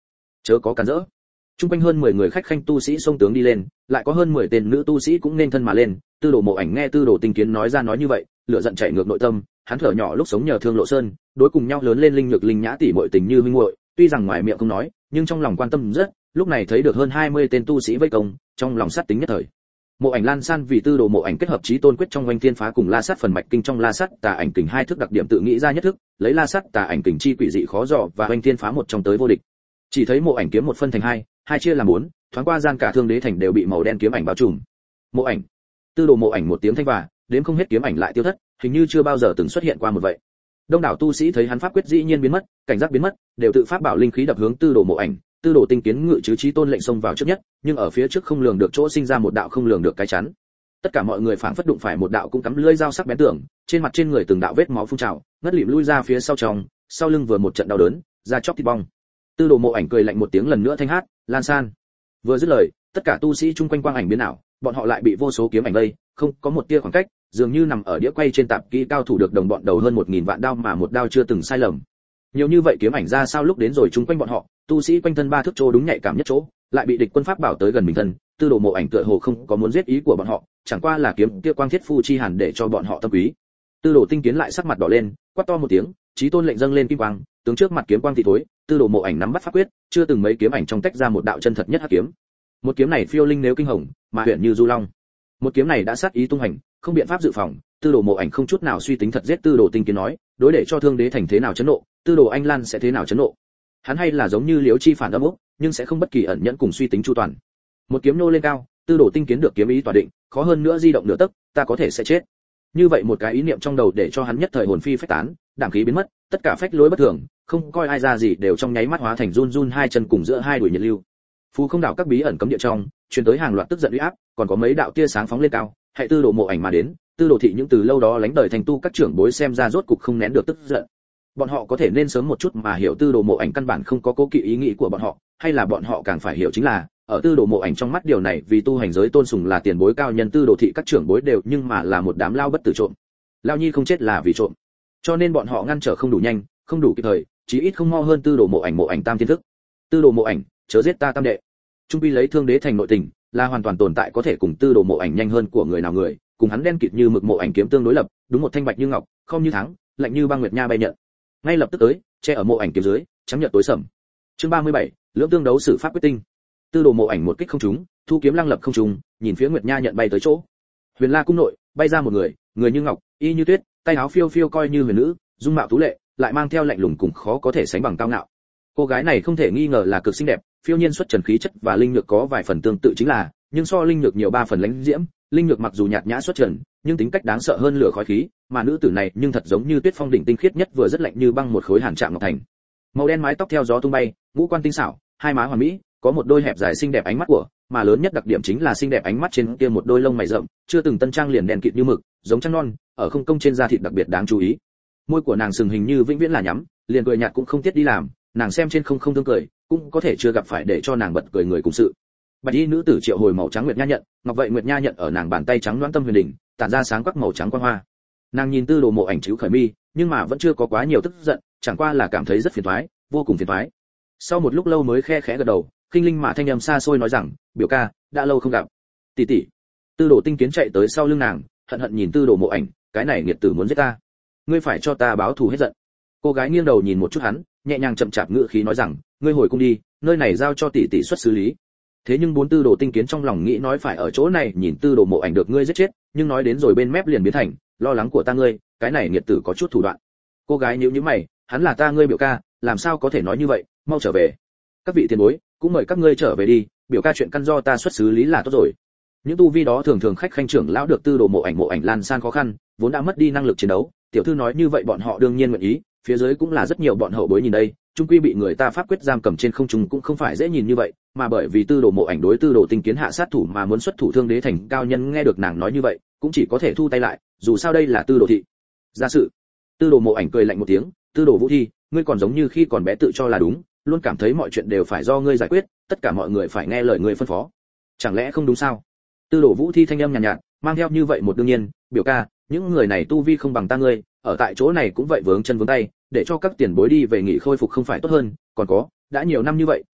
chớ có cản rỡ. Trung quanh hơn 10 người khách khanh tu sĩ xông tướng đi lên, lại có hơn 10 tên nữ tu sĩ cũng nên thân mà lên. Tư Đồ Mộ Ảnh nghe Tư Đồ Tinh Kiến nói ra nói như vậy, lửa giận chảy ngược nội tâm, hắn thở nhỏ lúc sống nhờ Thương Lộ Sơn, đối cùng nhau lớn lên Linh Nhược Linh Nhã tỷ muội tình như huynh muội, tuy rằng ngoài miệng không nói, nhưng trong lòng quan tâm rất, lúc này thấy được hơn 20 tên tu sĩ vây công, trong lòng sát tính nhất thời. Mộ Ảnh Lan San vì Tư Đồ Mộ Ảnh kết hợp chí tôn quyết trong Oanh Thiên Phá cùng La Sát phần mạch kinh trong La Sát Tà Ảnh Kình hai thức đặc điểm tự nghĩ ra nhất thức, lấy La Sát Tà Ảnh Kình chi quỷ dị khó dò và Oanh Thiên Phá một trong tới vô địch. Chỉ thấy Mộ Ảnh kiếm một phân thành hai, hai chia làm bốn, thoáng qua gian cả Thương Đế thành đều bị màu đen kiếm ảnh bao trùm. Mộ Ảnh, Tư Đồ Mộ Ảnh một tiếng thanh vả, đến không hết kiếm ảnh lại tiêu thất, hình như chưa bao giờ từng xuất hiện qua một vậy. Đông đảo tu sĩ thấy hắn pháp quyết dĩ nhiên biến mất, cảnh giác biến mất, đều tự pháp bảo linh khí đập hướng Tư Đồ Mộ Ảnh. Tư Đồ Tinh Kiến ngự chứ chí tôn lệnh xông vào trước nhất, nhưng ở phía trước không lường được chỗ sinh ra một đạo không lường được cái chắn. Tất cả mọi người phảng phất đụng phải một đạo cũng cắm lưỡi dao sắc bén tưởng, trên mặt trên người từng đạo vết máu phun trào, ngất lịm lui ra phía sau trong, sau lưng vừa một trận đau đớn, da chóc thịt bong. Tư Đồ Mộ Ảnh cười lạnh một tiếng lần nữa thanh hát, Lan San. Vừa dứt lời, tất cả tu sĩ chung quanh quang ảnh biến ảo, bọn họ lại bị vô số kiếm ảnh vây, không có một tia khoảng cách, dường như nằm ở đĩa quay trên tạp kỹ cao thủ được đồng bọn đầu hơn 1000 vạn đao mà một đao chưa từng sai lầm. Nhiều như vậy kiếm ảnh ra sao lúc đến rồi chung quanh bọn họ, tu sĩ quanh thân ba thước chỗ đúng nhạy cảm nhất chỗ, lại bị địch quân pháp bảo tới gần mình thân. Tư Đồ Mộ Ảnh tựa hồ không có muốn giết ý của bọn họ, chẳng qua là kiếm kia quang thiết phu chi hàn để cho bọn họ tâm quý. Tư Đồ Tinh Kiến lại sắc mặt đỏ lên, quát to một tiếng, chí tôn lệnh dâng lên kim quang, tướng trước mặt kiếm quang thì thối. Tư Đồ Mộ Ảnh nắm bắt pháp quyết, chưa từng mấy kiếm ảnh trong tách ra một đạo chân thật nhất hắc kiếm. Một kiếm này phiêu linh nếu kinh hồng, mà huyền như du long. Một kiếm này đã sát ý tung hành, không biện pháp dự phòng. Tư Đồ Mộ Ảnh không chút nào suy tính thật giết Tư Đồ Tinh Kiến nói, đối để cho Thương Đế thành thế nào chấn nộ, Tư Đồ Anh Lan sẽ thế nào chấn nộ. Hắn hay là giống như Liễu Chi phản âm ốc, nhưng sẽ không bất kỳ ẩn nhẫn cùng suy tính chu toàn. Một kiếm nô lên cao, Tư Đồ Tinh Kiến được kiếm ý tỏa định, khó hơn nữa di động nửa tấc, ta có thể sẽ chết. Như vậy một cái ý niệm trong đầu để cho hắn nhất thời hồn phi phách tán, đảm khí biến mất, tất cả phách lối bất thường, không coi ai ra gì đều trong nháy mắt hóa thành run run hai chân cùng giữa hai đùi nhiệt lưu. Phù không đảo các bí ẩn cấm địa trong, truyền tới hàng loạt tức giận uy áp, còn có mấy đạo tia sáng phóng lên cao, hệ Tư Đồ Mộ Ảnh mà đến. Tư Đồ thị những từ lâu đó lánh đời thành tu các trưởng bối xem ra rốt cục không nén được tức giận. Bọn họ có thể nên sớm một chút mà hiểu Tư Đồ Mộ Ảnh căn bản không có cố kỵ ý nghĩ của bọn họ, hay là bọn họ càng phải hiểu chính là ở Tư Đồ Mộ Ảnh trong mắt điều này vì tu hành giới tôn sùng là tiền bối cao nhân Tư Đồ thị các trưởng bối đều nhưng mà là một đám lao bất tử trộm. Lao nhi không chết là vì trộm, cho nên bọn họ ngăn trở không đủ nhanh, không đủ kịp thời, chí ít không mo hơn Tư Đồ Mộ Ảnh tam thiên thức. Tư Đồ Mộ Ảnh, chớ giết ta tam đệ. Trung quy lấy Thương Đế thành nội tình, là hoàn toàn tồn tại có thể cùng Tư Đồ Mộ Ảnh nhanh hơn của người nào người, cùng hắn đen kịt như mực Mộ Ảnh kiếm tương đối lập, đúng một thanh bạch như ngọc, không như thắng, lạnh như băng nguyệt nha bay nhận. Ngay lập tức tới, che ở Mộ Ảnh kiếm dưới, trắng nhợt tối sầm. Chương 37, lưỡng tương đấu sử pháp quyết tinh. Tư Đồ Mộ Ảnh một kích không trúng, thu kiếm lăng lập không trùng, nhìn phía nguyệt nha nhận bay tới chỗ. Huyền La cung nội, bay ra một người, người như ngọc, y như tuyết, tay áo phiêu phiêu coi như huyền nữ, dung mạo tú lệ, lại mang theo lạnh lùng cùng khó có thể sánh bằng cao ngạo. Cô gái này không thể nghi ngờ là cực xinh đẹp, phiêu nhiên xuất trần khí chất và linh nhược có vài phần tương tự chính là, nhưng so linh nhược nhiều 3 phần lãnh diễm, linh nhược mặc dù nhạt nhã xuất trần, nhưng tính cách đáng sợ hơn lửa khói khí, mà nữ tử này nhưng thật giống như tuyết phong đỉnh tinh khiết nhất vừa rất lạnh như băng một khối hàn trạng ngọc thành. Màu đen mái tóc theo gió tung bay, ngũ quan tinh xảo, hai má hoàn mỹ, có một đôi hẹp dài xinh đẹp ánh mắt của, mà lớn nhất đặc điểm chính là xinh đẹp ánh mắt trên kia một đôi lông mày rậm, chưa từng tân trang liền đèn kịt như mực, giống trăng non, ở không công trên da thịt đặc biệt đáng chú ý. Môi của nàng sừng hình như vĩnh viễn là nhắm, liền cười nhạt cũng không tiết đi làm, nàng xem trên không tương cười, cũng có thể chưa gặp phải để cho nàng bật cười người cùng sự. Bạch y nữ tử triệu hồi màu trắng nguyệt nha nhận, ngọc vậy nguyệt nha nhận ở nàng bàn tay trắng loãng tâm huyền đỉnh, tản ra sáng quắc màu trắng quang hoa. Nàng nhìn Tư Đồ Mộ Ảnh chịu khởi mi, nhưng mà vẫn chưa có quá nhiều tức giận, chẳng qua là cảm thấy rất phiền toái, vô cùng phiền toái. Sau một lúc lâu mới khe khẽ gật đầu, khinh linh mà thanh âm xa xôi nói rằng, biểu ca, đã lâu không gặp. Tỷ tỷ. Tư Đồ Tinh Kiến chạy tới sau lưng nàng, hận hận nhìn Tư Đồ Mộ Ảnh, cái này nghiệt tử muốn giết ta, ngươi phải cho ta báo thù hết giận. Cô gái nghiêng đầu nhìn một chút hắn, nhẹ nhàng chậm chạp ngữ khí nói rằng, ngươi hồi cung đi, nơi này giao cho tỷ tỷ xuất xử lý. Thế nhưng bốn Tư Đồ Tinh Kiến trong lòng nghĩ nói phải ở chỗ này nhìn Tư Đồ Mộ Ảnh được ngươi giết chết, nhưng nói đến rồi bên mép liền biến thành, lo lắng của ta ngươi, cái này nghiệt tử có chút thủ đoạn. Cô gái nhíu nhíu mày, hắn là ta ngươi biểu ca, làm sao có thể nói như vậy, mau trở về. Các vị tiền bối, cũng mời các ngươi trở về đi, biểu ca chuyện căn do ta xuất xử lý là tốt rồi. Những tu vi đó thường thường khách khanh trưởng lão được Tư Đồ Mộ Ảnh Lan San khó khăn, vốn đã mất đi năng lực chiến đấu, tiểu thư nói như vậy bọn họ đương nhiên nguyện ý, phía dưới cũng là rất nhiều bọn hậu bối nhìn đây, chung quy bị người ta pháp quyết giam cầm trên không trung cũng không phải dễ nhìn như vậy, mà bởi vì Tư Đồ Mộ Ảnh đối Tư Đồ Tinh Kiến hạ sát thủ mà muốn xuất thủ Thương Đế thành cao nhân nghe được nàng nói như vậy, cũng chỉ có thể thu tay lại, dù sao đây là Tư Đồ thị gia sự. Tư Đồ Mộ Ảnh cười lạnh một tiếng, Tư Đồ Vũ Thi, ngươi còn giống như khi còn bé tự cho là đúng, luôn cảm thấy mọi chuyện đều phải do ngươi giải quyết, tất cả mọi người phải nghe lời ngươi phân phó, chẳng lẽ không đúng sao? Tư Đồ Vũ Thi thanh âm nhàn nhạt, mang theo như vậy một đương nhiên, biểu ca, những người này tu vi không bằng ta ngươi, ở tại chỗ này cũng vậy vướng chân vướng tay, để cho các tiền bối đi về nghỉ khôi phục không phải tốt hơn, còn có, đã nhiều năm như vậy,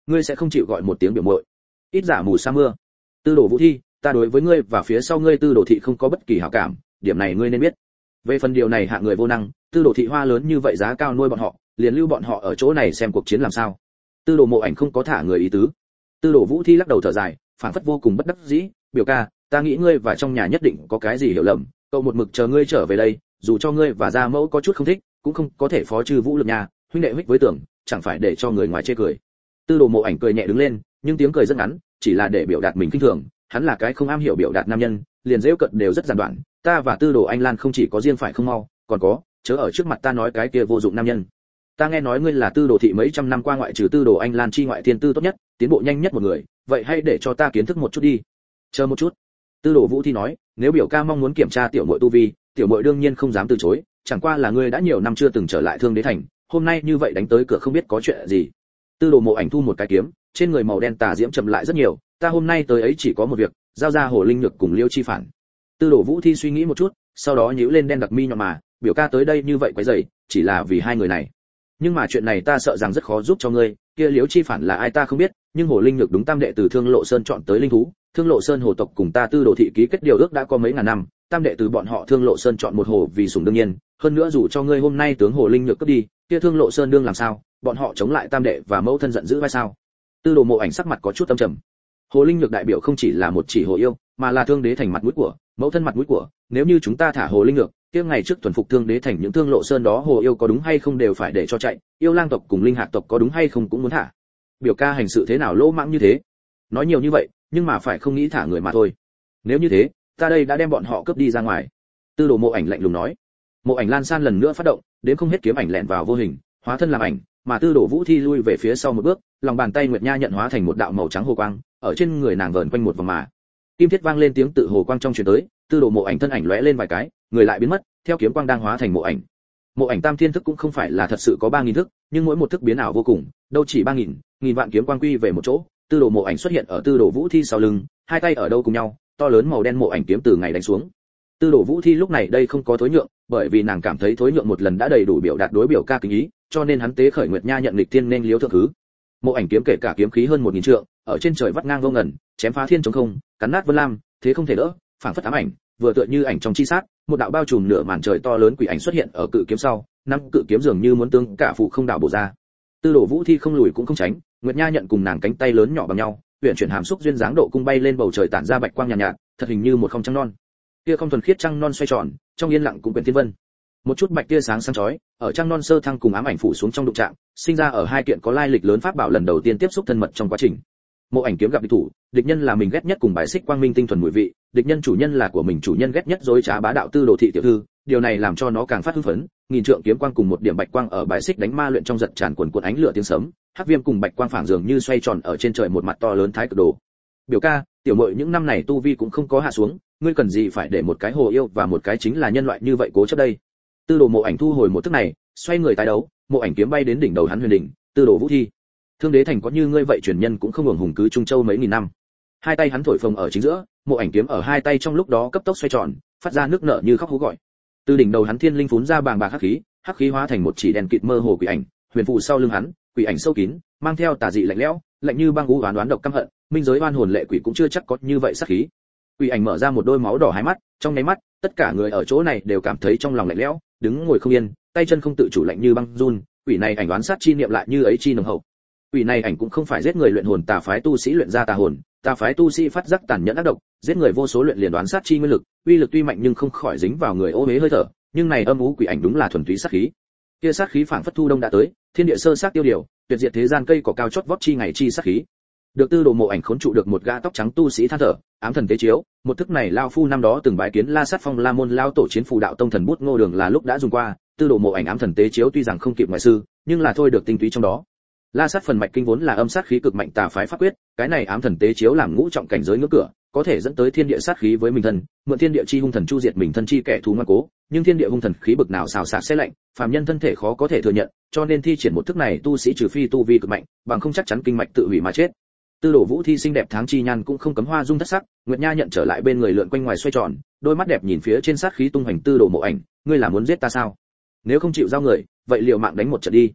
ngươi sẽ không chịu gọi một tiếng biểu muội? Ít giả mù sa mưa. Tư Đồ Vũ Thi, ta đối với ngươi và phía sau ngươi Tư Đồ thị không có bất kỳ hảo cảm, điểm này ngươi nên biết. Về phần điều này hạ người vô năng, Tư Đồ thị hoa lớn như vậy giá cao nuôi bọn họ, liền lưu bọn họ ở chỗ này xem cuộc chiến làm sao. Tư Đồ Mộ Ảnh không có thả người ý tứ. Tư Đồ Vũ Thi lắc đầu thở dài, phảng phất vô cùng bất đắc dĩ, biểu ca, ta nghĩ ngươi và trong nhà nhất định có cái gì hiểu lầm, cậu một mực chờ ngươi trở về đây, dù cho ngươi và gia mẫu có chút không thích, cũng không có thể phó trừ Vũ Lực nhà, huynh đệ huyết với tưởng, chẳng phải để cho người ngoài chê cười. Tư Đồ Mộ Ảnh cười nhẹ đứng lên, nhưng tiếng cười rất ngắn, chỉ là để biểu đạt mình kinh thường, hắn là cái không am hiểu biểu đạt nam nhân, liền giễu cợt đều rất giản đoạn, ta và Tư Đồ Anh Lan không chỉ có riêng phải không mau, còn có, chớ ở trước mặt ta nói cái kia vô dụng nam nhân. Ta nghe nói ngươi là Tư Đồ thị mấy trăm năm qua ngoại trừ Tư Đồ Anh Lan chi ngoại thiên tư tốt nhất, tiến bộ nhanh nhất một người, vậy hãy để cho ta kiến thức một chút đi. Chờ một chút. Tư Đồ Vũ Thi nói, nếu biểu ca mong muốn kiểm tra tiểu muội tu vi, tiểu muội đương nhiên không dám từ chối, chẳng qua là ngươi đã nhiều năm chưa từng trở lại Thương Đế thành, hôm nay như vậy đánh tới cửa không biết có chuyện gì. Tư Đồ Mộ Ảnh thu một cái kiếm, trên người màu đen tà diễm chậm lại rất nhiều, ta hôm nay tới ấy chỉ có một việc, giao ra Hồ Linh Nhược cùng Liêu Chi Phản. Tư Đồ Vũ Thi suy nghĩ một chút, sau đó nhíu lên đen đặc mi nhọn mà, biểu ca tới đây như vậy quấy rầy, chỉ là vì hai người này. Nhưng mà chuyện này ta sợ rằng rất khó giúp cho ngươi, kia Liêu Chi Phản là ai ta không biết, nhưng Hồ Linh Nhược đúng tam đệ từ Thương Lộ Sơn chọn tới linh thú, Thương Lộ Sơn hồ tộc cùng ta Tư Đồ thị ký kết điều ước đã có mấy ngàn năm, tam đệ từ bọn họ Thương Lộ Sơn chọn một hồ vì sủng đương nhiên, hơn nữa dù cho ngươi hôm nay tướng Hồ Linh Nhược cướp đi, kia Thương Lộ Sơn đương làm sao, bọn họ chống lại tam đệ và mẫu thân giận dữ hay sao? Tư Đồ Mộ Ảnh sắc mặt có chút âm trầm. Hồ Linh Nhược đại biểu không chỉ là một chỉ hồ yêu, mà là Thương Đế thành mặt mũi của, mẫu thân mặt mũi của, nếu như chúng ta thả Hồ Linh Nhược, kia ngày trước thuần phục Thương Đế thành những Thương Lộ Sơn đó hồ yêu có đúng hay không đều phải để cho chạy, yêu lang tộc cùng linh hạt tộc có đúng hay không cũng muốn thả. Biểu ca hành sự thế nào lỗ mãng như thế? Nói nhiều như vậy, nhưng mà phải không nghĩ thả người mà thôi. Nếu như thế, ta đây đã đem bọn họ cướp đi ra ngoài. Tư Đồ Mộ Ảnh lạnh lùng nói. Mộ Ảnh Lan San lần nữa phát động, đến không hết kiếm ảnh lẻn vào vô hình, hóa thân làm ảnh, mà Tư Đồ Vũ Thi lui về phía sau một bước, lòng bàn tay Nguyệt Nha nhận hóa thành một đạo màu trắng hồ quang, ở trên người nàng vờn quanh một vòng mà. Kim thiết vang lên tiếng tự hồ quang trong truyền tới, Tư Đồ Mộ Ảnh thân ảnh lóe lên vài cái, người lại biến mất, theo kiếm quang đang hóa thành Mộ Ảnh. Mộ Ảnh tam thiên thức cũng không phải là thật sự có 3000 thức, nhưng mỗi một thức biến ảo vô cùng, đâu chỉ 3000, nghìn vạn kiếm quang quy về một chỗ. Tư Đồ Mộ Ảnh xuất hiện ở Tư Đồ Vũ Thi sau lưng, hai tay ở đâu cùng nhau, to lớn màu đen Mộ Ảnh kiếm từ ngày đánh xuống. Tư Đồ Vũ Thi lúc này đây không có thối nhượng, bởi vì nàng cảm thấy thối nhượng một lần đã đầy đủ biểu đạt đối biểu ca kính ý, cho nên hắn tế khởi Nguyệt Nha nhận lịch tiên nên liếu thượng thứ. Mộ Ảnh kiếm kể cả kiếm khí hơn 1000 trượng, ở trên trời vắt ngang vô ngần, chém phá thiên trống không, cắn nát vân lam, thế không thể đỡ, phảng phất ám ảnh, vừa tựa như ảnh trong chi sát, một đạo bao trùm nửa màn trời to lớn quỷ ảnh xuất hiện ở cự kiếm sau, năm cự kiếm dường như muốn tương cả phụ không đảo bổ ra. Tư Đồ Vũ Thi không lùi cũng không tránh, Nguyệt Nha nhận cùng nàng cánh tay lớn nhỏ bằng nhau, huyền chuyển hàm xúc duyên dáng độ cung bay lên bầu trời tản ra bạch quang nhàn nhạt, thật hình như một không trăng non. Kia không thuần khiết trăng non xoay tròn, trong yên lặng cũng quyển thiên vân. Một chút bạch tia sáng sáng chói, ở trăng non sơ thăng cùng ám ảnh phủ xuống trong đụng chạm, sinh ra ở hai kiện có lai lịch lớn pháp bảo lần đầu tiên tiếp xúc thân mật trong quá trình. Mộ Ảnh kiếm gặp địch thủ, địch nhân là mình ghét nhất cùng bài xích quang minh tinh thuần mùi vị, địch nhân chủ nhân là của mình chủ nhân ghét nhất dối trá bá đạo Tư Đồ thị tiểu thư, điều này làm cho nó càng phát hưng phấn, nghìn trượng kiếm quang cùng một điểm bạch quang ở bài xích đánh ma luyện trong giật tràn cuồn cuộn ánh lửa tiếng sấm, hắc viêm cùng bạch quang phảng dường như xoay tròn ở trên trời một mặt to lớn thái cực đồ. Biểu ca, tiểu muội những năm này tu vi cũng không có hạ xuống, ngươi cần gì phải để một cái hồ yêu và một cái chính là nhân loại như vậy cố chấp đây? Tư Đồ Mộ Ảnh thu hồi một thức này, xoay người tái đấu, Mộ Ảnh kiếm bay đến đỉnh đầu hắn huyền đỉnh, Tư Đồ Vũ Thi. Thương Đế thành có như ngươi vậy truyền nhân cũng không hưởng hùng cứ Trung Châu mấy nghìn năm. Hai tay hắn thổi phồng ở chính giữa, Mộ Ảnh kiếm ở hai tay trong lúc đó cấp tốc xoay tròn, phát ra nước nở như khóc hú gọi. Từ đỉnh đầu hắn thiên linh phún ra bàng bạc hắc khí hóa thành một chỉ đèn kịt mơ hồ quỷ ảnh, huyền phù sau lưng hắn, quỷ ảnh sâu kín, mang theo tà dị lạnh lẽo, lạnh như băng u oán độc căm hận, minh giới oan hồn lệ quỷ cũng chưa chắc có như vậy sát khí. Quỷ ảnh mở ra một đôi máu đỏ hai mắt, trong nháy mắt, tất cả người ở chỗ này đều cảm thấy trong lòng lạnh lẽo, đứng ngồi không yên, tay chân không tự chủ lạnh như băng run, quỷ này ảnh đoán sát chi niệm lại như ấy chi nồng hậu. Quỷ này ảnh cũng không phải giết người luyện hồn tà phái tu sĩ luyện ra tà hồn, tà phái tu sĩ phát giác tàn nhẫn ác độc, giết người vô số luyện liền đoán sát chi nguyên lực, uy lực tuy mạnh nhưng không khỏi dính vào người ô uế hơi thở, nhưng này âm u quỷ ảnh đúng là thuần túy sát khí. Kia sát khí phảng phất thu đông đã tới, thiên địa sơ sát tiêu điều, tuyệt diệt thế gian cây cỏ cao chót vót chi ngày chi sát khí. Được Tư Đồ Mộ Ảnh khốn trụ được một gã tóc trắng tu sĩ than thở, ám thần tế chiếu, một thức này lao phu năm đó từng bái kiến La Sát Phong La môn lao tổ chiến phù đạo tông thần bút Ngô Đường là lúc đã dùng qua, Tư Đồ Mộ Ảnh ám thần tế chiếu tuy rằng không kịp ngoại sư, nhưng là thôi được tinh túy trong đó. La Sát phần mạch kinh vốn là âm sát khí cực mạnh tà phái pháp quyết, cái này ám thần tế chiếu làm ngũ trọng cảnh giới ngưỡng cửa, có thể dẫn tới thiên địa sát khí với mình thân, mượn thiên địa chi hung thần chu diệt mình thân chi kẻ thù ngoan cố, nhưng thiên địa hung thần khí bực nào xào xạc sẽ lạnh, phàm nhân thân thể khó có thể thừa nhận, cho nên thi triển một thức này tu sĩ trừ phi tu vi cực mạnh, bằng không chắc chắn kinh mạch tự hủy mà chết. Tư Đồ Vũ Thi xinh đẹp tháng chi nhan cũng không cấm hoa dung thất sắc, Nguyệt Nha nhận trở lại bên người lượn quanh ngoài xoay tròn, đôi mắt đẹp nhìn phía trên sát khí tung hoành Tư Đồ Mộ Ảnh, ngươi là muốn giết ta sao? Nếu không chịu giao người, vậy liều mạng đánh một trận đi.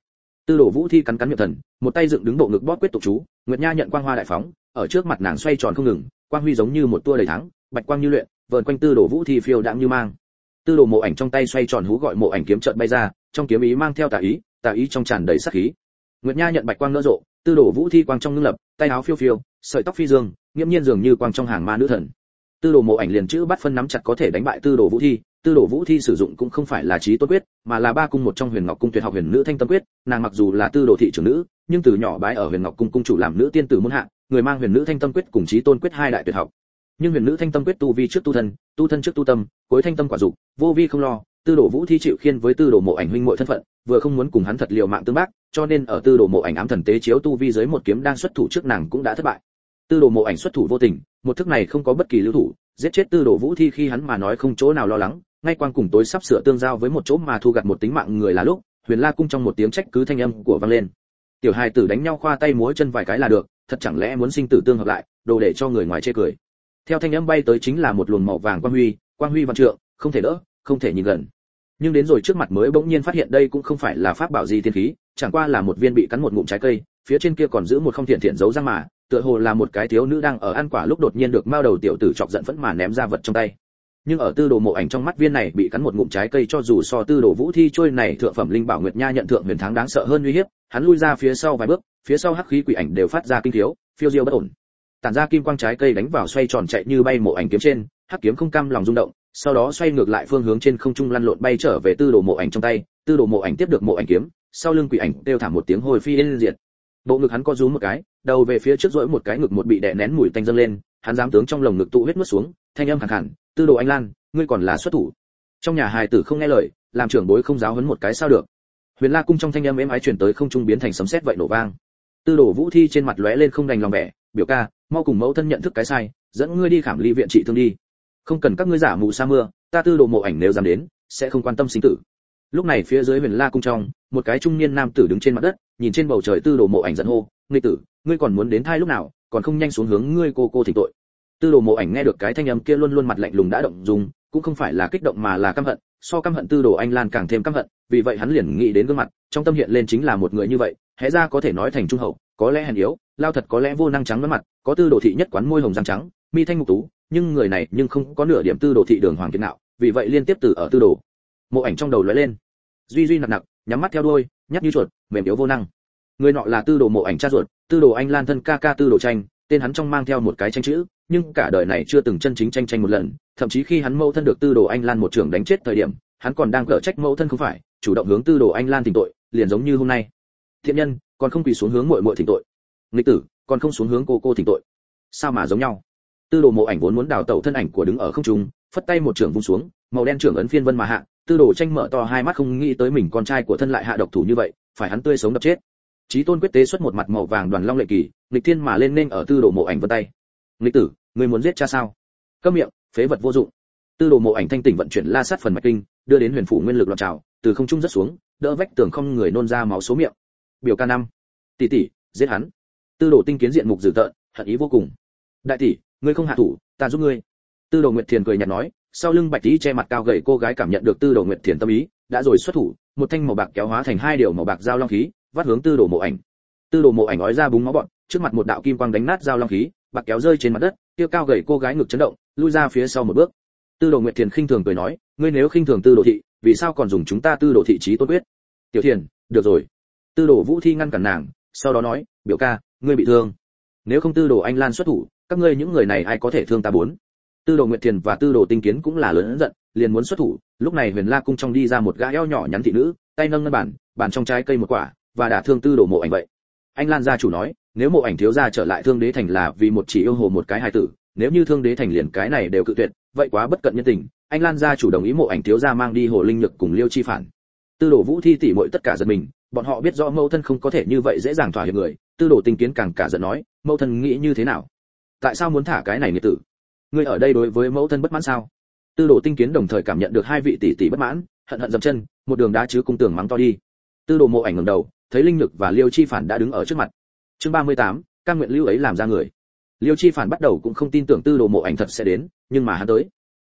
Tư Đồ Vũ Thi cắn cắn miệng thần, một tay dựng đứng bộ ngực bóp quyết tục chú, Nguyệt Nha nhận quang hoa đại phóng, ở trước mặt nàng xoay tròn không ngừng, quang huy giống như một tua đầy thắng, bạch quang như luyện, vờn quanh Tư Đồ Vũ Thi phiêu đãng như mang. Tư Đồ Mộ Ảnh trong tay xoay tròn hú gọi Mộ Ảnh kiếm chợt bay ra, trong kiếm ý mang theo tà ý trong tràn đầy sát khí. Nguyệt Nha nhận bạch quang nở rộ, Tư Đồ Vũ Thi quang trong ngưng lập, tay áo phiêu phiêu, sợi tóc phi dương, nghiễm nhiên dường như quang trong hàng ma nữ thần. Tư Đồ Mộ Ảnh liền chữ bắt phân nắm chặt có thể đánh bại Tư Đồ Vũ Thi. Tư Đồ Vũ Thi sử dụng cũng không phải là Chí Tôn quyết, mà là ba cung một trong Huyền Ngọc cung tuyệt học Huyền Nữ Thanh Tâm quyết. Nàng mặc dù là Tư Đồ thị trưởng nữ, nhưng từ nhỏ bái ở Huyền Ngọc cung cung chủ làm nữ tiên tử môn hạ, người mang Huyền Nữ Thanh Tâm quyết cùng Chí Tôn quyết hai đại tuyệt học. Nhưng Huyền Nữ Thanh Tâm quyết tu vi trước tu thân trước tu tâm, cuối thanh tâm quả dục, vô vi không lo. Tư Đồ Vũ Thi chịu khiên với Tư Đồ Mộ Ảnh huynh muội thân phận, vừa không muốn cùng hắn thật liều mạng tương bác, cho nên ở Tư Đồ Mộ Ảnh ám thần tế chiếu tu vi dưới một kiếm đang xuất thủ trước nàng cũng đã thất bại. Tư Đồ Mộ Ảnh xuất thủ vô tình, một thức này không có bất kỳ lưu thủ, giết chết Tư Đồ Vũ Thi khi hắn mà nói không chỗ nào lo lắng, ngay quang cùng tối sắp sửa tương giao với một chỗ mà thu gặt một tính mạng người là lúc, Huyền La cung trong một tiếng trách cứ thanh âm của vang lên. Tiểu hài tử đánh nhau khoa tay múa chân vài cái là được, thật chẳng lẽ muốn sinh tử tương hợp lại, đồ để cho người ngoài chê cười. Theo thanh âm bay tới chính là một luồng màu vàng quang huy vạn trượng, không thể đỡ, không thể nhìn gần. Nhưng đến rồi trước mặt mới bỗng nhiên phát hiện đây cũng không phải là pháp bảo gì tiên khí, chẳng qua là một viên bị cắn một ngụm trái cây, phía trên kia còn giữ một không thiện dấu răng mà, tựa hồ là một cái thiếu nữ đang ở ăn quả lúc đột nhiên được mao đầu tiểu tử chọc giận phẫn mà ném ra vật trong tay. Nhưng ở Tư Đồ Mộ Ảnh trong mắt viên này bị cắn một ngụm trái cây cho dù so Tư Đồ Vũ Thi trôi này thượng phẩm linh bảo Nguyệt Nha nhận thượng huyền tháng đáng sợ hơn uy hiếp, hắn lui ra phía sau vài bước, phía sau hắc khí quỷ ảnh đều phát ra kinh thiếu, phiêu diêu bất ổn. Tản ra kim quang trái cây đánh vào xoay tròn chạy như bay Mộ Ảnh kiếm trên, hắc kiếm không cam lòng rung động, sau đó xoay ngược lại phương hướng trên không trung lăn lộn bay trở về Tư Đồ Mộ Ảnh trong tay. Tư Đồ Mộ Ảnh tiếp được Mộ Ảnh kiếm, sau lưng quỷ ảnh kêu thảm một tiếng hồi phi yên diệt. Bộ ngực hắn co rúm một cái, đầu về phía trước duỗi một cái ngực một bị đè nén mùi tanh dâng lên, hắn dám tướng trong lồng ngực tụ huyết nuốt xuống, thanh âm khàn khàn, "Tư Đồ Anh Lan, ngươi còn là xuất thủ." Trong nhà hài tử không nghe lời, làm trưởng bối không giáo huấn một cái sao được. Huyền La cung trong thanh âm êm ái truyền tới không trung biến thành sấm sét vậy nổ vang. Tư Đồ Vũ Thi trên mặt lóe lên không đành lòng vẻ, "Biểu ca, mau cùng mẫu thân nhận thức cái sai, dẫn ngươi đi Khảm Ly viện trị thương đi. Không cần các ngươi giả mù sa mưa, ta Tư Đồ Mộ Ảnh nếu dám đến, sẽ không quan tâm sinh tử." Lúc này phía dưới Huyền La cung trong, một cái trung niên nam tử đứng trên mặt đất, nhìn trên bầu trời Tư Đồ Mộ Ảnh giận hô, "Nghịch tử, ngươi còn muốn đến thai lúc nào, còn không nhanh xuống hướng ngươi cô thỉnh tội." Tư Đồ Mộ Ảnh nghe được cái thanh âm kia luôn luôn mặt lạnh lùng đã động dung, cũng không phải là kích động mà là căm hận, so căm hận Tư Đồ Anh Lan càng thêm căm hận, vì vậy hắn liền nghĩ đến gương mặt, trong tâm hiện lên chính là một người như vậy, hé ra có thể nói thành trung hậu, có lẽ hèn yếu, lao thật có lẽ vô năng trắng mặt, có Tư Đồ thị nhất quán môi hồng răng trắng, mi thanh mục tú, nhưng người này nhưng không có nửa điểm Tư Đồ thị đường hoàng kiệt nạo, vì vậy liên tiếp từ ở Tư Đồ Mộ Ảnh trong đầu lóe lên. Duy nặc, nhắm mắt theo đuôi, nhát như chuột, mềm yếu vô năng. Người nọ là Tư Đồ Mộ Ảnh cha ruột, Tư Đồ Anh Lan thân ca ca Tư Đồ Tranh, tên hắn trong mang theo một cái tranh chữ, nhưng cả đời này chưa từng chân chính tranh một lần, thậm chí khi hắn mâu thân được Tư Đồ Anh Lan một trường đánh chết thời điểm, hắn còn đang cở trách mâu thân không phải, chủ động hướng Tư Đồ Anh Lan thỉnh tội, liền giống như hôm nay. Thiện nhân, còn không quỳ xuống hướng muội muội thỉnh tội. Nghịch tử, còn không xuống hướng cô thỉnh tội. Sao mà giống nhau? Tư Đồ Mộ Ảnh vốn muốn đào tẩu thân ảnh của đứng ở không trung, phất tay một trường vung xuống, màu đen trưởng ấn phiên vân mà hạ, Tư Đồ Tranh mở to hai mắt không nghĩ tới mình con trai của thân lại hạ độc thủ như vậy, phải hắn tươi sống đập chết. Chí Tôn quyết tế xuất một mặt màu vàng đoàn long lệ kỳ, nghịch thiên mà lên nên ở Tư Đồ Mộ Ảnh vân tay. "Nghịch tử, ngươi muốn giết cha sao?" "Câm miệng, phế vật vô dụng." Tư Đồ Mộ Ảnh thanh tỉnh vận chuyển La Sát phần mạch kinh, đưa đến huyền phủ nguyên lực loạn trào, từ không trung rất xuống, đỡ vách tường không người nôn ra máu số miệng. "Biểu ca năm, tỷ tỷ, giết hắn." Tư Đồ Tinh kiến diện mục dữ tợn, hận ý vô cùng. "Đại tỷ, ngươi không hạ thủ, ta giúp ngươi." Tư Đồ Nguyệt Thiền cười nhạt nói, sau lưng bạch tí che mặt cao gầy cô gái cảm nhận được Tư Đồ Nguyệt Thiền tâm ý, đã rồi xuất thủ, một thanh màu bạc kéo hóa thành hai điều màu bạc giao long khí, vắt hướng Tư Đồ Mộ Ảnh. Tư Đồ Mộ Ảnh ói ra búng máu bọn, trước mặt một đạo kim quang đánh nát giao long khí, bạc kéo rơi trên mặt đất, kia cao gầy cô gái ngực chấn động, lui ra phía sau một bước. Tư Đồ Nguyệt Thiền khinh thường cười nói, ngươi nếu khinh thường Tư Đồ thị, vì sao còn dùng chúng ta Tư Đồ thị Chí Tôn quyết? Tiểu Thiền, được rồi. Tư Đồ Vũ Thi ngăn cản nàng, sau đó nói, biểu ca, ngươi bị thương. Nếu không Tư Đồ Anh Lan xuất thủ, các ngươi những người này ai có thể thương ta bốn? Tư Đồ Nguyệt Thiền và Tư Đồ Tinh Kiến cũng là lớn giận, liền muốn xuất thủ. Lúc này Huyền La cung trong đi ra một gã eo nhỏ nhắn thị nữ, tay nâng ngân bản, bản trong trái cây một quả, và đả thương Tư Đồ Mộ Ảnh vậy. Anh Lan gia chủ nói, nếu Mộ Ảnh thiếu gia trở lại Thương Đế thành là vì một chỉ yêu hồ một cái hài tử, nếu như Thương Đế thành liền cái này đều cự tuyệt, vậy quá bất cận nhân tình. Anh Lan gia chủ đồng ý Mộ Ảnh thiếu gia mang đi Hồ Linh Nhược cùng Liêu Chi Phản. Tư Đồ Vũ Thi tỷ muội tất cả giật mình, bọn họ biết rõ mẫu thân không có thể như vậy dễ dàng thỏa hiệp người. Tư Đồ Tinh Kiến càng cả giận nói, mẫu thân nghĩ như thế nào? Tại sao muốn thả cái này nghiệt tử? Ngươi ở đây đối với mẫu thân bất mãn sao? Tư Đồ Tinh Kiến đồng thời cảm nhận được hai vị tỷ tỷ bất mãn, hận hận dậm chân, một đường đá chứ cung tường mắng to đi. Tư Đồ Mộ Ảnh ngẩng đầu, thấy Linh Nhược và Liêu Chi Phản đã đứng ở trước mặt. Chương 38, cam nguyện lưu ấy làm ra người. Liêu Chi Phản bắt đầu cũng không tin tưởng Tư Đồ Mộ Ảnh thật sẽ đến, nhưng mà hắn tới.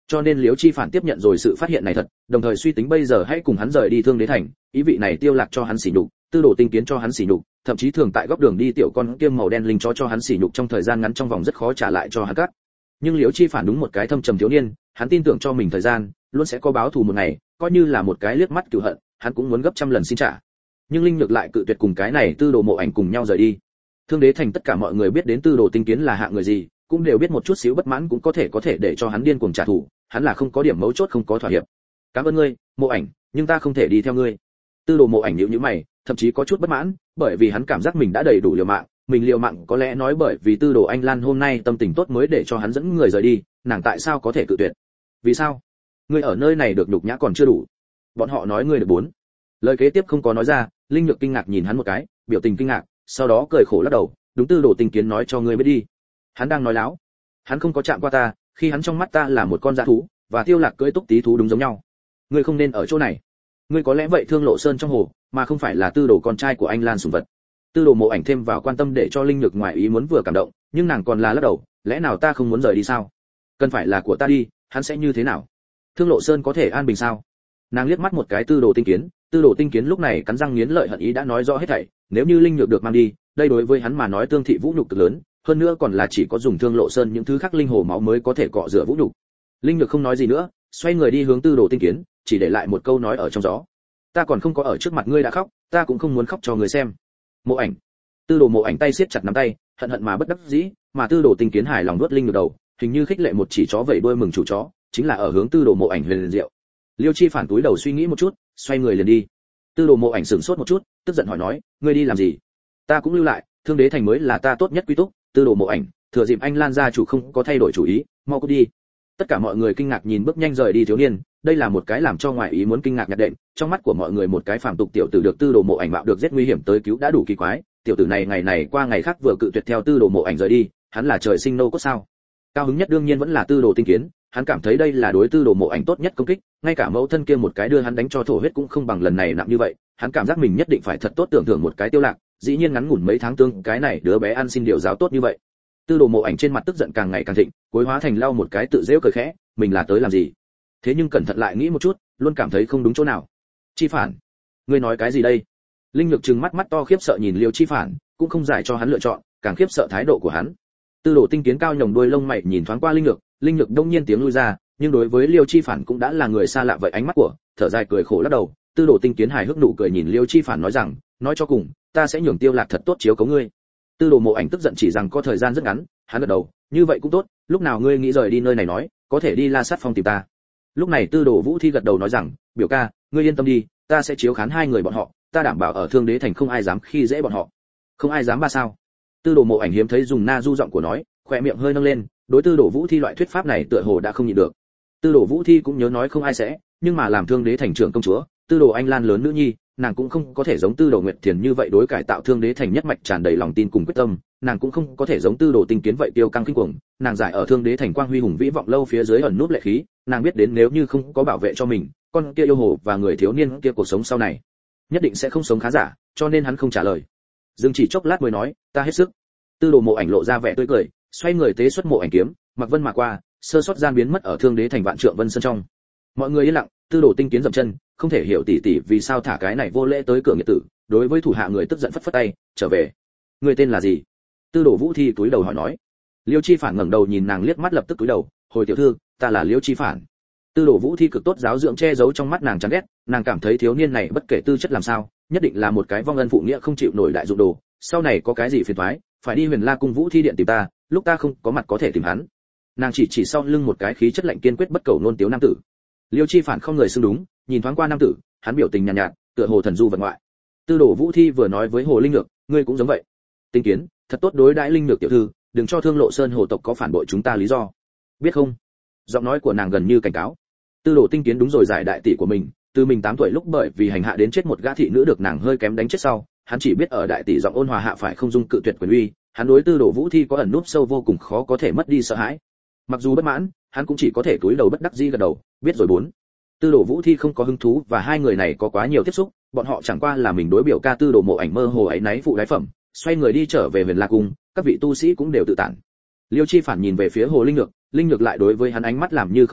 Cho nên Liễu Chi Phản tiếp nhận rồi sự phát hiện này thật, đồng thời suy tính bây giờ hãy cùng hắn rời đi Thương Đế thành, ý vị này Tiêu Lạc cho hắn sỉ nhục, Tư Đồ Tinh Kiến cho hắn sỉ nhục, thậm chí thường tại góc đường đi tiểu con kiêm màu đen linh chó cho hắn sỉ nhục trong thời gian ngắn trong vòng rất khó trả lại cho hắn cắt. Nhưng Liễu Chi Phản đúng một cái thâm trầm thiếu niên, hắn tin tưởng cho mình thời gian, luôn sẽ có báo thù một ngày, coi như là một cái liếc mắt cừu hận, hắn cũng muốn gấp trăm lần xin trả. Nhưng Linh Nhược lại cự tuyệt cùng cái này Tư Đồ Mộ Ảnh cùng nhau rời đi. Thương Đế thành tất cả mọi người biết đến Tư Đồ Tinh Kiến là hạng người gì, cũng đều biết một chút xíu bất mãn cũng có thể để cho hắn điên cuồng trả thù, hắn là không có điểm mấu chốt không có thỏa hiệp. Cảm ơn ngươi, Mộ Ảnh, nhưng ta không thể đi theo ngươi. Tư Đồ Mộ Ảnh nhíu nhíu mày, thậm chí có chút bất mãn, bởi vì hắn cảm giác mình đã đầy đủ liều mạng, mình liều mạng có lẽ nói bởi vì Tư Đồ Anh Lan hôm nay tâm tình tốt mới để cho hắn dẫn người rời đi, nàng tại sao có thể cự tuyệt? Vì sao? Ngươi ở nơi này được nhục nhã còn chưa đủ. Bọn họ nói ngươi được 4. Lời kế tiếp không có nói ra, Linh Nhược kinh ngạc nhìn hắn một cái, biểu tình kinh ngạc, sau đó cười khổ lắc đầu, đúng Tư Đồ Tinh Kiến nói cho ngươi biết đi. Hắn đang nói láo. Hắn không có chạm qua ta, khi hắn trong mắt ta là một con dã thú, và Tiêu Lạc cưỡi túc tí thú đúng giống nhau. Ngươi không nên ở chỗ này. Ngươi có lẽ vậy Thương Lộ Sơn trong hồ, mà không phải là Tư Đồ con trai của anh Lan sủng vật. Tư Đồ Mộ Ảnh thêm vào quan tâm để cho Linh Nhược ngoài ý muốn vừa cảm động, nhưng nàng còn là lắc đầu, lẽ nào ta không muốn rời đi sao? Cần phải là của ta đi, hắn sẽ như thế nào? Thương Lộ Sơn có thể an bình sao? Nàng liếc mắt một cái Tư Đồ Tinh Kiến, Tư Đồ Tinh Kiến lúc này cắn răng nghiến lợi hận ý đã nói rõ hết thảy, nếu như Linh Nhược được mang đi, đây đối với hắn mà nói tương thị vũ nhục cực lớn, hơn nữa còn là chỉ có dùng Thương Lộ Sơn những thứ khác linh hồ máu mới có thể cọ rửa vũ nhục. Linh Nhược không nói gì nữa, xoay người đi hướng Tư Đồ Tinh Kiến, chỉ để lại một câu nói ở trong gió. Ta còn không có ở trước mặt ngươi đã khóc, ta cũng không muốn khóc cho người xem. Mộ Ảnh. Tư Đồ Mộ Ảnh tay siết chặt nắm tay, hận hận mà bất đắc dĩ, mà Tư Đồ Tinh Kiến hài lòng nuốt Linh Nhược đầu, hình như khích lệ một chỉ chó vẫy đuôi mừng chủ chó, chính là ở hướng Tư Đồ Mộ Ảnh huyền diệu. Liêu Chi Phản túi đầu suy nghĩ một chút, xoay người liền đi. Tư Đồ Mộ Ảnh sửng sốt một chút, tức giận hỏi nói, ngươi đi làm gì? Ta cũng lưu lại, Thương Đế thành mới là ta tốt nhất quy túc. Tư Đồ Mộ Ảnh, thừa dịp anh Lan gia chủ không có thay đổi chủ ý, mau cút đi. Tất cả mọi người kinh ngạc nhìn bước nhanh rời đi thiếu niên, đây là một cái làm cho ngoại ý muốn kinh ngạc nhặt đệm, trong mắt của mọi người một cái phàm tục tiểu tử được Tư Đồ Mộ Ảnh mạo được rất nguy hiểm tới cứu đã đủ kỳ quái, tiểu tử này ngày này qua ngày khác vừa cự tuyệt theo Tư Đồ Mộ Ảnh rời đi, hắn là trời sinh nô cốt sao? Cao hứng nhất đương nhiên vẫn là Tư Đồ Tinh Kiến, hắn cảm thấy đây là đối Tư Đồ Mộ Ảnh tốt nhất công kích, ngay cả mẫu thân kia một cái đưa hắn đánh cho thổ huyết cũng không bằng lần này nặng như vậy, hắn cảm giác mình nhất định phải thật tốt tưởng thưởng một cái Tiêu Lạc, dĩ nhiên ngắn ngủn mấy tháng tương cái này đứa bé ăn xin điều giáo tốt như vậy. Tư Đồ Mộ Ảnh trên mặt tức giận càng ngày càng thịnh, cuối hóa thành lau một cái tự giễu cười khẽ, mình là tới làm gì? Thế nhưng cẩn thận lại nghĩ một chút, luôn cảm thấy không đúng chỗ nào. Chi Phản, ngươi nói cái gì đây? Linh Nhược trừng mắt mắt to khiếp sợ nhìn Liêu Chi Phản, cũng không giải cho hắn lựa chọn, càng khiếp sợ thái độ của hắn. Tư Đồ Tinh Kiến cao nhồng đuôi lông mày nhìn thoáng qua Linh Nhược đông nhiên tiếng lui ra, nhưng đối với Liêu Chi Phản cũng đã là người xa lạ vậy ánh mắt của, thở dài cười khổ lắc đầu. Tư Đồ Tinh Kiến hài hước nụ cười nhìn Liêu Chi Phản nói rằng, nói cho cùng, ta sẽ nhường Tiêu Lạc thật tốt chiếu cố ngươi. Tư Đồ Mộ Ảnh tức giận chỉ rằng có thời gian rất ngắn, hắn gật đầu, như vậy cũng tốt, lúc nào ngươi nghĩ rời đi nơi này nói, có thể đi La Sát Phong tìm ta. Lúc này Tư Đồ Vũ Thi gật đầu nói rằng, biểu ca, ngươi yên tâm đi, ta sẽ chiếu khán hai người bọn họ, ta đảm bảo ở Thương Đế thành không ai dám khi dễ bọn họ. Không ai dám ba sao? Tư Đồ Mộ Ảnh hiếm thấy dùng na du giọng của nói, khóe miệng hơi nâng lên, đối Tư Đồ Vũ Thi loại thuyết pháp này tựa hồ đã không nhịn được. Tư Đồ Vũ Thi cũng nhớ nói không ai sẽ, nhưng mà làm Thương Đế thành trưởng công chúa, Tư Đồ Anh Lan lớn nữ nhi, nàng cũng không có thể giống Tư Đồ Nguyệt Thiền như vậy đối cải tạo Thương Đế thành nhất mạch tràn đầy lòng tin cùng quyết tâm, nàng cũng không có thể giống Tư Đồ Tinh Kiến vậy tiêu căng kinh cuồng, nàng giải ở Thương Đế thành quang huy hùng vĩ vọng lâu phía dưới ẩn núp lệ khí, nàng biết đến nếu như không có bảo vệ cho mình, con kia yêu hồ và người thiếu niên kia cuộc sống sau này nhất định sẽ không sống khá giả, cho nên hắn không trả lời. Dừng chỉ chốc lát mới nói, ta hết sức. Tư Đồ Mộ Ảnh lộ ra vẻ tươi cười, xoay người tế xuất Mộ Ảnh kiếm, mặc vân mà qua, sơ sót gian biến mất ở Thương Đế thành vạn trượng vân sơn trong. Mọi người yên lặng, Tư Đồ Tinh Kiến dậm chân, không thể hiểu tỷ tỷ vì sao thả cái này vô lễ tới cửa nghiệt tử, đối với thủ hạ người tức giận phất phất tay, trở về. Người tên là gì? Tư Đồ Vũ Thi túi đầu hỏi nói. Liêu Chi Phản ngẩng đầu nhìn nàng liếc mắt lập tức túi đầu, hồi tiểu thư, ta là Liêu Chi Phản. Tư Đồ Vũ Thi cực tốt giáo dưỡng che giấu trong mắt nàng chán ghét, nàng cảm thấy thiếu niên này bất kể tư chất làm sao, nhất định là một cái vong ân phụ nghĩa không chịu nổi đại dụng đồ, sau này có cái gì phiền toái, phải đi Huyền La cung Vũ Thi điện tìm ta, lúc ta không có mặt có thể tìm hắn. Nàng chỉ sau lưng một cái khí chất lạnh kiên quyết bất cầu nôn tiếu nam tử. Liêu Chi Phản không người xưng đúng, nhìn thoáng qua nam tử, hắn biểu tình nhàn nhạt, tựa hồ thần du vật ngoại. Tư Đồ Vũ Thi vừa nói với Hồ Linh Nhược, ngươi cũng giống vậy. Tinh Kiến, thật tốt đối đãi Linh Nhược tiểu thư, đừng cho Thương Lộ Sơn hồ tộc có phản bội chúng ta lý do. Biết không? Giọng nói của nàng gần như cảnh cáo. Tư Đồ Tinh Kiến đúng rồi giải đại tỷ của mình, từ mình 8 tuổi lúc bởi vì hành hạ đến chết một gã thị nữ được nàng hơi kém đánh chết sau, hắn chỉ biết ở đại tỷ giọng ôn hòa hạ phải không dung cự tuyệt quyền uy, hắn đối Tư Đồ Vũ Thi có ẩn núp sâu vô cùng khó có thể mất đi sợ hãi. Mặc dù bất mãn, hắn cũng chỉ có thể cúi đầu bất đắc dĩ gật đầu, biết rồi 4. Tư Đồ Vũ Thi không có hứng thú và hai người này có quá nhiều tiếp xúc, bọn họ chẳng qua là mình đối biểu ca Tư Đồ Mộ Ảnh mơ hồ ấy náy phụ đái phẩm, xoay người đi trở về Huyền La cung, các vị tu sĩ cũng đều tự tản. Liêu Chi Phản nhìn về phía Hồ Linh Nhược lại đối với hắn ánh mắt làm như không thấy,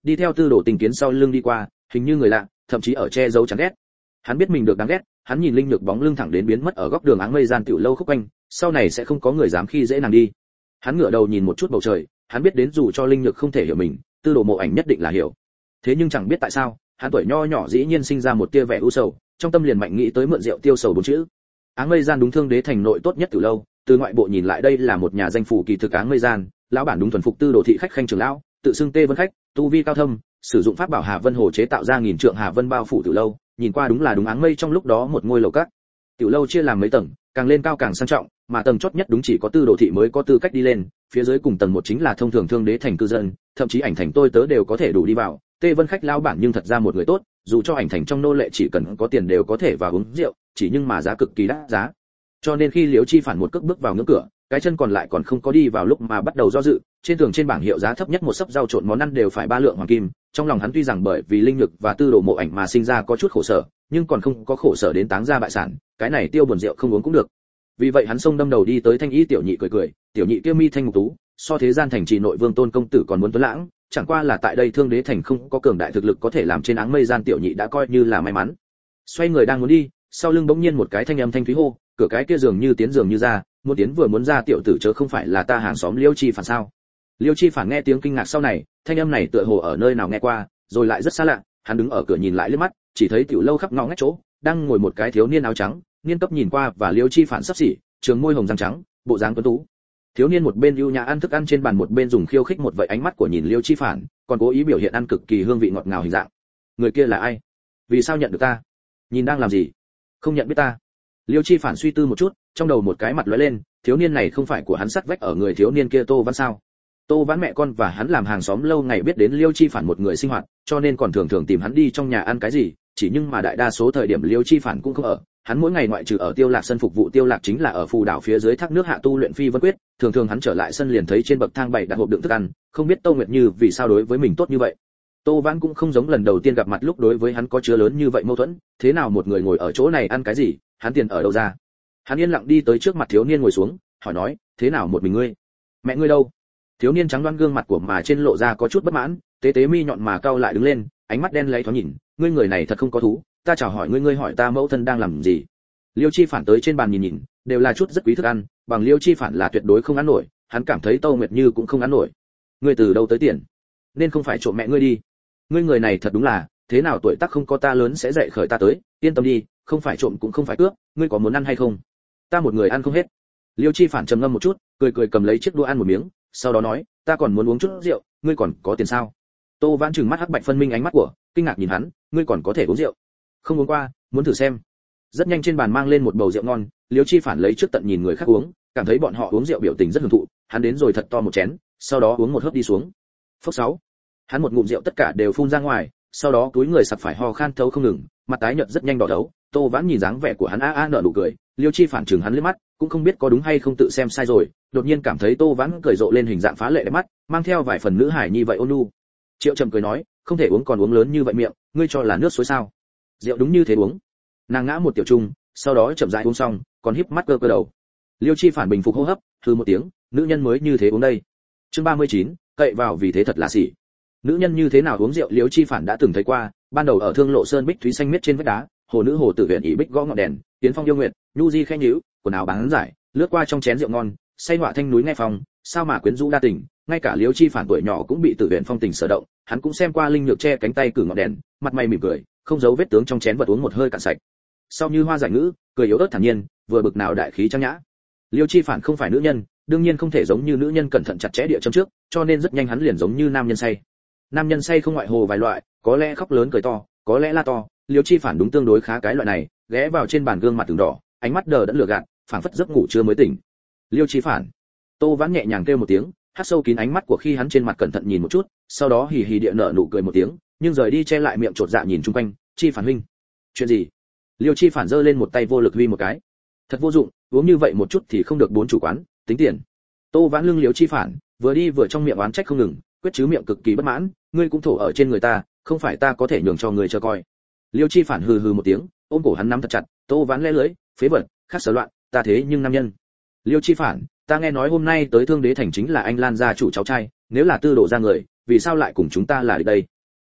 đi theo Tư Đồ Tình Kiến sau lưng đi qua, hình như người lạ, thậm chí ở che giấu chán ghét. Hắn biết mình được đáng ghét, hắn nhìn Linh Nhược bóng lưng thẳng đến biến mất ở góc đường áng mây gian tiểu lâu khúc quanh, sau này sẽ không có người dám khi dễ nàng đi. Hắn ngửa đầu nhìn một chút bầu trời, hắn biết đến dù cho Linh Nhược không thể hiểu mình, Tư Đồ Mộ Ảnh nhất định là hiểu. Thế nhưng chẳng biết tại sao, hắn tuổi nho nhỏ dĩ nhiên sinh ra một tia vẻ u sầu, trong tâm liền mạnh nghĩ tới mượn rượu tiêu sầu bốn chữ. Áng mây gian đúng Thương Đế thành nội tốt nhất tiểu lâu, từ ngoại bộ nhìn lại đây là một nhà danh phủ kỳ thực áng mây gian, lão bản đúng thuần phục Tư Đồ thị khách khanh trưởng lão, tự xưng Tê Vân khách, tu vi cao thâm, sử dụng pháp bảo Hà Vân Hồ chế tạo ra nghìn trượng Hà Vân bao phủ tiểu lâu, nhìn qua đúng là đúng áng mây trong lúc đó một ngôi lầu các. Tiểu lâu chia làm mấy tầng, càng lên cao càng sang trọng, mà tầng chót nhất đúng chỉ có Tư Đồ thị mới có tư cách đi lên, phía dưới cùng tầng một chính là thông thường Thương Đế thành cư dân, thậm chí ảnh thành tôi tớ đều có thể đủ đi vào. Tê Vân khách lão bản nhưng thật ra một người tốt, dù cho ảnh thành trong nô lệ chỉ cần có tiền đều có thể vào uống rượu, chỉ nhưng mà giá cực kỳ đắt giá. Cho nên khi Liễu Chi Phản một cước bước vào ngưỡng cửa, cái chân còn lại còn không có đi vào lúc mà bắt đầu do dự, trên tường trên bảng hiệu giá thấp nhất một sấp rau trộn món ăn đều phải 3 lượng hoàng kim, trong lòng hắn tuy rằng bởi vì Linh Nhược và Tư Đồ Mộ Ảnh mà sinh ra có chút khổ sở, nhưng còn không có khổ sở đến táng ra bại sản, cái này tiêu buồn rượu không uống cũng được. Vì vậy hắn xông đâm đầu đi tới Thanh Y tiểu nhị cười cười, tiểu nhị kia mi thanh mục tú, so thế gian thành trì nội vương Tôn công tử còn muốn tuấn lãng, chẳng qua là tại đây Thương Đế thành không có cường đại thực lực có thể làm trên áng mây gian tiểu nhị đã coi như là may mắn. Xoay người đang muốn đi, sau lưng bỗng nhiên một cái thanh âm thanh thúy hô, cửa cái kia dường như tiến dường như ra, muốn tiến vừa muốn ra tiểu tử chớ không phải là ta hàng xóm Liêu Chi Phản sao? Liêu Chi Phản nghe tiếng kinh ngạc sau này, thanh âm này tựa hồ ở nơi nào nghe qua, rồi lại rất xa lạ, hắn đứng ở cửa nhìn lại liếc mắt, chỉ thấy tiểu lâu khắp ngõ ngách chỗ, đang ngồi một cái thiếu niên áo trắng, niên cấp nhìn qua và Liêu Chi Phản sắp xỉ, trường môi hồng răng trắng, bộ dáng tuấn tú. Thiếu niên một bên ưu nhã ăn thức ăn trên bàn một bên dùng khiêu khích một vậy ánh mắt của nhìn Liêu Chi Phản, còn cố ý biểu hiện ăn cực kỳ hương vị ngọt ngào hình dạng. Người kia là ai? Vì sao nhận được ta? Nhìn đang làm gì? Không nhận biết ta. Liêu Chi Phản suy tư một chút, trong đầu một cái mặt lóe lên, thiếu niên này không phải của hắn sắt vách ở người thiếu niên kia Tô Vãn sao? Tô Vãn mẹ con và hắn làm hàng xóm lâu ngày biết đến Liêu Chi Phản một người sinh hoạt, cho nên còn thường thường tìm hắn đi trong nhà ăn cái gì, chỉ nhưng mà đại đa số thời điểm Liêu Chi Phản cũng không ở, hắn mỗi ngày ngoại trừ ở Tiêu Lạc sân phục vụ Tiêu Lạc chính là ở phù đảo phía dưới thác nước hạ tu luyện phi vân quyết, thường thường hắn trở lại sân liền thấy trên bậc thang bày đặt hộp đựng thức ăn, không biết Tô Nguyệt Như vì sao đối với mình tốt như vậy. Tô Vãn cũng không giống lần đầu tiên gặp mặt lúc đối với hắn có chứa lớn như vậy mâu thuẫn, thế nào một người ngồi ở chỗ này ăn cái gì, hắn tiền ở đâu ra? Hắn yên lặng đi tới trước mặt thiếu niên ngồi xuống, hỏi nói, thế nào một mình ngươi? Mẹ ngươi đâu? Thiếu niên trắng đoán gương mặt của mà trên lộ ra có chút bất mãn, tế tế mi nhọn mà cau lại đứng lên, ánh mắt đen lấy thoáng nhìn, ngươi người này thật không có thú, ta chào hỏi ngươi, ngươi hỏi ta mẫu thân đang làm gì? Liêu Chi Phản tới trên bàn nhìn nhìn, đều là chút rất quý thức ăn, bằng Liêu Chi Phản là tuyệt đối không ăn nổi, hắn cảm thấy Tô Nguyệt Như cũng không ăn nổi. Ngươi từ đâu tới tiền? Nên không phải trộm mẹ ngươi đi. Ngươi người này thật đúng là, thế nào tuổi tác không có ta lớn sẽ dạy khởi ta tới, yên tâm đi, không phải trộm cũng không phải cướp, ngươi có muốn ăn hay không? Ta một người ăn không hết. Liêu Chi Phản trầm ngâm một chút, cười cười cầm lấy chiếc đũa ăn một miếng, sau đó nói, ta còn muốn uống chút rượu, ngươi còn có tiền sao? Tô Vãn trừng mắt hắc bạch phân minh ánh mắt của, kinh ngạc nhìn hắn, ngươi còn có thể uống rượu? Không uống qua, muốn thử xem. Rất nhanh trên bàn mang lên một bầu rượu ngon, Liêu Chi Phản lấy trước tận nhìn người khác uống, cảm thấy bọn họ uống rượu biểu tình rất hưởng thụ, hắn đến rồi thật to một chén, sau đó uống một hớp đi xuống. Phốc 6. Hắn một ngụm rượu tất cả đều phun ra ngoài, sau đó túi người sặc phải ho khan thấu không ngừng, mặt tái nhợt rất nhanh đỏ đấu. Tô Vãn nhìn dáng vẻ của hắn nở nụ cười, Liêu Chi Phản chừng hắn liếc mắt, cũng không biết có đúng hay không tự xem sai rồi, đột nhiên cảm thấy Tô Vãn cười rộ lên hình dạng phá lệ đẹp mắt, mang theo vài phần nữ hài như vậy ôn nhu. Triệu Trầm cười nói, không thể uống còn uống lớn như vậy miệng, ngươi cho là nước suối sao? Rượu đúng như thế uống. Nàng ngã một tiểu trung, sau đó chậm rãi uống xong, còn híp mắt cơ cơ đầu. Liêu Chi Phản bình phục hô hấp, hừ một tiếng, nữ nhân mới như thế uống đây. Chương 39, cậy vào vì thế thật là xỉ. Nữ nhân như thế nào uống rượu Liêu Chi Phản đã từng thấy qua, ban đầu ở Thương Lộ Sơn bích thúy xanh miết trên vách đá, hồ nữ hồ tử viện ỷ bích gõ ngọn đèn, tiến phong yêu nguyệt, nhu di khẽ nhíu, quần áo bán giải, lướt qua trong chén rượu ngon, say họa thanh núi nghe phòng, sao mà quyến rũ đa tình, ngay cả Liêu Chi Phản tuổi nhỏ cũng bị tử viện phong tình sở động, hắn cũng xem qua Linh Nhược che cánh tay cử ngọn đèn, mặt mày mỉm cười, không giấu vết tướng trong chén vật uống một hơi cạn sạch. Sau như hoa giải ngữ, cười yếu ớt thản nhiên, vừa bực nào đại khí trang nhã. Liêu Chi Phản không phải nữ nhân, đương nhiên không thể giống như nữ nhân cẩn thận chặt chẽ địa châm trước, cho nên rất nhanh hắn liền giống như nam nhân say. Nam nhân say không ngoại hồ vài loại, có lẽ khóc lớn cười to, có lẽ la to, Liêu Chi Phản đúng tương đối khá cái loại này, ghé vào trên bàn gương mặt từng đỏ, ánh mắt đờ đẫn lừa gạt, phảng phất giấc ngủ chưa mới tỉnh. Liêu Chi Phản. Tô Vãn nhẹ nhàng kêu một tiếng, hắt sâu kín ánh mắt của khi hắn trên mặt cẩn thận nhìn một chút, sau đó hì hì địa nở nụ cười một tiếng, nhưng rời đi che lại miệng trột dạ nhìn chung quanh, Chi Phản huynh. Chuyện gì? Liêu Chi Phản giơ lên một tay vô lực huy một cái. Thật vô dụng, uống như vậy một chút thì không được bốn chủ quán, tính tiền. Tô Vãn lưng Liêu Chi Phản, vừa đi vừa trong miệng oán trách không ngừng, quyết chứ miệng cực kỳ bất mãn, ngươi cũng thổ ở trên người ta, không phải ta có thể nhường cho người cho coi. Liêu Chi Phản hừ hừ một tiếng, ôm cổ hắn nắm thật chặt, Tô Vãn lẽ lưỡi, phế vật, khác sở loạn, ta thế nhưng nam nhân. Liêu Chi Phản, ta nghe nói hôm nay tới Thương Đế thành chính là anh Lan gia chủ cháu trai, nếu là Tư Đồ gia người, vì sao lại cùng chúng ta là đây?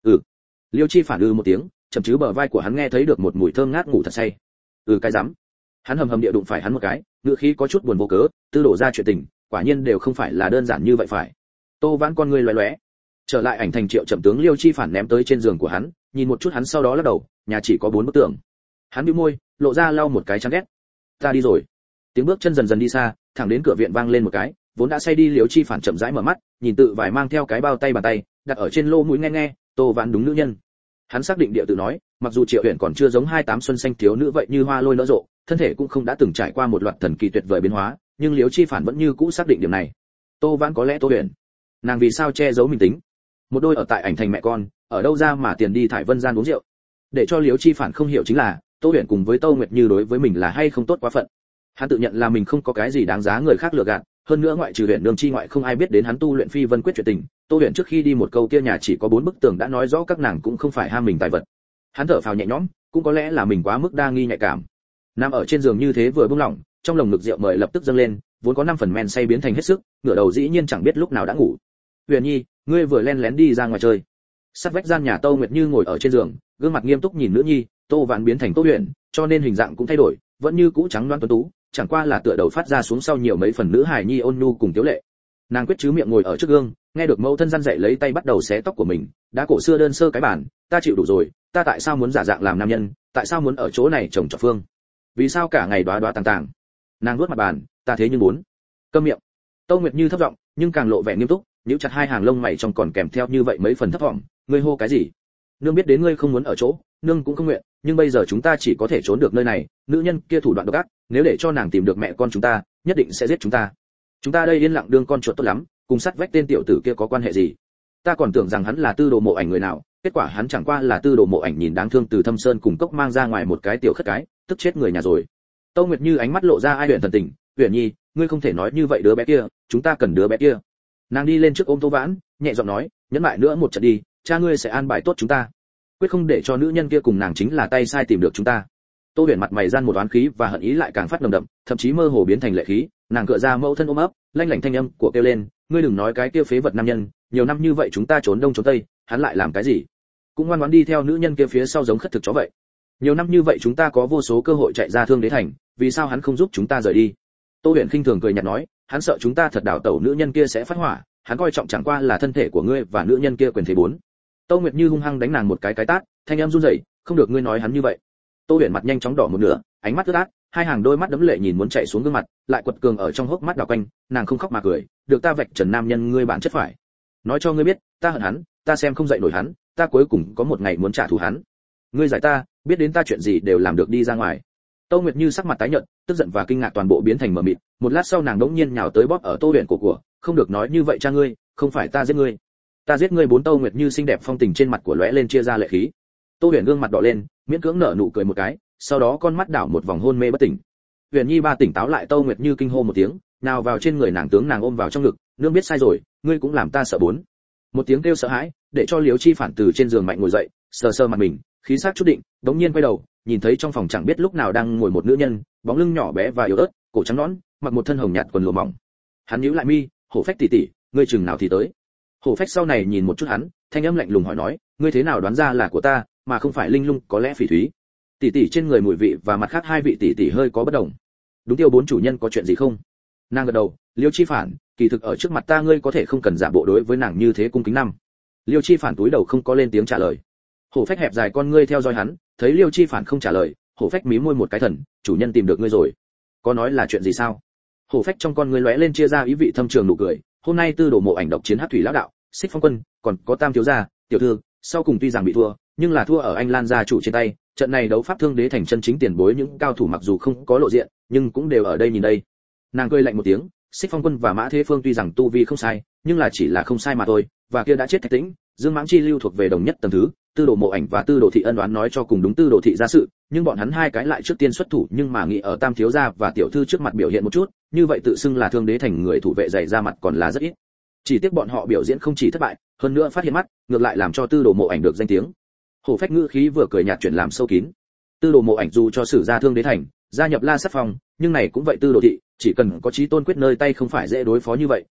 Ừ. Liêu Chi Phản một tiếng, chậm chứ bờ vai của hắn nghe thấy được một mùi thơm ngát ngủ thật say. Cái rắm. Hắn hầm hầm địa đụng phải hắn một cái, ngữ khí có chút buồn vô cớ, tư đổ ra chuyện tình, quả nhiên đều không phải là đơn giản như vậy phải. Tô Vãn con ngươi lóe lóe. Trở lại ảnh thành Triệu Chậm tướng Liêu Chi Phản ném tới trên giường của hắn, nhìn một chút hắn sau đó lắc đầu, nhà chỉ có 4 bức tường. Hắn bĩu môi, lộ ra lau một cái chán ghét. Ta đi rồi. Tiếng bước chân dần dần đi xa, thẳng đến cửa viện vang lên một cái, vốn đã say đi Liêu Chi Phản chậm rãi mở mắt, nhìn tự vải mang theo cái bao tay bàn tay, đặt ở trên lô mũi nghe nghe, Tô Vãn đúng nữ nhân. Hắn xác định địa tự nói, mặc dù Triệu Uyển còn chưa giống 28 xuân xanh thiếu nữ vậy như hoa lôi nở rộ, thân thể cũng không đã từng trải qua một loạt thần kỳ tuyệt vời biến hóa, nhưng Liễu Chi Phản vẫn như cũ xác định điểm này. Tô Vãn có lẽ Tô Uyển, nàng vì sao che giấu mình tính? Một đôi ở tại ảnh thành mẹ con, ở đâu ra mà tiền đi thải vân gian uống rượu? Để cho Liễu Chi Phản không hiểu chính là, Tô Uyển cùng với Tô Nguyệt Như đối với mình là hay không tốt quá phận. Hắn tự nhận là mình không có cái gì đáng giá người khác lừa gạt, hơn nữa ngoại trừ Uyển Nương chi ngoại không ai biết đến hắn tu luyện phi vân quyết chuyện tình. Tô Uyển trước khi đi một câu kia nhà chỉ có 4 bức tường đã nói rõ các nàng cũng không phải ham mình tài vật. Hắn thở phào nhẹ nhõm, cũng có lẽ là mình quá mức đa nghi nhạy cảm. Nằm ở trên giường như thế vừa buông lỏng, trong lồng ngực rượu mời lập tức dâng lên, vốn có 5 phần men say biến thành hết sức, ngửa đầu dĩ nhiên chẳng biết lúc nào đã ngủ. Huyền Nhi, ngươi vừa len lén đi ra ngoài chơi. Sát vách gian nhà Tô Nguyệt Như ngồi ở trên giường, gương mặt nghiêm túc nhìn nữ nhi, Tô Vãn biến thành Tô Huyền, cho nên hình dạng cũng thay đổi, vẫn như cũ trắng đoan tuấn tú, chẳng qua là tựa đầu phát ra xuống sau nhiều mấy phần nữ hài nhi ôn nhu cùng tiếu lệ. Nàng quyết chứ miệng ngồi ở trước gương, nghe được mẫu thân răn dạy lấy tay bắt đầu xé tóc của mình, đã cổ xưa đơn sơ cái bản, ta chịu đủ rồi, ta tại sao muốn giả dạng làm nam nhân, tại sao muốn ở chỗ này chồng trọt phương? Vì sao cả ngày đóa đóa tàng tàng? Nàng nuốt mặt bàn, ta thế nhưng muốn. Câm miệng. Tô Nguyệt Như thấp giọng, nhưng càng lộ vẻ nghiêm túc, nhíu chặt hai hàng lông mày trong còn kèm theo như vậy mấy phần thấp vọng, ngươi hô cái gì? Nương biết đến ngươi không muốn ở chỗ, nương cũng không nguyện, nhưng bây giờ chúng ta chỉ có thể trốn được nơi này, nữ nhân kia thủ đoạn độc ác, nếu để cho nàng tìm được mẹ con chúng ta, nhất định sẽ giết chúng ta. Chúng ta đây yên lặng đương con chuột tốt lắm, cùng sát vách tên tiểu tử kia có quan hệ gì? Ta còn tưởng rằng hắn là Tư Đồ Mộ Ảnh người nào, kết quả hắn chẳng qua là Tư Đồ Mộ Ảnh nhìn đáng thương từ Thâm Sơn cùng cốc mang ra ngoài một cái tiểu khất cái, tức chết người nhà rồi. Tô Nguyệt Như ánh mắt lộ ra ai luyện thần tình, Uyển Nhi, ngươi không thể nói như vậy đứa bé kia, chúng ta cần đứa bé kia. Nàng đi lên trước ôm Tô Vãn, nhẹ giọng nói, nhẫn lại nữa một trận đi, cha ngươi sẽ an bài tốt chúng ta, quyết không để cho nữ nhân kia cùng nàng chính là tay sai tìm được chúng ta. Tô Huyền mặt mày gian một oán khí và hận ý lại càng phát nồng đậm, thậm chí mơ hồ biến thành lệ khí, nàng cựa ra mẫu thân ôm ấp, lanh lảnh thanh âm của kêu lên, ngươi đừng nói cái kia phế vật nam nhân, nhiều năm như vậy chúng ta trốn đông trốn tây, hắn lại làm cái gì? Cũng ngoan ngoãn đi theo nữ nhân kia phía sau giống khất thực chó vậy. Nhiều năm như vậy chúng ta có vô số cơ hội chạy ra Thương Đế thành, vì sao hắn không giúp chúng ta rời đi? Tô Huyền khinh thường cười nhạt nói, hắn sợ chúng ta thật đảo tẩu nữ nhân kia sẽ phát hỏa, hắn coi trọng chẳng qua là thân thể của ngươi và nữ nhân kia quyền thế bốn. Tô Nguyệt Như hung hăng đánh nàng một cái tát, thanh âm run rẩy, không được ngươi nói hắn như vậy. Tô Huyền mặt nhanh chóng đỏ một nửa, ánh mắt ướt át, hai hàng đôi mắt đẫm lệ nhìn muốn chạy xuống gương mặt, lại quật cường ở trong hốc mắt đảo quanh, nàng không khóc mà cười, được ta vạch trần nam nhân ngươi bản chất phải. Nói cho ngươi biết, ta hận hắn, ta xem không dậy nổi hắn, ta cuối cùng có một ngày muốn trả thù hắn. Ngươi giải ta, biết đến ta chuyện gì đều làm được đi ra ngoài. Tô Nguyệt Như sắc mặt tái nhợt, tức giận và kinh ngạc toàn bộ biến thành mờ mịt, một lát sau nàng đống nhiên nhào tới bóp ở Tô Huyền cổ của, không được nói như vậy cha ngươi, không phải ta giết ngươi. Ta giết ngươi bốn. Tô Nguyệt Như xinh đẹp phong tình trên mặt của lóe lên chia ra lệ khí. Tô Huyền gương mặt đỏ lên, miễn cưỡng nở nụ cười một cái, sau đó con mắt đảo một vòng hôn mê bất tỉnh. Huyền Nhi ba tỉnh táo lại, Tô Nguyệt Như kinh hô một tiếng, nào vào trên người nàng, tướng nàng ôm vào trong ngực, nương biết sai rồi, ngươi cũng làm ta sợ bốn. Một tiếng kêu sợ hãi, để cho Liễu Chi Phản từ trên giường mạnh ngồi dậy, sờ sờ mặt mình, khí sắc chút định, đống nhiên quay đầu, nhìn thấy trong phòng chẳng biết lúc nào đang ngồi một nữ nhân, bóng lưng nhỏ bé và yếu ớt, cổ trắng nõn, mặc một thân hồng nhạt quần lụa mỏng. Hắn nhíu lại mi, Hổ Phách tỷ tỷ, ngươi chừng nào thì tới? Hổ Phách sau này nhìn một chút hắn, thanh âm lạnh lùng hỏi nói, ngươi thế nào đoán ra là của ta, mà không phải Linh Lung, có lẽ Phỉ Thúy? Tỷ tỷ trên người mùi vị và mặt khác hai vị tỷ tỷ hơi có bất đồng. Đúng, Tiêu bốn chủ nhân có chuyện gì không? Nàng gật đầu, Liêu Chi Phản, kỳ thực ở trước mặt ta ngươi có thể không cần giả bộ đối với nàng như thế cung kính năm. Liêu Chi Phản túi đầu không có lên tiếng trả lời. Hổ Phách hẹp dài con ngươi theo dõi hắn, thấy Liêu Chi Phản không trả lời, Hổ Phách mím môi một cái thần, chủ nhân tìm được ngươi rồi. Có nói là chuyện gì sao? Hổ Phách trong con ngươi lóe lên chia ra ý vị thâm trường nụ cười, hôm nay Tư Đồ Mộ Ảnh độc chiến Hắc Thủy lão đạo, Xích Phong quân, còn có Tam thiếu gia, tiểu thư, sau cùng tuy rằng bị thua, nhưng là thua ở anh Lan gia chủ trên tay, trận này đấu pháp Thương Đế thành chân chính tiền bối những cao thủ mặc dù không có lộ diện, nhưng cũng đều ở đây nhìn đây. Nàng cười lạnh một tiếng, Xích Phong quân và Mã Thế Phương tuy rằng tu vi không sai, nhưng là chỉ là không sai mà thôi, và kia đã chết Thạch Tĩnh, Dương Mãng Chi lưu thuộc về đồng nhất tầng thứ, Tư Đồ Mộ Ảnh và Tư Đồ Thị ân oán nói cho cùng đúng Tư Đồ Thị ra sự, nhưng bọn hắn hai cái lại trước tiên xuất thủ, nhưng mà nghĩ ở Tam thiếu gia và tiểu thư trước mặt biểu hiện một chút, như vậy tự xưng là Thương Đế thành người thủ vệ dày ra mặt còn là rất ít. Chỉ tiếc bọn họ biểu diễn không chỉ thất bại, hơn nữa phát hiện mắt, ngược lại làm cho Tư Đồ Mộ Ảnh được danh tiếng. Hổ Phách ngữ khí vừa cười nhạt chuyển làm sâu kín. Tư Đồ Mộ Ảnh dù cho sử ra Thương Đế thành, gia nhập La Sát Phong, nhưng này cũng vậy Tư Đồ Thị, chỉ cần có chí tôn quyết nơi tay không phải dễ đối phó như vậy,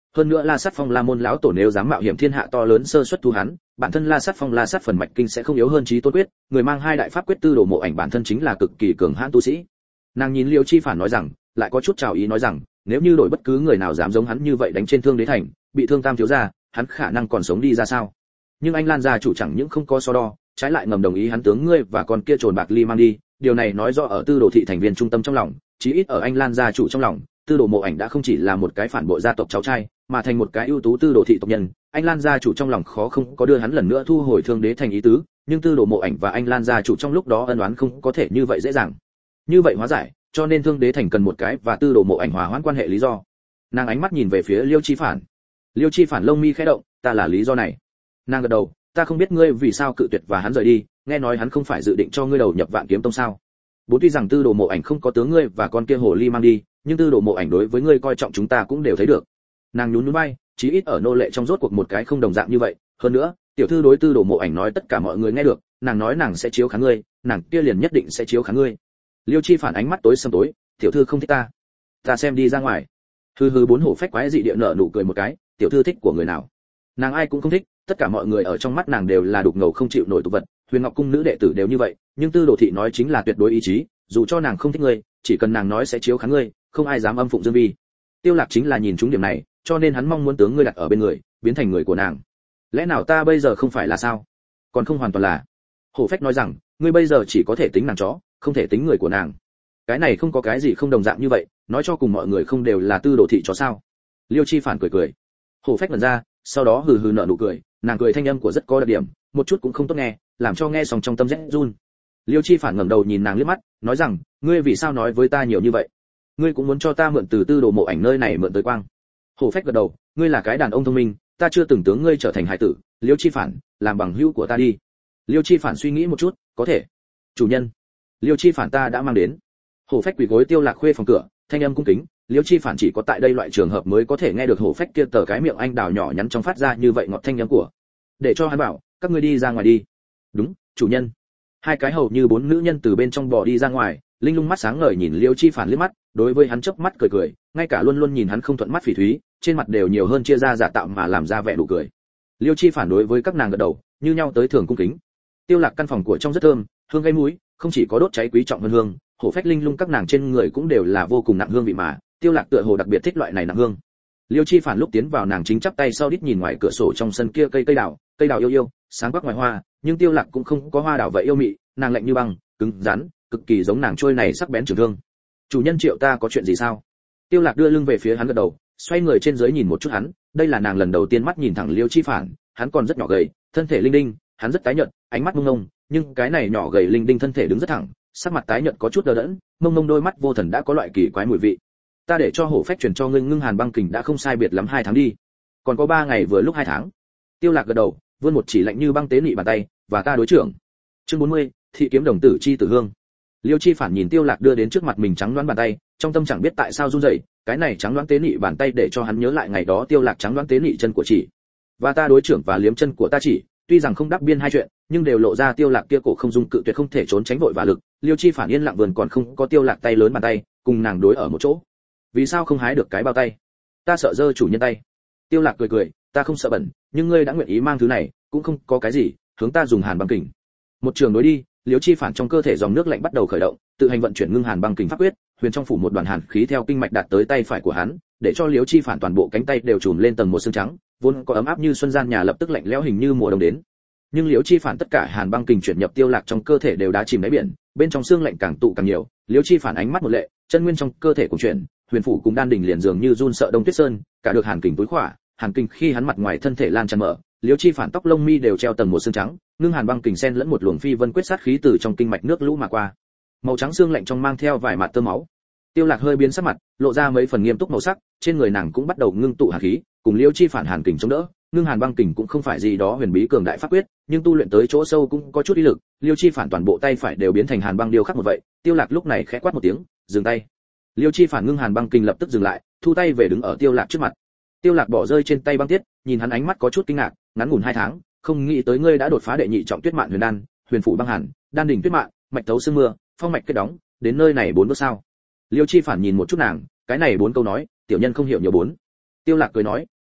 hơn nữa La Sát Phong La môn lão tổ nếu dám mạo hiểm thiên hạ to lớn sơ suất thu hắn, bản thân La Sát Phong La Sát phần mạch kinh sẽ không yếu hơn Chí Tôn quyết, người mang hai đại pháp quyết tư đồ mộ ảnh bản thân chính là cực kỳ cường hãn tu sĩ. Nàng nhìn Liêu Chi Phản nói rằng, lại có chút chào ý nói rằng, nếu như đổi bất cứ người nào dám giống hắn như vậy đánh trên Thương Đế thành, bị thương Tam thiếu gia, hắn khả năng còn sống đi ra sao? Nhưng anh Lan gia chủ chẳng những không có so đo, trái lại ngầm đồng ý hắn tướng ngươi và con kia trồn bạc ly mang đi, điều này nói rõ ở Tư Đồ thị thành viên trung tâm trong lòng, chí ít ở anh Lan gia chủ trong lòng, Tư Đồ Mộ Ảnh đã không chỉ là một cái phản bội gia tộc cháu trai, mà thành một cái ưu tú Tư Đồ thị tộc nhân. Anh Lan gia chủ trong lòng khó không có đưa hắn lần nữa thu hồi Thương Đế thành ý tứ, nhưng Tư Đồ Mộ Ảnh và anh Lan gia chủ trong lúc đó ân oán không có thể như vậy dễ dàng như vậy hóa giải, cho nên Thương Đế thành cần một cái và Tư Đồ Mộ Ảnh hòa hoãn quan hệ lý do. Nàng ánh mắt nhìn về phía Liêu Chi Phản. Liêu Chi Phản lông mi khẽ động, ta là lý do này. Nàng gật đầu, ta không biết ngươi vì sao cự tuyệt và hắn rời đi, nghe nói hắn không phải dự định cho ngươi đầu nhập Vạn Kiếm Tông sao? Bố tuy rằng Tư Đồ Mộ Ảnh không có tướng ngươi và con kia hồ ly mang đi, nhưng Tư Đồ Mộ Ảnh đối với ngươi coi trọng chúng ta cũng đều thấy được. Nàng nhún nhún vai, chí ít ở nô lệ trong rốt cuộc một cái không đồng dạng như vậy, hơn nữa, tiểu thư đối Tư Đồ Mộ Ảnh nói tất cả mọi người nghe được, nàng nói nàng sẽ chiếu kháng ngươi, nàng kia liền nhất định sẽ chiếu kháng ngươi. Liêu Chi Phản ánh mắt tối sầm tối, tiểu thư không thích ta, ta xem đi ra ngoài. Hừ hừ, bốn hổ phách quái dị địa nở nụ cười một cái, tiểu thư thích của người nào? Nàng ai cũng không thích, tất cả mọi người ở trong mắt nàng đều là đục ngầu không chịu nổi tục vật, Huyền Ngọc cung nữ đệ tử đều như vậy, nhưng Tư Đồ thị nói chính là tuyệt đối ý chí, dù cho nàng không thích ngươi, chỉ cần nàng nói sẽ chiếu kháng ngươi, không ai dám âm phụng dương vi. Tiêu Lạc chính là nhìn trúng điểm này, cho nên hắn mong muốn tướng ngươi đặt ở bên người, biến thành người của nàng. Lẽ nào ta bây giờ không phải là sao? Còn không hoàn toàn là. Hổ phách nói rằng, ngươi bây giờ chỉ có thể tính nàng chó, không thể tính người của nàng. Cái này không có cái gì không đồng dạng như vậy, nói cho cùng mọi người không đều là Tư Đồ thị chó sao? Liêu Chi Phản cười cười. Hổ phách mở ra, sau đó hừ hừ nở nụ cười, nàng cười thanh âm của rất có đặc điểm, một chút cũng không tốt nghe, làm cho nghe xong trong tâm rét run. Liêu Chi Phản ngẩng đầu nhìn nàng liếc mắt, nói rằng, ngươi vì sao nói với ta nhiều như vậy? Ngươi cũng muốn cho ta mượn từ Tư Đồ Mộ Ảnh nơi này mượn tới quang. Hổ phách gật đầu, ngươi là cái đàn ông thông minh, ta chưa từng tướng ngươi trở thành hải tử, Liêu Chi Phản, làm bằng hữu của ta đi. Liêu Chi Phản suy nghĩ một chút, có thể. Chủ nhân, Liêu Chi Phản ta đã mang đến. Hổ phách quỳ gối Tiêu Lạc khuê phòng cửa, thanh âm cung kính, Liêu Chi Phản chỉ có tại đây loại trường hợp mới có thể nghe được hổ phách kia tờ cái miệng anh đào nhỏ nhắn trong phát ra như vậy ngọt thanh âm của. Để cho hắn bảo, các ngươi đi ra ngoài đi. Đúng, chủ nhân. Hai cái hầu như bốn nữ nhân từ bên trong bò đi ra ngoài, linh lung mắt sáng ngời nhìn Liêu Chi Phản liếc mắt, đối với hắn chớp mắt cười cười, ngay cả luôn luôn nhìn hắn không thuận mắt Phỉ Thúy, trên mặt đều nhiều hơn chia ra giả tạo mà làm ra vẻ nụ cười. Liêu Chi Phản đối với các nàng gật đầu, như nhau tới thường cung kính. Tiêu Lạc căn phòng của trong rất thơm, hương gây mũi, không chỉ có đốt cháy quý trọng hơn hương, hổ phách linh lung các nàng trên người cũng đều là vô cùng nặng hương vị mà, Tiêu Lạc tựa hồ đặc biệt thích loại này nặng hương. Liêu Chi Phản lúc tiến vào nàng chính chắp tay sau đít nhìn ngoài cửa sổ trong sân kia cây đào yêu yêu, sáng quắc ngoài hoa, nhưng Tiêu Lạc cũng không có hoa đào vậy yêu mị, nàng lạnh như băng, cứng rắn, cực kỳ giống nàng trôi này sắc bén trường thương. Chủ nhân triệu ta có chuyện gì sao? Tiêu Lạc đưa lưng về phía hắn gật đầu, xoay người trên dưới nhìn một chút hắn, đây là nàng lần đầu tiên mắt nhìn thẳng Liêu Chi Phản, hắn còn rất nhỏ gầy, thân thể linh đinh, hắn rất tái nhợt, ánh mắt mông lung, nhưng cái này nhỏ gầy linh đinh thân thể đứng rất thẳng, sắc mặt tái nhợt có chút đờ đẫn, mông lung đôi mắt vô thần đã có loại kỳ quái mùi vị. Ta để cho hổ phách truyền cho ngươi ngưng hàn băng kình đã không sai biệt lắm 2 tháng đi, còn có 3 ngày vừa lúc 2 tháng. Tiêu Lạc gật đầu, vươn một chỉ lạnh như băng tế nị bàn tay, và ta đối trưởng. Chương 40, thị kiếm đồng tử chi tử hương. Liêu Chi Phản nhìn Tiêu Lạc đưa đến trước mặt mình trắng đoán bàn tay, trong tâm chẳng biết tại sao run rẩy, cái này trắng đoán tế nị bàn tay để cho hắn nhớ lại ngày đó Tiêu Lạc trắng đoán tế nị chân của chỉ. Và ta đối trưởng và liếm chân của ta chỉ, tuy rằng không đáp biên hai chuyện, nhưng đều lộ ra Tiêu Lạc kia cổ không dung cự tuyệt không thể trốn tránh vội và lực. Liêu Chi Phản yên lặng vườn còn không có Tiêu Lạc tay lớn bàn tay, cùng nàng đối ở một chỗ. Vì sao không hái được cái bao tay? Ta sợ dơ chủ nhân tay. Tiêu Lạc cười cười, ta không sợ bẩn, nhưng ngươi đã nguyện ý mang thứ này, cũng không có cái gì, hướng ta dùng hàn băng kình. Một trường đối đi, Liêu Chi Phản trong cơ thể dòng nước lạnh bắt đầu khởi động, tự hành vận chuyển ngưng hàn băng kình pháp quyết, huyền trong phủ một đoàn hàn khí theo kinh mạch đạt tới tay phải của hắn, để cho Liêu Chi Phản toàn bộ cánh tay đều trùm lên tầng một xương trắng, vốn có ấm áp như xuân gian nhà lập tức lạnh lẽo hình như mùa đông đến. Nhưng Liêu Chi Phản tất cả hàn băng kình chuyển nhập Tiêu Lạc trong cơ thể đều đã chìm đáy biển, bên trong xương lạnh càng tụ càng nhiều, Liêu Chi Phản ánh mắt một lệ, chân nguyên trong cơ thể cũng chuyển, huyền phủ cùng đan đỉnh liền dường như run sợ đông tuyết sơn, cả được hàn kình túi khỏa, hàn kình khi hắn mặt ngoài thân thể lan tràn mở, Liêu Chi Phản tóc lông mi đều treo tầng một xương trắng, ngưng hàn băng kình xen lẫn một luồng phi vân quyết sát khí từ trong kinh mạch nước lũ mà qua. Màu trắng xương lạnh trong mang theo vài mạt tơ máu. Tiêu Lạc hơi biến sắc mặt, lộ ra mấy phần nghiêm túc màu sắc, trên người nàng cũng bắt đầu ngưng tụ hàn khí, cùng Liêu Chi Phản hàn kình chống đỡ. Ngưng hàn băng kình cũng không phải gì đó huyền bí cường đại pháp quyết, nhưng tu luyện tới chỗ sâu cũng có chút uy lực. Liêu Chi Phản toàn bộ tay phải đều biến thành hàn băng điêu khắc một vậy. Tiêu Lạc lúc này khẽ quát một tiếng, dừng tay. Liêu Chi Phản ngưng hàn băng kình lập tức dừng lại, thu tay về đứng ở Tiêu Lạc trước mặt. Tiêu Lạc bỏ rơi trên tay băng tiết, nhìn hắn ánh mắt có chút kinh ngạc, ngắn ngủn 2 tháng, không nghĩ tới ngươi đã đột phá đệ nhị trọng tuyết mạn huyền đan, huyền phủ băng hàn, đan đỉnh tuyết mạn, mạch thấu sương mưa, phong mạch kết đóng, đến nơi này 4 bước sao? Liêu Chi Phản nhìn một chút nàng, cái này 4 câu nói, tiểu nhân không hiểu nhiều 4. Tiêu Lạc cười nói,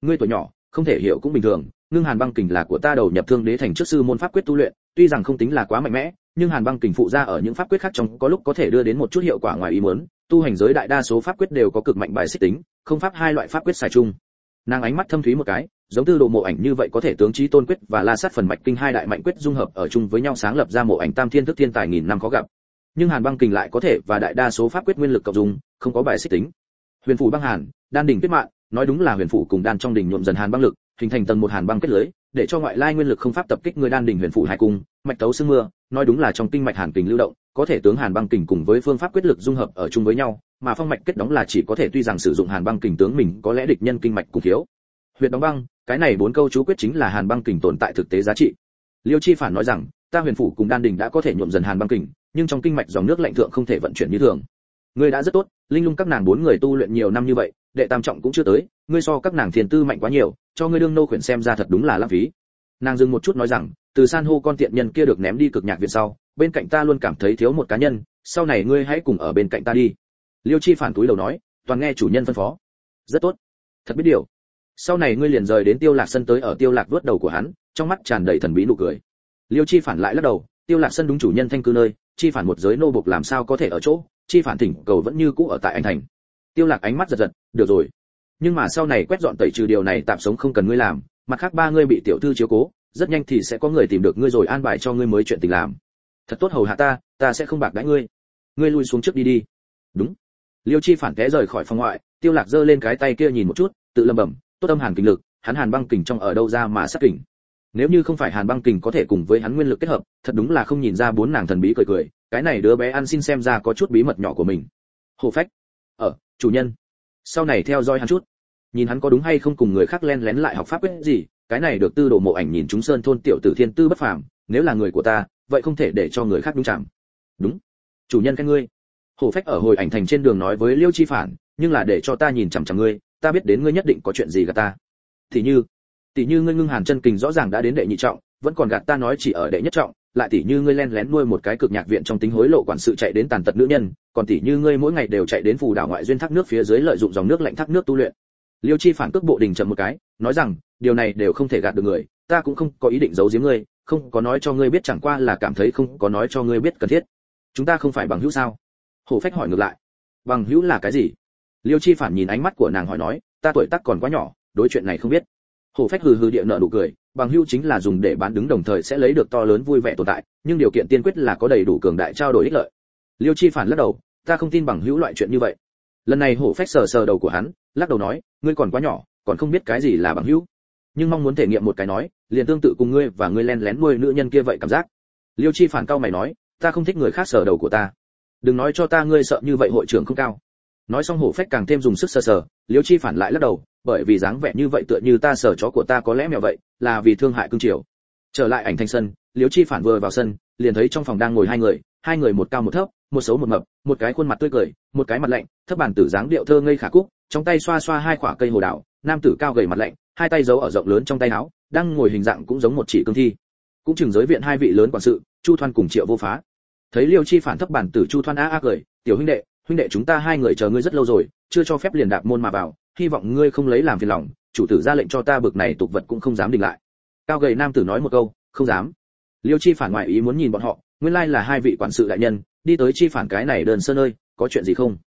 ngươi tuổi nhỏ không thể hiểu cũng bình thường, ngưng hàn băng kình là của ta đầu nhập thương đế thành trước sư môn pháp quyết tu luyện, tuy rằng không tính là quá mạnh mẽ, nhưng hàn băng kình phụ ra ở những pháp quyết khác trong có lúc có thể đưa đến một chút hiệu quả ngoài ý muốn. Tu hành giới đại đa số pháp quyết đều có cực mạnh bài xích tính, không pháp hai loại pháp quyết xài chung. Nàng ánh mắt thâm thúy một cái, giống Tư Đồ Mộ Ảnh như vậy có thể tướng chí tôn quyết và la sát phần mạch kinh hai đại mạnh quyết dung hợp ở chung với nhau sáng lập ra Mộ Ảnh tam thiên thức thiên tài nghìn năm khó gặp. Nhưng hàn băng kình lại có thể và đại đa số pháp quyết nguyên lực cộng dùng, không có bài xích tính. Huyền phủ băng hàn, đan đỉnh kết mạng, nói đúng là huyền phủ cùng đan trong đỉnh nhuộm dần hàn băng lực, hình thành tầng một hàn băng kết lưới, để cho ngoại lai nguyên lực không pháp tập kích người đan đỉnh huyền phủ hai cung, mạch tấu sương mưa, nói đúng là trong kinh mạch hàn kình lưu động, có thể tướng hàn băng kình cùng với phương pháp quyết lực dung hợp ở chung với nhau, mà phong mạch kết đóng là chỉ có thể tuy rằng sử dụng hàn băng kình tướng mình có lẽ địch nhân kinh mạch cùng thiếu. Huyệt đóng băng, cái này 4 câu chú quyết chính là hàn băng kình tồn tại thực tế giá trị. Liêu Chi Phản nói rằng, ta huyền phủ cùng đan đỉnh đã có thể nhuộm dần hàn băng kình, nhưng trong kinh mạch dòng nước lạnh thượng không thể vận chuyển như thường. Ngươi đã rất tốt, linh lung các nàng 4 người tu luyện nhiều năm như vậy, đệ tam trọng cũng chưa tới, ngươi so các nàng thiền tư mạnh quá nhiều, cho ngươi đương nô khuyển xem ra thật đúng là lãng phí. Nàng dừng một chút nói rằng, từ san hô con tiện nhân kia được ném đi cực nhạc viện sau, bên cạnh ta luôn cảm thấy thiếu một cá nhân, sau này ngươi hãy cùng ở bên cạnh ta đi. Liêu Chi Phản túi đầu nói, toàn nghe chủ nhân phân phó. Rất tốt, thật biết điều. Sau này ngươi liền rời đến Tiêu Lạc sân tới ở Tiêu Lạc vuốt đầu của hắn, trong mắt tràn đầy thần bí nụ cười. Liêu Chi Phản lại lắc đầu, Tiêu Lạc sân đúng chủ nhân thanh cư nơi, Chi Phản một giới nô bộc làm sao có thể ở chỗ, Chi Phản thỉnh cầu vẫn như cũ ở tại Anh thành. Tiêu Lạc ánh mắt giật giật, được rồi, nhưng mà sau này quét dọn tẩy trừ điều này tạm sống không cần ngươi làm, mặt khác 3 ngươi bị tiểu thư chiếu cố, rất nhanh thì sẽ có người tìm được ngươi rồi an bài cho ngươi mới chuyện tình làm. Thật tốt hầu hạ ta sẽ không bạc đãi ngươi. Ngươi lui xuống trước đi đi. Đúng. Liêu Chi Phản té rời khỏi phòng ngoại, Tiêu Lạc giơ lên cái tay kia nhìn một chút, tự lẩm bẩm, tốt âm hàn kình lực, hắn hàn băng kình trong ở đâu ra mà sát kình. Nếu như không phải hàn băng kình có thể cùng với hắn nguyên lực kết hợp, thật đúng là không nhìn ra 4 nàng thần bí cười cười, cái này đứa bé ăn xin xem ra có chút bí mật nhỏ của mình. Hồ Phách. Chủ nhân. Sau này theo dõi hắn chút, nhìn hắn có đúng hay không cùng người khác len lén lại học pháp quyết gì, cái này được Tư Đồ Mộ Ảnh nhìn chúng sơn thôn tiểu tử thiên tư bất phàm, nếu là người của ta, vậy không thể để cho người khác đúng chạm. Đúng. Chủ nhân khen ngươi. Hồ Phách ở hồi ảnh thành trên đường nói với Liêu Chi Phản, nhưng là để cho ta nhìn chằm chằm ngươi, ta biết đến ngươi nhất định có chuyện gì gạt ta. Tỷ như ngươi ngưng hàn chân kình rõ ràng đã đến đệ nhị trọng, vẫn còn gạt ta nói chỉ ở đệ nhất trọng, lại tỷ như ngươi len lén nuôi một cái cực nhạc viện trong tính hối lộ quản sự chạy đến tàn tật nữ nhân, còn tỷ như ngươi mỗi ngày đều chạy đến phù đảo ngoại duyên thác nước phía dưới lợi dụng dòng nước lạnh thác nước tu luyện. Liêu Chi Phản cước bộ đình chậm một cái, nói rằng, điều này đều không thể gạt được người, ta cũng không có ý định giấu giếm ngươi, không có nói cho ngươi biết chẳng qua là cảm thấy không có nói cho ngươi biết cần thiết. Chúng ta không phải bằng hữu sao? Hồ Phách hỏi ngược lại. Bằng hữu là cái gì? Liêu Chi Phản nhìn ánh mắt của nàng hỏi nói, ta tuổi tác còn quá nhỏ, đối chuyện này không biết. Hồ Phách hừ hừ địa nở nụ cười, bằng hữu chính là dùng để bán đứng đồng thời sẽ lấy được to lớn vui vẻ tồn tại, nhưng điều kiện tiên quyết là có đầy đủ cường đại trao đổi ích lợi. Liêu Chi Phản lắc đầu, ta không tin bằng hữu loại chuyện như vậy. Lần này Hồ Phách sờ sờ đầu của hắn, lắc đầu nói, ngươi còn quá nhỏ, còn không biết cái gì là bằng hữu, nhưng mong muốn thể nghiệm một cái nói, liền tương tự cùng ngươi và ngươi len lén nuôi nữ nhân kia vậy cảm giác. Liêu Chi Phản cau mày nói, ta không thích người khác sờ đầu của ta. Đừng nói cho ta ngươi sợ như vậy hội trưởng không cao. Nói xong Hổ Phách càng thêm dùng sức sờ sờ, Liêu Chi Phản lại lắc đầu, bởi vì dáng vẻ như vậy tựa như ta sờ chó của ta có lẽ mèo vậy, là vì thương hại cương triều. Trở lại ảnh thanh sân, Liêu Chi Phản vừa vào sân, liền thấy trong phòng đang ngồi hai người một cao một thấp, một xấu một mập, một cái khuôn mặt tươi cười, một cái mặt lạnh, thấp bản tử dáng điệu thơ ngây khả cúc, trong tay xoa xoa 2 quả cây hồ đào, nam tử cao gầy mặt lạnh, hai tay giấu ở rộng lớn trong tay áo, đang ngồi hình dạng cũng giống một chỉ cương thi. Cũng chừng giới viện 2 vị lớn quản sự, Chu Thoan cùng Triệu Vô Phá. Thấy Liêu Chi Phản thấp bản tử Chu Thoan a cười, tiểu huynh đệ chúng ta 2 người chờ ngươi rất lâu rồi, chưa cho phép liền đạp môn mà vào, hy vọng ngươi không lấy làm phiền lòng, chủ tử ra lệnh cho ta bực này tục vật cũng không dám đình lại. Cao gầy nam tử nói một câu, không dám. Liêu Chi Phản ngoại ý muốn nhìn bọn họ, nguyên lai là 2 vị quản sự đại nhân, đi tới Chi Phản cái này đơn sơ nơi, có chuyện gì không?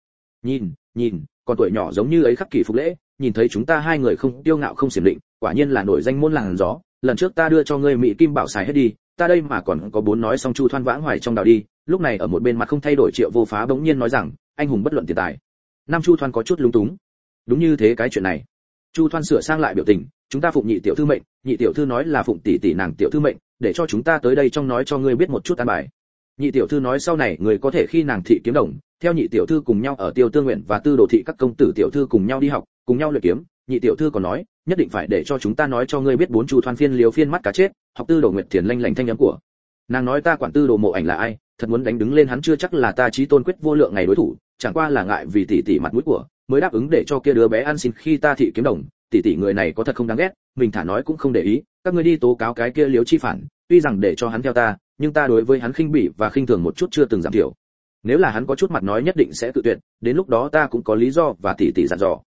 Nhìn, con tuổi nhỏ giống như ấy khắc kỷ phục lễ, nhìn thấy chúng ta 2 người không tiêu ngạo không xiểm định, quả nhiên là nổi danh môn làng gió, lần trước ta đưa cho ngươi mỹ kim bảo xài hết đi, ta đây mà còn có 4 nói xong Chu Thoan vãng hoài trong đào đi, lúc này ở một bên mặt không thay đổi Triệu Vô Phá bỗng nhiên nói rằng, anh hùng bất luận tiền tài. Nam Chu Thoan có chút lúng túng. Đúng như thế cái chuyện này. Chu Thoan sửa sang lại biểu tình, chúng ta phụng nhị tiểu thư mệnh, nhị tiểu thư nói là phụng tỷ tỷ nàng tiểu thư mệnh, để cho chúng ta tới đây trong nói cho ngươi biết một chút an bài. Nhị tiểu thư nói sau này người có thể khi nàng thị kiếm đồng, theo nhị tiểu thư cùng nhau ở Tiêu Tương Nguyện và Tư Đồ thị các công tử tiểu thư cùng nhau đi học, cùng nhau luyện kiếm. Nhị tiểu thư còn nói, nhất định phải để cho chúng ta nói cho ngươi biết 4 Chu Thoan phiên liếu phiên mắt cá chết, học Tư Đồ Nguyệt Thiền lanh lảnh thanh âm của. Nàng nói ta quản Tư Đồ Mộ Ảnh là ai, thật muốn đánh đứng lên hắn chưa chắc là ta chí tôn quyết vô lượng ngày đối thủ, chẳng qua là ngại vì tỷ tỷ mặt mũi của, mới đáp ứng để cho kia đứa bé ăn xin khi ta thị kiếm đồng, tỷ tỷ người này có thật không đáng ghét, mình thả nói cũng không để ý, các ngươi đi tố cáo cái kia Liếu Chi Phản, tuy rằng để cho hắn theo ta, nhưng ta đối với hắn khinh bỉ và khinh thường một chút chưa từng giảm thiểu. Nếu là hắn có chút mặt nói nhất định sẽ tự tuyệt, đến lúc đó ta cũng có lý do và tỷ tỷ dặn dò.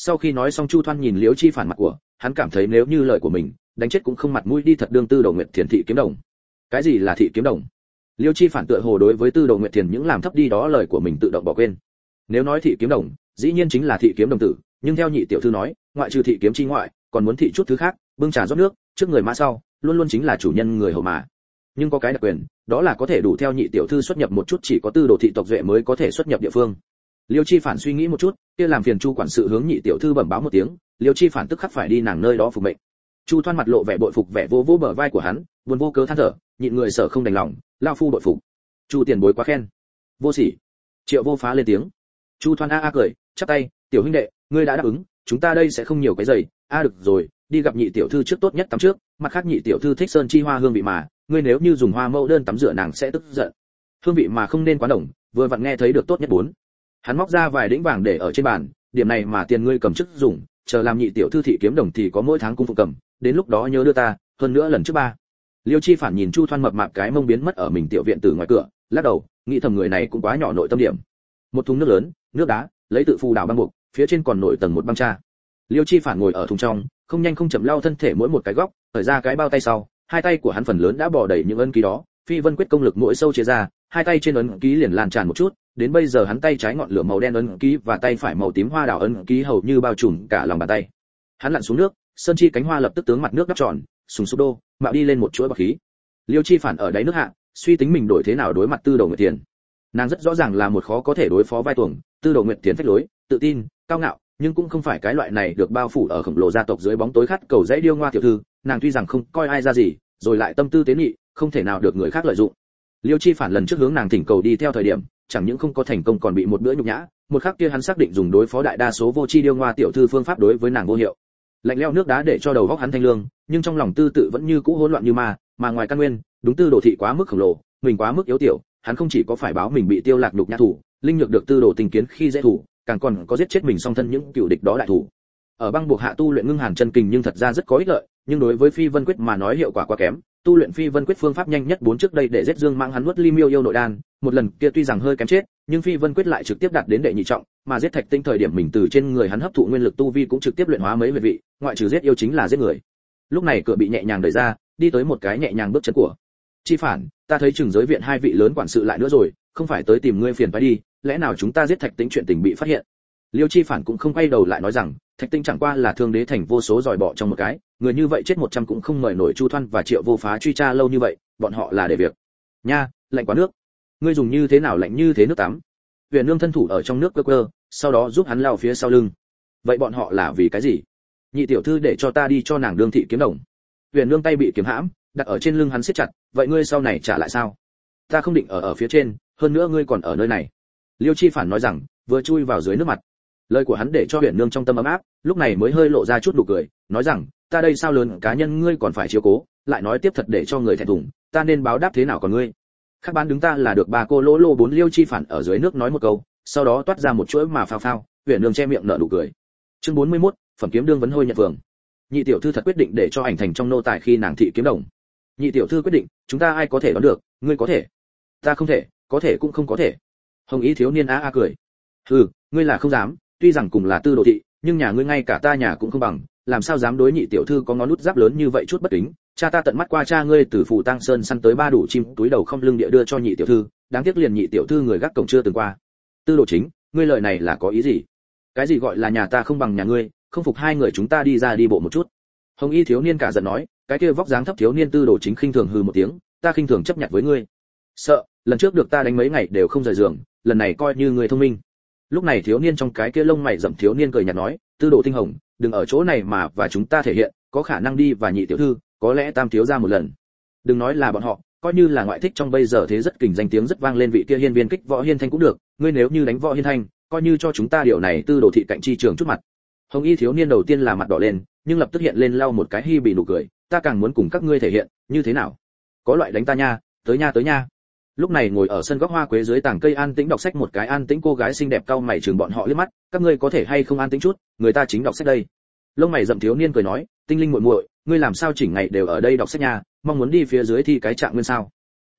Sau khi nói xong Chu Thoan nhìn Liễu Chi Phản mặt của, hắn cảm thấy nếu như lời của mình, đánh chết cũng không mặt mũi đi thật đương Tư Đồ Nguyệt Thiền thị kiếm đồng. Cái gì là thị kiếm đồng? Liễu Chi Phản tựa hồ đối với Tư Đồ Nguyệt Thiền những làm thấp đi đó lời của mình tự động bỏ quên. Nếu nói thị kiếm đồng, dĩ nhiên chính là thị kiếm đồng tử, nhưng theo nhị tiểu thư nói, ngoại trừ thị kiếm chi ngoại, còn muốn thị chút thứ khác, bưng trà rót nước, trước người mã sau, luôn luôn chính là chủ nhân người hầu mà. Nhưng có cái đặc quyền, đó là có thể đủ theo nhị tiểu thư xuất nhập một chút chỉ có Tư Đồ thị tộc duệ mới có thể xuất nhập địa phương. Liêu Chi Phản suy nghĩ một chút, kia làm phiền Chu quản sự hướng nhị tiểu thư bẩm báo một tiếng, Liêu Chi Phản tức khắc phải đi nàng nơi đó phục mệnh. Chu Thoan mặt lộ vẻ bội phục vẻ vô vô bờ vai của hắn, buồn vô cớ than thở, nhịn người sợ không đành lòng, lao phu bội phục. Chu tiền bối quá khen. Vô sỉ. Triệu Vô Phá lên tiếng. Chu Thoan a cười, chắp tay, tiểu huynh đệ, ngươi đã đáp ứng, chúng ta đây sẽ không nhiều cái giày, được rồi, đi gặp nhị tiểu thư trước tốt nhất tắm trước, mặt khác nhị tiểu thư thích sơn chi hoa hương vị mà, ngươi nếu như dùng hoa mẫu đơn tắm rửa nàng sẽ tức giận. Hương vị mà không nên quá đồng, vừa vặn nghe thấy được tốt nhất bốn. Hắn móc ra vài đĩnh vàng để ở trên bàn, điểm này mà tiền ngươi cầm chức dùng, chờ làm nhị tiểu thư thị kiếm đồng thì có mỗi tháng cung phụ cầm, đến lúc đó nhớ đưa ta, hơn nữa lần trước ba. Liêu Chi Phản nhìn Chu Thoan mập mạp cái mông biến mất ở mình tiểu viện từ ngoài cửa, lắc đầu, nghĩ thầm người này cũng quá nhỏ nội tâm điểm. Một thùng nước lớn, nước đá, lấy tự phù đảo băng buộc, phía trên còn nổi tầng một băng cha. Liêu Chi Phản ngồi ở thùng trong, không nhanh không chậm lau thân thể mỗi một cái góc, thời ra cái bao tay sau, hai tay của hắn phần lớn đã bò đầy những ấn ký đó, Phi Vân quyết công lực mỗi sâu chia ra, hai tay trên ấn ký liền lan tràn một chút, đến bây giờ hắn tay trái ngọn lửa màu đen ấn ký và tay phải màu tím hoa đào ấn ký hầu như bao trùm cả lòng bàn tay. Hắn lặn xuống nước, sơn chi cánh hoa lập tức tướng mặt nước đắp tròn, sùng sục đô, mạo đi lên một chuỗi bọt khí. Liêu Chi Phản ở đáy nước hạ, suy tính mình đổi thế nào đối mặt Tư Đồ Nguyệt Thiền. Nàng rất rõ ràng là một khó có thể đối phó vai tuồng, Tư Đồ Nguyệt Thiền phách lối, tự tin, cao ngạo, nhưng cũng không phải cái loại này được bao phủ ở khổng lồ gia tộc dưới bóng tối khát cầu dãy điêu ngoa tiểu thư, nàng tuy rằng không coi ai ra gì, rồi lại tâm tư tế nhị, không thể nào được người khác lợi dụng. Liêu Chi Phản lần trước hướng nàng thỉnh cầu đi theo thời điểm, chẳng những không có thành công còn bị một bữa nhục nhã, một khắc kia hắn xác định dùng đối phó đại đa số vô tri điêu ngoa tiểu thư phương pháp đối với nàng vô hiệu. Lạnh lẽo nước đá để cho đầu óc hắn thanh lương, nhưng trong lòng tư tự vẫn như cũ hỗn loạn như ma, mà ngoài căn nguyên, đúng Tư Đồ thị quá mức khổng lồ, mình quá mức yếu tiểu, hắn không chỉ có phải báo mình bị Tiêu Lạc nhục nhã thủ, linh nhược được Tư Đồ tình kiến khi dễ thủ, càng còn có giết chết mình song thân những cựu địch đó đại thủ. Ở băng buộc hạ tu luyện ngưng hàn chân kình nhưng thật ra rất có ích lợi, nhưng đối với Phi Vân quyết mà nói hiệu quả quá kém. Tu luyện Phi Vân quyết phương pháp nhanh nhất 4 trước đây để giết Dương Mãng hắn nuốt Ly Miêu yêu nội đan, một lần kia tuy rằng hơi kém chết, nhưng Phi Vân quyết lại trực tiếp đạt đến đệ nhị trọng, mà giết Thạch Tinh thời điểm mình từ trên người hắn hấp thụ nguyên lực tu vi cũng trực tiếp luyện hóa mấy huyệt vị, ngoại trừ giết yêu chính là giết người. Lúc này cửa bị nhẹ nhàng đẩy ra, đi tới một cái nhẹ nhàng bước chân của Chi Phản, ta thấy Trừng Giới viện hai vị lớn quản sự lại nữa rồi, không phải tới tìm ngươi phiền phải đi, lẽ nào chúng ta giết Thạch Tinh chuyện tình bị phát hiện? Liêu Chi Phản cũng không quay đầu lại nói rằng, Thạch Tinh chẳng qua là thương đế thành vô số giỏi bỏ trong một cái, người như vậy chết 100 cũng không mời nổi Chu Thoan và Triệu Vô Phá truy tra lâu như vậy, bọn họ là để việc. Nha, lạnh quá nước. Ngươi dùng như thế nào lạnh như thế nước tắm? Huyền Nương thân thủ ở trong nước cơ, sau đó giúp hắn lao phía sau lưng. Vậy bọn họ là vì cái gì? Nhị tiểu thư để cho ta đi cho nàng đương thị kiếm đồng. Huyền Nương tay bị kiếm hãm, đặt ở trên lưng hắn siết chặt, vậy ngươi sau này trả lại sao? Ta không định ở phía trên, hơn nữa ngươi còn ở nơi này. Liêu Chi Phản nói rằng, vừa chui vào dưới nước mặt. Lời của hắn để cho Huyền Nương trong tâm ấm áp, lúc này mới hơi lộ ra chút nụ cười, nói rằng, ta đây sao lớn cá nhân ngươi còn phải chiếu cố, lại nói tiếp thật để cho người thẹn thùng, ta nên báo đáp thế nào còn ngươi? Khác bán đứng ta là được bà cô lỗ lô 4. Liêu Chi Phản ở dưới nước nói một câu, sau đó toát ra một chuỗi mà phao phao, Huyền Nương che miệng nở nụ cười. Chương 41, phẩm kiếm đương vấn hôi nhận vượng. Nhị tiểu thư thật quyết định để cho ảnh thành trong nô tài khi nàng thị kiếm đồng. Nhị tiểu thư quyết định, chúng ta ai có thể đoán được, ngươi có thể, ta không thể, có thể cũng không có thể. Hồng Ý thiếu niên a cười. Ngươi là không dám, tuy rằng cùng là Tư Đồ thị, nhưng nhà ngươi ngay cả ta nhà cũng không bằng, làm sao dám đối nhị tiểu thư có ngón nút giáp lớn như vậy chút bất kính. Cha ta tận mắt qua cha ngươi từ phủ Tăng Sơn săn tới 3 đủ chim, túi đầu không lưng địa đưa cho nhị tiểu thư, đáng tiếc liền nhị tiểu thư người gác cổng chưa từng qua. Tư Đồ chính, ngươi lời này là có ý gì? Cái gì gọi là nhà ta không bằng nhà ngươi, không phục hai người chúng ta đi ra đi bộ một chút. Hồng Y thiếu niên cả giận nói, cái kia vóc dáng thấp thiếu niên Tư Đồ chính khinh thường hừ một tiếng, ta khinh thường chấp nhận với ngươi. Sợ, lần trước được ta đánh mấy ngày đều không rời giường, lần này coi như người thông minh. Lúc này thiếu niên trong cái kia lông mày rậm thiếu niên cười nhạt nói, Tư Đồ Tinh Hồng, đừng ở chỗ này mà và chúng ta thể hiện, có khả năng đi và nhị tiểu thư, có lẽ tam thiếu ra một lần. Đừng nói là bọn họ, coi như là ngoại thích trong bây giờ thế rất kình danh tiếng rất vang lên vị kia hiên viên kích Võ Hiên Thanh cũng được, ngươi nếu như đánh Võ Hiên Thanh, coi như cho chúng ta điều này Tư Đồ thị cạnh chi trường chút mặt. Hồng Y thiếu niên đầu tiên là mặt đỏ lên, nhưng lập tức hiện lên lau một cái hi bị nụ cười, ta càng muốn cùng các ngươi thể hiện, như thế nào? Có loại đánh ta nha, tới nha. Lúc này ngồi ở sân góc hoa quế dưới tảng cây an tĩnh đọc sách một cái an tĩnh cô gái xinh đẹp cau mày chừng bọn họ liếc mắt, các ngươi có thể hay không an tĩnh chút, người ta chính đọc sách đây. Lông mày rậm thiếu niên cười nói, Tinh Linh muội muội, ngươi làm sao chỉnh ngày đều ở đây đọc sách nha, mong muốn đi phía dưới thi cái trạng nguyên sao?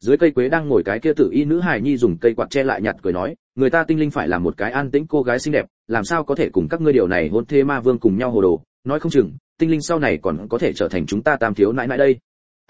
Dưới cây quế đang ngồi cái kia tử y nữ hài nhi dùng cây quạt che lại nhặt cười nói, người ta tinh linh phải là một cái an tĩnh cô gái xinh đẹp, làm sao có thể cùng các ngươi điều này hôn thê ma vương cùng nhau hồ đồ, nói không chừng tinh linh sau này còn có thể trở thành chúng ta tam thiếu nãi nãi đây.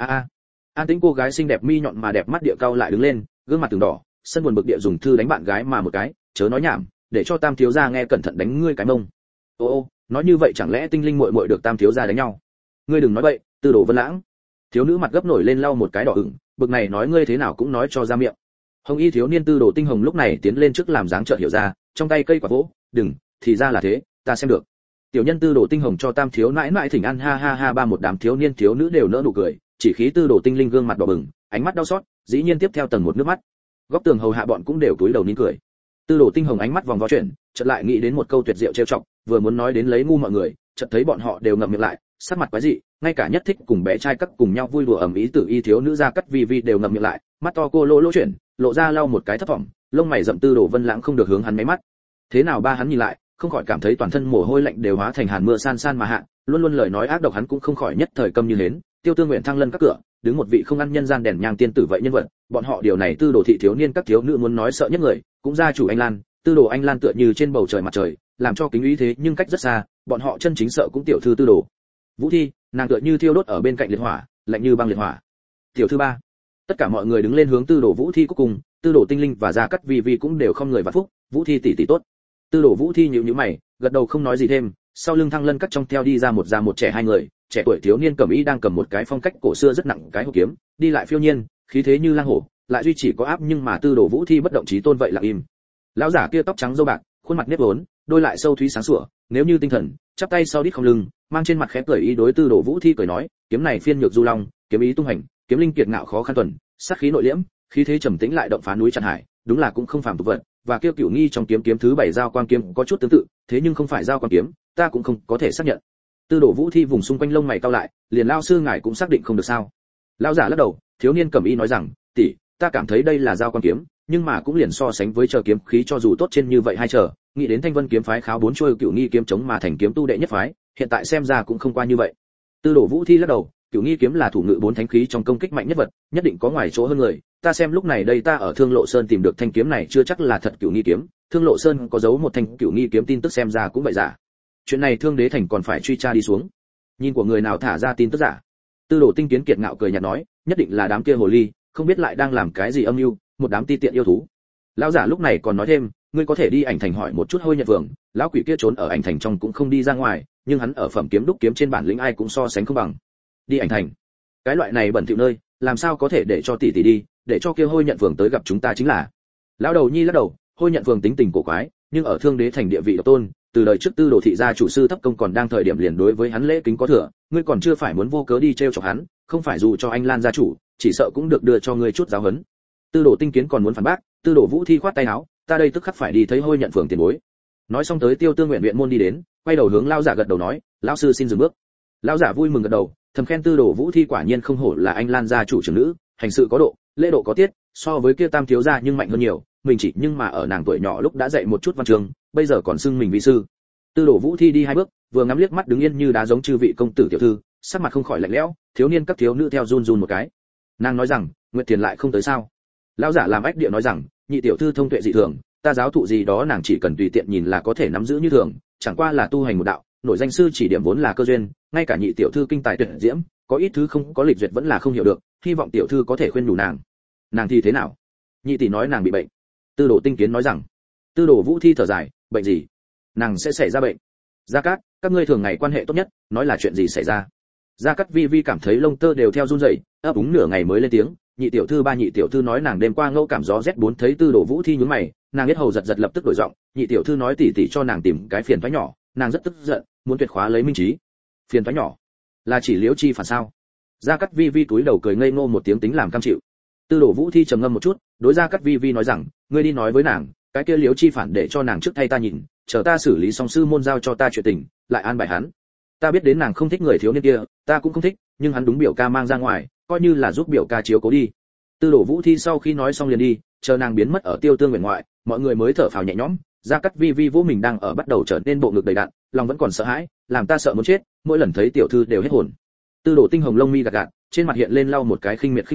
An tĩnh cô gái xinh đẹp mi nhọn mà đẹp mắt địa cao lại đứng lên, gương mặt từng đỏ, sân buồn bực địa dùng thư đánh bạn gái mà một cái, chớ nói nhảm, để cho tam thiếu gia nghe cẩn thận đánh ngươi cái mông. Ô, nói như vậy chẳng lẽ tinh linh muội muội được tam thiếu gia đánh nhau? Ngươi đừng nói bậy, Tư Đồ Vân Lãng. Thiếu nữ mặt gấp nổi lên lau một cái đỏ ửng, bực này nói ngươi thế nào cũng nói cho ra miệng. Hồng y thiếu niên Tư Đồ Tinh Hồng lúc này tiến lên trước làm dáng chợt hiểu ra, trong tay cây quả vỗ, đừng, thì ra là thế, ta xem được. Tiểu nhân Tư Đồ Tinh Hồng cho tam thiếu nãi nãi thỉnh an, ha ha ha, ba một đám thiếu niên thiếu nữ đều nở nụ cười, chỉ khí Tư Đồ Tinh Linh gương mặt đỏ bừng, ánh mắt đau xót, dĩ nhiên tiếp theo tầng một nước mắt. Góc tường hầu hạ bọn cũng đều cúi đầu nín cười. Tư Đồ Tinh Hồng ánh mắt vòng vo chuyển, chợt lại nghĩ đến một câu tuyệt diệu trêu chọc, vừa muốn nói đến lấy ngu mọi người, chợt thấy bọn họ đều ngậm miệng lại, sắc mặt quái dị, ngay cả nhất thích cùng bé trai các cùng nhau vui đùa ầm ĩ Tử y thiếu nữ Gia Cát Vi Vi đều ngậm miệng lại, mắt to cô lỗ chuyển, lộ ra lau một cái thấp vọng, lông mày rậm. Tư Đồ Vân Lãng không được hướng hắn mấy mắt. Thế nào ba hắn nhìn lại, không khỏi cảm thấy toàn thân mồ hôi lạnh đều hóa thành hàn mưa san san mà hạ, luôn luôn lời nói ác độc hắn cũng không khỏi nhất thời câm như hến. Tiêu Tương Nguyện thăng lân các cửa, đứng một vị không ăn nhân gian đèn nhang tiên tử vậy nhân vật, bọn họ điều này Tư Đồ thị thiếu niên các thiếu nữ muốn nói sợ nhất người, cũng gia chủ Anh Lan, Tư Đồ Anh Lan tựa như trên bầu trời mặt trời, làm cho kính ý thế nhưng cách rất xa, bọn họ chân chính sợ cũng tiểu thư Tư Đồ Vũ Thi, nàng tựa như thiêu đốt ở bên cạnh liệt hỏa, lạnh như băng liệt hỏa. Tiểu thư ba. Tất cả mọi người đứng lên hướng Tư Đồ Vũ Thi cúc cùng, Tư Đồ Tinh Linh và Gia Cát Vi Vi cũng đều không người vạn phúc, Vũ Thi tỷ tỷ tốt. Tư Đồ Vũ Thi nhíu nhíu mày, gật đầu không nói gì thêm, sau lưng thăng lân cắt trong theo đi ra một già một trẻ hai người, trẻ tuổi thiếu niên cầm y đang cầm một cái phong cách cổ xưa rất nặng cái hộp kiếm, đi lại phiêu nhiên, khí thế như lang hổ, lại duy chỉ có áp nhưng mà Tư Đồ Vũ Thi bất động chí tôn vậy lặng im. Lão giả kia tóc trắng râu bạc, khuôn mặt nếp vốn, đôi lại sâu thúy sáng sủa, nếu như tinh thần, chắp tay sau đít không lưng, mang trên mặt khẽ cười ý đối Tư Đồ Vũ Thi cười nói, kiếm này phiên nhược du long, kiếm ý tung hành, kiếm linh kiệt ngạo khó khăn tuần, sát khí nội liễm, khí thế trầm tĩnh lại động phá núi chặn hải, đúng là cũng không phàm tục vật, và kêu cửu nghi trong kiếm thứ bảy giao quang kiếm có chút tương tự, thế nhưng không phải giao quang kiếm, ta cũng không có thể xác nhận. Tư Đồ Vũ Thi vùng xung quanh lông mày cau lại, liền lao sư ngài cũng xác định không được sao? Lão giả lắc đầu, thiếu niên cẩm y nói rằng, tỷ, ta cảm thấy đây là giao quang kiếm, nhưng mà cũng liền so sánh với chờ kiếm khí cho dù tốt trên như vậy hai chờ, nghĩ đến Thanh Vân kiếm phái kháo bốn chuôi cửu nghi kiếm chống mà thành kiếm tu đệ nhất phái, hiện tại xem ra cũng không qua như vậy. Tư Đồ Vũ Thi lắc đầu, cửu nghi kiếm là thủ ngự bốn thánh khí trong công kích mạnh nhất vật, nhất định có ngoài chỗ hơn người, ta xem lúc này đây ta ở Thương Lộ Sơn tìm được thanh kiếm này chưa chắc là thật cửu nghi kiếm, Thương Lộ Sơn có giấu một thanh cửu nghi kiếm tin tức xem ra cũng vậy giả. Chuyện này Thương Đế thành còn phải truy tra đi xuống. Nhìn của người nào thả ra tin tức giả. Tư Đồ Tinh Kiến kiệt ngạo cười nhạt nói, nhất định là đám kia hồ ly, không biết lại đang làm cái gì âm mưu, một đám ti tiện yêu thú. Lão giả lúc này còn nói thêm, ngươi có thể đi ảnh thành hỏi một chút Hôi Nhật Vương, lão quỷ kia trốn ở ảnh thành trong cũng không đi ra ngoài, nhưng hắn ở phẩm kiếm đúc kiếm trên bản lĩnh ai cũng so sánh không bằng. Đi ảnh thành, cái loại này bẩn thỉu nơi, làm sao có thể để cho tỷ tỷ đi, để cho kia Hôi Nhận Vương tới gặp chúng ta chính là. Lão đầu nhi lắc đầu, Hôi Nhận Vương tính tình cổ quái, nhưng ở Thương Đế thành địa vị độc tôn, từ đời trước Tư Đồ thị gia chủ sư thấp công còn đang thời điểm liền đối với hắn lễ kính có thừa, ngươi còn chưa phải muốn vô cớ đi trêu chọc hắn, không phải dù cho anh Lan gia chủ, chỉ sợ cũng được đưa cho ngươi chút giáo huấn. Tư Đồ Tinh Kiến còn muốn phản bác, Tư Đồ Vũ Thi khoát tay áo, ta đây tức khắc phải đi thấy Hôi Nhận Phường tiền bối. Nói xong tới Tiêu Tương Nguyện viện môn đi đến, quay đầu hướng lão giả gật đầu nói, lão sư xin dừng bước. Lão giả vui mừng gật đầu, thầm khen Tư Đồ Vũ Thi quả nhiên không hổ là anh Lan gia chủ trưởng nữ, hành sự có độ, lễ độ có tiết, so với kia tam thiếu gia nhưng mạnh hơn nhiều, mình chỉ nhưng mà ở nàng tuổi nhỏ lúc đã dạy một chút văn chương, bây giờ còn xưng mình vi sư. Tư Đồ Vũ Thi đi hai bước, vừa ngắm liếc mắt đứng yên như đá giống chư vị công tử tiểu thư, sắc mặt không khỏi lạnh lẽo, thiếu niên các thiếu nữ theo run run một cái. Nàng nói rằng, Nguyệt Tiền lại không tới sao? Lão giả làm ách địa nói rằng, nhị tiểu thư thông tuệ dị thường, ta giáo thụ gì đó nàng chỉ cần tùy tiện nhìn là có thể nắm giữ như thường, chẳng qua là tu hành một đạo, nổi danh sư chỉ điểm vốn là cơ duyên, ngay cả nhị tiểu thư kinh tài tuyệt diễm, có ít thứ không có lịch duyệt vẫn là không hiểu được, hy vọng tiểu thư có thể khuyên nhủ nàng. Nàng thì thế nào? Nhị tỷ nói nàng bị bệnh. Tư Đồ Tinh Kiến nói rằng. Tư Đồ Vũ Thi thở dài, bệnh gì? Nàng sẽ xảy ra bệnh. Gia Cát, các ngươi thường ngày quan hệ tốt nhất, nói là chuyện gì xảy ra? Gia Cát Vi Vi cảm thấy lông tơ đều theo run rẩy, ấp úng nửa ngày mới lên tiếng, nhị tiểu thư nói nàng đêm qua ngẫu cảm gió rét bốn thấy Tư Đồ Vũ Thi nhướng mày, nàng biết hầu giật giật lập tức đổi giọng, nhị tiểu thư nói tỷ tỷ cho nàng tìm cái phiền toái nhỏ, nàng rất tức giận, muốn tuyệt khóa lấy minh trí. Phiền toái nhỏ? Là chỉ Liễu Chi phản sao? Gia Cát Vi Vi túi đầu cười ngây ngô một tiếng tính làm cam chịu. Tư Đồ Vũ Thi trầm ngâm một chút, đối Gia Cát Vi Vi nói rằng, ngươi đi nói với nàng, cái kia Liễu Chi phản để cho nàng trước thay ta nhìn, chờ ta xử lý xong sư môn giao cho ta chuyện tình, lại an bài hắn. Ta biết đến nàng không thích người thiếu niên kia, ta cũng không thích, nhưng hắn đúng biểu ca mang ra ngoài, coi như là giúp biểu ca chiếu cố đi. Tư Đồ Vũ Thi sau khi nói xong liền đi, chờ nàng biến mất ở Tiêu Tương Nguyện ngoại, mọi người mới thở phào nhẹ nhõm. Gia Cát Vi Vi vỗ mình đang ở bắt đầu trở nên bộ ngực đầy đặn, lòng vẫn còn sợ hãi, làm ta sợ muốn chết, mỗi lần thấy tiểu thư đều hết hồn. Tư Đồ Tinh Hồng lông mi gạt gạt, trên mặt hiện lên lau một cái khinh miệt khinh bỉ,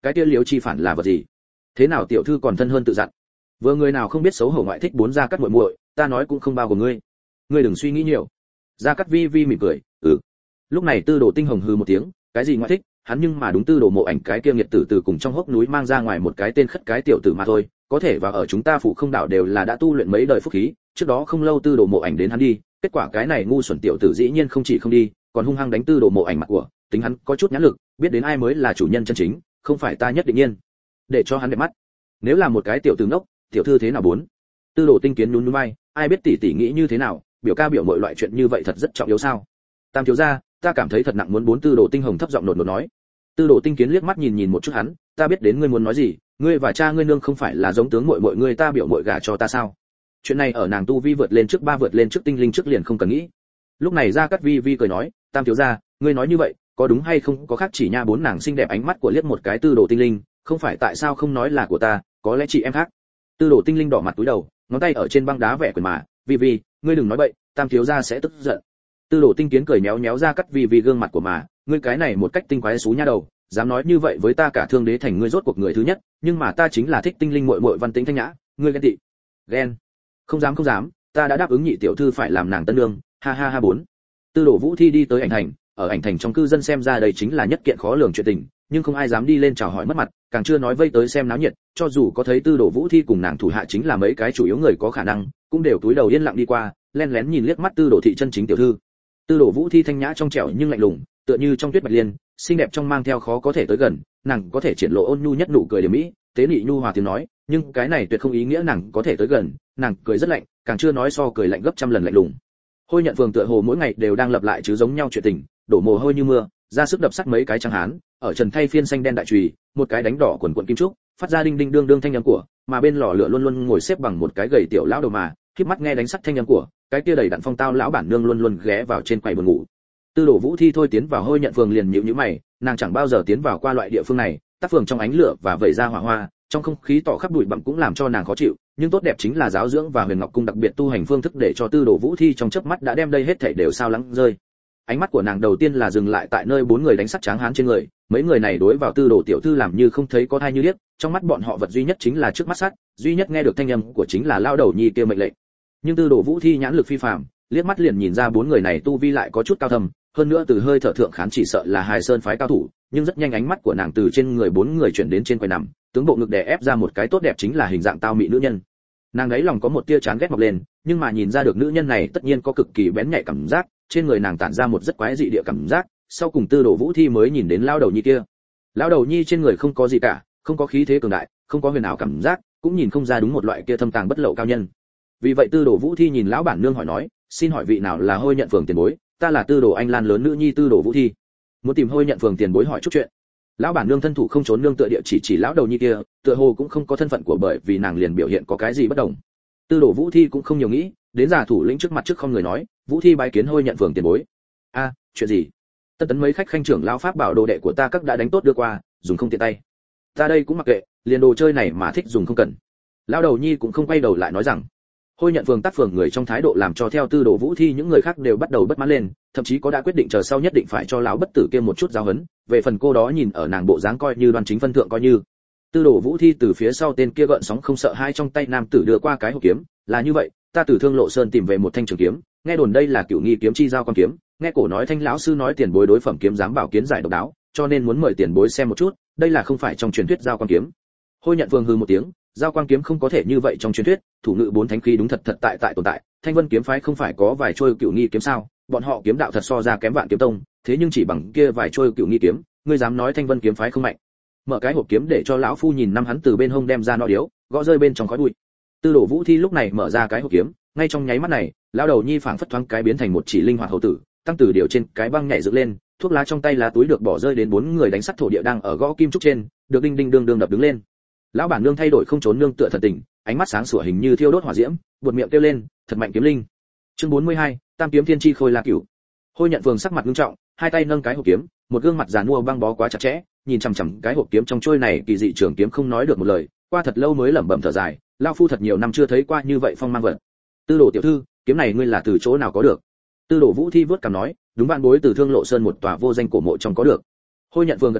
cái kia Liễu Chi Phản là vật gì? Thế nào tiểu thư còn thân hơn tự dặn? Vừa người nào không biết xấu hổ ngoại thích bốn gia cắt muội muội, ta nói cũng không bao gồm ngươi. Ngươi đừng suy nghĩ nhiều. Gia Cát Vi Vi mỉm cười, Lúc này Tư Đồ Tinh Hồng hừ một tiếng, cái gì ngoại thích, hắn nhưng mà đúng Tư Đồ Mộ Ảnh cái kia nghiệt tử từ cùng trong hốc núi mang ra ngoài một cái tên khất cái tiểu tử mà thôi, có thể vào ở chúng ta phủ không đảo đều là đã tu luyện mấy đời phúc khí, trước đó không lâu Tư Đồ Mộ Ảnh đến hắn đi, kết quả cái này ngu xuẩn tiểu tử dĩ nhiên không chỉ không đi, còn hung hăng đánh Tư Đồ Mộ Ảnh mặt của, tính hắn có chút nhãn lực, biết đến ai mới là chủ nhân chân chính, không phải ta nhất định nhiên. Để cho hắn đẹp mắt. Nếu là một cái tiểu tử ngốc, tiểu thư thế nào bốn? Tư Đồ Tinh Kiến nhún nhún vai, ai biết tỷ tỷ nghĩ như thế nào, biểu ca biểu mọi loại chuyện như vậy thật rất trọng yếu sao? Tam thiếu gia, ta cảm thấy thật nặng muốn bốn. Tư Đồ Tinh Hồng thấp giọng nột nột nói. Tư Đồ Tinh Kiến liếc mắt nhìn một chút hắn, ta biết đến ngươi muốn nói gì, ngươi và cha ngươi nương không phải là giống tướng muội muội ngươi ta biểu muội gả cho ta sao? Chuyện này ở nàng tu vi vượt lên trước tinh linh trước liền không cần nghĩ. Lúc này Gia Cát Vi Vi cười nói, Tam thiếu gia, ngươi nói như vậy, có đúng hay không có khác chỉ nha. Bốn nàng xinh đẹp ánh mắt của liếc một cái Tư Đồ Tinh Linh, không phải tại sao không nói là của ta, có lẽ chị em khác. Tư Đồ Tinh Linh đỏ mặt túi đầu, ngón tay ở trên băng đá vẽ quyền mà, Vi Vi, ngươi đừng nói bậy, Tam thiếu gia sẽ tức giận. Tư Đồ Tinh Kiến cười méo méo Gia Cát Vi Vi gương mặt của mà, ngươi cái này một cách tinh quái xú nha đầu, dám nói như vậy với ta cả Thương Đế thành ngươi rốt cuộc người thứ nhất, nhưng mà ta chính là thích tinh linh muội muội Văn Tĩnh Thanh Nhã, ngươi ghen tị. Ghen? Không dám, ta đã đáp ứng nhị tiểu thư phải làm nàng tân nương, ha ha ha bốn. Tư Đồ Vũ Thi đi tới ảnh thành, ở ảnh thành trong cư dân xem ra đây chính là nhất kiện khó lường chuyện tình, nhưng không ai dám đi lên chào hỏi mất mặt, càng chưa nói vây tới xem náo nhiệt, cho dù có thấy Tư Đồ Vũ Thi cùng nàng thủ hạ chính là mấy cái chủ yếu người có khả năng, cũng đều cúi đầu yên lặng đi qua, lén lén nhìn liếc mắt Tư Đồ thị chân chính tiểu thư. Tư Đồ Vũ Thi thanh nhã trong trẻo nhưng lạnh lùng, tựa như trong tuyết bạch liên, xinh đẹp trong mang theo khó có thể tới gần, nàng có thể triển lộ ôn nhu nhất nụ cười điểm mỹ, tế nhị nhu hòa tiếng nói, nhưng cái này tuyệt không ý nghĩa nàng có thể tới gần, nàng cười rất lạnh, càng chưa nói so cười lạnh gấp trăm lần lạnh lùng. Hôi Nhận Phường tựa hồ mỗi ngày đều đang lặp lại chứ giống nhau chuyện tình, đổ mồ hôi như mưa, ra sức đập sắt mấy cái trắng hán, ở trần thay phiên xanh đen đại chùy, một cái đánh đỏ quần quần kim trúc, phát ra đinh đinh đương đương thanh âm của, mà bên lò lửa luôn luôn ngồi xếp bằng một cái gầy tiểu lão đầu mà, khép mắt nghe đánh sắt thanh âm của, cái kia đầy đặn phong tao lão bản nương luôn luôn ghé vào trên quầy buồn ngủ. Tư Đồ Vũ Thi thôi tiến vào Hôi Nhận Phường liền nhíu nhíu mày, nàng chẳng bao giờ tiến vào qua loại địa phương này, tác phường trong ánh lửa và vẩy ra hỏa hoa, trong không khí tỏ khắp bụi bặm cũng làm cho nàng khó chịu, nhưng tốt đẹp chính là giáo dưỡng và Huyền Ngọc cung đặc biệt tu hành phương thức để cho Tư Đồ Vũ Thi trong chớp mắt đã đem đây hết thảy đều sao lãng rơi. Ánh mắt của nàng đầu tiên là dừng lại tại nơi bốn người đánh sắt tráng hán trên người, mấy người này đối vào Tư Đồ tiểu thư làm như không thấy có thai như điếc, trong mắt bọn họ vật duy nhất chính là trước mắt sắt, duy nhất nghe được thanh âm của chính là lao đầu nhi kia mệnh lệnh. Nhưng Tư Đồ Vũ Thi nhãn lực phi phàm, liếc mắt liền nhìn ra bốn người này tu vi lại có chút cao thâm, hơn nữa từ hơi thở thượng khán chỉ sợ là Hài Sơn phái cao thủ, nhưng rất nhanh ánh mắt của nàng từ trên người bốn người chuyển đến trên quầy nằm, tướng bộ ngực đè ép ra một cái tốt đẹp chính là hình dạng tao mị nữ nhân. Nàng ấy lòng có một tia chán ghét mọc lên, nhưng mà nhìn ra được nữ nhân này tất nhiên có cực kỳ bén nhạy cảm giác, trên người nàng tản ra một rất quái dị địa cảm giác, sau cùng Tư Đồ Vũ Thi mới nhìn đến lao đầu nhi kia. Lao đầu nhi trên người không có gì cả, không có khí thế cường đại, không có huyền ảo cảm giác, cũng nhìn không ra đúng một loại kia thâm tàng bất lộ cao nhân. Vì vậy Tư Đồ Vũ Thi nhìn lão bản nương hỏi nói, xin hỏi vị nào là Hôi Nhận Phường tiền bối, ta là Tư Đồ Anh Lan lớn nữ nhi Tư Đồ Vũ Thi, muốn tìm Hôi Nhận Phường tiền bối hỏi chút chuyện. Lão bản nương thân thủ không trốn nương tựa địa chỉ lão đầu nhi kia, tựa hồ cũng không có thân phận của bởi vì nàng liền biểu hiện có cái gì bất đồng. Tư Đồ Vũ Thi cũng không nhiều nghĩ, đến giả thủ lĩnh trước mặt trước không người nói, Vũ Thi bái kiến Hôi Nhận Phường tiền bối. A, chuyện gì? Tân tấn mấy khách khanh trưởng lão pháp bảo đồ đệ của ta các đã đánh tốt đưa qua, dùng không tiện tay. Ta đây cũng mặc kệ, liền đồ chơi này mà thích dùng không cần. Lão đầu nhi cũng không quay đầu lại nói rằng, Hôi Nhận Phường tác phường người trong thái độ làm cho theo Tư Đồ Vũ Thi những người khác đều bắt đầu bất mãn lên, thậm chí có đã quyết định chờ sau nhất định phải cho lão bất tử kia một chút giáo huấn, về phần cô đó nhìn ở nàng bộ dáng coi như đoan chính phân thượng coi như. Tư Đồ Vũ Thi từ phía sau tên kia gợn sóng không sợ hai trong tay nam tử đưa qua cái hộp kiếm, là như vậy, ta từ Thương Lộ Sơn tìm về một thanh trường kiếm, nghe đồn đây là cửu nghi kiếm chi giao quan kiếm, nghe cổ nói Thanh lão sư nói tiền bối đối phẩm kiếm dám bảo kiến giải độc đáo, cho nên muốn mời tiền bối xem một chút, đây là không phải trong truyền thuyết giao quan kiếm. Hôi Nhận Phường hừ một tiếng, giao quang kiếm không có thể như vậy trong truyền thuyết, thủ ngự bốn thánh khí đúng thật tại tồn tại, Thanh Vân kiếm phái không phải có vài trôi cửu nghi kiếm sao, bọn họ kiếm đạo thật so ra kém Vạn Kiếm Tông, thế nhưng chỉ bằng kia vài trôi cửu nghi kiếm, ngươi dám nói Thanh Vân kiếm phái không mạnh? Mở cái hộp kiếm để cho lão phu nhìn năm hắn từ bên hông đem ra nọ điếu, gõ rơi bên trong khói bụi. Tư Đồ Vũ Thi lúc này mở ra cái hộp kiếm, ngay trong nháy mắt này, lão đầu nhi phảng phất thoáng cái biến thành một chỉ linh hoạt hầu tử, tăng từ điều trên cái băng nhảy dựng lên, thuốc lá trong tay lá túi được bỏ rơi đến bốn người đánh sắt thổ địa đang ở gõ kim trúc trên, được đinh đinh đương đương đập đứng lên. Lão bản nương thay đổi không trốn nương tựa thần tình, ánh mắt sáng sủa hình như thiêu đốt hỏa diễm, buột miệng kêu lên, thật mạnh kiếm linh. Chương 42, Tam kiếm thiên chi khôi la cửu. Hôi Nhận Phường sắc mặt nghiêm trọng, hai tay nâng cái hộp kiếm, một gương mặt giàn mua băng bó quá chặt chẽ, nhìn chằm chằm cái hộp kiếm trong trôi này kỳ dị trường kiếm không nói được một lời, qua thật lâu mới lẩm bẩm thở dài, lão phu thật nhiều năm chưa thấy qua như vậy phong mang vật. Tư Đồ tiểu thư, kiếm này ngươi là từ chỗ nào có được? Tư Đồ Vũ Thi vớt cằm nói, đúng bạn bối từ Thương Lộ Sơn một tòa vô danh cổ mộ trong có được. Hôi Nhận Phường gật đầu,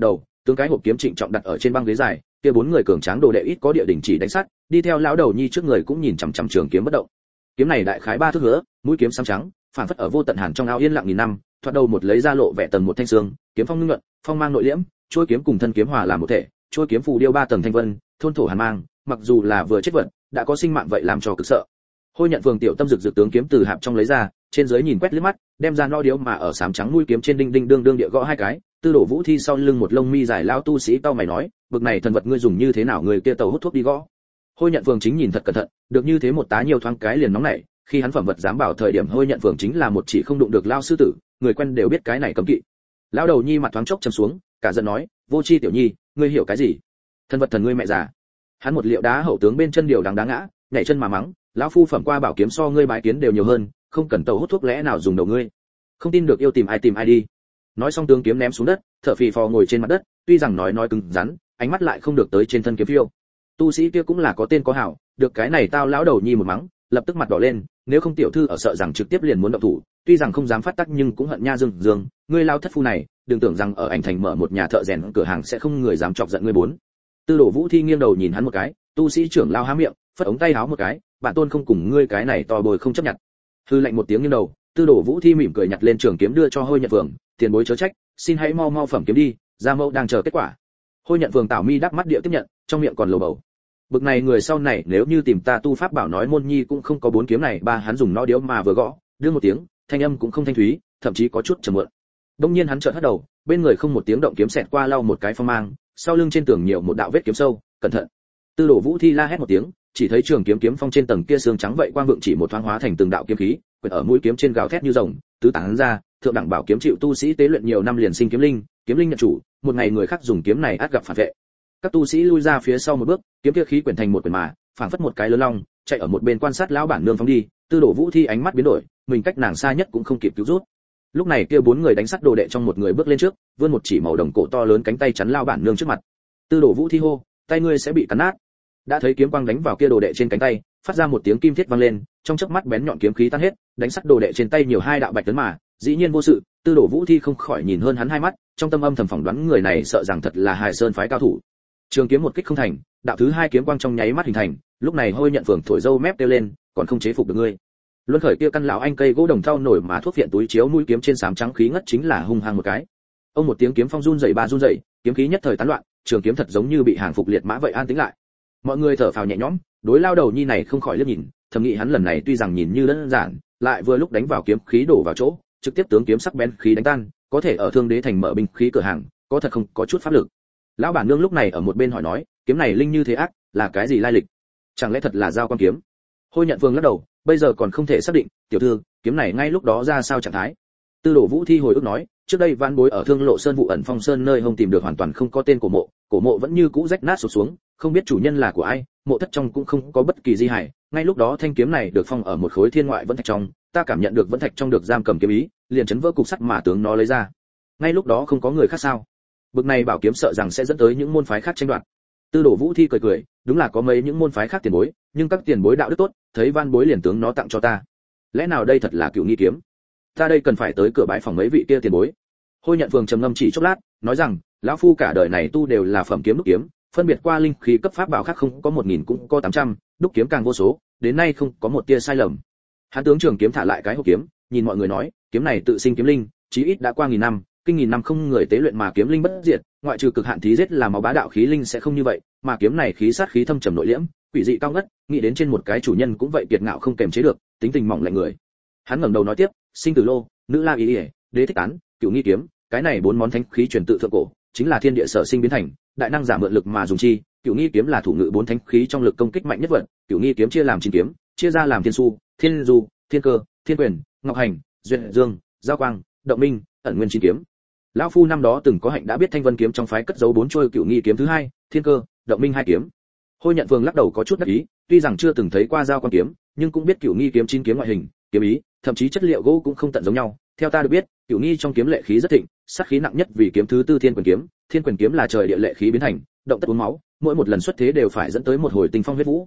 Tướng cái hộp kiếm trịnh trọng đặt ở trên băng ghế dài, kia bốn người cường tráng đồ đệ ít có địa đỉnh chỉ đánh sát, đi theo lão đầu nhi trước người cũng nhìn chằm chằm trường kiếm bất động. Kiếm này đại khái 3 thước hứa, mũi kiếm xám trắng, phản phất ở vô tận hàn trong ao yên lặng nghìn năm, thoạt đầu một lấy ra lộ vẻ tầng một thanh xương, kiếm phong ngưng nhuận, phong mang nội liễm, chuôi kiếm cùng thân kiếm hòa làm một thể, chuôi kiếm phù điêu 3 tầng thanh vân, thôn thổ hàn mang, mặc dù là vừa chết vật, đã có sinh mạng vậy làm cho cực sợ. Hôi Nhận Phường tiểu tâm rực rực tướng kiếm từ hạp trong lấy ra, trên dưới nhìn quét liếc mắt, đem ra no điếu mà ở sám trắng mũi kiếm trên đinh đinh đương đương địa gõ 2 cái. Tư Đồ Vũ Thi sau lưng một lông mi dài lao tu sĩ cau mày nói, bực này thần vật ngươi dùng như thế nào, người kia tàu hút thuốc đi gõ. Hôi Nhận Phường chính nhìn thật cẩn thận, được như thế một tá nhiều thoáng cái liền nóng nảy, khi hắn phẩm vật dám bảo thời điểm Hôi Nhận Phường chính là một chỉ không đụng được lao sư tử, người quen đều biết cái này cấm kỵ. Lão đầu nhi mặt thoáng chốc trầm xuống, cả giận nói, Vô Chi tiểu nhi, ngươi hiểu cái gì? Thần vật thần ngươi mẹ già. Hắn một liệu đá hậu tướng bên chân điều đáng đá ngã, nhảy chân mà mắng, lão phu phẩm qua bảo kiếm so ngươi bái kiến đều nhiều hơn, không cần tàu hút thuốc lẽ nào dùng đầu ngươi? Không tin được yêu tìm ai đi. Nói xong tướng kiếm ném xuống đất, thở phì phò ngồi trên mặt đất, tuy rằng nói cứng rắn, ánh mắt lại không được tới trên thân kiếm phiêu. Tu sĩ kia cũng là có tên có hảo, được cái này tao lão đầu nhi một mắng, lập tức mặt đỏ lên, nếu không tiểu thư ở sợ rằng trực tiếp liền muốn động thủ, tuy rằng không dám phát tác nhưng cũng hận nha Dương, ngươi lao thất phu này, đừng tưởng rằng ở ảnh thành mở một nhà thợ rèn cửa hàng sẽ không người dám chọc giận ngươi bốn. Tư Đồ Vũ Thi nghiêng đầu nhìn hắn một cái, tu sĩ trưởng lao há miệng, phất ống tay áo một cái, bản tôn không cùng ngươi cái này to bồi không chấp nhận. Hư lạnh một tiếng nghiêng đầu, Tư Đồ Vũ Thi mỉm cười nhặt lên trường kiếm đưa cho Hôi Nhận Phường, tiền bối chớ trách, xin hãy mau phẩm kiếm đi, gia mẫu đang chờ kết quả. Hôi Nhận Phường tảo mi đắc mắt địa tiếp nhận, trong miệng còn lầu bầu. Bực này người sau này nếu như tìm ta tu pháp bảo nói môn nhi cũng không có 4 kiếm này, ba hắn dùng nó điếu mà vừa gõ, đưa một tiếng, thanh âm cũng không thanh thúy, thậm chí có chút trầm muộn. Đông nhiên hắn chợt hất đầu, bên người không một tiếng động kiếm xẹt qua lau một cái phong mang, sau lưng trên tường nhiều một đạo vết kiếm sâu, cẩn thận. Tư Đồ Vũ Thi la hét một tiếng, chỉ thấy trường kiếm phong trên tầng kia xương trắng vậy quang vượng chỉ một thoáng hóa thành từng đạo kiếm khí, quyệt ở mũi kiếm trên gào thét như rồng, tứ tán ra, thượng đẳng bảo kiếm chịu tu sĩ tế luyện nhiều năm liền sinh kiếm linh nhận chủ, một ngày người khác dùng kiếm này ắt gặp phản vệ. Các tu sĩ lui ra phía sau một bước, kiếm kia khí quyển thành một quyển mà, phảng phất một cái lớn long, chạy ở một bên quan sát lão bản nương phóng đi. Tư Đồ Vũ Thi ánh mắt biến đổi, mình cách nàng xa nhất cũng không kịp cứu rút. Lúc này kia 4 người đánh sắt đồ đệ trong một người bước lên trước, vươn một chỉ màu đồng cổ to lớn cánh tay chắn lão bản nương trước mặt. Tư Đồ Vũ Thi hô, tay ngươi sẽ bị cắn nát. Đã thấy kiếm quang đánh vào kia đồ đệ trên cánh tay, phát ra một tiếng kim thiết vang lên, trong chớp mắt bén nhọn kiếm khí tan hết, đánh sắt đồ đệ trên tay nhiều 2 đạo bạch tấn mà, dĩ nhiên vô sự. Tư Đồ Vũ Thi không khỏi nhìn hơn hắn 2 mắt, trong tâm âm thầm phỏng đoán người này sợ rằng thật là Hải Sơn phái cao thủ. Trường kiếm một kích không thành, đạo thứ 2 kiếm quang trong nháy mắt hình thành, lúc này Hôi Nhận Phường thổi dâu mép kêu lên, còn không chế phục được ngươi. Luân khởi kia căn lão anh cây gỗ đồng thau nổi mà thuốc viện túi chiếu mũi kiếm trên sám trắng khí ngất chính là hung hăng một cái. Ông một tiếng kiếm phong run rẩy, kiếm khí nhất thời tán loạn, trường kiếm thật giống như bị hàng phục liệt mã vậy an tĩnh lại. Mọi người thở phào nhẹ nhõm, đối lao đầu nhi này không khỏi liếc nhìn, thầm nghĩ hắn lần này tuy rằng nhìn như đơn giản, lại vừa lúc đánh vào kiếm khí đổ vào chỗ, trực tiếp tướng kiếm sắc bén khí đánh tan, có thể ở Thương Đế thành mở binh khí cửa hàng, có thật không có chút pháp lực. Lão bản nương lúc này ở một bên hỏi nói, kiếm này linh như thế ác, là cái gì lai lịch? Chẳng lẽ thật là giao quan kiếm? Hôi Nhận Vương lắc đầu, bây giờ còn không thể xác định, tiểu thư, kiếm này ngay lúc đó ra sao trạng thái? Tư Đồ Vũ Thi hồi ức nói, trước đây Vãn Bối ở Thương Lộ Sơn vụ ẩn phong sơn nơi hông tìm được hoàn toàn không có tên cổ mộ vẫn như cũ rách nát sụp xuống, không biết chủ nhân là của ai, mộ thất trong cũng không có bất kỳ di hài, ngay lúc đó thanh kiếm này được phong ở một khối thiên ngoại vẫn thạch trong, ta cảm nhận được vẫn thạch trong được giam cầm kiếm ý, liền chấn vỡ cục sắt mà tướng nó lấy ra. Ngay lúc đó không có người khác sao? Bực này bảo kiếm sợ rằng sẽ dẫn tới những môn phái khác tranh đoạt. Tư Đồ Vũ Thi cười, đúng là có mấy những môn phái khác tiền bối, nhưng các tiền bối đạo đức tốt, thấy Vãn Bối liền tướng nó tặng cho ta. Lẽ nào đây thật là Cửu Nghi kiếm? Ta đây cần phải tới cửa bái phòng mấy vị kia tiền bối. Hôi Nhận Phường trầm ngâm chỉ chốc lát, nói rằng, lão phu cả đời này tu đều là phẩm kiếm đúc kiếm, phân biệt qua linh khí cấp pháp bảo khác không có 1000 cũng có 800, đúc kiếm càng vô số, đến nay không có một tia sai lầm. Hán tướng trường kiếm thả lại cái hộp kiếm, nhìn mọi người nói, kiếm này tự sinh kiếm linh, chí ít đã qua 1000 năm, kinh 1000 năm không người tế luyện mà kiếm linh bất diệt, ngoại trừ cực hạn thí giết là máu bá đạo khí linh sẽ không như vậy, mà kiếm này khí sát khí thâm trầm nội liễm, quỷ dị cao ngất, nghĩ đến trên một cái chủ nhân cũng vậy kiệt ngạo không kềm chế được, tính tình mỏng lạnh người. Hắn ngẩng đầu nói tiếp, sinh tử lô, nữ la ý, đế thích án, Cửu Nghi kiếm, cái này 4 món thánh khí truyền tự thượng cổ, chính là thiên địa sở sinh biến thành, đại năng giả mượn lực mà dùng chi. Cửu Nghi kiếm là thủ ngự 4 thánh khí trong lực công kích mạnh nhất vật. Cửu Nghi kiếm chia làm 9 kiếm, chia ra làm thiên su, thiên du, thiên cơ, thiên quyền, ngọc hành, duyệt dương, giao quang, động minh, ẩn nguyên 9 kiếm. Lão phu năm đó từng có hạnh đã biết Thanh Vân kiếm trong phái cất giấu 4 trôi Cửu Nghi kiếm thứ 2, thiên cơ, động minh 2 kiếm. Hôi Nhận Vương lắc đầu có chút đắc ý, tuy rằng chưa từng thấy qua giao quang kiếm, nhưng cũng biết Cửu Nghi kiếm 9 kiếm ngoại hình, kiếm ý, thậm chí chất liệu gỗ cũng không tận giống nhau. Theo ta được biết, Cửu Nghi trong kiếm lệ khí rất thịnh, sát khí nặng nhất vì kiếm thứ 4 Thiên Quyền kiếm. Thiên Quyền kiếm là trời địa lệ khí biến thành, động tất uống máu, mỗi một lần xuất thế đều phải dẫn tới một hồi tình phong huyết vũ.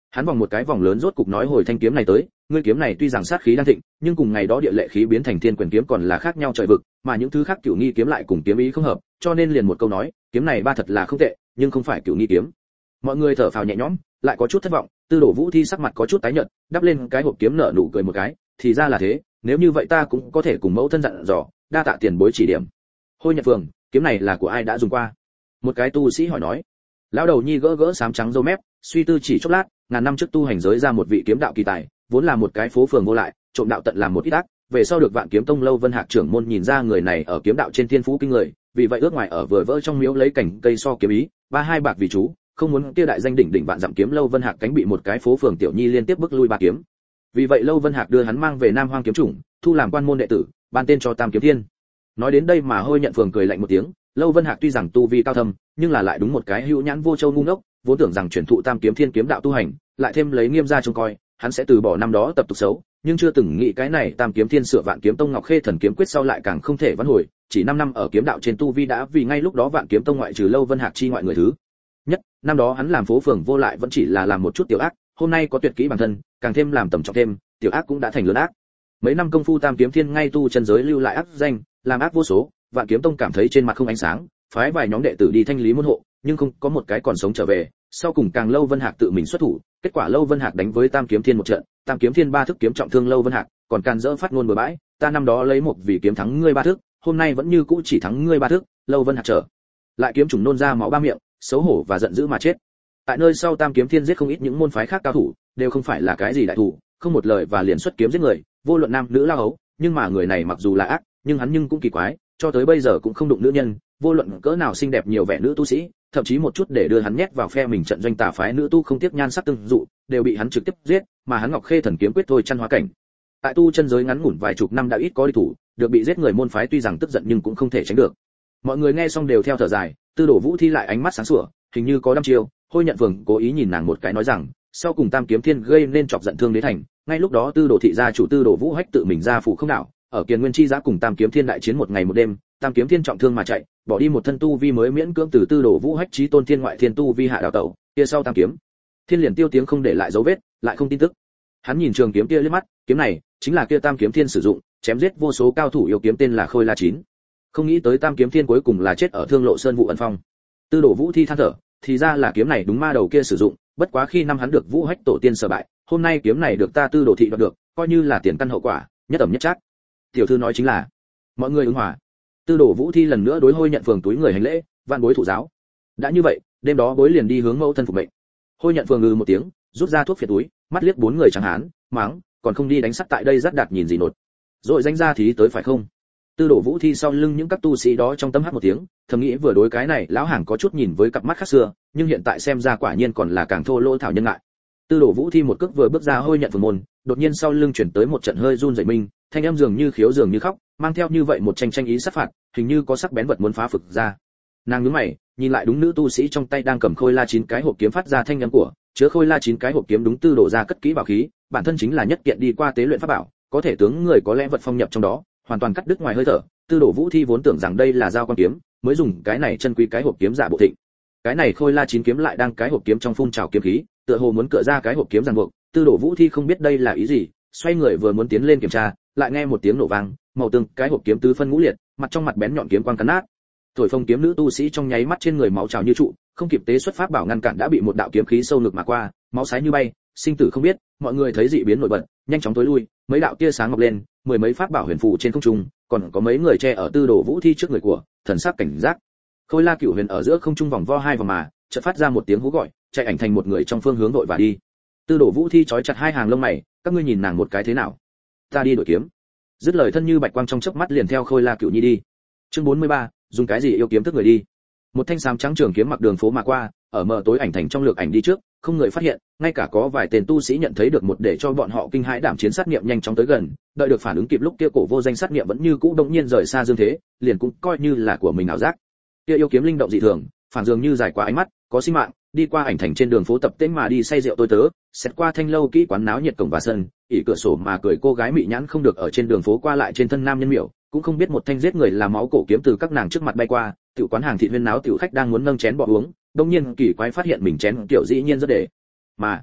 Hắn vòng một cái vòng lớn rốt cục nói hồi thanh kiếm này tới, ngươi kiếm này tuy rằng sát khí đang thịnh, nhưng cùng ngày đó địa lệ khí biến thành thiên quyền kiếm còn là khác nhau trời vực, mà những thứ khác cửu nghi kiếm lại cùng kiếm ý không hợp, cho nên liền một câu nói, kiếm này ba thật là không tệ, nhưng không phải cửu nghi kiếm. Mọi người thở phào nhẹ nhõm, lại có chút thất vọng, Tư Đồ Vũ Thi sắc mặt có chút tái nhợt, đắp lên cái hộp kiếm nở nụ cười một cái, thì ra là thế, nếu như vậy ta cũng có thể cùng mẫu thân dặn dò, đa tạ tiền bối chỉ điểm. Hôi Nhật Phường, kiếm này là của ai đã dùng qua? Một cái tu sĩ hỏi nói. Lão đầu nhi gỡ gỡ sám trắng râu mép, suy tư chỉ chốc lát, ngàn năm trước tu hành giới ra một vị kiếm đạo kỳ tài, vốn là một cái phố phường vô lại, trộm đạo tận làm một ít ác, về sau được Vạn Kiếm Tông Lâu Vân Hạc trưởng môn nhìn ra người này ở kiếm đạo trên thiên phú kinh người, vì vậy ước ngoài ở vừa vỡ trong miếu lấy cảnh cây so kiếm ý, 32 bạc vì chú, không muốn kia đại danh đỉnh đỉnh vạn dặm kiếm Lâu Vân Hạc cánh bị một cái phố phường tiểu nhi liên tiếp bức lui ba kiếm. Vì vậy Lâu Vân Hạc đưa hắn mang về Nam Hoang kiếm chủng, thu làm quan môn đệ tử, ban tên cho Tam Kiếm Thiên. Nói đến đây mà Hôi Nhận Phường cười lạnh một tiếng, Lâu Vân Hạc tuy rằng tu vi cao thâm, nhưng là lại đúng một cái hữu nhãn vô châu ngu ngốc, vốn tưởng rằng truyền thụ Tam Kiếm Thiên kiếm đạo tu hành, lại thêm lấy Nghiêm gia trông coi, hắn sẽ từ bỏ năm đó tập tục xấu, nhưng chưa từng nghĩ cái này Tam Kiếm Thiên sửa Vạn Kiếm Tông Ngọc Khê Thần kiếm quyết sau lại càng không thể vãn hồi, chỉ 5 năm ở kiếm đạo trên tu vi đã vì ngay lúc đó Vạn Kiếm Tông ngoại trừ Lâu Vân Hạc chi ngoại người thứ nhất, năm đó hắn làm phố phường vô lại vẫn chỉ là làm một chút tiểu ác, hôm nay có tuyệt kỹ bản thân, càng thêm làm tầm trọng thêm, tiểu ác cũng đã thành lớn ác. Mấy năm công phu Tam Kiếm Thiên ngay tu chân giới lưu lại ác danh, làm ác vô số, Vạn Kiếm Tông cảm thấy trên mặt không ánh sáng, phái vài nhóm đệ tử đi thanh lý môn hộ, nhưng không có một cái còn sống trở về, sau cùng càng Lâu Vân Hạc tự mình xuất thủ, kết quả Lâu Vân Hạc đánh với Tam Kiếm Thiên một trận, Tam Kiếm Thiên ba thức kiếm trọng thương Lâu Vân Hạc, còn càn dỡ phát ngôn bừa bãi, ta năm đó lấy một vì kiếm thắng ngươi ba thức, hôm nay vẫn như cũ chỉ thắng ngươi ba thức, Lâu Vân Hạc trở lại kiếm trùng nôn ra máu ba miệng, xấu hổ và giận dữ mà chết. Tại nơi sau Tam Kiếm Thiên giết không ít những môn phái khác cao thủ, đều không phải là cái gì đại thủ, không một lời và liền xuất kiếm giết người, vô luận nam nữ lao hấu, nhưng mà người này mặc dù là ác, nhưng hắn nhưng cũng kỳ quái, cho tới bây giờ cũng không đụng nữ nhân, vô luận cỡ nào xinh đẹp nhiều vẻ nữ tu sĩ, thậm chí một chút để đưa hắn nhét vào phe mình trận doanh tà phái nữ tu không tiếc nhan sắc tương dụ, đều bị hắn trực tiếp giết, mà hắn Ngọc Khê Thần kiếm quyết thôi chăn hóa cảnh. Tại tu chân giới ngắn ngủn vài chục năm đã ít có địch thủ, được bị giết người môn phái tuy rằng tức giận nhưng cũng không thể tránh được. Mọi người nghe xong đều theo thở dài, Tư Đồ Vũ Thi lại ánh mắt sáng sủa, hình như có đăm chiêu, Hôi Nhận Phường cố ý nhìn nàng một cái nói rằng, sau cùng Tam Kiếm Thiên gây nên chọc giận Thương Đế Thành, ngay lúc đó Tư Đồ thị gia chủ Tư Đồ Vũ Hách tự mình ra phủ không đảo, ở Kiền Nguyên Chi Giã cùng Tam Kiếm Thiên đại chiến một ngày một đêm, Tam Kiếm Thiên trọng thương mà chạy, bỏ đi một thân tu vi mới miễn cưỡng từ Tư Đồ Vũ Hách chí tôn thiên ngoại thiên tu vi hạ đào tẩu, kia sau Tam Kiếm Thiên liền tiêu tiếng không để lại dấu vết, lại không tin tức. Hắn nhìn trường kiếm kia liếc mắt, kiếm này chính là kia Tam Kiếm Thiên sử dụng, chém giết vô số cao thủ yêu kiếm tên là Khôi La Chín. Không nghĩ tới Tam Kiếm Thiên cuối cùng là chết ở Thương Lộ Sơn vụ ẩn phong. Tư Đồ Vũ Thi than thở, thì ra là kiếm này đúng ma đầu kia sử dụng, bất quá khi năm hắn được Vũ Hách tổ tiên sở bại, hôm nay kiếm này được ta Tư Đồ thị đoạt được, coi như là tiền căn hậu quả, nhất ẩm nhất trác. Tiểu thư nói chính là, mọi người ứng hòa. Tư Đồ Vũ Thi lần nữa đối Hôi Nhận Phường túi người hành lễ, van bối thụ giáo. Đã như vậy, đêm đó bối liền đi hướng mẫu thân phục mệnh. Hôi Nhận Phường một tiếng, rút ra thuốc phiện túi, mắt liếc 4 người chẳng hán, mắng, còn không đi đánh sắt tại đây rất đạt nhìn gì nột. Rồi danh ra thì tới phải không? Tư Đồ Vũ Thi sau lưng những các tu sĩ đó trong tâm hát một tiếng, thầm nghĩ vừa đối cái này lão hàng có chút nhìn với cặp mắt khác xưa, nhưng hiện tại xem ra quả nhiên còn là càng thô lỗ thảo nhân ngại. Tư Đồ Vũ Thi một cước vừa bước ra Hôi Nhận Phường môn, đột nhiên sau lưng chuyển tới một trận hơi run rẩy minh, thanh âm dường như khiếu dường như khóc, mang theo như vậy một tranh ý sát phạt, hình như có sắc bén vật muốn phá phực ra. Nàng nhướng mày, nhìn lại đúng nữ tu sĩ trong tay đang cầm Khôi La 9 cái hộp kiếm phát ra thanh âm của, chứa Khôi La 9 cái hộp kiếm đúng Tư Đồ ra cất kỹ bảo khí, bản thân chính là nhất kiện đi qua tế luyện pháp bảo, có thể tướng người có lẽ vật phong nhập trong đó, hoàn toàn cắt đứt ngoài hơi thở. Tư Đồ Vũ Thi vốn tưởng rằng đây là dao quan kiếm, mới dùng cái này chân quý cái hộp kiếm giả bộ thịnh. Cái này Khôi La 9 kiếm lại đang cái hộp kiếm trong phun trào kiếm khí, tựa hồ muốn cựa ra cái hộp kiếm ràng buộc. Tư Đồ Vũ Thi không biết đây là ý gì, xoay người vừa muốn tiến lên kiểm tra, lại nghe một tiếng nổ vang, màu tương cái hộp kiếm tứ phân ngũ liệt, mặt trong mặt bén nhọn kiếm quang cắn nát. Thổi phồng kiếm nữ tu sĩ trong nháy mắt trên người máu trào như trụ, không kịp tế xuất pháp bảo ngăn cản đã bị một đạo kiếm khí sâu ngực mà qua, máu sái như bay, sinh tử không biết. Mọi người thấy dị biến nổi bật, nhanh chóng tối lui, mấy đạo tia sáng mọc lên, 10 mấy pháp bảo huyền phù trên không trung, còn có mấy người che ở Tư Đồ Vũ Thi trước người của, thần sắc cảnh giác. Khôi La Cửu Huyền ở giữa không trung vòng vo hai vòng mà, chợt phát ra một tiếng hú gọi, chạy ảnh thành một người trong phương hướng đội và đi. Tư Đồ Vũ Thi chói chặt hai hàng lông mày, các ngươi nhìn nàng một cái thế nào? Ta đi đổi kiếm. Dứt lời thân như bạch quang trong chớp mắt liền theo Khôi La Cửu Nhi đi. Chương 43, dùng cái gì yêu kiếm tức người đi. Một thanh xám trắng trường kiếm mặc đường phố mà qua, ở mờ tối ảnh thành trong lược ảnh đi trước, không người phát hiện, ngay cả có vài tên tu sĩ nhận thấy được một để cho bọn họ kinh hãi đảm chiến sát niệm nhanh chóng tới gần, đợi được phản ứng kịp lúc kia cổ vô danh sát niệm vẫn như cũ đống nhiên rời xa dương thế, liền cũng coi như là của mình ảo giác. Kia yêu kiếm linh động dị thường, phản dường như dài quá ánh mắt, có sinh mạng, đi qua ảnh thành trên đường phố tập tễnh mà đi say rượu tôi tớ, xét qua thanh lâu kỹ quán náo nhiệt cổng và sân, ỉ cửa sổ mà cười cô gái mị nhãn không được ở trên đường phố qua lại trên thân nam nhân miểu, cũng không biết một thanh giết người là máu cổ kiếm từ các nàng trước mặt bay qua, tiểu quán hàng thị huyên náo tiểu khách đang muốn nâng chén bỏ uống, đông nhiên kỳ quái phát hiện mình chén tiểu dĩ nhiên rất để mà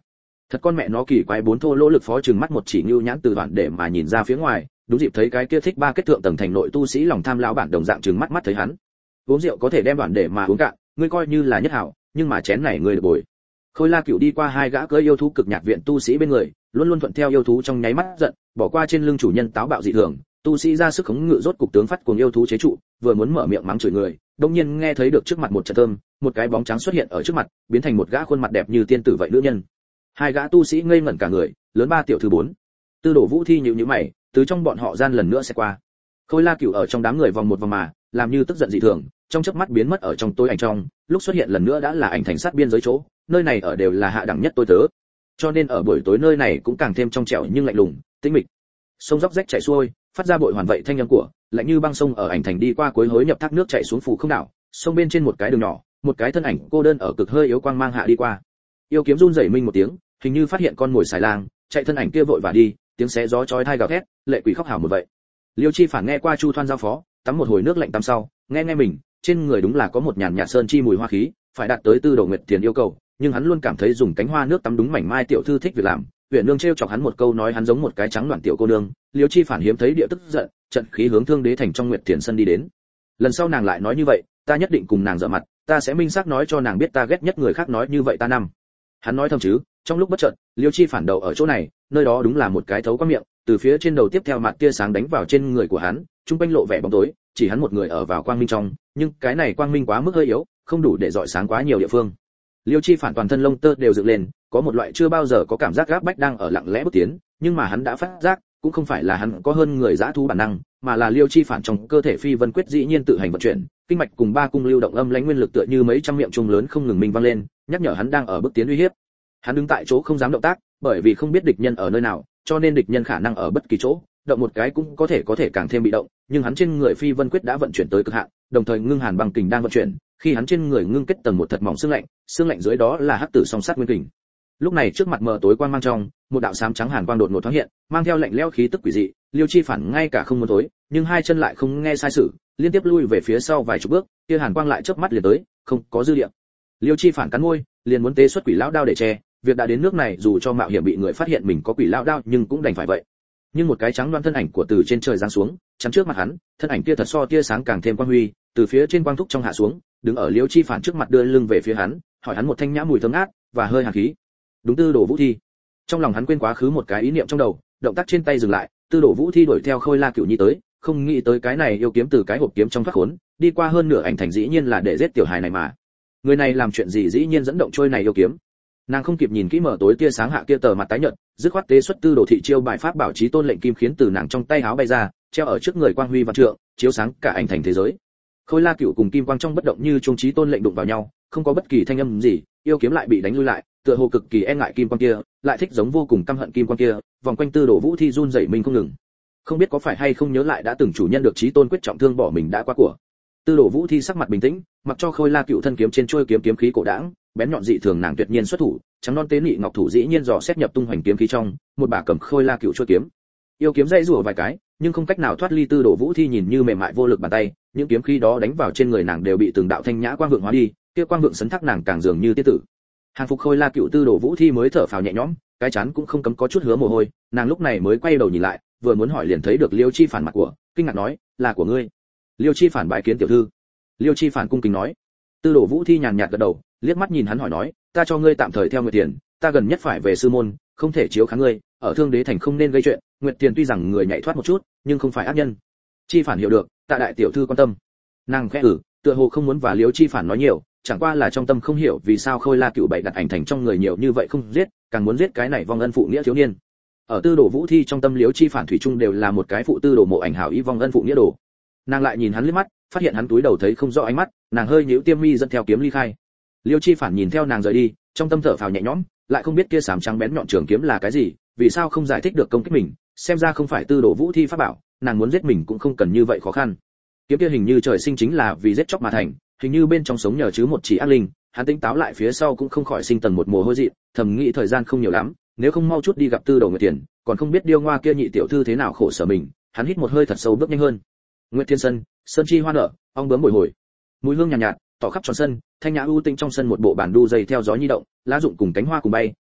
Thật con mẹ nó kỳ quái, bốn thô lỗ lực phó trừng mắt một chỉ nhu nhãn từ đoạn để mà nhìn ra phía ngoài, đúng dịp thấy cái kia thích ba kết thượng tầng thành nội tu sĩ lòng tham lão bản đồng dạng trừng mắt mắt thấy hắn. Uống rượu có thể đem đoạn để mà uống cạn, ngươi coi như là nhất hảo, nhưng mà chén này ngươi được bồi. Khôi La Cửu đi qua hai gã cưỡi yêu thú cực nhạc viện tu sĩ bên người, luôn luôn thuận theo yêu thú trong nháy mắt giận, bỏ qua trên lưng chủ nhân táo bạo dị thường, tu sĩ ra sức khống ngự rốt cục tướng phát cuồng yêu thú chế trụ, vừa muốn mở miệng mắng chửi người, đột nhiên nghe thấy được trước mặt một trận thơm, một cái bóng trắng xuất hiện ở trước mặt, biến thành một gã khuôn mặt đẹp như tiên tử vậy nữ nhân. Hai gã tu sĩ ngây ngẩn cả người, lớn ba tiểu thư bốn. Tư Đồ Vũ Thi nhíu nhíu mày, từ trong bọn họ gian lần nữa sẽ qua. Khôi La Cửu ở trong đám người vòng một vòng mà, làm như tức giận dị thường, trong chớp mắt biến mất ở trong tối ảnh trong, lúc xuất hiện lần nữa đã là ảnh thành sát biên giới chỗ, nơi này ở đều là hạ đẳng nhất tôi tớ. Cho nên ở buổi tối nơi này cũng càng thêm trong trẻo nhưng lạnh lùng, tĩnh mịch. Sông dốc rách chảy xuôi, phát ra bội hoàn vậy thanh âm của, lạnh như băng sông ở ảnh thành đi qua cuối hối nhập thác nước chảy xuống phủ không đảo, sông bên trên một cái đường nhỏ, một cái thân ảnh cô đơn ở cực hơi yếu quang mang hạ đi qua. Yêu kiếm run rẩy minh một tiếng, hình như phát hiện con mồi xài lang, chạy thân ảnh kia vội vã đi, tiếng xé gió chói tai gào thét, lệ quỷ khóc hào một vậy. Liêu Chi Phản nghe qua Chu Thoan giao phó, tắm một hồi nước lạnh tắm sau, nghe mình, trên người đúng là có một nhàn nhạt sơn chi mùi hoa khí, phải đạt tới Tư Đồ Nguyệt Tiền yêu cầu, nhưng hắn luôn cảm thấy dùng cánh hoa nước tắm đúng mảnh mai tiểu thư thích việc làm. Huyền Nương trêu chọc hắn một câu nói hắn giống một cái trắng loạn tiểu cô nương, Liêu Chi Phản hiếm thấy địa tức giận, trận khí hướng Thương Đế thành trong Nguyệt Tiền sân đi đến. Lần sau nàng lại nói như vậy, ta nhất định cùng nàng giở mặt, ta sẽ minh xác nói cho nàng biết ta ghét nhất người khác nói như vậy ta năm. Hắn nói thầm chứ, trong lúc bất chợt, Liêu Chi Phản đầu ở chỗ này, nơi đó đúng là một cái thấu qua miệng, từ phía trên đầu tiếp theo mặt tia sáng đánh vào trên người của hắn, trung quanh lộ vẻ bóng tối, chỉ hắn một người ở vào quang minh trong, nhưng cái này quang minh quá mức hơi yếu, không đủ để dọi sáng quá nhiều địa phương. Liêu Chi Phản toàn thân lông tơ đều dựng lên, có một loại chưa bao giờ có cảm giác gáp bách đang ở lặng lẽ bước tiến, nhưng mà hắn đã phát giác, cũng không phải là hắn có hơn người dã thú bản năng, mà là Liêu Chi Phản trong cơ thể phi vân quyết dĩ nhiên tự hành vận chuyển, kinh mạch cùng ba cung lưu động âm lãnh nguyên lực tựa như mấy trăm miệng trung lớn không ngừng minh vang lên, nhắc nhở hắn đang ở bước tiến uy hiếp. Hắn đứng tại chỗ không dám động tác, bởi vì không biết địch nhân ở nơi nào, cho nên địch nhân khả năng ở bất kỳ chỗ, động một cái cũng có thể càng thêm bị động, nhưng hắn trên người phi vân quyết đã vận chuyển tới cực hạn, đồng thời ngưng hàn băng kình đang vận chuyển, khi hắn trên người ngưng kết tầng một thật mỏng xương lạnh dưới đó là hắc tử song sát nguyên kình. Lúc này trước mặt mờ tối quang mang trong, một đạo xám trắng hàn quang đột ngột thoáng hiện, mang theo lạnh lẽo khí tức quỷ dị, Liêu Chi Phản ngay cả không muốn tối, nhưng hai chân lại không nghe sai sử, liên tiếp lui về phía sau vài chục bước, kia hàn quang lại chớp mắt liền tới, không có dư địa. Liêu Chi Phản cắn môi, liền muốn tế xuất quỷ lão đao để che, việc đã đến nước này dù cho mạo hiểm bị người phát hiện mình có quỷ lão đao nhưng cũng đành phải vậy. Nhưng một cái trắng đoan thân ảnh của từ trên trời giáng xuống, chắn trước mặt hắn, thân ảnh kia thật so tia sáng càng thêm quang huy, từ phía trên quang thúc trong hạ xuống, đứng ở Liêu Chi Phản trước mặt đưa lưng về phía hắn, hỏi hắn một thanh nhã mùi thơm ngát và hơi hàn khí. Đúng Tư Đồ Vũ Thi. Trong lòng hắn quên quá khứ một cái ý niệm trong đầu, động tác trên tay dừng lại, Tư Đồ Vũ Thi đuổi theo Khôi La Cửu Nhi tới, không nghĩ tới cái này yêu kiếm từ cái hộp kiếm trong thoát khốn, đi qua hơn nửa ảnh thành dĩ nhiên là để giết tiểu hài này mà. Người này làm chuyện gì dĩ nhiên dẫn động trôi này yêu kiếm. Nàng không kịp nhìn kỹ mở tối tia sáng hạ kia tờ mặt tái nhợt, dứt khoát tế xuất Tư Đồ thị chiêu bài pháp bảo chí tôn lệnh kim khiến từ nàng trong tay háo bay ra, treo ở trước người quang huy vạn trượng, chiếu sáng cả ảnh thành thế giới. Khôi La Cửu cùng kim quang trong bất động như trung chí tôn lệnh đụng vào nhau, không có bất kỳ thanh âm gì, yêu kiếm lại bị đánh lui lại, tựa hồ cực kỳ e ngại kim quang kia, lại thích giống vô cùng căm hận kim quang kia, vòng quanh Tư Đồ Vũ Thi run rẩy mình không ngừng. Không biết có phải hay không nhớ lại đã từng chủ nhân được chí tôn quyết trọng thương bỏ mình đã qua của. Tư Đồ Vũ Thi sắc mặt bình tĩnh, mặc cho Khôi La Cửu thân kiếm trên trôi kiếm kiếm khí cổ đãng, bén nhọn dị thường nàng tuyệt nhiên xuất thủ, trắng non tế nị ngọc thủ dĩ nhiên dò xét nhập tung hoành kiếm khí trong, một bà cầm Khôi La Cửu trôi kiếm. Yêu kiếm dãy rủa vài cái, nhưng không cách nào thoát ly Tư Đồ Vũ Thi nhìn như mềm mại vô lực bàn tay, những kiếm khí đó đánh vào trên người nàng đều bị từng đạo thanh nhã quang vượng hóa đi, kia quang vượng sấn thác nàng càng dường như tiên tử. Hàng phục Khôi La Cửu, Tư Đồ Vũ Thi mới thở phào nhẹ nhõm, cái chán cũng không cấm có chút hứa mồ hôi, nàng lúc này mới quay đầu nhìn lại, vừa muốn hỏi liền thấy được Liêu Chi Phản mặt của, kinh ngạc nói, là của ngươi. Liêu Chi Phản bái kiến tiểu thư. Liêu Chi Phản cung kính nói. Tư Đồ Vũ Thi nhàn nhạt gật đầu, liếc mắt nhìn hắn hỏi nói, ta cho ngươi tạm thời theo Nguyệt Tiền, ta gần nhất phải về sư môn, không thể chiếu kháng ngươi, ở Thương Đế thành không nên gây chuyện. Nguyệt Tiền tuy rằng người nhảy thoát một chút, nhưng không phải ác nhân. Chi Phản hiểu được, tạ đại tiểu thư quan tâm. Nàng khẽ tựa hồ không muốn và Liêu Chi Phản nói nhiều, chẳng qua là trong tâm không hiểu vì sao Khôi La Cửu bày đặt ảnh thành trong người nhiều như vậy không giết, càng muốn giết cái này vong ân phụ nghĩa thiếu niên. Ở Tư Đồ Vũ Thi trong tâm Liêu Chi Phản thủy chung đều là một cái phụ Tư Đồ mộ ảnh hảo ý vong ân phụ nghĩa đồ. Nàng lại nhìn hắn liếc mắt, phát hiện hắn túi đầu thấy không rõ ánh mắt, nàng hơi nhíu tiêm mi dẫn theo kiếm ly khai. Liêu Chi Phản nhìn theo nàng rời đi, trong tâm thở phào nhẹ nhõm, lại không biết kia sám trắng bén nhọn trường kiếm là cái gì, vì sao không giải thích được công kích mình, xem ra không phải Tư Đồ Vũ Thi pháp bảo, nàng muốn giết mình cũng không cần như vậy khó khăn. Kiếm kia hình như trời sinh chính là vì giết chóc mà thành, hình như bên trong sống nhờ chứ một chỉ ác linh, hắn tỉnh táo lại phía sau cũng không khỏi sinh tầng một mồ hôi dị, thầm nghĩ thời gian không nhiều lắm, nếu không mau chút đi gặp Tư Đồ Nguyệt Tiền, còn không biết điêu ngoa kia nhị tiểu thư thế nào khổ sở mình. Hắn hít một hơi thật sâu bước nhanh hơn. Nguyệt Thiên Sân, sơn chi hoa nở, ong bướm bồi hồi, mùi hương nhàn nhạt, tỏ khắp tròn sân, thanh nhã ưu tĩnh trong sân một bộ bản đu dây theo gió nhi động, lá rụng cùng cánh hoa cùng bay,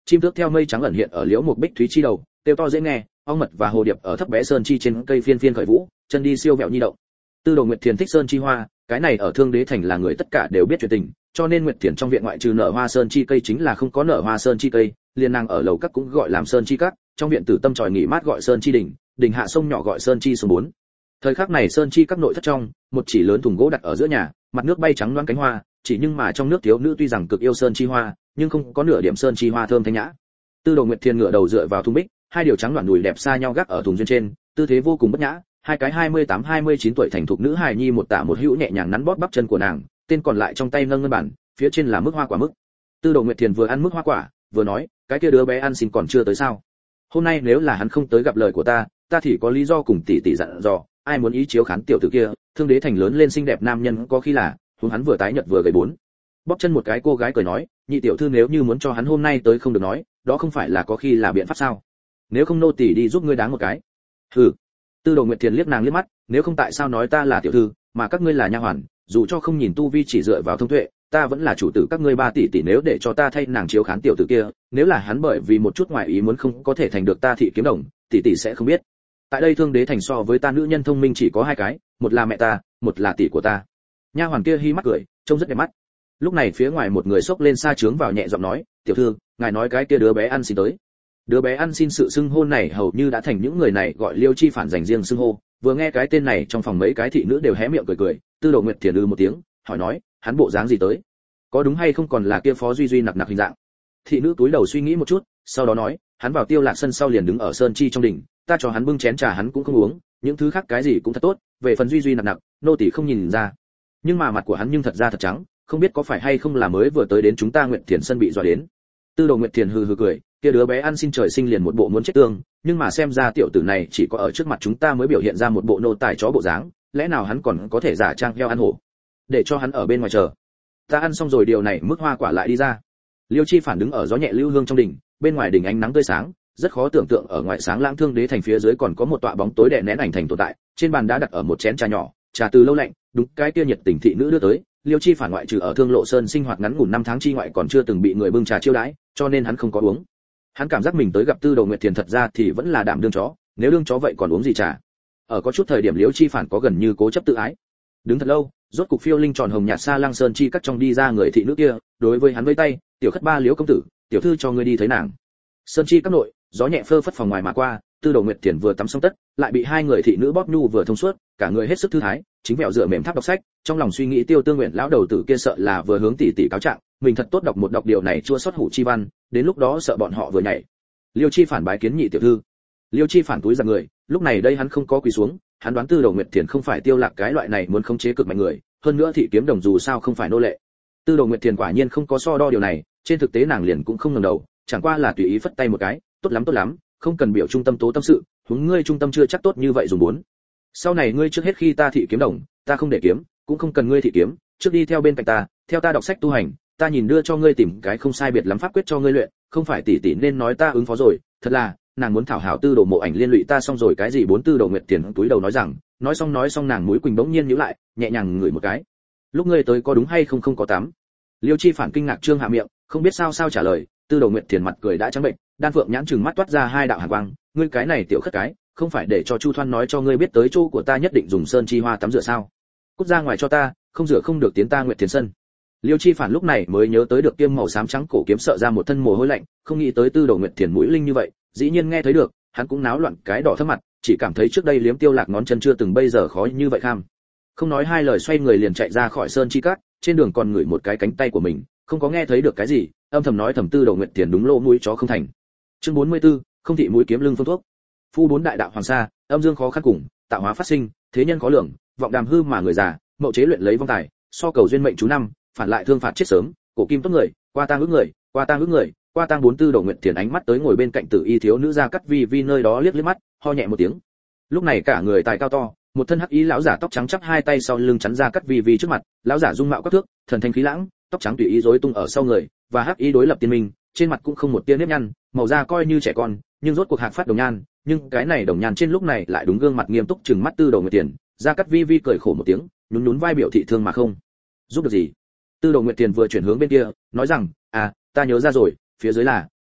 Chim tước theo mây trắng ẩn hiện ở liễu một bích thúy chi đầu, kêu to dễ nghe, ong mật và hồ điệp ở thấp bé sơn chi trên cây phiên phiên khởi vũ, chân đi siêu vẹo nhi động. Tư Đồ Nguyệt Thiền thích sơn chi hoa, cái này ở Thương Đế thành là người tất cả đều biết chuyện tình, cho nên Nguyệt Thiền trong viện ngoại trừ nở hoa sơn chi cây chính là không có nở hoa sơn chi cây, liền nàng ở lầu các cũng gọi làm sơn chi các, trong viện Tử Tâm tròi nghỉ mát gọi sơn chi đỉnh, đỉnh hạ sông nhỏ gọi sơn chi sông 4. Thời khắc này sơn chi các nội thất trong, một chỉ lớn thùng gỗ đặt ở giữa nhà, mặt nước bay trắng loáng cánh hoa, chỉ nhưng mà trong nước thiếu nữ tuy rằng cực yêu sơn chi hoa, nhưng không có nửa điểm sơn chi hoa thơm thanh nhã. Tư Đồ Nguyệt Thiền ngửa đầu dựa vào thùng bích, hai điều trắng loạn đùi đẹp xa nhau gác ở thùng duyên trên, tư thế vô cùng bất nhã, hai cái 28-29 tuổi thành thục nữ hài nhi một tả một hữu nhẹ nhàng nắn bóp bắp chân của nàng, tên còn lại trong tay nâng ngân bản, phía trên là mức hoa quả mức. Tư Đồ Nguyệt Thiền vừa ăn mức hoa quả, vừa nói, cái kia đứa bé ăn xin còn chưa tới sao? Hôm nay nếu là hắn không tới gặp lời của ta thì có lý do cùng tỷ tỷ dặn dò, ai muốn ý chiếu khán tiểu tử kia, Thương Đế thành lớn lên xinh đẹp nam nhân có khi là, huống hắn vừa tái nhợt vừa gầy 4. Bóp chân một cái cô gái cười nói, nhị tiểu thư nếu như muốn cho hắn hôm nay tới không được nói, đó không phải là có khi là biện pháp sao? Nếu không nô tỳ đi giúp ngươi đáng một cái. Hừ. Tư Đồ Nguyệt Thiền liếc nàng liếc mắt, nếu không tại sao nói ta là tiểu thư, mà các ngươi là nha hoàn, dù cho không nhìn tu vi chỉ dựa vào thông tuệ, ta vẫn là chủ tử các ngươi 3 tỷ tỷ, nếu để cho ta thay nàng chiếu khán tiểu tử kia, nếu là hắn bởi vì một chút ngoại ý muốn không có thể thành được ta thị kiếm đồng, tỷ tỷ sẽ không biết. Tại đây Thương Đế thành so với ta nữ nhân thông minh chỉ có 2 cái, một là mẹ ta, một là tỷ của ta. Nha hoàn kia hi mắt cười, trông rất đẹp mắt. Lúc này phía ngoài một người xốc lên xa trướng vào nhẹ giọng nói, tiểu thư, ngài nói cái kia đứa bé ăn xin tới. Đứa bé ăn xin sự xưng hô này hầu như đã thành những người này gọi Liêu Chi Phản dành riêng xưng hô, vừa nghe cái tên này trong phòng mấy cái thị nữ đều hé miệng cười cười. Tư Đồ Nguyệt Thiền một tiếng, hỏi nói, hắn bộ dáng gì tới? Có đúng hay không còn là kia Phó Duy Duy nặc nặc hình dạng? Thị nữ túi đầu suy nghĩ một chút, sau đó nói, hắn vào Tiêu Lạc sân sau liền đứng ở sơn chi trong đỉnh, ta cho hắn bưng chén trà hắn cũng không uống, những thứ khác cái gì cũng thật tốt, về phần Duy Duy nặc nặc, nô tỳ không nhìn ra. Nhưng mà mặt của hắn nhưng thật ra thật trắng, không biết có phải hay không là mới vừa tới đến chúng ta Nguyệt Thiền sân bị dọa đến. Tư Đồ Nguyệt Thiền hừ hừ cười, kia đứa bé ăn xin trời sinh liền một bộ muốn chết tương, nhưng mà xem ra tiểu tử này chỉ có ở trước mặt chúng ta mới biểu hiện ra một bộ nô tài chó bộ dáng, lẽ nào hắn còn có thể giả trang heo ăn hổ? Để cho hắn ở bên ngoài chờ. Ta ăn xong rồi điều này mức hoa quả lại đi ra. Liêu Chi Phản đứng ở gió nhẹ lưu hương trong đỉnh, bên ngoài đỉnh ánh nắng tươi sáng, rất khó tưởng tượng ở ngoài sáng lãng Thương Đế thành phía dưới còn có một tọa bóng tối đè nén ảnh thành tồn tại, trên bàn đã đặt ở một chén trà nhỏ, trà từ lâu lạnh, đúng cái kia nhiệt tình thị nữ đưa tới. Liêu Chi Phản ngoại trừ ở Thương Lộ Sơn sinh hoạt ngắn ngủn 5 tháng chi ngoại còn chưa từng bị người bưng trà chiêu đãi, cho nên hắn không có uống. Hắn cảm giác mình tới gặp Tư Đồ Nguyệt Thiền thật ra thì vẫn là đảm đương chó, nếu đương chó vậy còn uống gì trà. Ở có chút thời điểm Liêu Chi Phản có gần như cố chấp tự ái. Đứng thật lâu, rốt cục phiêu linh tròn hồng nhạt xa Lăng Sơn chi cắt trong đi ra người thị nữ kia, đối với hắn vẫy tay, "Tiểu Khất Ba Liễu công tử, tiểu thư cho ngươi đi thấy nàng." Sơn chi các nội, gió nhẹ phơ phất phòng ngoài mà qua, Tư Đồ Nguyệt Thiền vừa tắm xong tất, lại bị 2 người thị nữ bóp nhu vừa thông suốt, cả người hết sức thư thái, chính vẹo dựa mềm tháp đọc sách, trong lòng suy nghĩ Tiêu Tương Nguyện lão đầu tử kia sợ là vừa hướng tỷ tỷ cáo trạng, mình thật tốt đọc điều này chua xót hủ chi văn, đến lúc đó sợ bọn họ vừa nhảy. Liêu Chi Phản bái kiến nhị tiểu thư. Liêu Chi Phản túi giật người, lúc này đây hắn không có quỳ xuống, hắn đoán Tư Đồ Nguyệt Thiền không phải Tiêu Lạc cái loại này muốn khống chế cực mạnh người, hơn nữa thị kiếm đồng dù sao không phải nô lệ. Tư Đồ Nguyệt Thiền quả nhiên không có so đo điều này, trên thực tế nàng liền cũng không ngẩng đầu, chẳng qua là tùy ý phất tay một cái, tốt lắm, không cần biểu trung tâm tố tâm sự, huống ngươi trung tâm chưa chắc tốt như vậy dùng 4. Sau này ngươi trước hết khi ta thị kiếm đồng, ta không để kiếm, cũng không cần ngươi thị kiếm, trước đi theo bên cạnh ta, theo ta đọc sách tu hành, ta nhìn đưa cho ngươi tìm cái không sai biệt lắm pháp quyết cho ngươi luyện, không phải tỷ tỷ nên nói ta ứng phó rồi, thật là, nàng muốn thảo hảo Tư Đồ Mộ Ảnh liên lụy ta xong rồi cái gì 4. Tư Đồ Nguyệt Thiền túi đầu nói rằng, nói xong nàng mũi quỳnh bỗng nhiên nhíu lại, nhẹ nhàng ngửi một cái. Lúc ngươi tới có đúng hay không có tắm? Liêu Chi Phản kinh ngạc trương hạ miệng, không biết sao trả lời. Tư Đồ Nguyệt Thiền mặt cười đã trắng bệnh, đan phượng nhãn trừng mắt toát ra 2 đạo hàn quang, ngươi cái này tiểu khất cái, không phải để cho Chu Thoan nói cho ngươi biết tới chỗ của ta nhất định dùng sơn chi hoa tắm rửa sao? Cút ra ngoài cho ta, không rửa không được tiến ta Nguyệt Thiền sân. Liêu Chi Phản lúc này mới nhớ tới được kiêm màu xám trắng cổ kiếm sợ ra một thân mồ hôi lạnh, không nghĩ tới Tư Đồ Nguyệt Thiền mũi linh như vậy, dĩ nhiên nghe thấy được, hắn cũng náo loạn cái đỏ thẫm mặt, chỉ cảm thấy trước đây liếm Tiêu Lạc ngón chân chưa từng bây giờ khó như vậy kham. Không nói 2 lời xoay người liền chạy ra khỏi sơn chi cát, trên đường còn ngửi một cái cánh tay của mình, không có nghe thấy được cái gì, âm thầm nói thầm Tư Đồ Nguyệt Thiền đúng lỗ mũi chó không thành. Chương 44, không thị mũi kiếm lưng phương thuốc. Phu 4 đại đạo hoàng sa, âm dương khó khăn cùng, tạo hóa phát sinh, thế nhân khó lường, vọng đàm hư mà người già, mậu chế luyện lấy vong tài, so cầu duyên mệnh chú năm, phản lại thương phạt chết sớm, cổ kim tốt người, qua tang ước người, qua tang 4. Tư Đồ Nguyệt Thiền ánh mắt tới ngồi bên cạnh Tử Y thiếu nữ Gia Cát Vi Vi nơi đó liếc mắt, ho nhẹ một tiếng. Lúc này cả người tài cao to, một thân hắc ý lão giả tóc trắng chắp 2 tay sau lưng chắn Gia Cát Vi Vi trước mặt, lão giả dung mạo các thước, thần thanh khí lãng, tóc trắng tùy ý rối tung ở sau người, và hắc ý đối lập tiên minh, trên mặt cũng không một tia nếp nhăn, màu da coi như trẻ con, nhưng rốt cuộc hạc phát đồng nhan, nhưng cái này đồng nhan trên lúc này lại đúng gương mặt nghiêm túc trừng mắt Tư Đồ Nguyệt Thiền. Gia Cát Vi Vi cười khổ một tiếng, nhún vai biểu thị thương mà không giúp được gì. Tư Đồ Nguyệt Thiền vừa chuyển hướng bên kia, nói rằng, ta nhớ ra rồi, phía dưới là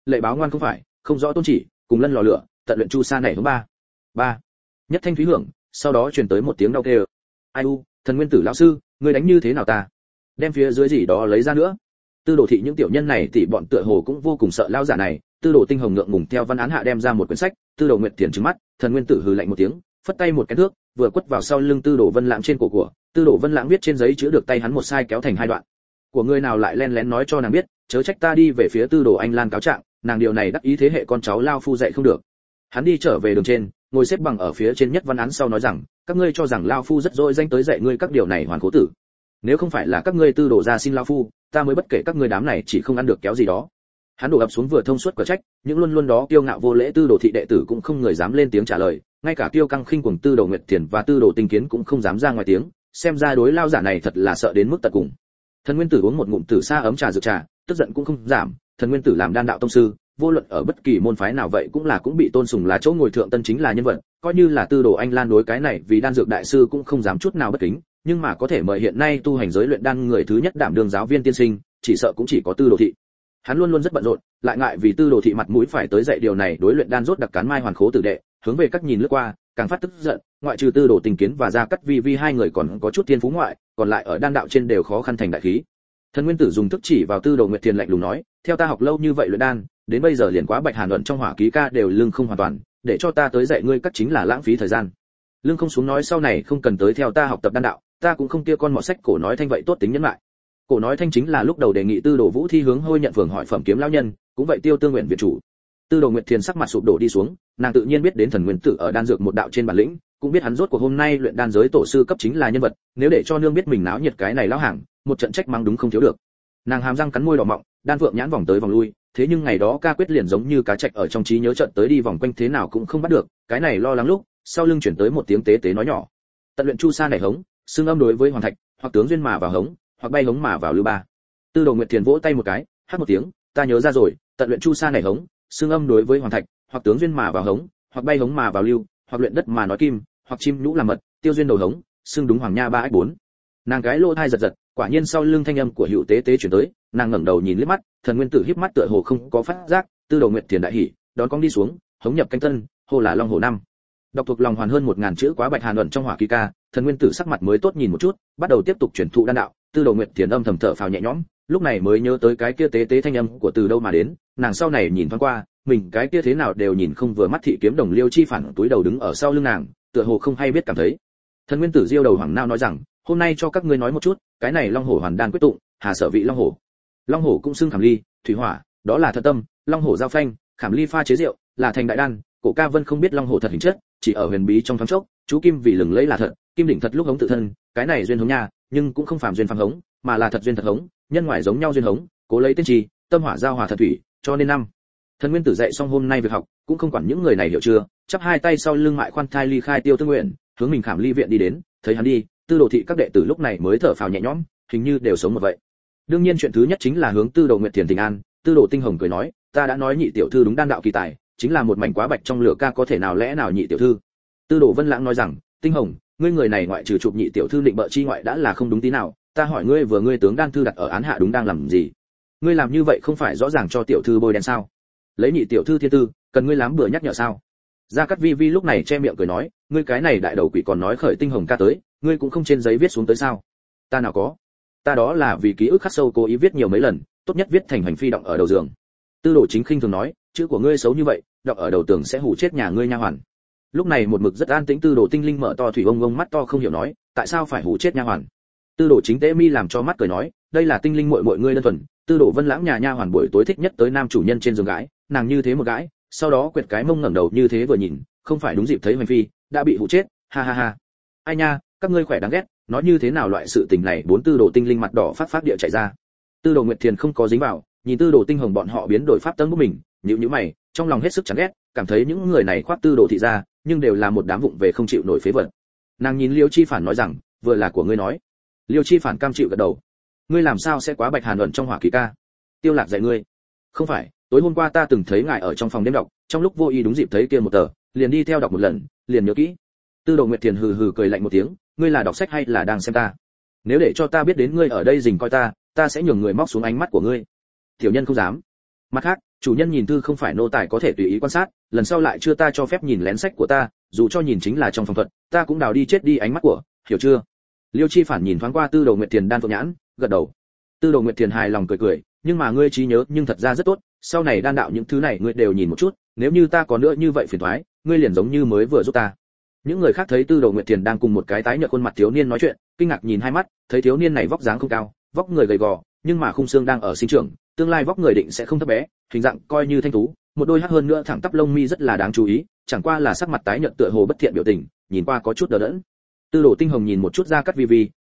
lệ báo ngoan không phải, không rõ tôn chỉ, cùng lân lò lửa, tận luyện chu sa này hướng ba. Nhất thanh thúy hưởng, sau đó truyền tới một tiếng đau kêu. Ai u, Thần Nguyên Tử lão sư, ngươi đánh như thế nào ta? Đem phía dưới gì đó lấy ra nữa. Tư đồ thị những tiểu nhân này tỷ bọn tựa hồ cũng vô cùng sợ lao giả này. Tư đồ tinh hồng ngượng ngùng theo văn án hạ đem ra một quyển sách. Tư đồ Nguyệt Thiền trừng mắt, Thần Nguyên Tử hừ lạnh một tiếng, phất tay một cái thước, vừa quất vào sau lưng Tư đồ Vân Lãng trên cổ của. Tư đồ Vân Lãng viết trên giấy chữ được tay hắn một sai kéo thành hai đoạn. Của ngươi nào lại len lén nói cho nàng biết, chớ trách ta đi về phía Tư đồ Anh Lan cáo trạng, nàng điều này đắc ý thế hệ con cháu lao phu dạy không được. Hắn đi trở về đường trên, ngồi xếp bằng ở phía trên nhất văn án sau nói rằng, các ngươi cho rằng lao phu rất dỗi danh tới dạy ngươi các điều này hoàn cố tử. Nếu không phải là các ngươi Tư đồ ra xin lao phu, ta mới bất kể các ngươi đám này chỉ không ăn được kéo gì đó. Hắn đổ ập xuống vừa thông suốt quả trách, những luôn luôn đó kiêu ngạo vô lễ Tư đồ thị đệ tử cũng không người dám lên tiếng trả lời, ngay cả kiêu căng khinh cuồng Tư đồ Nguyệt Thiền và Tư đồ Tinh Kiến cũng không dám ra ngoài tiếng, xem ra đối lao giả này thật là sợ đến mức tận cùng. Thần Nguyên Tử uống một ngụm tử sa ấm trà dược trà, tức giận cũng không giảm. Thần Nguyên Tử làm đan đạo tông sư, vô luận ở bất kỳ môn phái nào vậy cũng bị tôn sùng là chỗ ngồi thượng tân chính là nhân vật, coi như là Tư đồ Anh Lan đối cái này vì đan dược đại sư cũng không dám chút nào bất kính, nhưng mà có thể mời hiện nay tu hành giới luyện đan người thứ nhất đảm đương giáo viên tiên sinh, chỉ sợ cũng chỉ có Tư đồ thị. Hắn luôn luôn rất bận rộn, lại ngại vì Tư đồ thị mặt mũi phải tới dạy điều này đối luyện đan rốt đặc cán mai hoàn khố tử đệ, hướng về các nhìn lướt qua, càng phát tức giận, ngoại trừ Tư đồ Tình Kiến và Gia Cát Vi Vi hai người còn có chút thiên phú ngoại, còn lại ở đan đạo trên đều khó khăn thành đại khí. Thần Nguyên Tử dùng thức chỉ vào Tư đồ Nguyệt Thiền lạnh lùng nói, theo ta học lâu như vậy luyện đan, đến bây giờ liền quá Bạch Hàn luận trong hỏa ký ca đều lưng không hoàn toàn, để cho ta tới dạy ngươi các chính là lãng phí thời gian. Lưng không xuống nói sau này không cần tới theo ta học tập đan đạo, ta cũng không kia con mọ sách Cổ Nói Thanh vậy tốt tính nhẫn lại. Cổ Nói Thanh chính là lúc đầu đề nghị Tư đồ Vũ Thi hướng Hôi nhận phường hỏi phẩm kiếm lão nhân, cũng vậy Tiêu Tương nguyện viện chủ. Tư đồ Nguyệt Thiền sắc mặt sụp đổ đi xuống, nàng tự nhiên biết đến Thần Nguyên Tử ở đan dược một đạo trên bản lĩnh, cũng biết hắn rốt cuộc hôm nay luyện đan giới tổ sư cấp chính là nhân vật, nếu để cho nương biết mình náo nhiệt cái này lão hàng, một trận trách mắng đúng không thiếu được. Nàng hàm răng cắn môi đỏ mọng, đan vượng nhãn vòng tới vòng lui, thế nhưng ngày đó ca quyết liền giống như cá trạch ở trong trí nhớ trận tới đi vòng quanh thế nào cũng không bắt được, cái này lo lắng lúc, sau lưng chuyển tới một tiếng tế tế nói nhỏ. Tận luyện chu sa nảy hống, xương âm đối với hoàng thạch, hoặc tướng duyên mà vào hống, hoặc bay hống mà vào lưu ba. Tư đồ Nguyệt Thiền vỗ tay một cái, hát một tiếng, ta nhớ ra rồi, tận luyện chu sa nảy hống, xương âm đối với hoàng thạch, hoặc tướng duyên mà vào hống, hoặc bay hống mà vào lưu, hoặc luyện đất mà nói kim, hoặc chim nhũ làm mật, tiêu duyên đầu hống, xương đúng hoàng nha ba ách bốn. Nàng cái lỗ thai giật giật, quả nhiên sau lưng thanh âm của Hữu Tế Tế chuyển tới, nàng ngẩng đầu nhìn liếc mắt, Thần Nguyên Tử híp mắt tựa hồ không có phát giác, Tư đồ Nguyệt Thiền đại hỉ, đón cong đi xuống, hống nhập canh tân, hô là long hổ năm. Đọc thuộc lòng hoàn hơn 1000 chữ quá Bạch Hàn luận trong hỏa kỳ ca, Thần Nguyên Tử sắc mặt mới tốt nhìn một chút, bắt đầu tiếp tục truyền thụ đan đạo. Tư đồ Nguyệt Thiền âm thầm thở phào nhẹ nhõm, lúc này mới nhớ tới cái kia tế tế thanh âm của từ đâu mà đến, nàng sau này nhìn thoáng qua, mình cái kia thế nào đều nhìn không vừa mắt thị kiếm đồng Liêu Chi phản túi đầu đứng ở sau lưng nàng, tựa hồ không hay biết cảm thấy. Thần Nguyên Tử diêu đầu hoàng nao nói rằng, hôm nay cho các ngươi nói một chút, cái này long hổ hoàn đan quyết tụng, hà sở vị long hổ. Long hổ cũng xưng khảm ly, thủy hỏa, đó là thật tâm, long hổ giao phanh, khảm ly pha chế rượu, là thành đại đan. Cổ ca vân không biết long hổ thật hình chất, chỉ ở huyền bí trong thoáng chốc, chú kim vì lừng lấy là thật, kim đỉnh thật lúc hống tự thân, cái này duyên hống nha, nhưng cũng không phàm duyên phàm hống, mà là thật duyên thật hống, nhân ngoài giống nhau duyên hống, cố lấy tiên trì, tâm hỏa giao hòa thật thủy, cho nên năm. Thần Nguyên Tử dạy xong hôm nay việc học, cũng không quản những người này hiểu chưa, chắp hai tay sau lưng mại khoan thai ly khai Tiêu Tương nguyện, hướng mình khảm ly viện đi đến, thấy hắn đi, Tư đồ thị các đệ tử lúc này mới thở phào nhẹ nhõm, hình như đều sống một vậy. Đương nhiên chuyện thứ nhất chính là hướng Tư đồ Nguyệt Thiền tình an. Tư đồ Tinh Hồng cười nói, ta đã nói nhị tiểu thư đúng đan đạo kỳ tài, chính là một mảnh quá bạch trong lửa ca có thể nào lẽ nào nhị tiểu thư. Tư đồ Vân Lãng nói rằng, Tinh Hồng, ngươi người này ngoại trừ chụp nhị tiểu thư định bợ chi ngoại đã là không đúng tí nào, ta hỏi ngươi vừa ngươi tướng đan thư đặt ở án hạ đúng đang làm gì? Ngươi làm như vậy không phải rõ ràng cho tiểu thư bôi đen sao? Lấy nhị tiểu thư thiên tư, cần ngươi lắm bừa nhắc nhở sao? Gia Cát Vi Vi lúc này che miệng cười nói, ngươi cái này đại đầu quỷ còn nói khởi Tinh Hồng ca tới, ngươi cũng không trên giấy viết xuống tới sao? Ta nào có, ta đó là vì ký ức khắc sâu cố ý viết nhiều mấy lần, tốt nhất viết thành hành phi động ở đầu giường. Tư đồ Chính Khinh thường nói, chữ của ngươi xấu như vậy, đọc ở đầu tường sẽ hù chết nhà ngươi nha hoàn. Lúc này một mực rất an tĩnh Tư đồ Tinh Linh mở to thủy ông ông mắt to không hiểu nói, tại sao phải hù chết nha hoàn? Tư đồ Chính Tế Mi làm cho mắt cười nói, đây là Tinh Linh muội muội ngươi đơn thuần. Tư đồ Vân Lãng nhà nha hoàn buổi tối thích nhất tới nam chủ nhân trên giường gái, nàng như thế một gái, sau đó quẹt cái mông ngẩng đầu như thế vừa nhìn, không phải đúng dịp thấy hành phi, đã bị hù chết, ha ha ha. Ai nha, các ngươi khỏe đáng ghét, nói như thế nào loại sự tình này? Bốn Tư đồ Tinh Linh mặt đỏ phát địa chạy ra. Tư đồ Nguyệt Thiền không có dính vào, nhìn Tư đồ Tinh Hồng bọn họ biến đổi pháp tấn của mình, nhíu mày, trong lòng hết sức chán ghét, cảm thấy những người này khoác Tư đồ thị ra, nhưng đều là một đám vụng về không chịu nổi phế vật. Nàng nhìn Liêu Chi Phản nói rằng, vừa là của ngươi nói. Liêu Chi Phản cam chịu gật đầu. Ngươi làm sao sẽ quá Bạch Hàn luận trong hỏa kỳ ca? Tiêu Lạc dạy ngươi. Không phải, tối hôm qua ta từng thấy ngài ở trong phòng đêm đọc, trong lúc vô ý đúng dịp thấy kia một tờ, liền đi theo đọc một lần, liền nhớ kỹ. Tư đồ Nguyệt Thiền hừ hừ cười lạnh một tiếng, ngươi là đọc sách hay là đang xem ta? Nếu để cho ta biết đến ngươi ở đây rình coi ta, ta sẽ nhường người móc xuống ánh mắt của ngươi. Tiểu nhân không dám. Mặt khác, chủ nhân nhìn thư không phải nô tài có thể tùy ý quan sát, lần sau lại chưa ta cho phép nhìn lén sách của ta, dù cho nhìn chính là trong phòng thuật, ta cũng đào đi chết đi ánh mắt của, hiểu chưa? Liêu Chi Phản nhìn thoáng qua Tư Đồ Nguyệt Thiền đan phượng nhãn, gật đầu. Tư Đồ Nguyệt Thiền hài lòng cười cười, nhưng mà ngươi trí nhớ nhưng thật ra rất tốt, sau này đan đạo những thứ này ngươi đều nhìn một chút, nếu như ta có nữa như vậy phiền toái, ngươi liền giống như mới vừa giúp ta. Những người khác thấy Tư Đồ Nguyệt Thiền đang cùng một cái tái nhợt khuôn mặt thiếu niên nói chuyện, kinh ngạc nhìn hai mắt, thấy thiếu niên này vóc dáng không cao, vóc người gầy gò, nhưng mà khung xương đang ở sinh trưởng, tương lai vóc người định sẽ không thấp bé, hình dạng coi như thanh tú, một đôi hắc hơn nữa thẳng tắp lông mi rất là đáng chú ý, chẳng qua là sắc mặt tái nhợt tựa hồ bất thiện biểu tình, nhìn qua có chút đờ đẫn. Tư Đồ Tinh Hồng nhìn một chút Gia Cát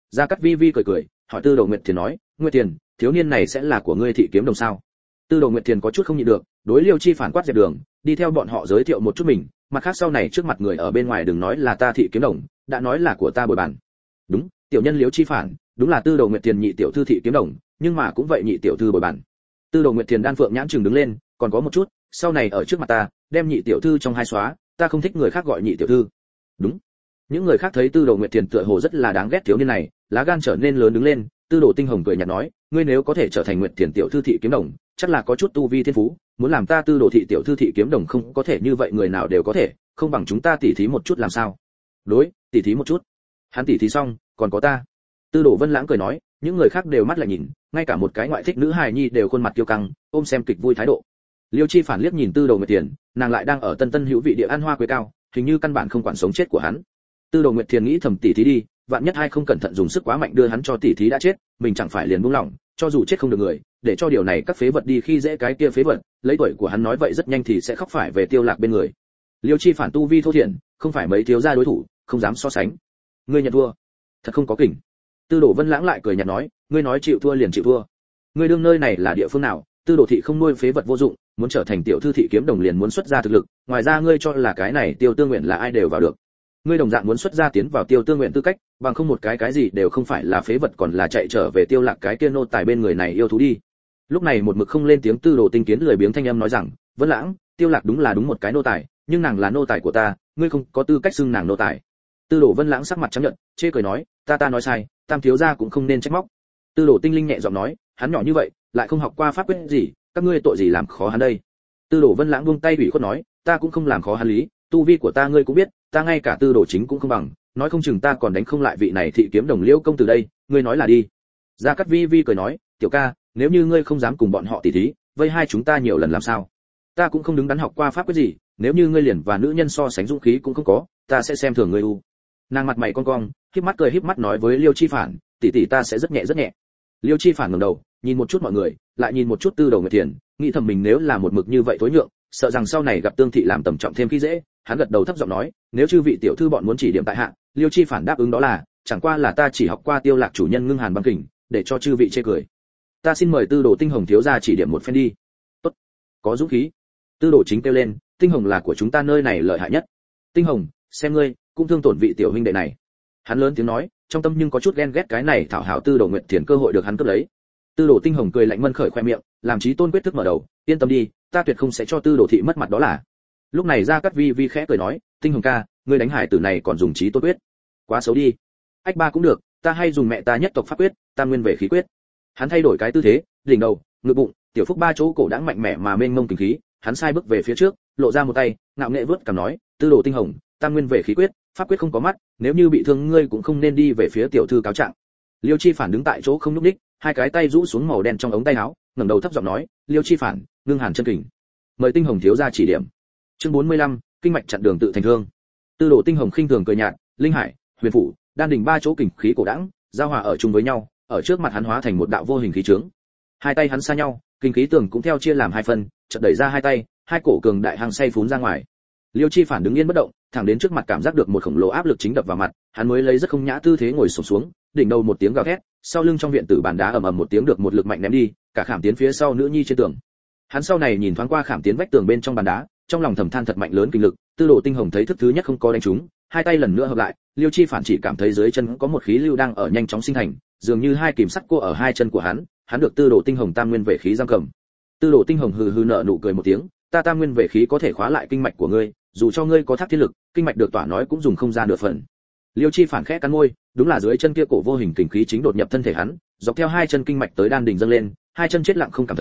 Vi Vi cười cười, hỏi Tư Đồ Nguyệt Thiền nói, Nguyệt Thiền, thiếu niên này sẽ là của ngươi thị kiếm đồng sao? Tư Đồ Nguyệt Thiền có chút không nhịn được, đối Liêu Chi Phản quát dẹp đường, đi theo bọn họ giới thiệu một chút mình, mặt khác sau này trước mặt người ở bên ngoài đừng nói là ta thị kiếm đồng, đã nói là của ta bồi bàn. Đúng, tiểu nhân Liêu Chi Phản, đúng là Tư Đồ Nguyệt Thiền nhị tiểu thư thị kiếm đồng, nhưng mà cũng vậy nhị tiểu thư bồi bàn. Tư Đồ Nguyệt Thiền đan phượng nhãn chừng đứng lên, còn có một chút, sau này ở trước mặt ta, đem nhị tiểu thư trong hai xóa, ta không thích người khác gọi nhị tiểu thư. Đúng. Những người khác thấy Tư Đồ Nguyệt Thiền tựa hồ rất là đáng ghét thiếu niên này, lá gan trở nên lớn đứng lên, Tư Đồ Tinh Hồng cười nhạt nói, ngươi nếu có thể trở thành Nguyệt Thiền tiểu thư thị kiếm đồng, chắc là có chút tu vi thiên phú, muốn làm ta Tư Đồ thị tiểu thư thị kiếm đồng không có thể như vậy người nào đều có thể, không bằng chúng ta tỉ thí một chút làm sao? Đối, tỉ thí một chút. Hắn tỉ thí xong, còn có ta. Tư Đồ Vân Lãng cười nói, những người khác đều mắt lại nhìn, ngay cả một cái ngoại thích nữ hài nhi đều khuôn mặt kiêu căng, ôm xem kịch vui thái độ. Liêu Chi Phản liếc nhìn Tư Đồ Nguyệt Thiền, nàng lại đang ở tân tân hữu vị địa ăn hoa quế cao, hình như căn bản không quản sống chết của hắn. Tư Đồ Nguyệt Thiền nghĩ thầm tỉ thí đi, vạn nhất hai không cẩn thận dùng sức quá mạnh đưa hắn cho tỉ thí đã chết, mình chẳng phải liền buông lỏng, cho dù chết không được người, để cho điều này các phế vật đi khi dễ cái kia phế vật, lấy tuổi của hắn nói vậy rất nhanh thì sẽ khóc phải về Tiêu Lạc bên người. Liêu Chi Phản tu vi thô thiển, không phải mấy thiếu gia đối thủ, không dám so sánh. Ngươi nhận thua, thật không có kỉnh. Tư Đồ Vân Lãng lại cười nhạt nói, ngươi nói chịu thua liền chịu thua. Ngươi đương nơi này là địa phương nào? Tư Đồ thị không nuôi phế vật vô dụng, muốn trở thành tiểu thư thị kiếm đồng liền muốn xuất ra thực lực, ngoài ra ngươi cho là cái này Tiêu Tương Nguyện là ai đều vào được. Ngươi đồng dạng muốn xuất ra tiến vào Tiêu Tương Nguyện tư cách, bằng không một cái gì đều không phải là phế vật còn là chạy trở về Tiêu Lạc cái kia nô tài bên người này yêu thú đi. Lúc này một mực không lên tiếng Tư Đồ Tinh Kiến lười biếng thanh âm nói rằng, Vân Lãng, Tiêu Lạc đúng là đúng một cái nô tài, nhưng nàng là nô tài của ta, ngươi không có tư cách xưng nàng nô tài. Tư Đồ Vân Lãng sắc mặt trắng nhợt, chê cười nói, ta nói sai, Tam thiếu gia cũng không nên trách móc. Tư Đồ Tinh Linh nhẹ giọng nói, hắn nhỏ như vậy, lại không học qua pháp quyết gì, các ngươi tội gì làm khó hắn đây? Tư Đồ Vân Lãng buông tay ủy khuất nói, ta cũng không làm khó hắn lý, tu vi của ta ngươi cũng biết, ta ngay cả Tư Đồ chính cũng không bằng, nói không chừng ta còn đánh không lại vị này thị kiếm đồng Liễu công từ đây, ngươi nói là đi. Gia Cát Vi Vi cười nói, tiểu ca, nếu như ngươi không dám cùng bọn họ tỉ thí, vây hai chúng ta nhiều lần làm sao? Ta cũng không đứng đắn học qua pháp quyết gì, nếu như ngươi liền và nữ nhân so sánh dũng khí cũng không có, ta sẽ xem thường ngươi u. Nàng mặt mày cong cong, híp mắt cười híp mắt nói với Liêu Chi Phản, tỷ tỷ ta sẽ rất nhẹ rất nhẹ. Liêu Chi Phản ngẩng đầu, nhìn một chút mọi người, lại nhìn một chút Tư Đồ Nguyệt Thiền, nghĩ thầm mình nếu là một mực như vậy tối nhượng, sợ rằng sau này gặp Tương thị làm tầm trọng thêm khi dễ, hắn gật đầu thấp giọng nói, nếu chư vị tiểu thư bọn muốn chỉ điểm tại hạ, Liêu Chi Phản đáp ứng đó là, chẳng qua là ta chỉ học qua Tiêu Lạc chủ nhân ngưng hàn băng kình, để cho chư vị chê cười. Ta xin mời Tư Đồ Tinh Hồng thiếu gia chỉ điểm một phen đi. Tốt, có dũng khí. Tư Đồ chính kêu lên, Tinh Hồng là của chúng ta nơi này lợi hại nhất. Tinh Hồng, xem ngươi, cũng thương tổn vị tiểu huynh đệ này. Hắn lớn tiếng nói, trong tâm nhưng có chút ghen ghét cái này thảo hảo Tư Đồ Nguyệt Thiền cơ hội được hắn cướp lấy. Tư Đồ Tinh Hồng cười lạnh mân khởi khoe miệng, làm chí tôn quyết thức mở đầu, yên tâm đi, ta tuyệt không sẽ cho Tư Đồ thị mất mặt đó là. Lúc này Gia Cát Vi Vi khẽ cười nói, Tinh Hồng ca, ngươi đánh hải tử này còn dùng chí tôn quyết, quá xấu đi. Ách ba cũng được, ta hay dùng mẹ ta nhất tộc pháp quyết, tam nguyên về khí quyết. Hắn thay đổi cái tư thế, đỉnh đầu, ngực bụng, tiểu phúc ba chỗ cổ đãng mạnh mẽ mà mênh mông kinh khí, hắn sai bước về phía trước, lộ ra một tay, ngạo nghễ vớt cằm nói, Tư Đồ Tinh Hồng, tam nguyên về khí quyết, pháp quyết không có mắt, nếu như bị thương ngươi cũng không nên đi về phía tiểu thư cáo trạng. Liêu Chi Phản đứng tại chỗ không nhúc nhích, hai cái tay rũ xuống màu đen trong ống tay áo, ngẩng đầu thấp giọng nói, Liêu Chi Phản, ngưng hàn chân kình, mời Tinh Hồng thiếu gia chỉ điểm. Chương 45, kinh mạch chặn đường tự thành thương. Tư Đồ Tinh Hồng khinh thường cười nhạt, linh hải, huyền phủ, đan đỉnh ba chỗ kình khí cổ đãng, giao hòa ở chung với nhau, ở trước mặt hắn hóa thành một đạo vô hình khí trướng. Hai tay hắn xa nhau, kinh khí tường cũng theo chia làm hai phần, chợt đẩy ra hai tay, hai cổ cường đại hăng say phún ra ngoài. Liêu Chi Phản đứng yên bất động, thẳng đến trước mặt cảm giác được một khổng lồ áp lực chính đập vào mặt, hắn mới lấy rất không nhã tư thế ngồi xổm xuống, đỉnh đầu một tiếng gào thét, sau lưng trong viện tử bàn đá ầm ầm một tiếng được một lực mạnh ném đi, cả khảm tiến phía sau nữ nhi trên tường. Hắn sau này nhìn thoáng qua khảm tiến vách tường bên trong bàn đá, trong lòng thầm than thật mạnh lớn kinh lực, Tư Đồ Tinh Hồng thấy thức thứ nhất không có đánh trúng, hai tay lần nữa hợp lại, Liêu Chi Phản chỉ cảm thấy dưới chân có một khí lưu đang ở nhanh chóng sinh thành, dường như hai kìm sắt cô ở hai chân của hắn được Tư Đồ Tinh Hồng tam nguyên về khí giam cầm. Tư Đồ Tinh Hồng hừ hừ nở nụ cười một tiếng, ta tam nguyên về khí có thể khóa lại kinh mạch của ngươi, dù cho ngươi có thác thiên lực, kinh mạch được tỏa nói cũng dùng không ra nửa phần. Liêu Chi Phản khẽ cắn môi, đúng là dưới chân kia cổ vô hình kình khí chính đột nhập thân thể hắn, dọc theo hai chân kinh mạch tới đan đỉnh dâng lên, hai chân chết lặng không cảm thấy,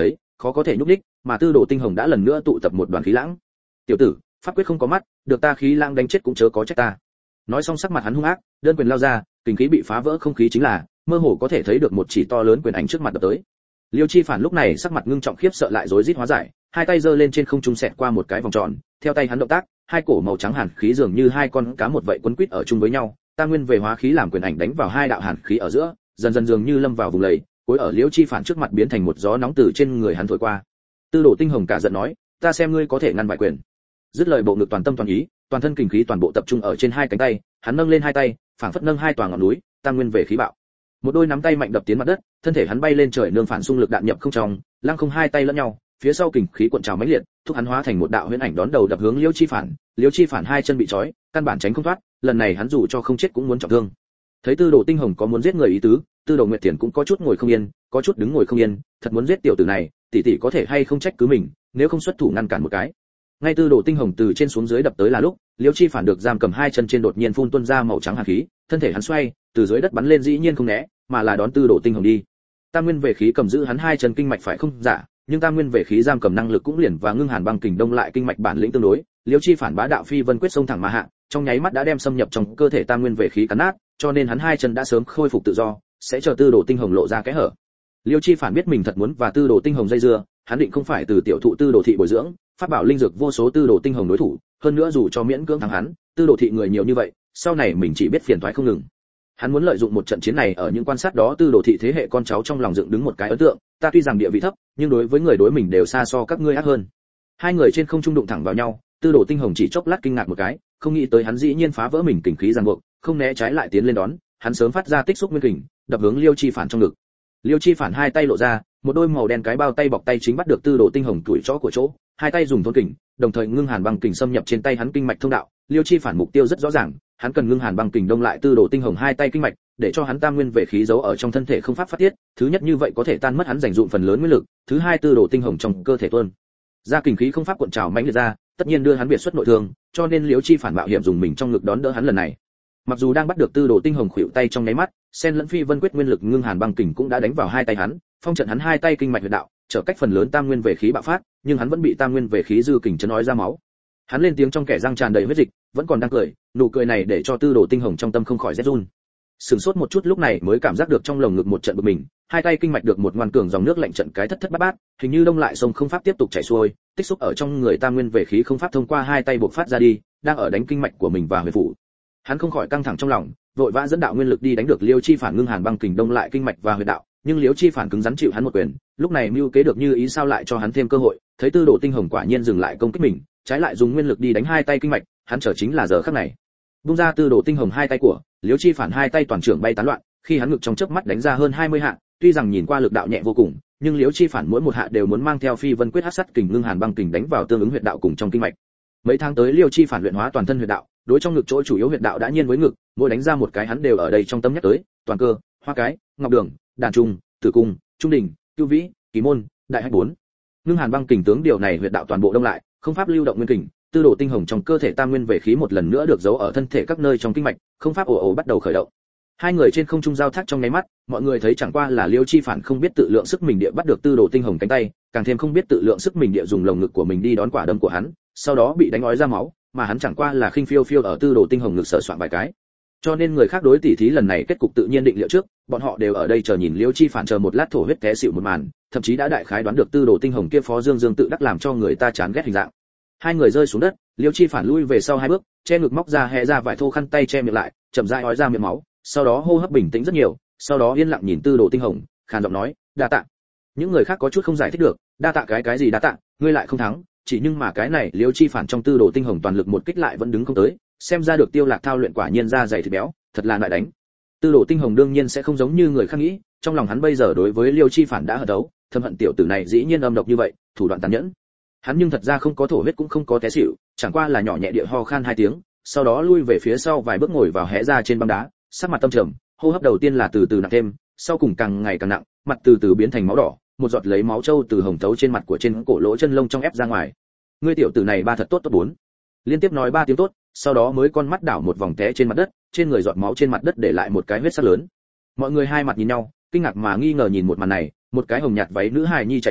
khó có thể nhúc nhích, mà Tư Đồ Tinh Hồng đã lần nữa tụ tập một đoàn khí lãng. "Tiểu tử, pháp quyết không có mắt, được ta khí lãng đánh chết cũng chớ có trách ta." Nói xong sắc mặt hắn hung ác, đơn quyền lao ra, kình khí bị phá vỡ không khí chính là, mơ hồ có thể thấy được một chỉ to lớn quyền ảnh trước mặt đập tới. Liêu Chi Phản lúc này sắc mặt ngưng trọng khiếp sợ lại rối rít hóa giải, hai tay giơ lên trên không trung xẹt qua một cái vòng tròn, theo tay hắn động tác, hai cổ màu trắng hàn khí dường như hai con cá một vậy quấn quýt ở chung với nhau, tam nguyên về hóa khí làm quyền ảnh đánh vào hai đạo hàn khí ở giữa, dần dần dường như lâm vào vùng lầy, cuối ở Liêu Chi Phản trước mặt biến thành một gió nóng từ trên người hắn thổi qua. Tư Đồ Tinh Hồng cả giận nói, "Ta xem ngươi có thể ngăn vài quyền." Dứt lời bộ ngực toàn tâm toàn ý, toàn thân kình khí toàn bộ tập trung ở trên hai cánh tay, hắn nâng lên hai tay, phảng phất nâng hai tòa ngọn núi, tam nguyên về khí bạo. Một đôi nắm tay mạnh đập tiến mặt đất, thân thể hắn bay lên trời nương phản xung lực đạn nhập không trong, lăng không hai tay lẫn nhau, phía sau kình khí cuộn trào mãnh liệt, thúc hắn hóa thành một đạo huyễn ảnh đón đầu đập hướng Liêu Chi Phản. Liêu Chi Phản hai chân bị trói, căn bản tránh không thoát, lần này hắn dù cho không chết cũng muốn trọng thương. Thấy Tư Đồ Tinh Hồng có muốn giết người ý tứ, Tư Đồ Nguyệt Thiền cũng có chút ngồi không yên, có chút đứng ngồi không yên, thật muốn giết tiểu tử này, tỷ tỷ có thể hay không trách cứ mình, nếu không xuất thủ ngăn cản một cái. Ngay Tư Đồ Tinh Hồng từ trên xuống dưới đập tới là lúc, Liêu Chi Phản được giam cầm hai chân trên đột nhiên phun tuôn ra màu trắng hàn khí, thân thể hắn xoay, từ dưới đất bắn lên dĩ nhiên không né, mà là đón Tư Đồ Tinh Hồng đi. Tam nguyên về khí cầm giữ hắn hai chân kinh mạch phải không giả, nhưng tam nguyên về khí giam cầm năng lực cũng liền và ngưng hàn băng kình đông lại kinh mạch bản lĩnh tương đối. Liêu Chi Phản bá đạo phi vân quyết xông thẳng mà hạ, trong nháy mắt đã đem xâm nhập trong cơ thể tam nguyên về khí cắn nát, cho nên hắn hai chân đã sớm khôi phục tự do, sẽ chờ Tư Đồ Tinh Hồng lộ ra kẽ hở. Liêu Chi Phản biết mình thật muốn và Tư Đồ Tinh Hồng dây dưa, hắn định không phải từ tiểu thụ Tư Đồ thị bồi dưỡng, phát bảo linh dược vô số Tư Đồ Tinh Hồng đối thủ, hơn nữa dù cho miễn cưỡng thắng hắn, Tư Đồ thị người nhiều như vậy, sau này mình chỉ biết phiền toái không ngừng. Hắn muốn lợi dụng một trận chiến này ở những quan sát đó Tư Đồ thị thế hệ con cháu trong lòng dựng đứng một cái ấn tượng, ta tuy rằng địa vị thấp, nhưng đối với người đối mình đều xa so các ngươi ác hơn. Hai người trên không trung đụng thẳng vào nhau, Tư Đồ Tinh Hồng chỉ chốc lát kinh ngạc một cái, không nghĩ tới hắn dĩ nhiên phá vỡ mình kình khí ràng buộc, không né trái lại tiến lên đón, hắn sớm phát ra tích xúc nguyên kình, đập hướng Liêu Chi Phản trong ngực. Liêu Chi Phản hai tay lộ ra, một đôi màu đen cái bao tay bọc tay chính bắt được Tư Đồ Tinh Hồng tuổi chó của chỗ, hai tay dùng thôn kình, đồng thời ngưng hàn băng kình xâm nhập trên tay hắn kinh mạch thông đạo. Liêu Chi Phản mục tiêu rất rõ ràng, hắn cần ngưng hàn băng kình đông lại Tư Đồ Tinh Hồng hai tay kinh mạch, để cho hắn tam nguyên về khí giấu ở trong thân thể không pháp phát tiết, thứ nhất như vậy có thể tan mất hắn dành dụm phần lớn nguyên lực, thứ hai Tư Đồ Tinh Hồng trong cơ thể tuôn ra kình khí không pháp cuộn trào mãnh liệt ra, tất nhiên đưa hắn biệt xuất nội thương, cho nên Liêu Chi Phản mạo hiểm dùng mình trong ngực đón đỡ hắn lần này. Mặc dù đang bắt được Tư Đồ Tinh Hồng khuỵu tay trong nháy mắt, sen lẫn phi vân quyết nguyên lực ngưng hàn băng kình cũng đã đánh vào hai tay hắn, phong trận hắn hai tay kinh mạch huyệt đạo, trở cách phần lớn tam nguyên về khí bạo phát, nhưng hắn vẫn bị tam nguyên về khí dư kình chấn ói ra máu. Hắn lên tiếng trong kẻ răng tràn đầy huyết dịch, vẫn còn đang cười, nụ cười này để cho Tư Đồ Tinh Hồng trong tâm không khỏi rét run. Sửng sốt một chút lúc này mới cảm giác được trong lồng ngực một trận bực mình, hai tay kinh mạch được một ngoan cường dòng nước lạnh trận cái thất thất bát bát, hình như đông lại sông không pháp tiếp tục chảy xuôi, tích xúc ở trong người tam nguyên về khí không pháp thông qua hai tay bộc phát ra đi, đang ở đánh kinh mạch của mình và huyệt phủ. Hắn không khỏi căng thẳng trong lòng, vội vã dẫn đạo nguyên lực đi đánh được Liêu Chi Phản ngưng hàn băng kình đông lại kinh mạch và huyệt đạo, nhưng Liêu Chi Phản cứng rắn chịu hắn một quyền, lúc này mưu kế được như ý sao lại cho hắn thêm cơ hội, thấy Tư Đồ Tinh Hồng quả nhiên dừng lại công kích mình, trái lại dùng nguyên lực đi đánh hai tay kinh mạch, hắn chờ chính là giờ khắc này. Bung ra Tư Đồ Tinh Hồng hai tay của, Liêu Chi Phản hai tay toàn trưởng bay tán loạn, khi hắn ngực trong chớp mắt đánh ra hơn 20 hạ, tuy rằng nhìn qua lực đạo nhẹ vô cùng, nhưng Liêu Chi Phản mỗi một hạ đều muốn mang theo phi vân quyết hắc sắt kình ngưng hàn băng kình đánh vào tương ứng huyệt đạo cùng trong kinh mạch. Mấy tháng tới Liêu Chi Phản luyện hóa toàn thân huyệt đạo, đối trong ngực chỗ chủ yếu huyệt đạo đã nhiên với ngực, mỗi đánh ra một cái hắn đều ở đây trong tâm nhắc tới, toàn cơ, hoa cái, ngọc đường, đàn trung, tử cung, trung đình, cưu vĩ, kỳ môn, đại hách bốn. Ngưng hàn băng kình tướng điều này huyệt đạo toàn bộ đông lại, không pháp lưu động nguyên kình, Tư Đồ Tinh Hồng trong cơ thể tam nguyên về khí một lần nữa được giấu ở thân thể các nơi trong kinh mạch, không pháp ồ ồ bắt đầu khởi động. Hai người trên không trung giao thác trong nháy mắt, mọi người thấy chẳng qua là Liêu Chi Phản không biết tự lượng sức mình địa bắt được Tư Đồ Tinh Hồng cánh tay, càng thêm không biết tự lượng sức mình địa dùng lồng ngực của mình đi đón quả đấm của hắn, sau đó bị đánh ói ra máu, mà hắn chẳng qua là khinh phiêu phiêu ở Tư Đồ Tinh Hồng ngực sờ soạn vài cái. Cho nên người khác đối tỉ thí lần này kết cục tự nhiên định liệu trước, bọn họ đều ở đây chờ nhìn Liêu Chi Phản chờ một lát thổ huyết té xỉu một màn, thậm chí đã đại khái đoán được Tư Đồ Tinh Hồng kia phó dương dương tự đắc làm cho người ta chán ghét hình dạng. Hai người rơi xuống đất, Liêu Chi Phản lui về sau hai bước, che ngực móc ra hé ra vải thô khăn tay che miệng lại, chậm rãi ói ra miệng máu, sau đó hô hấp bình tĩnh rất nhiều, sau đó yên lặng nhìn Tư Đồ Tinh Hồng, khàn giọng nói, đa tạ. Những người khác có chút không giải thích được, đa tạ cái gì đa tạ, ngươi lại không thắng, chỉ nhưng mà cái này Liêu Chi Phản trong Tư Đồ Tinh Hồng toàn lực một kích lại vẫn đứng không tới, xem ra được Tiêu Lạc thao luyện quả nhiên da dày thịt béo, thật là lại đánh. Tư Đồ Tinh Hồng đương nhiên sẽ không giống như người khác nghĩ, trong lòng hắn bây giờ đối với Liêu Chi Phản đã hận đấu, thâm hận tiểu tử này dĩ nhiên âm độc như vậy, thủ đoạn tàn nhẫn. Hắn nhưng thật ra không có thổ huyết cũng không có té xỉu, chẳng qua là nhỏ nhẹ địa ho khan hai tiếng, sau đó lui về phía sau vài bước ngồi vào hé ra trên băng đá, sắc mặt tâm trầm, hô hấp đầu tiên là từ từ nặng thêm, sau cùng càng ngày càng nặng, mặt từ từ biến thành máu đỏ, một giọt lấy máu trâu từ hồng thấu trên mặt của trên cổ lỗ chân lông trong ép ra ngoài. Ngươi tiểu tử này ba thật tốt tốt bốn. Liên tiếp nói ba tiếng tốt, sau đó mới con mắt đảo một vòng té trên mặt đất, trên người giọt máu trên mặt đất để lại một cái huyết sắc lớn. Mọi người hai mặt nhìn nhau, kinh ngạc mà nghi ngờ nhìn một màn này, một cái hồng nhạt váy nữ hài nhi chạy ra,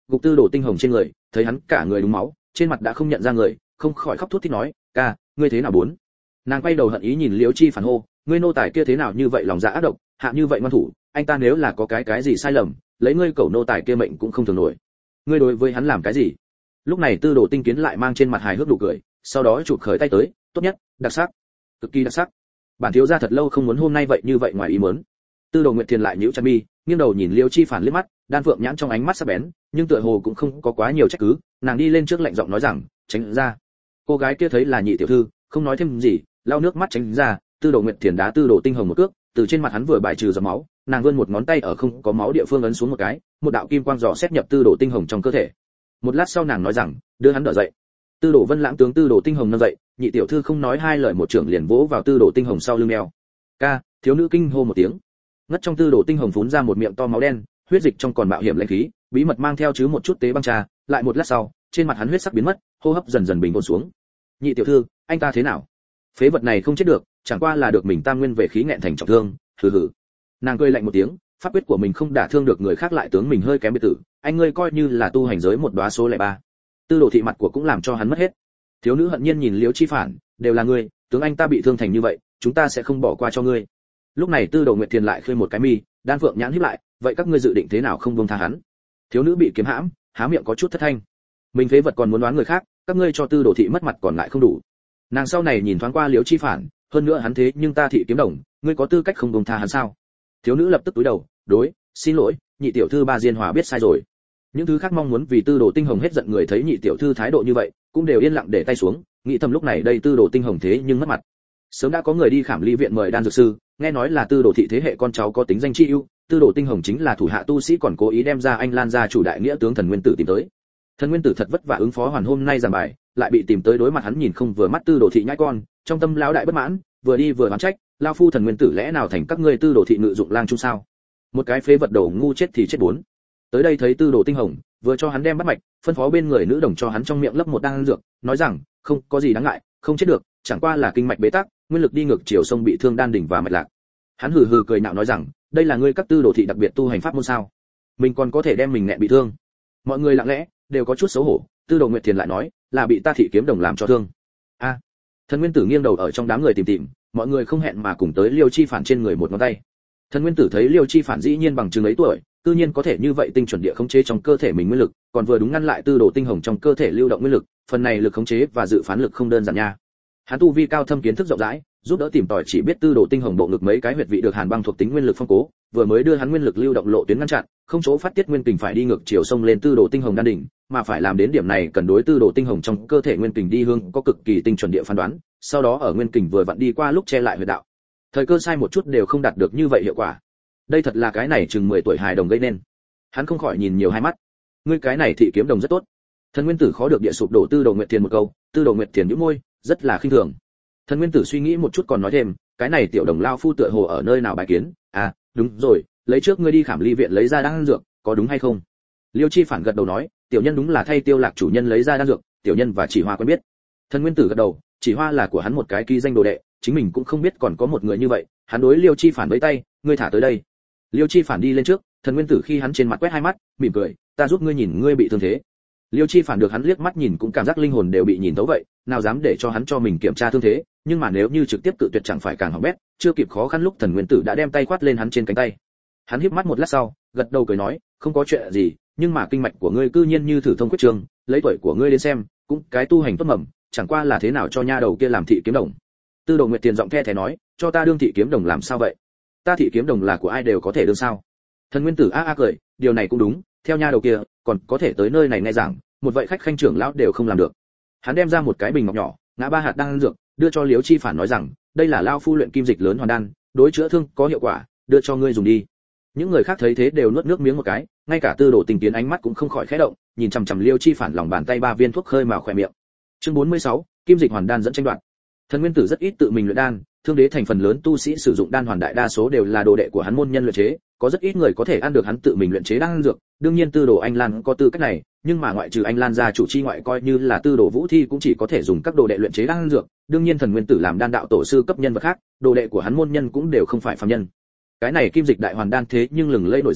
gục tư đồ tinh hồng trên người, thấy hắn cả người đúng máu, trên mặt đã không nhận ra người, không khỏi khóc thút thít nói, ca, ngươi thế nào bốn? Nàng quay đầu hận ý nhìn Liễu Chi Phản hô, ngươi nô tài kia thế nào như vậy lòng dạ ác độc, hạ như vậy ngoan thủ, anh ta nếu là có cái gì sai lầm, lấy ngươi cẩu nô tài kia mệnh cũng không thường nổi. Ngươi đối với hắn làm cái gì? Lúc này Tư Đồ Tinh Kiến lại mang trên mặt hài hước nụ cười, sau đó chụp khởi tay tới, tốt nhất, đặc sắc, cực kỳ đặc sắc. Bản thiếu gia thật lâu không muốn hôm nay vậy như vậy ngoài ý muốn. Tư Đồ Nguyệt Thiền lại nhíu chặt mi, nghiêng đầu nhìn Liễu Chi Phản liếc mắt, đan phượng nhãn trong ánh mắt sắc bén, nhưng tựa hồ cũng không có quá nhiều trách cứ, nàng đi lên trước lạnh giọng nói rằng, tránh ra. Cô gái kia thấy là nhị tiểu thư, không nói thêm gì, lau nước mắt tránh ra. Tư Đồ Nguyệt Thiền đá Tư Đồ Tinh Hồng một cước, từ trên mặt hắn vừa bài trừ giọt máu, nàng vươn một ngón tay ở không có máu địa phương ấn xuống một cái, một đạo kim quang dò xét nhập Tư Đồ Tinh Hồng trong cơ thể. Một lát sau nàng nói rằng, đưa hắn đỡ dậy. Tư Đồ Vân Lãng tướng Tư Đồ Tinh Hồng nâng dậy, nhị tiểu thư không nói hai lời một trưởng liền vỗ vào Tư Đồ Tinh Hồng sau lưng eo. Ca, thiếu nữ kinh hô một tiếng. Ngất trong Tư Đồ Tinh Hồng phún ra một miệng to máu đen, huyết dịch trong còn mạo hiểm lãnh khí, bí mật mang theo chứ một chút tế băng trà, lại một lát sau, trên mặt hắn huyết sắc biến mất, hô hấp dần dần bình ổn xuống. Nhị tiểu thư, anh ta thế nào? Phế vật này không chết được, chẳng qua là được mình tam nguyên về khí nghẹn thành trọng thương, hừ hừ. Nàng cười lạnh một tiếng, pháp quyết của mình không đả thương được người khác lại tướng mình hơi kém biệt tử, anh ngươi coi như là tu hành giới một đóa số lẻ ba. Tư Đồ thị mặt của cũng làm cho hắn mất hết. Thiếu nữ hận nhiên nhìn Liễu Chi Phản, đều là ngươi, tướng anh ta bị thương thành như vậy, chúng ta sẽ không bỏ qua cho ngươi. Lúc này Tư Đồ Nguyệt Thiền lại khơi một cái mi, đan phượng nhãn híp lại, vậy các ngươi dự định thế nào không buông tha hắn? Thiếu nữ bị kiếm hãm, há miệng có chút thất thanh. Mình phế vật còn muốn đoán người khác, các ngươi cho Tư Đồ thị mất mặt còn lại không đủ. Nàng sau này nhìn thoáng qua Liễu Chi Phản, hơn nữa hắn thế nhưng ta thị kiếm đồng, ngươi có tư cách không buông tha hắn sao? Thiếu nữ lập tức cúi đầu, đối, xin lỗi, nhị tiểu thư Ba Diên Hòa biết sai rồi. Những thứ khác mong muốn vì Tư Đồ Tinh Hồng hết giận người thấy nhị tiểu thư thái độ như vậy, cũng đều yên lặng để tay xuống, nghĩ thầm lúc này đây Tư Đồ Tinh Hồng thế nhưng mất mặt. Sớm đã có người đi khảm ly viện mời đan dược sư, nghe nói là Tư Đồ thị thế hệ con cháu có tính danh chi ưu, Tư Đồ Tinh Hồng chính là thủ hạ tu sĩ còn cố ý đem ra anh Lan gia chủ đại nghĩa tướng Thần Nguyên Tử tìm tới. Thần Nguyên Tử thật vất vả ứng phó hoàn hôm nay giảng bài, lại bị tìm tới đối mặt hắn nhìn không vừa mắt Tư Đồ thị nhãi con, trong tâm lão đại bất mãn, vừa đi vừa oán trách, lao phu Thần Nguyên Tử lẽ nào thành các ngươi Tư Đồ thị ngự dụng lang chung sao? Một cái phế vật đầu ngu chết thì chết bốn. Tới đây thấy Tư Đồ Tinh Hồng, vừa cho hắn đem bắt mạch, phân phó bên người nữ đồng cho hắn trong miệng lấp một đan dược, nói rằng, không có gì đáng ngại, không chết được, chẳng qua là kinh mạch bế tắc, nguyên lực đi ngược chiều sông bị thương đan đỉnh và mạch lạc. Hắn hừ hừ cười nhạo nói rằng, đây là ngươi các Tư Đồ thị đặc biệt tu hành pháp môn sao? Mình còn có thể đem mình nghẹn bị thương. Mọi người lặng lẽ, đều có chút xấu hổ. Tư Đồ Nguyệt Thiền lại nói, là bị ta thị kiếm đồng làm cho thương. A. Thần Nguyên Tử nghiêng đầu ở trong đám người tìm tìm, mọi người không hẹn mà cùng tới Liêu Chi Phản trên người một ngón tay. Thần Nguyên Tử thấy Liêu Chi Phản dĩ nhiên bằng chừng ấy tuổi, tự nhiên có thể như vậy tinh chuẩn địa khống chế trong cơ thể mình nguyên lực, còn vừa đúng ngăn lại Tư Đồ Tinh Hồng trong cơ thể lưu động nguyên lực, phần này lực khống chế và dự phán lực không đơn giản nha. Hắn tu vi cao thâm kiến thức rộng rãi, giúp đỡ tìm tòi chỉ biết Tư Đồ Tinh Hồng bộ ngực mấy cái huyệt vị được hàn băng thuộc tính nguyên lực phong cố, vừa mới đưa hắn nguyên lực lưu động lộ tuyến ngăn chặn, không chỗ phát tiết nguyên kình phải đi ngược chiều sông lên Tư Đồ Tinh Hồng đan đỉnh, mà phải làm đến điểm này cần đối Tư Đồ Tinh Hồng trong cơ thể nguyên kình đi hướng có cực kỳ tinh chuẩn địa phán đoán, sau đó ở nguyên kình vừa vặn đi qua lúc che lại huyệt đạo. Thời cơ sai một chút đều không đạt được như vậy hiệu quả. Đây thật là cái này chừng 10 tuổi hài đồng gây nên. Hắn không khỏi nhìn nhiều hai mắt. Ngươi cái này thị kiếm đồng rất tốt. Thần Nguyên Tử khó được địa sụp đổ Tư Đồ Nguyệt Thiền một câu, Tư Đồ Nguyệt Thiền nhếch môi, rất là khinh thường. Thần Nguyên Tử suy nghĩ một chút còn nói thêm, cái này tiểu đồng lao phu tựa hồ ở nơi nào bài kiến, à, đúng rồi, lấy trước ngươi đi khảm ly viện lấy ra đan dược, có đúng hay không? Liêu Chi Phản gật đầu nói, tiểu nhân đúng là thay Tiêu Lạc chủ nhân lấy ra đan dược, tiểu nhân và Chỉ Hoa quen biết. Thần Nguyên Tử gật đầu, Chỉ Hoa là của hắn một cái ký danh đồ đệ, chính mình cũng không biết còn có một người như vậy, hắn đối Liêu Chi Phản vẫy tay, ngươi thả tới đây. Liêu Chi Phản đi lên trước, Thần Nguyên Tử khi hắn trên mặt quét hai mắt, mỉm cười, ta giúp ngươi nhìn ngươi bị thương thế. Liêu Chi Phản được hắn liếc mắt nhìn cũng cảm giác linh hồn đều bị nhìn thấu vậy, nào dám để cho hắn cho mình kiểm tra thương thế, nhưng mà nếu như trực tiếp cự tuyệt chẳng phải càng hỏng bét, chưa kịp khó khăn lúc Thần Nguyên Tử đã đem tay quát lên hắn trên cánh tay. Hắn híp mắt một lát sau, gật đầu cười nói, không có chuyện gì, nhưng mà kinh mạch của ngươi cư nhiên như thử thông quyết trường, lấy tuổi của ngươi đến xem, cũng cái tu hành tốt mầm, chẳng qua là thế nào cho nha đầu kia làm thị kiếm đồng. Tư Đồ Nguyệt Tiền giọng the thé nói, cho ta đương thị kiếm đồng làm sao vậy? Ta thị kiếm đồng là của ai đều có thể đương sao? Thần Nguyên Tử a a cười, điều này cũng đúng, theo nha đầu kia, còn có thể tới nơi này nghe giảng, một vậy khách khanh trưởng lão đều không làm được. Hắn đem ra một cái bình ngọc nhỏ, ngã 3 hạt đan dược, đưa cho Liễu Chi Phản nói rằng, đây là lao phu luyện kim dịch lớn hoàn đan, đối chữa thương có hiệu quả, đưa cho ngươi dùng đi. Những người khác thấy thế đều nuốt nước miếng một cái, ngay cả Tư Đồ Tình Tiến ánh mắt cũng không khỏi khẽ động, nhìn chằm chằm Liễu Chi Phản lòng bàn tay 3 viên thuốc khơi mào khỏe miệng. Chương 46, kim dịch hoàn đan dẫn tranh đoạt. Thần Nguyên Tử rất ít tự mình luyện đan, thương đế thành phần lớn tu sĩ sử dụng đan hoàn đại đa số đều là đồ đệ của hắn môn nhân luyện chế, có rất ít người có thể ăn được hắn tự mình luyện chế đan dược, đương nhiên Tư Đồ Anh Lan có tư cách này, nhưng mà ngoại trừ Anh Lan gia chủ chi ngoại coi như là Tư Đồ Vũ Thi cũng chỉ có thể dùng các đồ đệ luyện chế đan dược, đương nhiên Thần Nguyên Tử làm đan đạo tổ sư cấp nhân vật khác, đồ đệ của hắn môn nhân cũng đều không phải phàm nhân. Cái này kim dịch đại hoàn đan thế nhưng lừng lẫy nổi danh,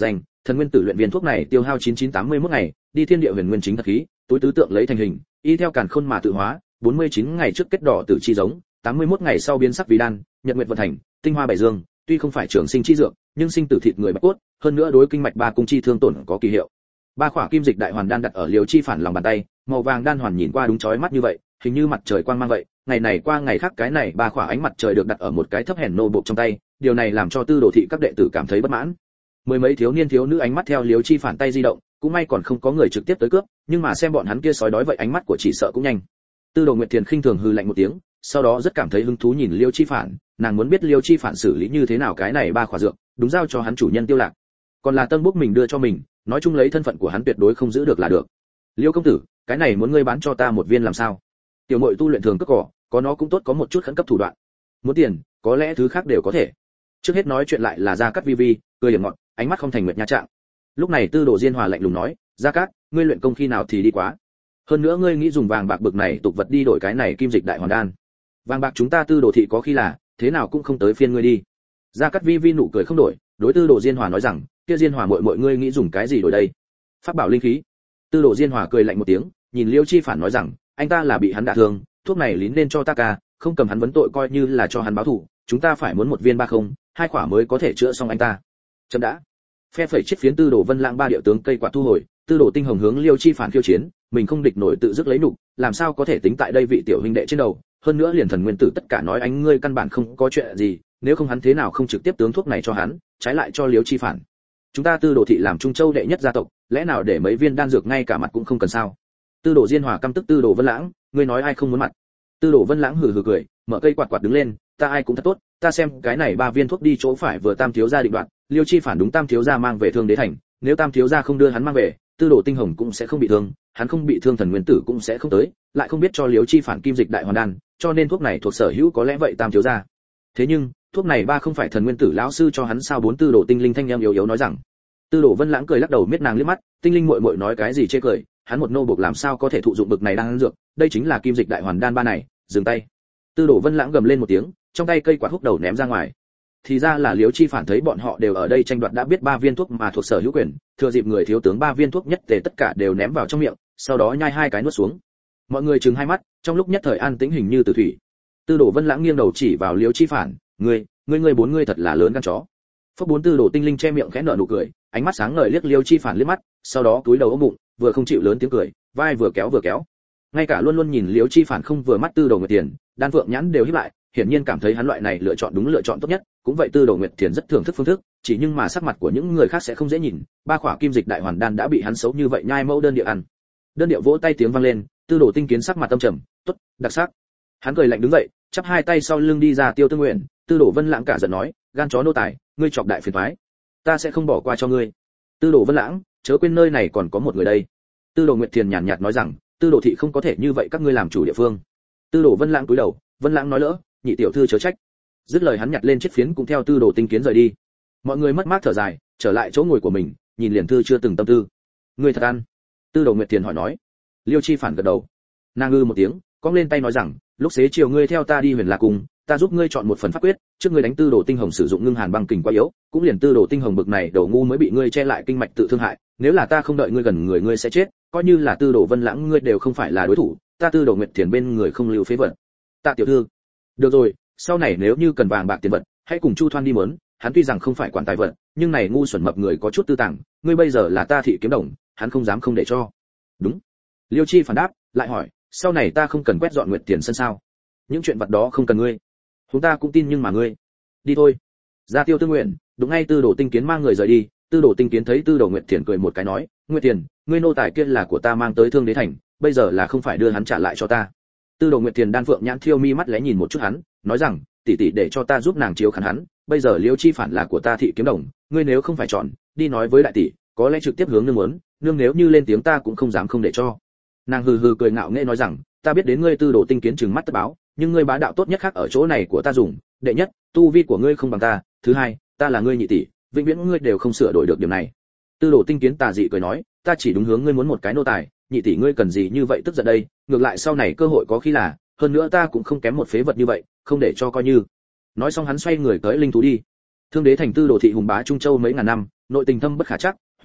thần nguyên tử luyện viên thuốc này tiêu hao 9981 ngày, đi thiên địa huyền nguyên chính thật khí, túi tứ tượng lấy thành hình, y theo càn khôn mà tự hóa, 49 ngày trước kết đỏ tử chi giống, 81 ngày sau biến sắc vì đan, nhật nguyệt vận thành, tinh hoa bảy dương, tuy không phải trường sinh chi dược, nhưng sinh tử thịt người bạch cốt, hơn nữa đối kinh mạch ba cung chi thương tổn có kỳ hiệu. Ba khỏa kim dịch đại hoàn đan đặt ở Liêu Chi Phản lòng bàn tay, màu vàng đan hoàn nhìn qua đúng chói mắt như vậy, hình như mặt trời quang mang vậy. Ngày này qua ngày khác cái này ba khỏa ánh mặt trời được đặt ở một cái thấp hèn nô bộc trong tay, điều này làm cho Tư Đồ thị các đệ tử cảm thấy bất mãn. Mười mấy thiếu niên thiếu nữ ánh mắt theo Liêu Chi Phản tay di động, cũng may còn không có người trực tiếp tới cướp, nhưng mà xem bọn hắn kia sói đói vậy ánh mắt của chỉ sợ cũng nhanh. Tư Đồ Nguyệt Thiền khinh thường hừ lạnh một tiếng, sau đó rất cảm thấy hứng thú nhìn Liêu Chi Phản, nàng muốn biết Liêu Chi Phản xử lý như thế nào cái này ba khỏa dược, đúng giao cho hắn chủ nhân Tiêu Lạc. Còn là tân bốc mình đưa cho mình, nói chung lấy thân phận của hắn tuyệt đối không giữ được là được. Liêu công tử, cái này muốn ngươi bán cho ta một viên làm sao? Tiểu muội tu luyện thường cất cỏ, có nó cũng tốt, có một chút khẩn cấp thủ đoạn. Muốn tiền, có lẽ thứ khác đều có thể. Trước hết nói chuyện lại là Gia Cát Vi Vi, cười hiểm ngọt, ánh mắt không thành nguyệt nha trạng. Lúc này Tư Đồ Diên Hòa lạnh lùng nói, Gia Cát, ngươi luyện công khi nào thì đi quá? Hơn nữa ngươi nghĩ dùng vàng bạc bực này tục vật đi đổi cái này kim dịch đại hoàn đan? Vàng bạc chúng ta Tư Đồ thị có khi là, thế nào cũng không tới phiên ngươi đi. Gia Cát Vi Vi nụ cười không đổi, đối Tư Đồ Diên Hòa nói rằng, kia Diên Hòa muội muội ngươi nghĩ dùng cái gì đổi đây? Pháp bảo linh khí. Tư Đồ Diên Hòa cười lạnh một tiếng, nhìn Liêu Chi Phản nói rằng, anh ta là bị hắn đả thương, thuốc này lín nên cho ta ca, không cầm hắn vấn tội coi như là cho hắn báo thù, chúng ta phải muốn một viên 30, 2 quả mới có thể chữa xong anh ta. Chậm đã. Phe phẩy chiếc phiến Tư Đồ Vân Lãng ba điệu tướng cây quạt thu hồi, Tư Đồ Tinh Hồng hướng Liêu Chi Phản khiêu chiến, mình không địch nổi tự dứt lấy nục, làm sao có thể tính tại đây vị tiểu huynh đệ trên đầu, hơn nữa liền thần nguyên tử tất cả nói anh ngươi căn bản không có chuyện gì, nếu không hắn thế nào không trực tiếp tướng thuốc này cho hắn, trái lại cho Liêu Chi Phản. Chúng ta Tư Đồ thị làm Trung Châu đệ nhất gia tộc, lẽ nào để mấy viên đan dược ngay cả mặt cũng không cần sao? Tư Đồ Diên Hòa căm tức Tư Đồ Vân Lãng, ngươi nói ai không muốn mặt? Tư Đồ Vân Lãng hừ hừ cười, mở cây quạt quạt đứng lên, ta ai cũng thật tốt, ta xem cái này 3 viên thuốc đi chỗ phải vừa Tam thiếu gia định đoạt, Liêu Chi Phản đúng Tam thiếu gia mang về Thương Đế thành, nếu Tam thiếu gia không đưa hắn mang về, Tư Đồ Tinh Hồng cũng sẽ không bị thương, hắn không bị thương thần nguyên tử cũng sẽ không tới, lại không biết cho Liêu Chi Phản kim dịch đại hoàn đan, cho nên thuốc này thuộc sở hữu có lẽ vậy Tam thiếu gia. Thế nhưng, thuốc này ba không phải thần nguyên tử lão sư cho hắn sao? Bốn Tư Đồ Tinh Linh thanh em yếu yếu nói rằng. Tư Đồ Vân Lãng cười lắc đầu miết nàng liếc mắt, Tinh Linh muội muội nói cái gì chê cười, hắn một nô buộc làm sao có thể thụ dụng bực này đang dược, đây chính là kim dịch đại hoàn đan ba này, dừng tay. Tư Đồ Vân Lãng gầm lên một tiếng, trong tay cây quạt húc đầu ném ra ngoài. Thì ra là Liễu Chi Phản thấy bọn họ đều ở đây tranh đoạt đã biết 3 viên thuốc mà thuộc sở hữu quyền, thừa dịp người thiếu tướng 3 viên thuốc nhất tề tất cả đều ném vào trong miệng, sau đó nhai 2 cái nuốt xuống. Mọi người trừng hai mắt, trong lúc nhất thời an tĩnh hình như tử thủy. Tư Đồ Vân Lãng nghiêng đầu chỉ vào Liễu Chi Phản, ngươi bốn ngươi thật là lớn gan chó. Phốc bốn Tư Đồ Tinh Linh che miệng khẽ nở nụ cười, ánh mắt sáng ngời liếc Liễu Chi Phản liếc mắt, sau đó cúi đầu ôm bụng, vừa không chịu lớn tiếng cười, vai vừa kéo. Ngay cả luôn luôn nhìn Liễu Chi Phản không vừa mắt Tư Đồ Nguyệt Tiền, Đan Phượng nhãn đều híp lại, hiển nhiên cảm thấy hắn loại này lựa chọn đúng lựa chọn tốt nhất, cũng vậy Tư Đồ Nguyệt Tiền rất thưởng thức phương thức, chỉ nhưng mà sắc mặt của những người khác sẽ không dễ nhìn, 3 khỏa kim dịch đại hoàn đan đã bị hắn xấu như vậy nhai mẫu đơn địa ăn. Đơn điệu vỗ tay tiếng vang lên, Tư Đồ Tinh Kiến sắc mặt âm trầm, "Tốt, đặc sắc." Hắn cười lạnh đứng dậy, chắp 2 tay sau lưng đi ra Tiêu Tương Nguyện, Tư Đồ Vân Lãng cả giận nói, "Gan chó nô tài, ngươi chọc đại phiền toái, ta sẽ không bỏ qua cho ngươi." Tư Đồ Vân Lãng, chớ quên nơi này còn có một người đây. Tư Đồ Nguyệt Thiền nhàn nhạt nói rằng, Tư Đồ thị không có thể như vậy các ngươi làm chủ địa phương. Tư Đồ Vân Lãng cúi đầu, Vân Lãng nói lỡ, nhị tiểu thư chớ trách. Dứt lời hắn nhặt lên chiếc phiến cũng theo Tư Đồ Tinh Kiến rời đi. Mọi người mất mát thở dài, trở lại chỗ ngồi của mình, nhìn liền thư chưa từng tâm tư. Ngươi thật ăn? Tư Đồ Nguyệt Thiền hỏi nói. Liêu Chi Phản gật đầu. Nàng ngư một tiếng, cong lên tay nói rằng, lúc xế chiều ngươi theo ta đi Huyền La Cung, ta giúp ngươi chọn một phần pháp quyết, trước ngươi đánh Tư Đồ Tinh Hồng sử dụng ngưng hàn băng kình quá yếu, cũng liền Tư Đồ Tinh Hồng bực này đầu ngu mới bị ngươi che lại kinh mạch tự thương hại, nếu là ta không đợi ngươi gần người ngươi sẽ chết, coi như là Tư Đồ Vân Lãng ngươi đều không phải là đối thủ, ta Tư Đồ Nguyệt Thiền bên người không lưu phế vật. Tạ tiểu thư. Được rồi, sau này nếu như cần vàng bạc tiền vật, hãy cùng Chu Thoan đi mớn, hắn tuy rằng không phải quản tài vật, nhưng này ngu xuẩn mập người có chút tư tàng, ngươi bây giờ là ta thị kiếm đồng, hắn không dám không để cho. Đúng. Liêu Chi Phản đáp, lại hỏi, sau này ta không cần quét dọn Nguyệt Tiền sân sao? Những chuyện vật đó không cần ngươi. Chúng ta cũng tin nhưng mà ngươi. Đi thôi. Ra Tiêu Tương Nguyện, đúng ngay Tư Đồ Tinh Kiến mang người rời đi, Tư Đồ Tinh Kiến thấy Tư Đồ Nguyệt Thiền cười một cái nói, Nguyệt Thiền, ngươi nô tài kia là của ta mang tới Thương Đế thành, bây giờ là không phải đưa hắn trả lại cho ta. Tư Đồ Nguyệt Thiền Đan Phượng nhãn thiêu mi mắt lẽ nhìn một chút hắn, nói rằng, tỷ tỷ để cho ta giúp nàng chiếu khán hắn, bây giờ Liêu Chi Phản là của ta thị kiếm đồng, ngươi nếu không phải chọn, đi nói với đại tỷ, có lẽ trực tiếp hướng nương muốn, nương nếu như lên tiếng ta cũng không dám không để cho. Nàng hừ hừ cười ngạo nghễ nói rằng, ta biết đến ngươi Tư Đồ Tinh Kiến trừng mắt tất báo, nhưng ngươi bá đạo tốt nhất khác ở chỗ này của ta dùng, đệ nhất, tu vi của ngươi không bằng ta, thứ hai, ta là ngươi nhị tỷ, vĩnh viễn ngươi đều không sửa đổi được điểm này. Tư Đồ Tinh Kiến tà dị cười nói, ta chỉ đúng hướng ngươi muốn một cái nô tài, nhị tỷ ngươi cần gì như vậy tức giận đây, ngược lại sau này cơ hội có khi là, hơn nữa ta cũng không kém một phế vật như vậy, không để cho coi như. Nói xong hắn xoay người tới linh thú đi. Thương Đế thành Tư Đồ thị hùng bá Trung Châu mấy ngàn năm, nội tình thâm bất khả chắc,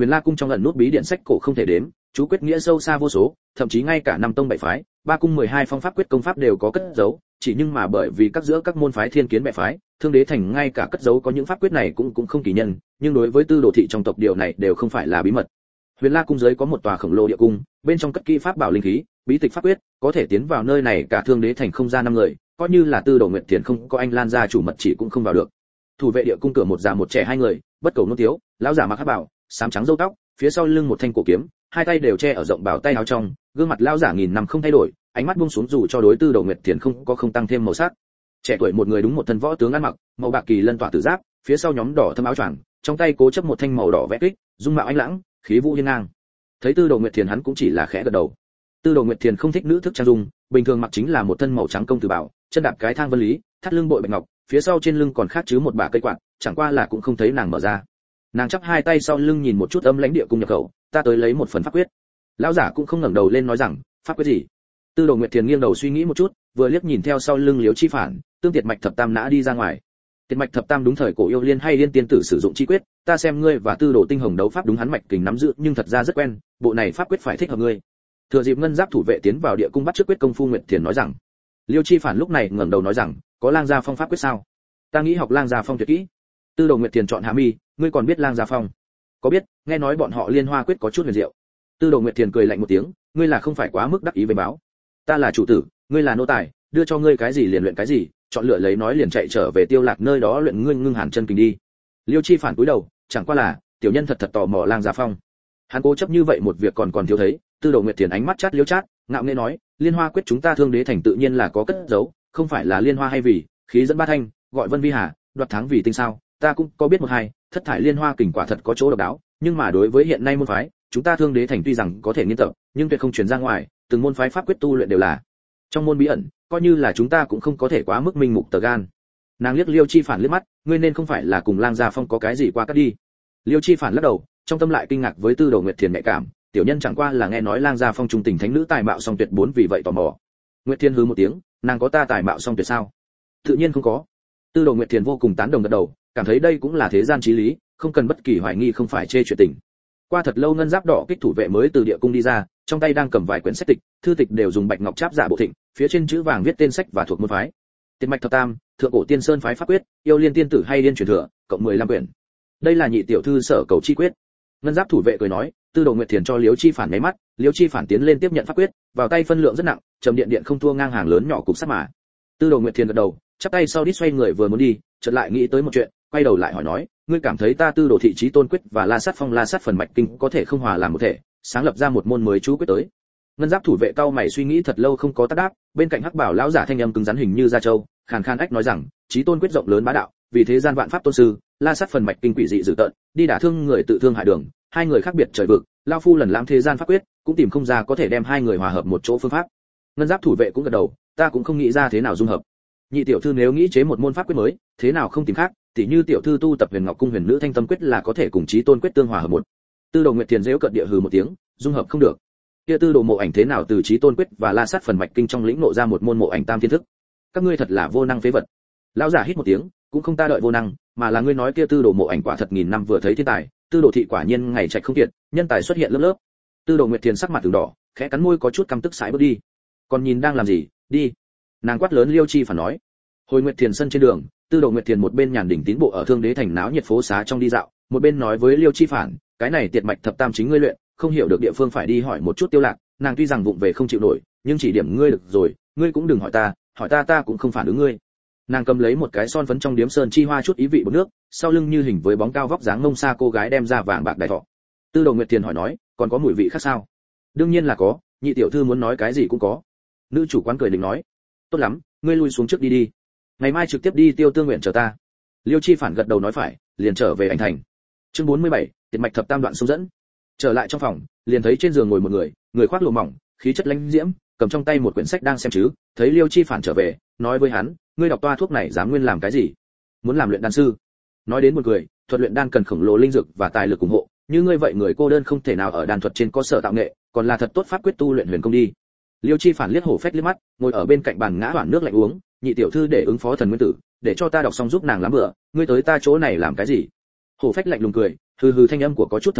Huyền La cung trong ẩn nút bí điện sách cổ không thể đếm, chú quyết nghĩa sâu xa vô số, thậm chí ngay cả năm tông bảy phái, ba cung 12 phong pháp quyết công pháp đều có cất giấu, chỉ nhưng mà bởi vì các giữa các môn phái thiên kiến bè phái, Thương Đế thành ngay cả cất giấu có những pháp quyết này cũng không kỳ nhân, nhưng đối với tư đồ thị trong tộc điều này đều không phải là bí mật. Huyền La cung dưới có một tòa khổng lồ địa cung, bên trong cất kỹ pháp bảo linh khí, bí tịch pháp quyết, có thể tiến vào nơi này cả Thương Đế thành không ra 5 người, coi như là Tư Đồ Nguyệt Thiền không có anh Lan gia chủ mật chỉ cũng không vào được. Thủ vệ địa cung cửa một già một trẻ hai người, bất cầu nôn thiếu, lão giả mặc hắc bảo, xám trắng râu tóc, phía sau lưng một thanh cổ kiếm, hai tay đều che ở rộng bảo tay áo trong, gương mặt lão giả nghìn năm không thay đổi, ánh mắt buông xuống dù cho đối Tư Đồ Nguyệt Thiền không tăng thêm màu sắc. Trẻ tuổi một người đúng một thân võ tướng ăn mặc, màu bạc kỳ lân tỏa tử giáp, phía sau nhóm đỏ thâm áo choàng, trong tay cố chấp một thanh màu đỏ vẽ kích, dung mạo anh lãng, khí vũ hiên ngang. Thấy Tư Đồ Nguyệt Thiền hắn cũng chỉ là khẽ gật đầu. Tư Đồ Nguyệt Thiền không thích nữ thức trang dung, bình thường mặc chính là một thân màu trắng công tử bảo, chân đạp cái thang vân lý, thắt lưng bội bạch ngọc, phía sau trên lưng còn khác chứ một bả cây quạt, chẳng qua là cũng không thấy nàng mở ra. Nàng chắp hai tay sau lưng nhìn một chút âm lãnh địa cung nhập khẩu, ta tới lấy một phần pháp quyết. Lão giả cũng không ngẩng đầu lên nói rằng, pháp quyết gì? Tư Đồ Nguyệt Thiền nghiêng đầu suy nghĩ một chút, vừa liếc nhìn theo sau lưng Liễu Chi Phản, Tương Tiệt Mạch Thập Tam nã đi ra ngoài. Tiệt Mạch Thập Tam đúng thời cổ yêu liên hay liên tiên tử sử dụng chi quyết, ta xem ngươi và Tư Đồ Tinh Hồng đấu pháp đúng hắn mạch kình nắm giữ, nhưng thật ra rất quen, bộ này pháp quyết phải thích hợp ngươi. Thừa dịp ngân giáp thủ vệ tiến vào địa cung bắt trước quyết công phu, Nguyệt Thiền nói rằng. Liêu Chi Phản lúc này ngẩng đầu nói rằng, có Lang Gia Phong pháp quyết sao? Ta nghĩ học Lang Gia Phong tuyệt kỹ. Tư Đồ Nguyệt Thiền chọn hạ mi, ngươi còn biết Lang Gia Phong? Có biết, nghe nói bọn họ Liên Hoa quyết có chút huyền diệu. Tư Đồ Nguyệt Thiền cười lạnh một tiếng, ngươi là không phải quá mức đắc ý với báo. Ta là chủ tử, ngươi là nô tài, đưa cho ngươi cái gì liền luyện cái gì, chọn lựa lấy nói liền chạy trở về Tiêu Lạc nơi đó luyện ngươi ngưng hàn chân kình đi. Liêu Chi Phản cúi đầu, chẳng qua là, tiểu nhân thật tò mò Lang Gia Phong. Hắn cố chấp như vậy một việc còn thiếu thấy. Tư Đồ Nguyệt Thiền ánh mắt chát liêu chát, ngạo nghễ nói, Liên Hoa quyết chúng ta Thương Đế thành tự nhiên là có cất giấu, không phải là liên hoa hay vì khí dẫn ba thanh, gọi vân vi hà, đoạt thắng vì tinh sao, ta cũng có biết một hai, thất thải liên hoa kình quả thật có chỗ độc đáo, nhưng mà đối với hiện nay môn phái, chúng ta Thương Đế thành tuy rằng có thể nghiên tập, nhưng tuyệt không truyền ra ngoài, từng môn phái pháp quyết tu luyện đều là trong môn bí ẩn, coi như là chúng ta cũng không có thể quá mức minh mục tờ gan. Nàng liếc Liêu Chi Phản liếc mắt, ngươi nên không phải là cùng Lang Gia Phong có cái gì qua cắt đi. Liêu Chi Phản lắc đầu, trong tâm lại kinh ngạc với Tư Đồ Nguyệt Thiền nhạy cảm, tiểu nhân chẳng qua là nghe nói Lang Gia Phong trung tình thánh nữ tài mạo song tuyệt bốn vì vậy tò mò. Nguyệt Thiên hừ một tiếng, nàng có ta tài mạo song tuyệt sao? Tự nhiên không có. Tư Đồ Nguyệt Thiền vô cùng tán đồng gật đầu, cảm thấy đây cũng là thế gian chí lý, không cần bất kỳ hoài nghi không phải chê chuyện tình. Qua thật lâu ngân giáp đỏ kích thủ vệ mới từ địa cung đi ra, trong tay đang cầm vài quyển sách tịch, thư tịch đều dùng bạch ngọc cháp giả bộ thịnh, phía trên chữ vàng viết tên sách và thuộc môn phái. Tiệt Mạch Thập Tam, Thượng cổ Tiên Sơn phái pháp quyết, Yêu Liên tiên tử hay liên truyền thừa, cộng 15 quyển. Đây là nhị tiểu thư sở cầu chi quyết. Ngân giáp thủ vệ cười nói, Tư Đồ Nguyệt Thiền cho Liễu Chi Phản nháy mắt, Liễu Chi Phản tiến lên tiếp nhận pháp quyết, vào tay phân lượng rất nặng, trầm điện điện không thua ngang hàng lớn nhỏ cục sắt mà. Tư Đồ Nguyệt Thiền gật đầu, chắp tay sau đi xoay người vừa muốn đi, chợt lại nghĩ tới một chuyện, quay đầu lại hỏi nói, ngươi cảm thấy ta Tư Đồ thị chí tôn quyết và La Sát Phong La Sát phần mạch kinh có thể không hòa làm một thể, sáng lập ra một môn mới chú quyết tới. Ngân giáp thủ vệ cao mày suy nghĩ thật lâu không có tác đáp, bên cạnh hắc bảo lão giả thanh âm cứng rắn hình như da trâu, khàn khàn ách nói rằng, chí tôn quyết rộng lớn bá đạo, vì thế gian vạn pháp tôn sư, La Sát phần mạch kinh quỷ dị dữ tợn, đi đả thương người tự thương hại đường, hai người khác biệt trời vực, lão phu lần lãm thế gian pháp quyết, cũng tìm không ra có thể đem hai người hòa hợp một chỗ phương pháp. Ngân giáp thủ vệ cũng gật đầu, ta cũng không nghĩ ra thế nào dung hợp. Nhị tiểu thư nếu nghĩ chế một môn pháp quyết mới, thế nào không tìm khác, tỉ như tiểu thư tu tập Huyền Ngọc cung Huyền Nữ Thanh Tâm quyết là có thể cùng chí tôn quyết tương hòa hợp một. Tư Đồ Nguyệt Thiền giễu cợt địa hừ một tiếng, dung hợp không được. Kia Tư Đồ mộ ảnh thế nào từ chí tôn quyết và La Sát phần mạch kinh trong lĩnh ngộ ra một môn mộ ảnh tam thiên thức? Các ngươi thật là vô năng phế vật. Lão giả hít một tiếng, cũng không ta đợi vô năng, mà là ngươi nói kia Tư Đồ mộ ảnh quả thật nghìn năm vừa thấy thiên tài, Tư Đồ thị quả nhiên ngày trạch không kiệt, nhân tài xuất hiện lớp lớp. Tư Đồ Nguyệt Thiền sắc mặt từng đỏ, khẽ cắn môi có chút căm tức sải bước đi. Còn nhìn đang làm gì, đi. Nàng quát lớn Liêu Chi Phản nói. Hồi Nguyệt Thiền sân trên đường, Tư Đồ Nguyệt Thiền một bên nhàn đỉnh tín bộ ở Thương Đế thành náo nhiệt phố xá trong đi dạo, một bên nói với Liêu Chi Phản, cái này Tiệt Mạch Thập Tam chính ngươi luyện, không hiểu được địa phương phải đi hỏi một chút Tiêu Lạc, nàng tuy rằng vụng về không chịu nổi, nhưng chỉ điểm ngươi được rồi, ngươi cũng đừng hỏi ta cũng không phản ứng ngươi. Nàng cầm lấy một cái son phấn trong điếm sơn chi hoa chút ý vị bột nước, sau lưng như hình với bóng cao vóc dáng mông xa cô gái đem ra vàng bạc đại thọ. Tư Đồ Nguyệt Thiền hỏi nói, còn có mùi vị khác sao? Đương nhiên là có, nhị tiểu thư muốn nói cái gì cũng có. Nữ chủ quán cười định nói, tốt lắm, ngươi lui xuống trước đi đi, ngày mai trực tiếp đi Tiêu Tương nguyện chờ ta. Liêu Chi Phản gật đầu nói phải, liền trở về Ảnh Thành. Chương 47, Tiệt Mạch Thập Tam đoạn sông dẫn. Trở lại trong phòng, liền thấy trên giường ngồi một người, người khoác lụa mỏng, khí chất lãnh diễm, cầm trong tay một quyển sách đang xem chứ. Thấy Liêu Chi Phản trở về, nói với hắn, ngươi đọc toa thuốc này dám nguyên làm cái gì? Muốn làm luyện đan sư? Nói đến một người, thuật luyện đan cần khổng lồ linh dược và tài lực ủng hộ, như ngươi vậy người cô đơn không thể nào ở đan thuật trên có sở tạo nghệ, còn là thật tốt pháp quyết tu luyện huyền công đi. Liêu Chi Phản liếc Hổ Phách liếc mắt, ngồi ở bên cạnh bàn ngã hoảng nước lạnh uống, nhị tiểu thư để ứng phó thần nguyên tử, để cho ta đọc xong giúp nàng làm bữa, ngươi tới ta chỗ này làm cái gì? Hổ Phách lạnh lùng cười, hừ hừ thanh âm của có chút thầm người,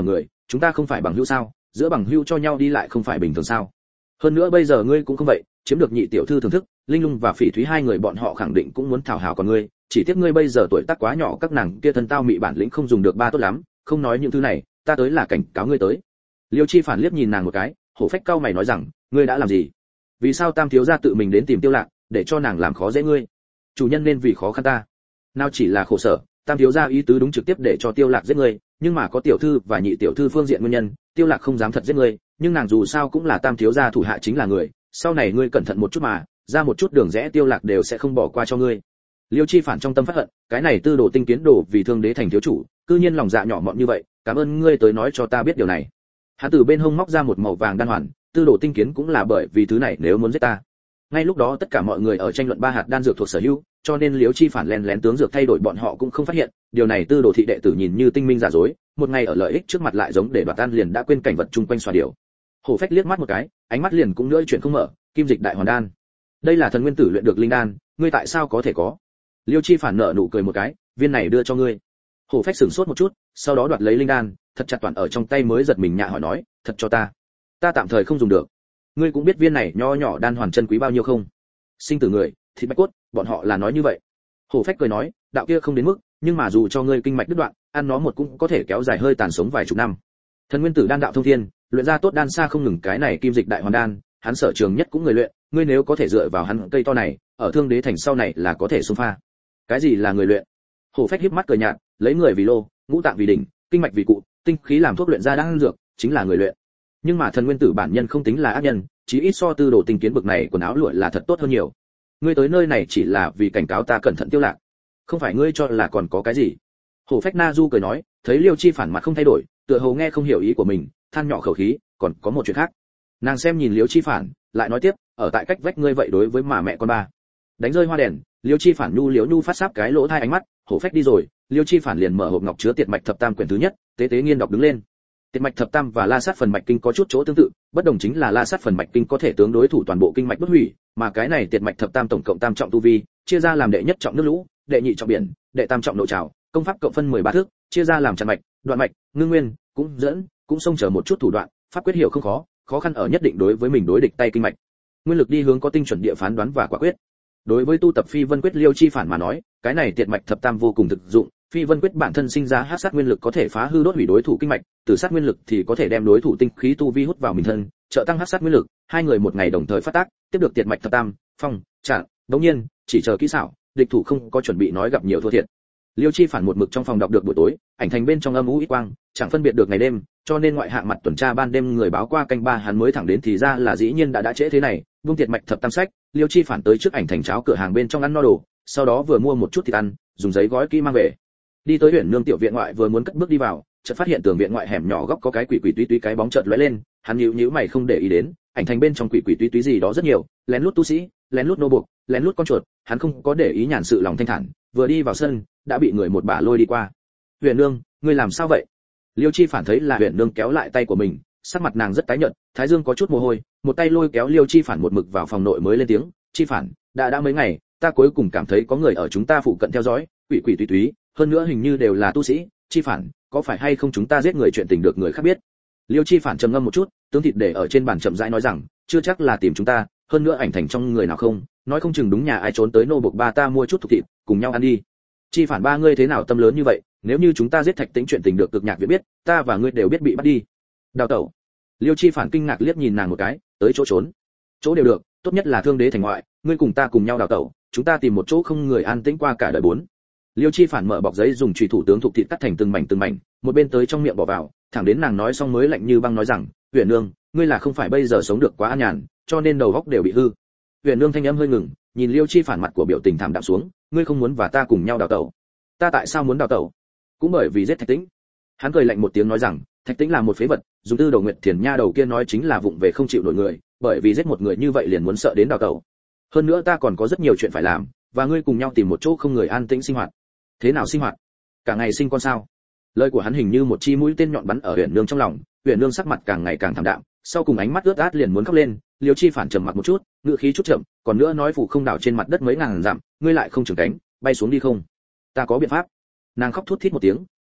chúng ta không phải bằng hữu sao? Giữa bằng hữu cho nhau đi lại không phải bình thường sao? Hơn nữa bây giờ ngươi cũng không vậy, chiếm được nhị tiểu thư thưởng thức, Linh Lung và Phỉ Thúy hai người bọn họ khẳng định cũng muốn thảo hảo còn ngươi, chỉ tiếc ngươi bây giờ tuổi tác quá nhỏ, các nàng kia thân tao mị bản lĩnh không dùng được ba tốt lắm, không nói những thứ này, ta tới là cảnh cáo ngươi tới. Liêu Chi Phản liếc nhìn nàng một cái, hổ phách cau mày nói rằng, ngươi đã làm gì? Vì sao Tam thiếu gia tự mình đến tìm Tiêu Lạc, để cho nàng làm khó dễ ngươi? Chủ nhân nên vì khó khăn ta. Nào chỉ là khổ sở, Tam thiếu gia ý tứ đúng trực tiếp để cho Tiêu Lạc giết ngươi, nhưng mà có tiểu thư và nhị tiểu thư phương diện nguyên nhân, Tiêu Lạc không dám thật giết ngươi, nhưng nàng dù sao cũng là Tam thiếu gia thủ hạ chính là người, sau này ngươi cẩn thận một chút mà, ra một chút đường rẽ Tiêu Lạc đều sẽ không bỏ qua cho ngươi. Liêu Chi Phản trong tâm phát hận, cái này Tư Đồ Tinh Kiến đổ vì thương đế thành thiếu chủ, cư nhiên lòng dạ nhỏ mọn như vậy, cảm ơn ngươi tới nói cho ta biết điều này. Hắn từ bên hông móc ra một màu vàng đan hoàn, Tư Đồ Tinh Kiến cũng là bởi vì thứ này nếu muốn giết ta. Ngay lúc đó tất cả mọi người ở tranh luận ba hạt đan dược thuộc sở hữu, cho nên Liêu Chi Phản lén lén tướng dược thay đổi bọn họ cũng không phát hiện, điều này Tư Đồ thị đệ tử nhìn như tinh minh giả dối, một ngày ở lợi ích trước mặt lại giống để đoạt tan liền đã quên cảnh vật chung quanh xòa điều. Hổ phách liếc mắt một cái, ánh mắt liền cũng nữa chuyện không mở, kim dịch đại hoàn đan. Đây là thần nguyên tử luyện được linh đan, ngươi tại sao có thể có? Liêu Chi Phản nở nụ cười một cái, viên này đưa cho ngươi. Hổ phách sửng sốt một chút, sau đó đoạt lấy linh đan, thật chặt toàn ở trong tay mới giật mình nhạ hỏi nói, thật cho ta? Ta tạm thời không dùng được. Ngươi cũng biết viên này nho nhỏ đan hoàn chân quý bao nhiêu không? Sinh tử người, thịt bạch cốt, bọn họ là nói như vậy. Hổ phách cười nói, đạo kia không đến mức, nhưng mà dù cho ngươi kinh mạch đứt đoạn, ăn nó một cũng có thể kéo dài hơi tàn sống vài chục năm. Thần nguyên tử đan đạo thông thiên, luyện ra tốt đan xa không ngừng cái này kim dịch đại hoàn đan, hắn sở trường nhất cũng người luyện, ngươi nếu có thể dựa vào hắn cây to này, ở Thương Đế thành sau này là có thể xông pha. Cái gì là người luyện? Hổ phách híp mắt cười nhạt, lấy người vì lô, ngũ tạng vì đỉnh, kinh mạch vì cụ, tinh khí làm thuốc luyện ra đan dược, chính là người luyện. Nhưng mà thần nguyên tử bản nhân không tính là ác nhân, chí ít so Tư Đồ Tinh Kiến bực này quần áo lụa là thật tốt hơn nhiều. Ngươi tới nơi này chỉ là vì cảnh cáo ta cẩn thận Tiêu Lạc, không phải ngươi cho là còn có cái gì? Hổ phách Na Du cười nói, thấy Liêu Chi Phản mặt không thay đổi, tựa hồ nghe không hiểu ý của mình, than nhỏ khẩu khí, còn có một chuyện khác. Nàng xem nhìn Liêu Chi Phản, lại nói tiếp, ở tại cách vách ngươi vậy đối với mà mẹ con ba. Đánh rơi hoa đèn, Liêu Chi Phản Liễu nhu phát sáp cái lỗ tai ánh mắt, hổ phách đi rồi, Liêu Chi Phản liền mở hộp ngọc chứa Tiệt mạch thập tam quyển thứ nhất, tế tế nghiên đọc đứng lên. Tiệt mạch thập tam và La sát phần mạch kinh có chút chỗ tương tự, bất đồng chính là La sát phần mạch kinh có thể tướng đối thủ toàn bộ kinh mạch bất hủy, mà cái này Tiệt mạch thập tam tổng cộng tam trọng tu vi, chia ra làm đệ nhất trọng nước lũ, đệ nhị trọng biển, đệ tam trọng nội trào, công pháp cộng phân 13 thước, chia ra làm chặn mạch, đoạn mạch, ngưng nguyên, cũng dẫn, cũng xông chờ một chút thủ đoạn, pháp quyết hiểu không khó, khó khăn ở nhất định đối với mình đối địch tay kinh mạch. Nguyên lực đi hướng có tinh chuẩn địa phán đoán và quả quyết. Đối với tu tập Phi Vân quyết Liêu Chi Phản mà nói, cái này Tiệt mạch thập tam vô cùng thực dụng, Phi Vân quyết bản thân sinh ra hắc sát nguyên lực có thể phá hư đốt hủy đối thủ kinh mạch, tử sát nguyên lực thì có thể đem đối thủ tinh khí tu vi hút vào mình thân, trợ tăng hắc sát nguyên lực, hai người một ngày đồng thời phát tác, tiếp được Tiệt mạch thập tam, phong, chặn, đống nhiên, chỉ chờ kỹ xảo, địch thủ không có chuẩn bị nói gặp nhiều thua thiệt. Liêu Chi Phản một mực trong phòng đọc được buổi tối, ảnh thành bên trong âm u ít quang, chẳng phân biệt được ngày đêm, cho nên ngoại hạng mặt tuần tra ban đêm người báo qua canh ba hắn mới thẳng đến thì ra là dĩ nhiên đã trễ thế này, buông Tiệt mạch thập tam sách, Liêu Chi Phản tới trước ảnh thành cháo cửa hàng bên trong ăn no đồ, sau đó vừa mua một chút thịt ăn, dùng giấy gói kỹ mang về. Đi tới huyện nương tiểu viện ngoại vừa muốn cất bước đi vào, chợt phát hiện tường viện ngoại hẻm nhỏ góc có cái quỷ quỷ túy túy cái bóng chợt lóe lên, hắn nhíu mày không để ý đến, ảnh thành bên trong quỷ quỷ túy túy gì đó rất nhiều, lén lút tu sĩ, lén lút nô buộc, lén lút con chuột, hắn không có để ý nhàn sự lòng thanh thản, vừa đi vào sân, đã bị người một bả lôi đi qua. Huyền nương, ngươi làm sao vậy? Liêu Chi Phản thấy là Huyền nương kéo lại tay của mình, sắc mặt nàng rất tái nhợt, thái dương có chút mồ hôi, một tay lôi kéo Liêu Chi Phản một mực vào phòng nội mới lên tiếng, Chi Phản, đã mấy ngày, ta cuối cùng cảm thấy có người ở chúng ta phụ cận theo dõi, quỷ quỷ túy túy, hơn nữa hình như đều là tu sĩ, Chi Phản, có phải hay không chúng ta giết người chuyện tình được người khác biết? Liêu Chi Phản trầm ngâm một chút, tướng thịt để ở trên bàn chậm rãi nói rằng, chưa chắc là tìm chúng ta, hơn nữa ảnh thành trong người nào không, nói không chừng đúng nhà ai trốn tới nô buộc ba ta mua chút thục thịt, cùng nhau ăn đi. Chi Phản ba ngươi thế nào tâm lớn như vậy, nếu như chúng ta giết Thạch Tĩnh chuyện tình được cực nhạc viện biết, ta và ngươi đều biết bị bắt đi. Đào tẩu. Liêu Chi Phản kinh ngạc liếc nhìn nàng một cái, tới chỗ trốn. Chỗ đều được, tốt nhất là Thương Đế thành ngoại, ngươi cùng ta cùng nhau đào tẩu, chúng ta tìm một chỗ không người an tĩnh qua cả đời bốn. Liêu Chi Phản mở bọc giấy dùng chùy thủ tướng thục thịt cắt thành từng mảnh, một bên tới trong miệng bỏ vào, thẳng đến nàng nói xong mới lạnh như băng nói rằng, Huyền nương, ngươi là không phải bây giờ sống được quá an nhàn, cho nên đầu óc đều bị hư. Huyền nương thanh âm hơi ngừng, nhìn Liêu Chi Phản mặt của biểu tình thảm đạm xuống, ngươi không muốn và ta cùng nhau đào tẩu. Ta tại sao muốn đào tẩu? Cũng bởi vì giết Thạch Tĩnh. Hắn cười lạnh một tiếng nói rằng, Thạch Tĩnh là một phế vật, dùng Tư Đầu Nguyệt Thiền nha đầu kia nói chính là vụng về không chịu nổi người, bởi vì giết một người như vậy liền muốn sợ đến đào tẩu. Hơn nữa ta còn có rất nhiều chuyện phải làm, và ngươi cùng nhau tìm một chỗ không người an tĩnh sinh hoạt. Thế nào sinh hoạt? Cả ngày sinh con sao? Lời của hắn hình như một chi mũi tên nhọn bắn ở Huyền nương trong lòng, Huyền nương sắc mặt càng ngày càng thảm đạm, sau cùng ánh mắt ướt át liền muốn khóc lên. Liêu Chi Phản trầm mặc một chút, ngữ khí chút chậm, còn nữa nói phụ không đảo trên mặt đất mấy ngàn dặm, ngươi lại không trưởng cánh, bay xuống đi không? Ta có biện pháp. Nàng khóc thút thít một tiếng,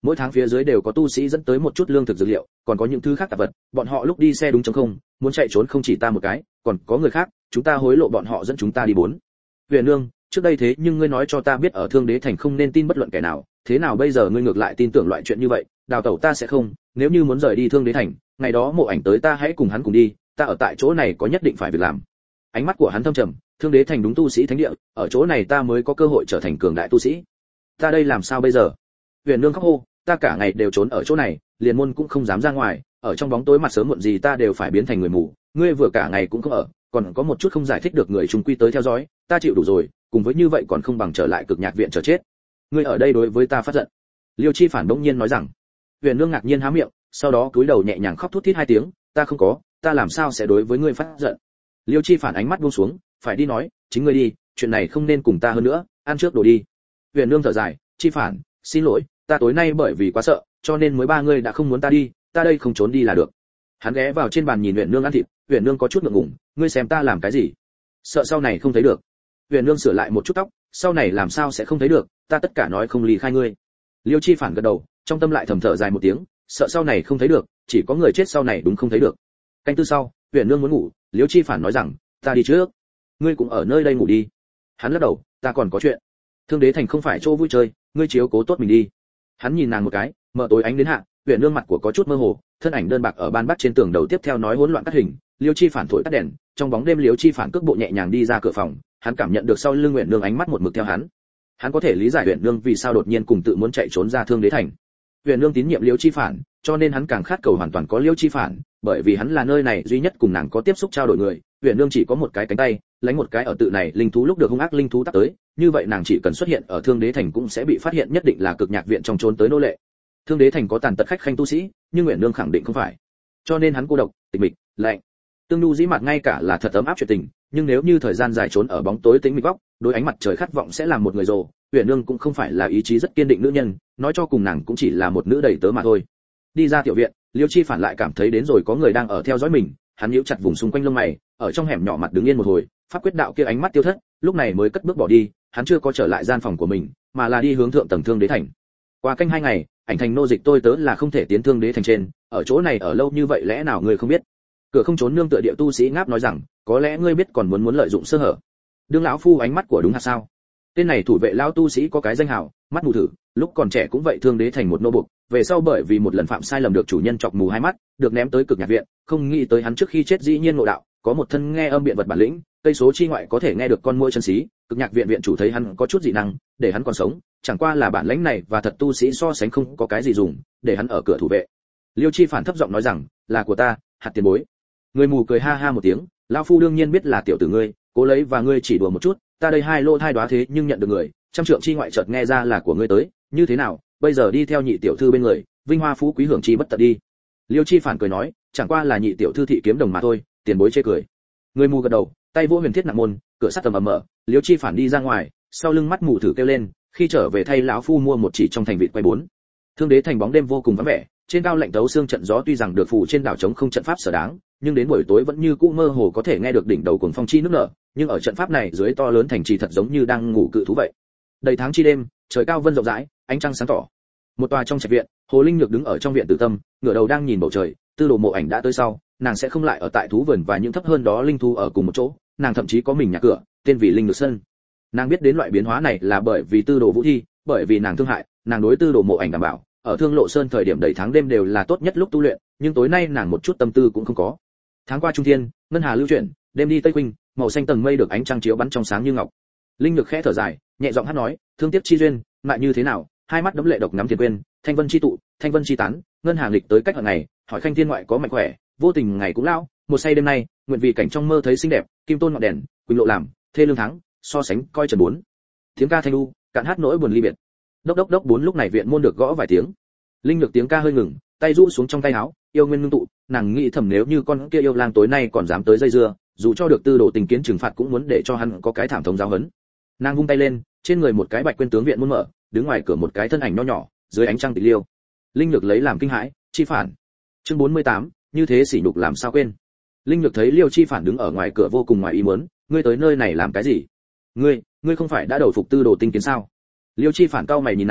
mỗi tháng phía dưới đều có tu sĩ dẫn tới một chút lương thực dược liệu, còn có những thứ khác tạp vật, bọn họ lúc đi xe đúng trống không, muốn chạy trốn không chỉ ta một cái, còn có người khác, chúng ta hối lộ bọn họ dẫn chúng ta đi bốn. Huyền Nương, trước đây thế nhưng ngươi nói cho ta biết ở Thương Đế thành không nên tin bất luận kẻ nào, thế nào bây giờ ngươi ngược lại tin tưởng loại chuyện như vậy? Đào tẩu ta sẽ không, nếu như muốn rời đi Thương Đế thành, ngày đó Mộ Ảnh tới ta hãy cùng hắn cùng đi, ta ở tại chỗ này có nhất định phải việc làm. Ánh mắt của hắn thâm trầm, Thương Đế thành đúng tu sĩ thánh địa, ở chỗ này ta mới có cơ hội trở thành cường đại tu sĩ. Ta đây làm sao bây giờ? Huyền Nương khóc hô, ta cả ngày đều trốn ở chỗ này, liền môn cũng không dám ra ngoài, ở trong bóng tối mặt sớm muộn gì ta đều phải biến thành người mù, ngươi vừa cả ngày cũng không ở, còn có một chút không giải thích được người chung quy tới theo dõi, ta chịu đủ rồi, cùng với như vậy còn không bằng trở lại Cực Nhạc viện chờ chết. Ngươi ở đây đối với ta phát giận. Liêu Chi Phản bỗng nhiên nói rằng. Huyền Nương ngạc nhiên há miệng, sau đó cúi đầu nhẹ nhàng khóc thút thít hai tiếng, ta không có, ta làm sao sẽ đối với ngươi phát giận? Liêu Chi Phản ánh mắt buông xuống, phải đi nói, chính ngươi đi, chuyện này không nên cùng ta hơn nữa, ăn trước đồ đi. Huyền Nương thở dài, Chi Phản, xin lỗi, ta tối nay bởi vì quá sợ, cho nên mới ba ngươi đã không muốn ta đi, ta đây không trốn đi là được. Hắn ghé vào trên bàn nhìn Huyền Nương ăn thịt, Huyền Nương có chút ngượng ngùng, ngươi xem ta làm cái gì? Sợ sau này không thấy được. Huyền Nương sửa lại một chút tóc, sau này làm sao sẽ không thấy được, ta tất cả nói không ly khai ngươi. Liêu Chi Phản gật đầu, trong tâm lại thầm thở dài một tiếng, sợ sau này không thấy được, chỉ có người chết sau này đúng không thấy được. Canh tư sau, Huyền Nương muốn ngủ, Liêu Chi Phản nói rằng, ta đi trước, ngươi cũng ở nơi đây ngủ đi. Hắn lắc đầu, ta còn có chuyện. Thương Đế thành không phải chỗ vui chơi, ngươi chiếu cố tốt mình đi. Hắn nhìn nàng một cái, mở tối ánh đến hạ, Huyền Nương mặt của có chút mơ hồ, thân ảnh đơn bạc ở ban bắt trên tường đầu tiếp theo nói hỗn loạn cắt hình. Liêu Chi Phản thổi tắt đèn, trong bóng đêm Liêu Chi Phản cước bộ nhẹ nhàng đi ra cửa phòng, hắn cảm nhận được sau lưng Huyền Nương ánh mắt một mực theo hắn. Hắn có thể lý giải Huyền Nương vì sao đột nhiên cùng tự muốn chạy trốn ra Thương Đế thành. Huyền Nương tín nhiệm Liêu Chi Phản, cho nên hắn càng khát cầu hoàn toàn có Liêu Chi Phản, bởi vì hắn là nơi này duy nhất cùng nàng có tiếp xúc trao đổi người. Huyền Nương chỉ có một cái cánh tay, lấy một cái ở tự này linh thú lúc được hung ác linh thú tác tới, như vậy nàng chỉ cần xuất hiện ở Thương Đế thành cũng sẽ bị phát hiện nhất định là Cực Nhạc viện trong trốn tới nô lệ. Thương Đế thành có tàn tật khách khanh tu sĩ, nhưng Huyền Nương khẳng định không phải. Cho nên hắn cô độc, tịch mịch, lạnh. Tương Nhu dĩ mặt ngay cả là thật ấm áp chuyện tình, nhưng nếu như thời gian dài trốn ở bóng tối tĩnh mịch góc, đối ánh mặt trời khát vọng sẽ làm một người rồ. Huyền Nương cũng không phải là ý chí rất kiên định nữ nhân, nói cho cùng nàng cũng chỉ là một nữ đầy tớ mà thôi. Đi ra tiểu viện, Liêu Chi Phản lại cảm thấy đến rồi có người đang ở theo dõi mình, hắn nhíu chặt vùng xung quanh lông mày, ở trong hẻm nhỏ mặt đứng yên một hồi, pháp quyết đạo kia ánh mắt tiêu thất, lúc này mới cất bước bỏ đi, hắn chưa có trở lại gian phòng của mình, mà là đi hướng thượng tầng Thương Đế thành. Qua canh 2 ngày, ảnh thành nô dịch tôi tớ là không thể tiến Thương Đế thành trên, ở chỗ này ở lâu như vậy lẽ nào ngươi không biết? Cửa không trốn nương tựa địa tu sĩ ngáp nói rằng, có lẽ ngươi biết còn muốn lợi dụng sơ hở. Đương lão phu ánh mắt của đúng hạt sao? Tên này thủ vệ lão tu sĩ có cái danh hào, mắt mù thử, lúc còn trẻ cũng vậy Thương Đế thành một nô buộc, về sau bởi vì một lần phạm sai lầm được chủ nhân chọc mù hai mắt, được ném tới Cực Nhạc viện, không nghĩ tới hắn trước khi chết dĩ nhiên ngộ đạo, có một thân nghe âm biện vật bản lĩnh, cây số chi ngoại có thể nghe được con muỗi chân xí. Cực Nhạc viện viện chủ thấy hắn có chút dị năng, để hắn còn sống, chẳng qua là bản lĩnh này và thật tu sĩ so sánh không có cái gì dùng, để hắn ở cửa thủ vệ. Liêu Chi Phản thấp giọng nói rằng, là của ta, hạt tiền bối. Người mù cười ha ha một tiếng, lão phu đương nhiên biết là tiểu tử ngươi, cố lấy và ngươi chỉ đùa một chút, ta đây hai lô thai đoá thế nhưng nhận được người, trăm trượng chi ngoại chợt nghe ra là của ngươi tới, như thế nào, bây giờ đi theo nhị tiểu thư bên người, vinh hoa phú quý hưởng chi bất tận đi. Liêu Chi Phản cười nói, chẳng qua là nhị tiểu thư thị kiếm đồng mà thôi, tiền bối chê cười. Người mù gật đầu, tay vỗ huyền thiết nặng môn, cửa sắt tầm ầm mở, Liêu Chi Phản đi ra ngoài, sau lưng mắt mù thử kêu lên, khi trở về thay lão phu mua một chỉ trong thành vịt quay bốn. Thương Đế thành bóng đêm vô cùng vắng vẻ, trên cao lạnh tấu xương trận gió tuy rằng được phủ trên đảo trống không trận pháp sở đáng, nhưng đến buổi tối vẫn như cũ mơ hồ có thể nghe được đỉnh đầu cuồng phong chi nước nở, nhưng ở trận pháp này dưới to lớn thành trì thật giống như đang ngủ cự thú vậy. Đầy tháng chi đêm, trời cao vân rộng rãi, ánh trăng sáng tỏ. Một tòa trong trạch viện, Hồ Linh Nhược đứng ở trong viện tử tâm, ngửa đầu đang nhìn bầu trời, Tư Đồ Mộ Ảnh đã tới sau, nàng sẽ không lại ở tại thú vườn và những thấp hơn đó linh thú ở cùng một chỗ, nàng thậm chí có mình nhà cửa, tên vì Linh Nhược Sơn. Nàng biết đến loại biến hóa này là bởi vì Tư Đồ Vũ Thi, bởi vì nàng thương hại, nàng đối Tư Đồ Mộ Ảnh đảm bảo, ở Thương Lộ Sơn thời điểm đầy tháng đêm đều là tốt nhất lúc tu luyện, nhưng tối nay nàng một chút tâm tư cũng không có. Tháng qua trung thiên, ngân hà lưu chuyển, đêm đi tây khuynh, màu xanh tầng mây được ánh trăng chiếu bắn trong sáng như ngọc. Linh Nhược khẽ thở dài, nhẹ giọng hát nói, thương tiếc chi duyên, lại như thế nào, hai mắt đẫm lệ độc ngắm Thiền Quyên, thanh vân chi tụ, thanh vân chi tán, ngân hàng lịch tới cách hàng ngày, hỏi khanh thiên ngoại có mạnh khỏe, vô tình ngày cũng lão, một say đêm nay, nguyện vì cảnh trong mơ thấy xinh đẹp, kim tôn ngọn đèn, quỳnh lộ làm, thê lương thắng, so sánh coi trần bốn. Tiếng ca thanh u, cạn hát nỗi buồn ly biệt. Đốc đốc đốc bốn lúc này viện môn được gõ vài tiếng. Linh Nhược tiếng ca hơi ngừng, tay rũ xuống trong tay áo, yêu nguyên ngưng tụ, nàng nghĩ thầm nếu như con kia yêu lang tối nay còn dám tới dây dưa, dù cho được Tư Đồ tình kiến trừng phạt cũng muốn để cho hắn có cái thảm thống giáo huấn. Nàng vung tay lên, trên người một cái bạch quên tướng viện môn mở, đứng ngoài cửa một cái thân ảnh nho nhỏ, dưới ánh trăng tịch liêu. Linh Nhược lấy làm kinh hãi, Chi Phản. Chương 48, như thế sỉ nhục làm sao quên. Linh Nhược thấy Liêu Chi Phản đứng ở ngoài cửa vô cùng ngoài ý muốn, ngươi tới nơi này làm cái gì? Ngươi không phải đã đầu phục Tư Đồ tinh kiến sao? Liêu Chi Phản cau mày nhìn nàng,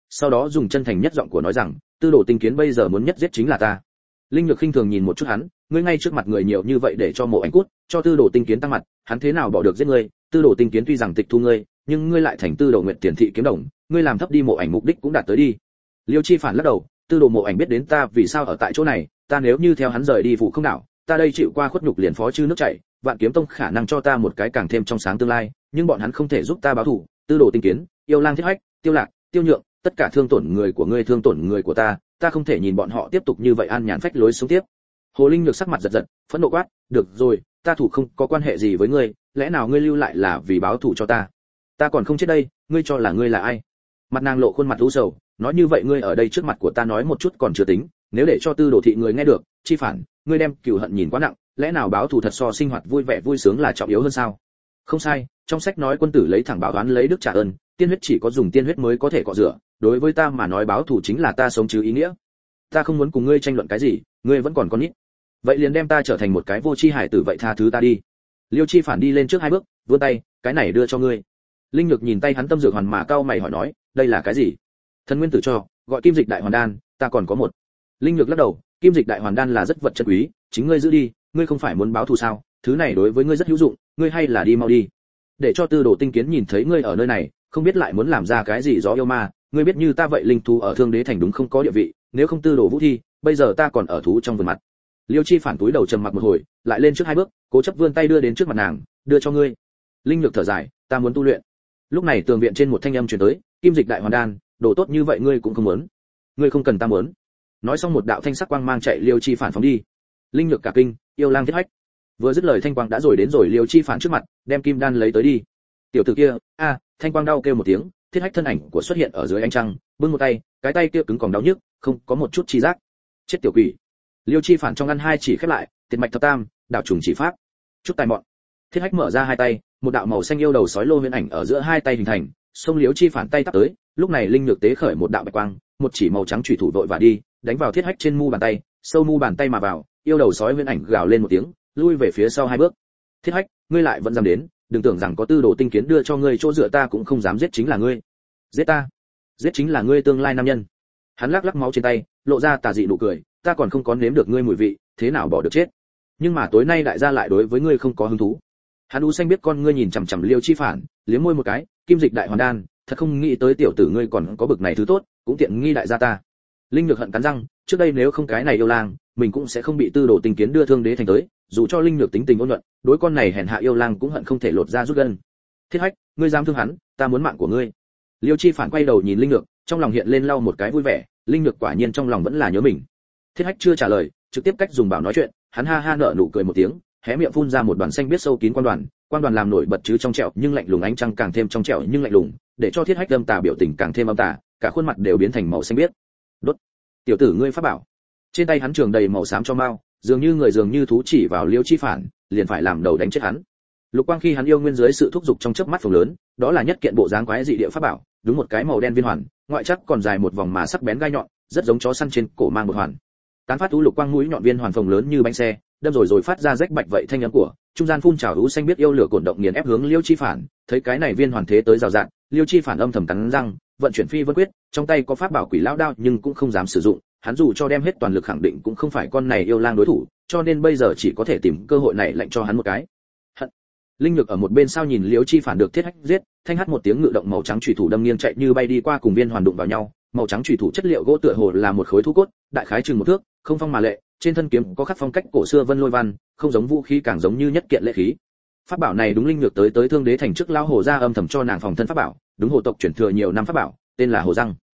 sau đó dùng chân thành nhất giọng của nói rằng, tư đồ tinh kiến bây giờ muốn nhất giết chính là ta. Linh Nhược khinh thường nhìn một chút hắn, ngươi ngay trước mặt người nhiều như vậy để cho Mộ Ảnh cút, cho tư đồ tinh kiến tăng mặt, hắn thế nào bỏ được giết ngươi? Tư đồ tinh kiến tuy rằng tịch thu ngươi, nhưng ngươi lại thành tư đồ nguyện tiền thị kiếm đồng, ngươi làm thấp đi Mộ Ảnh mục đích cũng đạt tới đi. Liêu Chi Phản lắc đầu, tư đồ Mộ Ảnh biết đến ta vì sao ở tại chỗ này, ta nếu như theo hắn rời đi Vũ Không đảo, ta đây chịu qua khuất nhục liền phó chư nước chảy, Vạn Kiếm Tông khả năng cho ta một cái càng thêm trong sáng tương lai, nhưng bọn hắn không thể giúp ta báo thù. Tư đồ tinh kiến, Yêu Lang Thiết Hách, Tiêu Lạc, Tiêu Nhượng, tất cả thương tổn người của ngươi thương tổn người của ta không thể nhìn bọn họ tiếp tục như vậy an nhàn phách lối sống tiếp. Hồ Linh Nhược sắc mặt giật giật, phẫn nộ quát, được rồi, ta thủ không có quan hệ gì với ngươi, lẽ nào ngươi lưu lại là vì báo thù cho ta? Ta còn không chết đây, ngươi cho là ngươi là ai? Mặt nàng lộ khuôn mặt u sầu, nói như vậy ngươi ở đây trước mặt của ta nói một chút còn chưa tính, nếu để cho tư đồ thị người nghe được, Chi Phản, ngươi đem cừu hận nhìn quá nặng, lẽ nào báo thù thật so sinh hoạt vui vẻ vui sướng là trọng yếu hơn sao? Không sai, trong sách nói quân tử lấy thẳng báo oán lấy đức trả ơn, tiên huyết chỉ có dùng tiên huyết mới có thể cọ rửa, đối với ta mà nói báo thù chính là ta sống chứ ý nghĩa. Ta không muốn cùng ngươi tranh luận cái gì, ngươi vẫn còn con nít. Vậy liền đem ta trở thành một cái vô tri hải tử vậy, tha thứ ta đi. Liêu Chi Phản đi lên trước 2 bước, vươn tay, cái này đưa cho ngươi. Linh Nhược nhìn tay hắn tâm dược hoàn mà cau mày hỏi nói, đây là cái gì? Thần nguyên tử cho, gọi Kim Dịch Đại Hoàn Đan, ta còn có một. Linh Nhược lắc đầu, Kim Dịch Đại Hoàn Đan là rất vật chân quý, chính ngươi giữ đi, ngươi không phải muốn báo thù sao? Thứ này đối với ngươi rất hữu dụng, ngươi hay là đi mau đi. Để cho tư đồ tinh kiến nhìn thấy ngươi ở nơi này, không biết lại muốn làm ra cái gì gió yêu ma, ngươi biết như ta vậy linh thú ở Thương Đế thành đúng không có địa vị, nếu không tư đồ vũ thi, bây giờ ta còn ở thú trong vườn mặt. Liêu Chi Phản túi đầu trầm mặc một hồi, lại lên trước 2 bước, cố chấp vươn tay đưa đến trước mặt nàng, đưa cho ngươi. Linh Nhược thở dài, ta muốn tu luyện. Lúc này tường viện trên một thanh âm truyền tới, Kim Dịch Đại Hoàn Đan, đồ tốt như vậy ngươi cũng không muốn. Ngươi không cần ta muốn. Nói xong một đạo thanh sắc quang mang chạy Liêu Chi Phản phóng đi. Linh Nhược cả kinh, Yêu Lang Thiết Hách. Vừa dứt lời thanh quang đã rồi đến rồi Liêu Chi Phản trước mặt, đem kim đan lấy tới đi. Tiểu tử kia, thanh quang đau kêu một tiếng, Thiết Hách thân ảnh của xuất hiện ở dưới ánh trăng, bưng một tay, cái tay kia cứng còng đau nhức, không có một chút chi giác. Chết tiểu quỷ. Liêu Chi Phản trong ngăn 2 chỉ khép lại, Tiệt mạch thập tam, đạo trùng chỉ pháp. Chút tài mọn. Thiết Hách mở ra 2 tay, một đạo màu xanh yêu đầu sói lô huyễn ảnh ở giữa 2 tay hình thành, xông Liêu Chi Phản tay tắp tới, lúc này Linh Nhược tế khởi một đạo bạch quang, một chỉ màu trắng chủy thủ vội và đi, đánh vào Thiết Hách trên mu bàn tay, sâu mu bàn tay mà vào, yêu đầu sói huyễn ảnh gào lên một tiếng, lui về phía sau 2 bước. Thiết Hách, ngươi lại vẫn dám đến, đừng tưởng rằng có tư đồ tinh kiến đưa cho ngươi chỗ dựa ta cũng không dám giết chính là ngươi. Giết ta? Giết chính là ngươi tương lai nam nhân. Hắn lắc lắc máu trên tay, lộ ra tà dị nụ cười, ta còn không có nếm được ngươi mùi vị, thế nào bỏ được chết. Nhưng mà tối nay đại gia lại đối với ngươi không có hứng thú. Hắn u xanh biết con ngươi nhìn chằm chằm Liêu Chi Phản, liếm môi một cái, Kim Dịch Đại Hoàn Đan, thật không nghĩ tới tiểu tử ngươi còn có bực này thứ tốt, cũng tiện nghi đại gia ta. Linh Nhược hận cắn răng, trước đây nếu không cái này yêu lang, mình cũng sẽ không bị tư đồ tinh kiến đưa Thương Đế thành tới, dù cho Linh Nhược tính tình ôn nhuận, đối con này hèn hạ yêu lang cũng hận không thể lột ra rút gân. Thiết Hách, ngươi dám thương hắn, ta muốn mạng của ngươi. Liêu Chi Phản quay đầu nhìn Linh Nhược, trong lòng hiện lên lau một cái vui vẻ, Linh Nhược quả nhiên trong lòng vẫn là nhớ mình. Thiết Hách chưa trả lời, trực tiếp cách dùng bảo nói chuyện, hắn ha ha nở nụ cười một tiếng, hé miệng phun ra một đoàn xanh biết sâu kín quan đoàn làm nổi bật chứ trong trẻo nhưng lạnh lùng, ánh trăng càng thêm trong trẻo nhưng lạnh lùng, để cho Thiết Hách âm tà biểu tình càng thêm âm tà, cả khuôn mặt đều biến thành màu xanh biếc. Đốt, tiểu tử ngươi pháp bảo. Trên tay hắn trường đầy màu xám cho mao, dường như người dường như thú chỉ vào Liêu Chi Phản, liền phải làm đầu đánh chết hắn. Lục quang khi hắn yêu nguyên dưới sự thúc giục trong chớp mắt phồng lớn, đó là nhất kiện bộ dáng quái dị địa pháp bảo, đúng một cái màu đen viên hoàn, ngoại chắc còn dài một vòng mà sắc bén gai nhọn, rất giống chó săn trên cổ mang một hoàn. Tán phát u lục quang mũi nhọn viên hoàn phồng lớn như bánh xe, đâm rồi phát ra rách bạch vậy thanh âm của, trung gian phun trào u xanh biết yêu lửa cổn động nghiền ép hướng Liêu Chi Phản, thấy cái này viên hoàn thế tới rào rạt, Liêu Chi Phản âm thầm cắn răng, vận chuyển phi vân quyết, trong tay có pháp bảo quỷ lão đao nhưng cũng không dám sử dụng, hắn dù cho đem hết toàn lực khẳng định cũng không phải con này yêu lang đối thủ, cho nên bây giờ chỉ có thể tìm cơ hội này lệnh cho hắn một cái. Hận. Linh Nhược ở một bên sau nhìn Liêu Chi Phản được Thiết Hách giết, thanh hắt một tiếng ngự động màu trắng chủy thủ đâm nghiêng chạy như bay đi qua cùng viên hoàn đụng vào nhau, màu trắng chủy thủ chất liệu gỗ tựa hồ là một khối thú cốt, đại khái chừng 1 thước, không phong mà lệ, trên thân kiếm có khắc phong cách cổ xưa vân lôi văn, không giống vũ khí càng giống như nhất kiện lễ khí. Pháp bảo này đúng Linh Nhược tới Thương Đế thành trước lão hồ gia âm thầm cho nàng phòng thân pháp bảo, đúng hồ tộc chuyển thừa nhiều năm pháp bảo, tên là Hồ Răng.